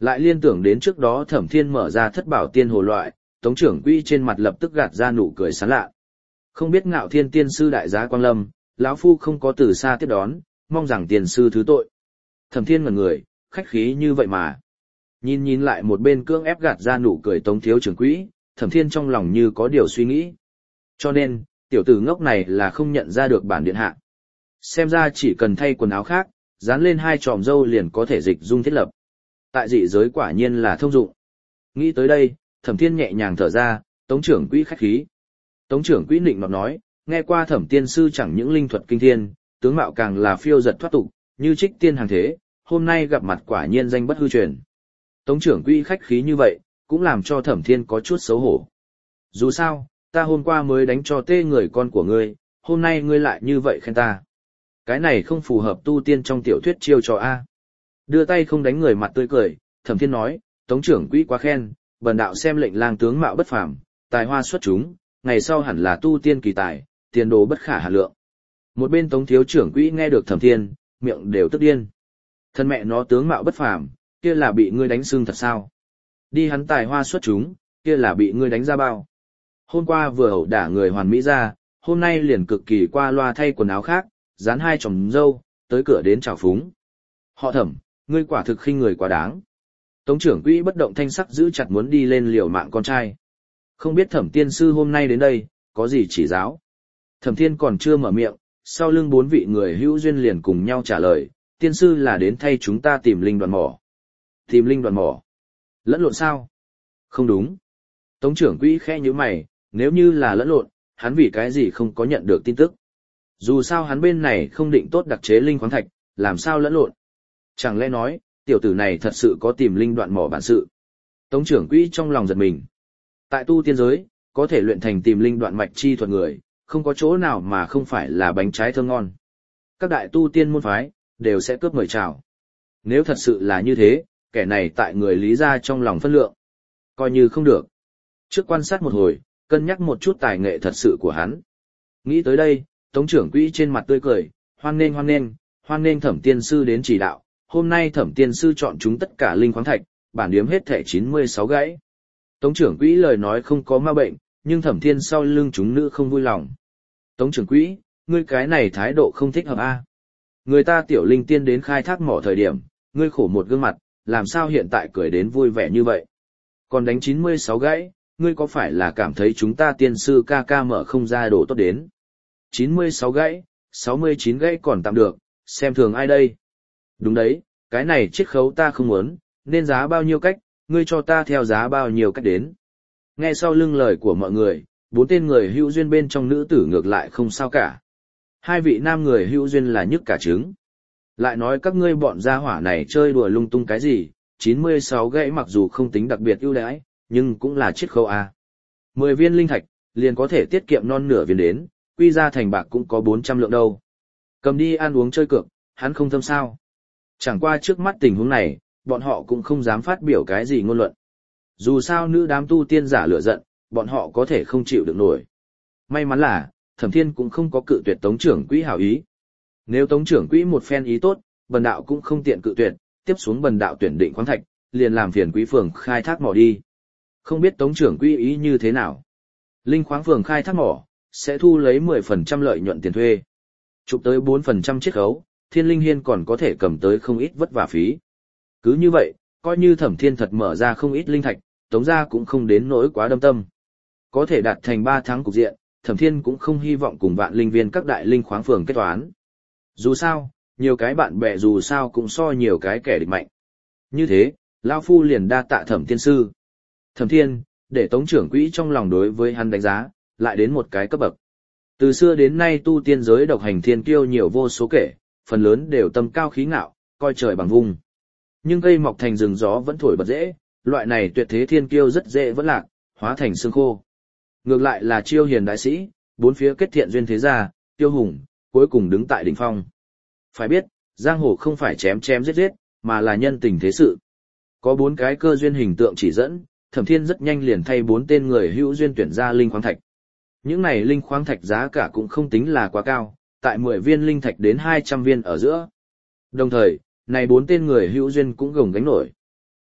Lại liên tưởng đến trước đó Thẩm Thiên mở ra thất bảo tiên hồ loại, Tống trưởng quỹ trên mặt lập tức gạt ra nụ cười sán lạ. Không biết Ngạo Thiên tiên sư đại giá quang lâm, lão phu không có từ xa tiếp đón, mong rằng tiên sư thứ tội. Thẩm Thiên ngẩn người, khách khí như vậy mà. Nhìn nhìn lại một bên cưỡng ép gạt ra nụ cười Tống thiếu trưởng quỹ, Thẩm Thiên trong lòng như có điều suy nghĩ. Cho nên, tiểu tử ngốc này là không nhận ra được bản điện hạ. Xem ra chỉ cần thay quần áo khác, dán lên hai tròm râu liền có thể dịch dung thiết lập. Tại dị giới quả nhiên là thông dụng. Nghĩ tới đây, Thẩm Thiên nhẹ nhàng thở ra, Tống trưởng quỹ khách khí. Tống trưởng quỹ nịnh nọt nói, nghe qua Thẩm tiên sư chẳng những linh thuật kinh thiên, tướng mạo càng là phiêu giật thoát tục, như trích tiên hàng thế, hôm nay gặp mặt quả nhiên danh bất hư truyền. Tống trưởng quỹ khách khí như vậy, cũng làm cho Thẩm Thiên có chút xấu hổ. Dù sao, ta hôm qua mới đánh cho tê người con của ngươi, hôm nay ngươi lại như vậy khen ta. Cái này không phù hợp tu tiên trong tiểu thuyết chiêu trò A. Đưa tay không đánh người mặt tươi cười, Thẩm Thiên nói, Tống trưởng quỹ quá khen, bần đạo xem lệnh lang tướng mạo bất phàm, tài hoa xuất chúng, ngày sau hẳn là tu tiên kỳ tài, tiền đồ bất khả hà lượng. Một bên Tống thiếu trưởng quỹ nghe được Thẩm Thiên, miệng đều tức điên. Thân mẹ nó tướng mạo bất phàm, kia là bị ngươi đánh xương thật sao? Đi hắn tài hoa xuất chúng, kia là bị ngươi đánh ra bao. Hôm qua vừa ẩu đả người hoàn mỹ ra, hôm nay liền cực kỳ qua loa thay quần áo khác, dán hai chòm râu, tới cửa đến chào phúng. Họ Thẩm, ngươi quả thực khinh người quá đáng. Tống trưởng quỹ bất động thanh sắc giữ chặt muốn đi lên liều mạng con trai. Không biết Thẩm tiên sư hôm nay đến đây, có gì chỉ giáo? Thẩm Thiên còn chưa mở miệng, sau lưng bốn vị người hữu duyên liền cùng nhau trả lời, tiên sư là đến thay chúng ta tìm linh đoàn mỏ. Tìm linh đoàn mỏ? Lẫn lộn sao? Không đúng. Tống trưởng quỹ khẽ nhíu mày, nếu như là lẫn lộn, hắn vì cái gì không có nhận được tin tức? Dù sao hắn bên này không định tốt đặc chế linh khoáng thạch, làm sao lẫn lộn? Chẳng lẽ nói, tiểu tử này thật sự có tìm linh đoạn mỏ bản sự? Tống trưởng quỹ trong lòng giật mình. Tại tu tiên giới, có thể luyện thành tìm linh đoạn mạch chi thuật người, không có chỗ nào mà không phải là bánh trái thơm ngon. Các đại tu tiên môn phái, đều sẽ cướp mời chào. Nếu thật sự là như thế, kẻ này tại người lý ra trong lòng phân lượng. Coi như không được. Trước quan sát một hồi, cân nhắc một chút tài nghệ thật sự của hắn. Nghĩ tới đây, Tống trưởng quỹ trên mặt tươi cười, hoan nghênh hoan nghênh, hoan nghênh Thẩm tiên sư đến chỉ đạo. Hôm nay Thẩm tiên sư chọn chúng tất cả linh khoáng thạch, bản điếm hết thẻ chín mươi sáu gãy. Tống trưởng quỹ lời nói không có ma bệnh, nhưng Thẩm Thiên sau lưng chúng nữ không vui lòng. Tống trưởng quỹ, ngươi cái này thái độ không thích hợp a. Người ta tiểu linh tiên đến khai thác mỏ thời điểm, ngươi khổ một gương mặt, làm sao hiện tại cười đến vui vẻ như vậy? Còn đánh chín mươi sáu gãy, ngươi có phải là cảm thấy chúng ta tiên sư ca ca mở không ra đồ tốt đến? chín mươi sáu gãy, sáu mươi chín gãy còn tạm được, xem thường ai đây? Đúng đấy, cái này chiết khấu ta không muốn, nên giá bao nhiêu cách, ngươi cho ta theo giá bao nhiêu cách đến. Nghe sau lưng lời của mọi người, bốn tên người hữu duyên bên trong nữ tử ngược lại không sao cả. Hai vị nam người hữu duyên là nhức cả trứng. Lại nói các ngươi bọn gia hỏa này chơi đùa lung tung cái gì, chín mươi sáu gãy mặc dù không tính đặc biệt ưu đãi, nhưng cũng là chiết khấu a. mười viên linh thạch, liền có thể tiết kiệm non nửa viên đến, quy ra thành bạc cũng có bốn trăm lượng đâu. Cầm đi ăn uống chơi cược, hắn không thâm sao. Chẳng qua trước mắt tình huống này, bọn họ cũng không dám phát biểu cái gì ngôn luận. Dù sao nữ đám tu tiên giả lửa giận, bọn họ có thể không chịu được nổi. May mắn là, Thẩm Thiên cũng không có cự tuyệt Tống trưởng quỹ hảo ý. Nếu Tống trưởng quỹ một phen ý tốt, bần đạo cũng không tiện cự tuyệt, tiếp xuống bần đạo tuyển định khoáng thạch, liền làm phiền quý phường khai thác mỏ đi. Không biết Tống trưởng quỹ ý như thế nào. Linh khoáng phường khai thác mỏ, sẽ thu lấy mười phần trăm lợi nhuận tiền thuê. Chụp tới bốn phần trăm chiết khấu, Thiên Linh Hiên còn có thể cầm tới không ít vất vả phí. Cứ như vậy, coi như Thẩm Thiên thật mở ra không ít linh thạch, Tống gia cũng không đến nỗi quá đâm tâm. Có thể đạt thành ba tháng cục diện, Thẩm Thiên cũng không hy vọng cùng vạn linh viên các đại linh khoáng phường kết toán. Dù sao, nhiều cái bạn bè dù sao cũng so nhiều cái kẻ địch mạnh. Như thế, Lao Phu liền đa tạ Thẩm Thiên sư. Thẩm Thiên, để Tống trưởng quỹ trong lòng đối với hắn đánh giá, lại đến một cái cấp bậc. Từ xưa đến nay tu tiên giới độc hành thiên kiêu nhiều vô số kể, phần lớn đều tâm cao khí ngạo, coi trời bằng vung. Nhưng cây mọc thành rừng gió vẫn thổi bật dễ, loại này tuyệt thế thiên kiêu rất dễ vẫn lạc, hóa thành xương khô. Ngược lại là chiêu hiền đại sĩ, bốn phía kết thiện duyên thế gia, tiêu hùng, cuối cùng đứng tại đỉnh phong. Phải biết, giang hồ không phải chém chém giết giết, mà là nhân tình thế sự. Có bốn cái cơ duyên hình tượng chỉ dẫn, Thẩm Thiên rất nhanh liền thay bốn tên người hữu duyên tuyển ra linh khoáng thạch. Những này linh khoáng thạch giá cả cũng không tính là quá cao, tại mười viên linh thạch đến hai trăm viên ở giữa. Đồng thời, này bốn tên người hữu duyên cũng gồng gánh nổi.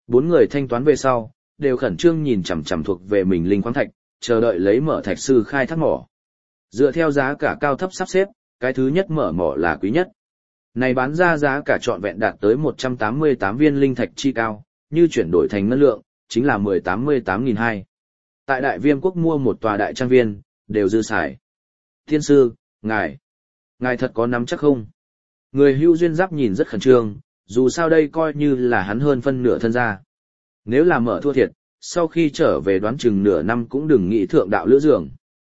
Bốn người thanh toán về sau, đều khẩn trương nhìn chằm chằm thuộc về mình linh khoáng thạch, chờ đợi lấy mở thạch sư khai thác mỏ. Dựa theo giá cả cao thấp sắp xếp, cái thứ nhất mở mỏ là quý nhất. Này bán ra giá cả trọn vẹn đạt tới một trăm tám mươi tám viên linh thạch chi cao, như chuyển đổi thành ngân lượng, chính là mười tám mươi tám nghìn hai trăm. Tại Đại Viêm quốc mua một tòa đại trang viên, đều dư xài. Thiên sư, ngài, ngài thật có nắm chắc không? Người hưu duyên giáp nhìn rất khẩn trương, dù sao đây coi như là hắn hơn phân nửa thân gia. Nếu là mở thua thiệt, sau khi trở về đoán chừng nửa năm cũng đừng nghĩ thượng đạo lữ dường.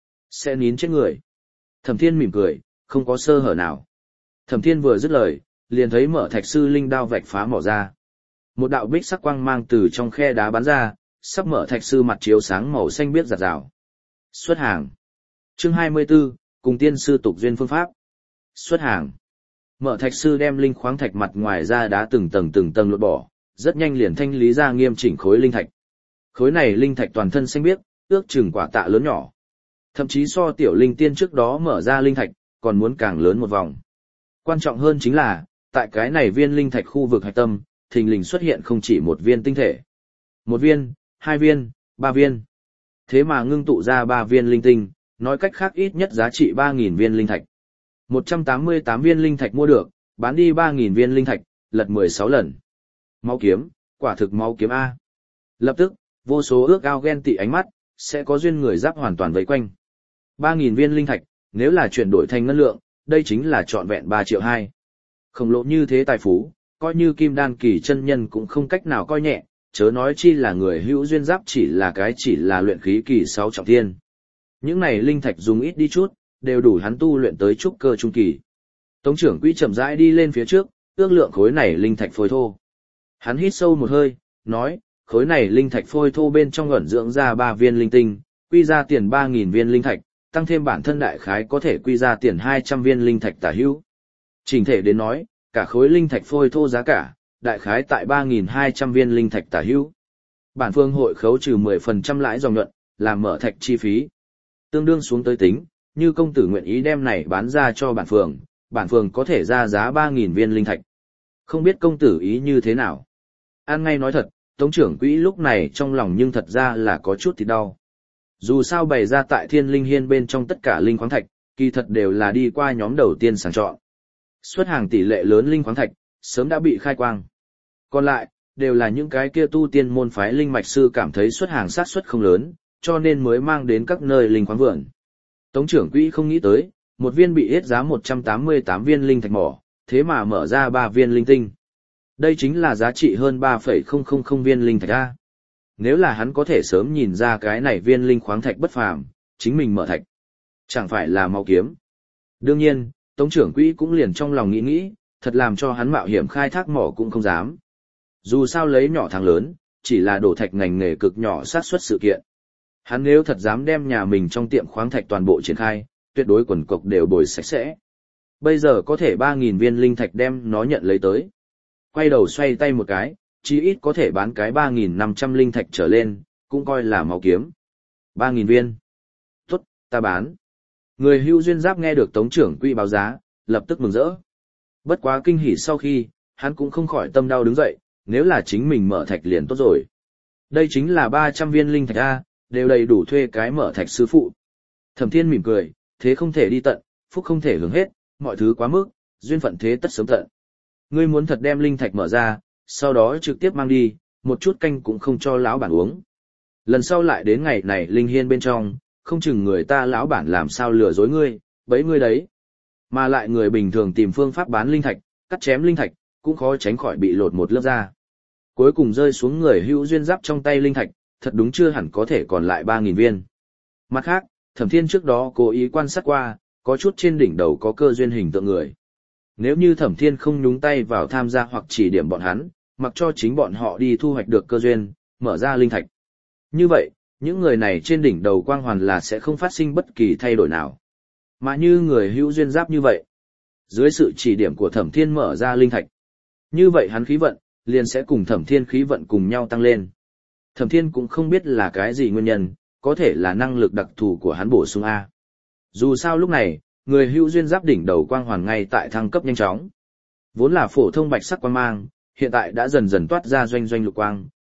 Sẽ nín chết người. Thẩm Thiên mỉm cười, không có sơ hở nào. Thẩm Thiên vừa dứt lời, liền thấy mở thạch sư linh đao vạch phá mỏ ra. Một đạo bích sắc quang mang từ trong khe đá bắn ra, sắp mở thạch sư mặt chiếu sáng màu xanh biếc rạt rào. Xuất hàng. Chương hai mươi 24, cùng tiên sư tục duyên phương pháp. Xuất hàng. Mở thạch sư đem linh khoáng thạch mặt ngoài ra đá từng tầng từng tầng lột bỏ, rất nhanh liền thanh lý ra nghiêm chỉnh khối linh thạch. Khối này linh thạch toàn thân xanh biếc, ước chừng quả tạ lớn nhỏ. Thậm chí so tiểu linh tiên trước đó mở ra linh thạch, còn muốn càng lớn một vòng. Quan trọng hơn chính là, tại cái này viên linh thạch khu vực hạch tâm, thình lình xuất hiện không chỉ một viên tinh thể. Một viên, hai viên, ba viên. Thế mà ngưng tụ ra ba viên linh tinh, nói cách khác ít nhất giá trị ba nghìn viên linh thạch. một trăm tám mươi tám viên linh thạch mua được, bán đi ba nghìn viên linh thạch, lật mười sáu lần. Máu kiếm, quả thực máu kiếm A. Lập tức, vô số ước ao ghen tị ánh mắt, sẽ có duyên người giáp hoàn toàn vây quanh. ba nghìn viên linh thạch, nếu là chuyển đổi thành ngân lượng, đây chính là trọn vẹn ba triệu hai. Khổng lồ như thế tài phú, coi như kim đan kỳ chân nhân cũng không cách nào coi nhẹ, chớ nói chi là người hữu duyên giáp chỉ là cái chỉ là luyện khí kỳ sáu trọng thiên. Những này linh thạch dùng ít đi chút, đều đủ hắn tu luyện tới trúc cơ trung kỳ. Tống trưởng quỹ chậm rãi đi lên phía trước, ước lượng khối này linh thạch phôi thô. Hắn hít sâu một hơi, nói, khối này linh thạch phôi thô bên trong ẩn dưỡng ra ba viên linh tinh, quy ra tiền ba nghìn viên linh thạch, tăng thêm bản thân đại khái có thể quy ra tiền hai trăm viên linh thạch tả hữu. Chỉnh thể đến nói, cả khối linh thạch phôi thô giá cả, đại khái tại ba nghìn hai trăm viên linh thạch tả hữu. Bản phương hội khấu trừ mười phần trăm lãi dòng nhuận, làm mở thạch chi phí. Tương đương xuống tới tính, như công tử nguyện ý đem này bán ra cho bản phường, bản phường có thể ra giá ba nghìn viên linh thạch. Không biết công tử ý như thế nào? An ngay nói thật, Tống trưởng quỹ lúc này trong lòng nhưng thật ra là có chút thì đau. Dù sao bày ra tại Thiên Linh Hiên bên trong tất cả linh khoáng thạch, kỳ thật đều là đi qua nhóm đầu tiên sàng chọn. Xuất hàng tỷ lệ lớn linh khoáng thạch, sớm đã bị khai quang. Còn lại, đều là những cái kia tu tiên môn phái linh mạch sư cảm thấy xuất hàng sát suất không lớn, cho nên mới mang đến các nơi linh khoáng vườn. Tống trưởng quỹ không nghĩ tới, một viên bị hết giá một trăm tám mươi tám viên linh thạch mỏ, thế mà mở ra ba viên linh tinh. Đây chính là giá trị hơn ba phẩy không không không viên linh thạch A. Nếu là hắn có thể sớm nhìn ra cái này viên linh khoáng thạch bất phàm, chính mình mở thạch, chẳng phải là mau kiếm. Đương nhiên, Tống trưởng quỹ cũng liền trong lòng nghĩ nghĩ, thật làm cho hắn mạo hiểm khai thác mỏ cũng không dám. Dù sao lấy nhỏ thắng lớn, chỉ là đổ thạch ngành nghề cực nhỏ sát suất sự kiện. Hắn nếu thật dám đem nhà mình trong tiệm khoáng thạch toàn bộ triển khai, tuyệt đối quần cục đều bồi sạch sẽ. Bây giờ có thể ba nghìn viên linh thạch đem nó nhận lấy tới. Quay đầu xoay tay một cái, chí ít có thể bán cái ba nghìn năm trăm linh thạch trở lên, cũng coi là máu kiếm. ba nghìn viên. Tốt, ta bán. Người hưu duyên giáp nghe được Tống trưởng quỹ báo giá, lập tức mừng rỡ. Bất quá kinh hỉ sau khi, hắn cũng không khỏi tâm đau đứng dậy, nếu là chính mình mở thạch liền tốt rồi. Đây chính là ba trăm viên linh thạch A, đều đầy đủ thuê cái mở thạch sư phụ. Thẩm Thiên mỉm cười, thế không thể đi tận, phúc không thể hưởng hết, mọi thứ quá mức, duyên phận thế tất sớm tận. Ngươi muốn thật đem linh thạch mở ra, sau đó trực tiếp mang đi, một chút canh cũng không cho lão bản uống. Lần sau lại đến ngày này linh hiên bên trong, không chừng người ta lão bản làm sao lừa dối ngươi, bấy ngươi đấy. Mà lại người bình thường tìm phương pháp bán linh thạch, cắt chém linh thạch, cũng khó tránh khỏi bị lột một lớp da. Cuối cùng rơi xuống người hữu duyên giáp trong tay linh thạch, thật đúng chưa hẳn có thể còn lại ba nghìn viên. Mặt khác, Thẩm Thiên trước đó cố ý quan sát qua, có chút trên đỉnh đầu có cơ duyên hình tượng người. Nếu như Thẩm Thiên không nhúng tay vào tham gia hoặc chỉ điểm bọn hắn, mặc cho chính bọn họ đi thu hoạch được cơ duyên, mở ra linh thạch. Như vậy, những người này trên đỉnh đầu quang hoàn là sẽ không phát sinh bất kỳ thay đổi nào. Mà như người hữu duyên giáp như vậy, dưới sự chỉ điểm của Thẩm Thiên mở ra linh thạch. Như vậy hắn khí vận, liền sẽ cùng Thẩm Thiên khí vận cùng nhau tăng lên. Thẩm Thiên cũng không biết là cái gì nguyên nhân, có thể là năng lực đặc thù của hắn bổ sung A. Dù sao lúc này, người hữu duyên giáp đỉnh đầu quang hoàn ngay tại thăng cấp nhanh chóng. Vốn là phổ thông bạch sắc quang mang, hiện tại đã dần dần toát ra doanh doanh lục quang,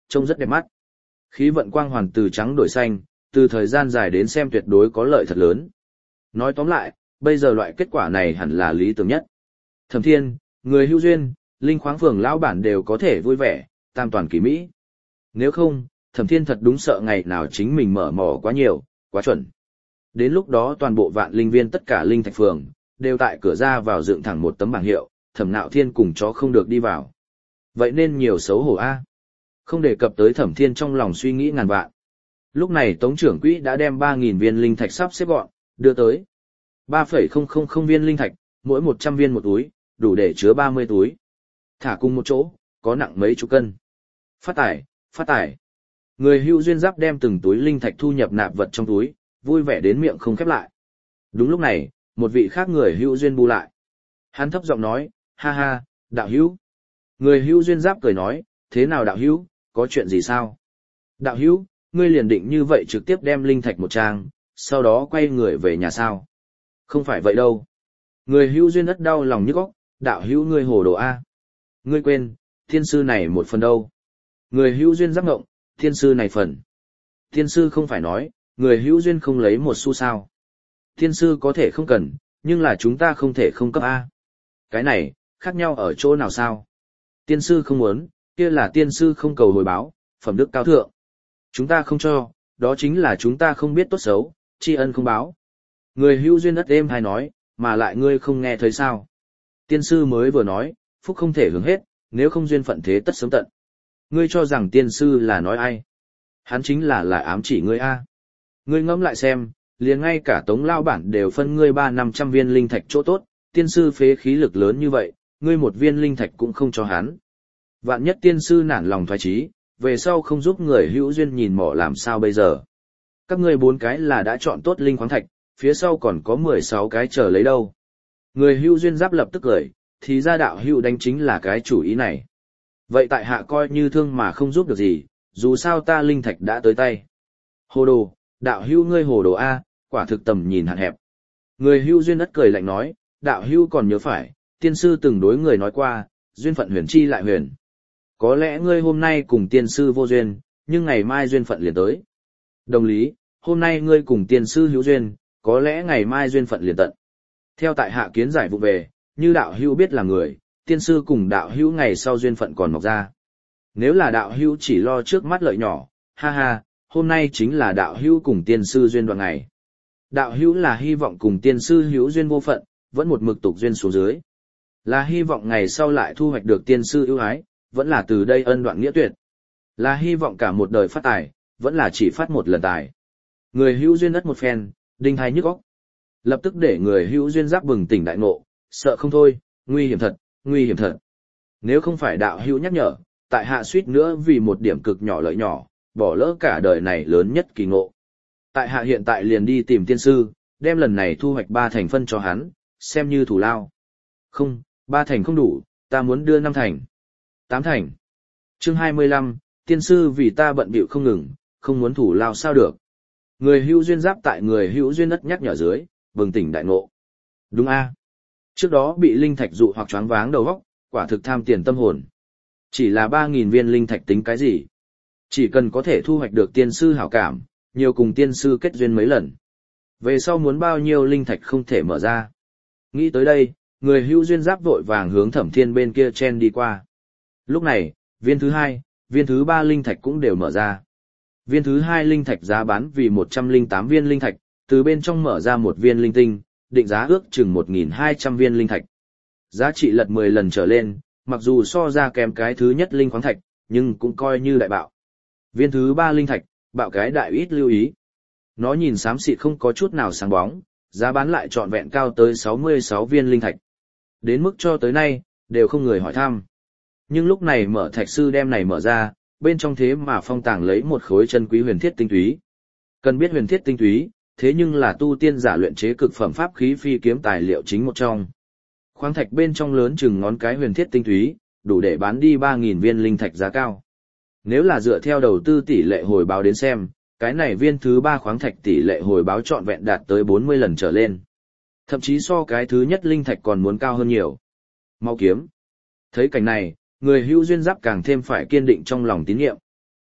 trông rất đẹp mắt. Khí vận quang hoàn từ trắng đổi xanh, từ thời gian dài đến xem tuyệt đối có lợi thật lớn. Nói tóm lại, bây giờ loại kết quả này hẳn là lý tưởng nhất. Thẩm Thiên, người hữu duyên, linh khoáng phường lão bản đều có thể vui vẻ, tam toàn kỳ mỹ. Nếu không, Thẩm Thiên thật đúng sợ ngày nào chính mình mở mỏ quá nhiều, quá chuẩn. Đến lúc đó toàn bộ vạn linh viên tất cả linh thạch phường, đều tại cửa ra vào dựng thẳng một tấm bảng hiệu, Thẩm Nạo Thiên cùng chó không được đi vào. Vậy nên nhiều xấu hổ a. Không đề cập tới Thẩm Thiên trong lòng suy nghĩ ngàn vạn. Lúc này Tống trưởng quỹ đã đem ba nghìn viên linh thạch sắp xếp gọn, đưa tới. ba phẩy không không không viên linh thạch, mỗi một trăm viên một túi, đủ để chứa ba mươi túi. Thả cùng một chỗ, có nặng mấy chục cân. Phát tải, phát tải. Người hữu duyên giáp đem từng túi linh thạch thu nhập nạp vật trong túi, vui vẻ đến miệng không khép lại. Đúng lúc này, một vị khác người hữu duyên bu lại. Hắn thấp giọng nói, ha ha, đạo hữu. Người hữu duyên giáp cười nói, thế nào đạo hữu, có chuyện gì sao? Đạo hữu, ngươi liền định như vậy trực tiếp đem linh thạch một trang, sau đó quay người về nhà sao? Không phải vậy đâu. Người hữu duyên đất đau lòng nhức óc, đạo hữu ngươi hồ đồ A. Ngươi quên, thiên sư này một phần đâu. Người hữu duyên giáp ngộng, thiên sư này phần. Thiên sư không phải nói, người hữu duyên không lấy một xu sao. Thiên sư có thể không cần, nhưng là chúng ta không thể không cấp A. Cái này, khác nhau ở chỗ nào sao? Tiên sư không muốn, kia là tiên sư không cầu hồi báo, phẩm đức cao thượng. Chúng ta không cho, đó chính là chúng ta không biết tốt xấu, tri ân không báo. Người hữu duyên đất êm hay nói, mà lại ngươi không nghe thấy sao. Tiên sư mới vừa nói, phúc không thể hưởng hết, nếu không duyên phận thế tất sớm tận. Ngươi cho rằng tiên sư là nói ai? Hắn chính là là ám chỉ ngươi A. Ngươi ngẫm lại xem, liền ngay cả tống lao bản đều phân ngươi ba năm trăm viên linh thạch chỗ tốt, tiên sư phế khí lực lớn như vậy, ngươi một viên linh thạch cũng không cho hắn. Vạn nhất tiên sư nản lòng thoái chí, về sau không giúp người hữu duyên nhìn mỏ làm sao bây giờ. Các ngươi bốn cái là đã chọn tốt linh khoáng thạch, phía sau còn có mười sáu cái chờ lấy đâu. Người hữu duyên giáp lập tức cười, thì ra đạo hữu đánh chính là cái chủ ý này. Vậy tại hạ coi như thương mà không giúp được gì, dù sao ta linh thạch đã tới tay. Hồ đồ, đạo hữu ngươi hồ đồ A, quả thực tầm nhìn hạn hẹp. Người hữu duyên đất cười lạnh nói, đạo hữu còn nhớ phải, tiên sư từng đối người nói qua, duyên phận huyền chi lại huyền. Có lẽ ngươi hôm nay cùng tiên sư vô duyên, nhưng ngày mai duyên phận liền tới. Đồng lý, hôm nay ngươi cùng tiên sư hữu duyên, có lẽ ngày mai duyên phận liền tận. Theo tại hạ kiến giải vụ về, như đạo hữu biết là người, tiên sư cùng đạo hữu ngày sau duyên phận còn mọc ra. Nếu là đạo hữu chỉ lo trước mắt lợi nhỏ, ha ha, hôm nay chính là đạo hữu cùng tiên sư duyên đoạn ngày. Đạo hữu là hy vọng cùng tiên sư hữu duyên vô phận, vẫn một mực tục duyên xuống dưới. Là hy vọng ngày sau lại thu hoạch được tiên sư ưu ái, vẫn là từ đây ân đoạn nghĩa tuyệt. Là hy vọng cả một đời phát tài, vẫn là chỉ phát một lần tài. Người hữu duyên đất một phen, đinh hai nhức óc. Lập tức để người hữu duyên giáp bừng tỉnh đại ngộ, sợ không thôi, nguy hiểm thật, nguy hiểm thật. Nếu không phải đạo hữu nhắc nhở, tại hạ suýt nữa vì một điểm cực nhỏ lợi nhỏ, bỏ lỡ cả đời này lớn nhất kỳ ngộ. Tại hạ hiện tại liền đi tìm tiên sư, đem lần này thu hoạch ba thành phân cho hắn, xem như thủ lao. Không, ba thành không đủ, ta muốn đưa năm thành. Tám thành. Chương hai mươi lăm, tiên sư vì ta bận bịu không ngừng, không muốn thủ lao sao được. Người hữu duyên giáp tại người hữu duyên đất nhắc nhở dưới, bừng tỉnh đại ngộ. Đúng a. Trước đó bị linh thạch dụ hoặc choáng váng đầu óc, quả thực tham tiền tâm hồn. Chỉ là ba nghìn viên linh thạch tính cái gì? Chỉ cần có thể thu hoạch được tiên sư hảo cảm, nhiều cùng tiên sư kết duyên mấy lần. Về sau muốn bao nhiêu linh thạch không thể mở ra. Nghĩ tới đây, người hữu duyên giáp vội vàng hướng Thẩm Thiên bên kia chen đi qua. Lúc này, viên thứ hai, viên thứ ba linh thạch cũng đều mở ra. Viên thứ hai linh thạch giá bán vì một trăm lẻ tám viên linh thạch, từ bên trong mở ra một viên linh tinh, định giá ước chừng một nghìn hai trăm viên linh thạch. Giá trị lật mười lần trở lên, mặc dù so ra kém cái thứ nhất linh khoáng thạch, nhưng cũng coi như đại bạo. Viên thứ ba linh thạch, bạo cái đại ít lưu ý. Nó nhìn xám xịt không có chút nào sáng bóng, giá bán lại trọn vẹn cao tới sáu mươi sáu viên linh thạch. Đến mức cho tới nay, đều không người hỏi thăm. Nhưng lúc này mở thạch sư đem này mở ra, bên trong thế mà phong tàng lấy một khối chân quý huyền thiết tinh túy. Cần biết huyền thiết tinh túy, thế nhưng là tu tiên giả luyện chế cực phẩm pháp khí phi kiếm tài liệu chính một trong. Khoáng thạch bên trong lớn chừng ngón cái huyền thiết tinh túy, đủ để bán đi ba nghìn viên linh thạch giá cao. Nếu là dựa theo đầu tư tỷ lệ hồi báo đến xem, cái này viên thứ ba khoáng thạch tỷ lệ hồi báo trọn vẹn đạt tới bốn mươi lần trở lên. Thậm chí so cái thứ nhất linh thạch còn muốn cao hơn nhiều. Mau kiếm. Thấy cảnh này, người hữu duyên giáp càng thêm phải kiên định trong lòng tín nhiệm.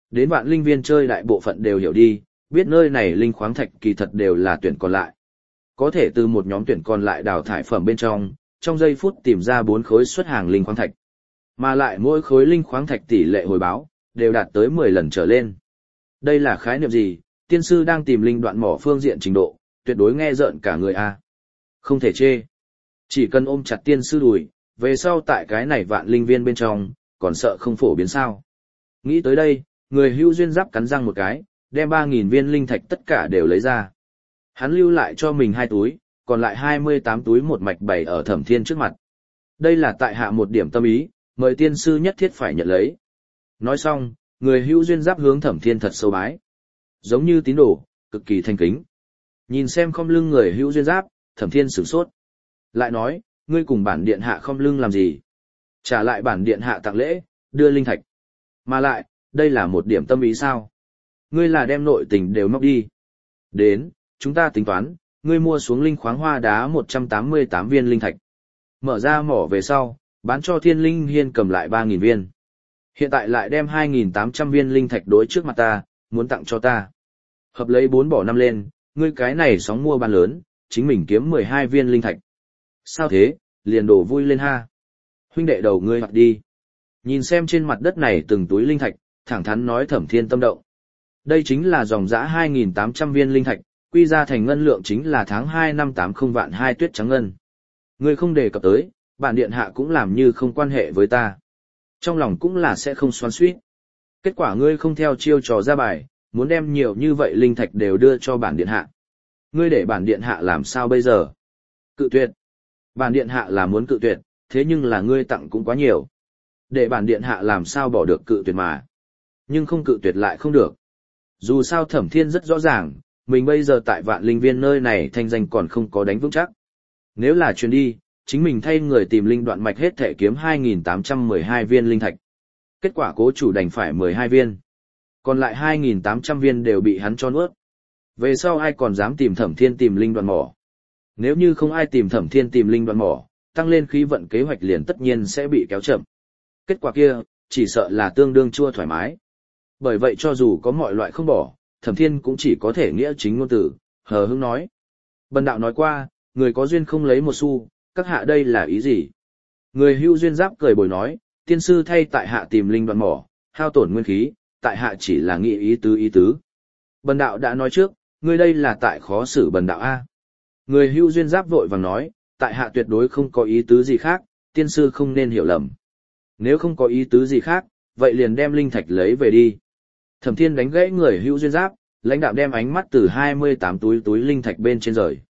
Đến vạn linh viên chơi đại bộ phận đều hiểu đi, biết nơi này linh khoáng thạch kỳ thật đều là tuyển còn lại. Có thể từ một nhóm tuyển còn lại đào thải phẩm bên trong, trong giây phút tìm ra bốn khối xuất hàng linh khoáng thạch. Mà lại mỗi khối linh khoáng thạch tỷ lệ hồi báo, đều đạt tới mười lần trở lên. Đây là khái niệm gì? Tiên sư đang tìm linh đoạn mỏ phương diện trình độ, tuyệt đối nghe rợn cả người a. Không thể chê. Chỉ cần ôm chặt tiên sư đùi, về sau tại cái này vạn linh viên bên trong, còn sợ không phổ biến sao. Nghĩ tới đây, người hưu duyên giáp cắn răng một cái, đem ba nghìn viên linh thạch tất cả đều lấy ra. Hắn lưu lại cho mình hai túi, còn lại hai mươi tám túi một mạch bày ở Thẩm Thiên trước mặt. Đây là tại hạ một điểm tâm ý, mời tiên sư nhất thiết phải nhận lấy. Nói xong, người hưu duyên giáp hướng Thẩm Thiên thật sâu bái. Giống như tín đồ, cực kỳ thanh kính. Nhìn xem không lưng người hưu duyên giáp, Thẩm Thiên sửng sốt. Lại nói, ngươi cùng bản điện hạ không lưng làm gì? Trả lại bản điện hạ tặng lễ, đưa linh thạch. Mà lại, đây là một điểm tâm ý sao? Ngươi là đem nội tình đều móc đi. Đến, chúng ta tính toán, ngươi mua xuống linh khoáng hoa đá một trăm tám mươi tám viên linh thạch. Mở ra mỏ về sau, bán cho thiên linh hiên cầm lại ba nghìn viên. Hiện tại lại đem hai nghìn tám trăm viên linh thạch đối trước mặt ta, muốn tặng cho ta. Hợp lấy bốn bỏ năm lên, ngươi cái này sóng mua bán lớn, chính mình kiếm mười hai viên linh thạch. Sao thế, liền đổ vui lên ha. Huynh đệ đầu ngươi hoặc đi. Nhìn xem trên mặt đất này từng túi linh thạch, thẳng thắn nói Thẩm Thiên tâm động. Đây chính là dòng dã hai nghìn tám trăm viên linh thạch, quy ra thành ngân lượng chính là tháng hai năm tám không vạn hai tuyết trắng ngân. Ngươi không đề cập tới, bản điện hạ cũng làm như không quan hệ với ta. Trong lòng cũng là sẽ không xoắn xuýt. Kết quả ngươi không theo chiêu trò ra bài, muốn đem nhiều như vậy linh thạch đều đưa cho bản điện hạ. Ngươi để bản điện hạ làm sao bây giờ? Cự tuyệt. Bản điện hạ là muốn cự tuyệt, thế nhưng là ngươi tặng cũng quá nhiều. Để bản điện hạ làm sao bỏ được cự tuyệt mà. Nhưng không cự tuyệt lại không được. Dù sao Thẩm Thiên rất rõ ràng, mình bây giờ tại vạn linh viên nơi này thanh danh còn không có đánh vững chắc. Nếu là truyền đi, chính mình thay người tìm linh đoạn mạch hết thể kiếm hai nghìn tám trăm mười hai viên linh thạch. Kết quả cố chủ đành phải mười hai viên. Còn lại hai nghìn tám trăm viên đều bị hắn cho nuốt. Về sau ai còn dám tìm Thẩm Thiên tìm linh đoạn mỏ. Nếu như không ai tìm Thẩm Thiên tìm linh đoạn mỏ, tăng lên khí vận kế hoạch liền tất nhiên sẽ bị kéo chậm. Kết quả kia, chỉ sợ là tương đương chua thoải mái. Bởi vậy cho dù có mọi loại không bỏ, Thẩm Thiên cũng chỉ có thể nghĩa chính ngôn từ, hờ hững nói. Bần đạo nói qua, người có duyên không lấy một xu, các hạ đây là ý gì? Người hưu duyên giáp cười bồi nói, tiên sư thay tại hạ tìm linh đoạn mỏ, hao tổn nguyên khí, tại hạ chỉ là nghĩ ý tứ ý tứ. Bần đạo đã nói trước, ngươi đây là tại khó xử bần đạo A. Người hưu duyên giáp vội vàng nói, tại hạ tuyệt đối không có ý tứ gì khác, tiên sư không nên hiểu lầm. Nếu không có ý tứ gì khác, vậy liền đem linh thạch lấy về đi. Thẩm Thiên đánh gãy người hưu duyên giáp, lãnh đạo đem ánh mắt từ hai mươi tám túi túi linh thạch bên trên rời.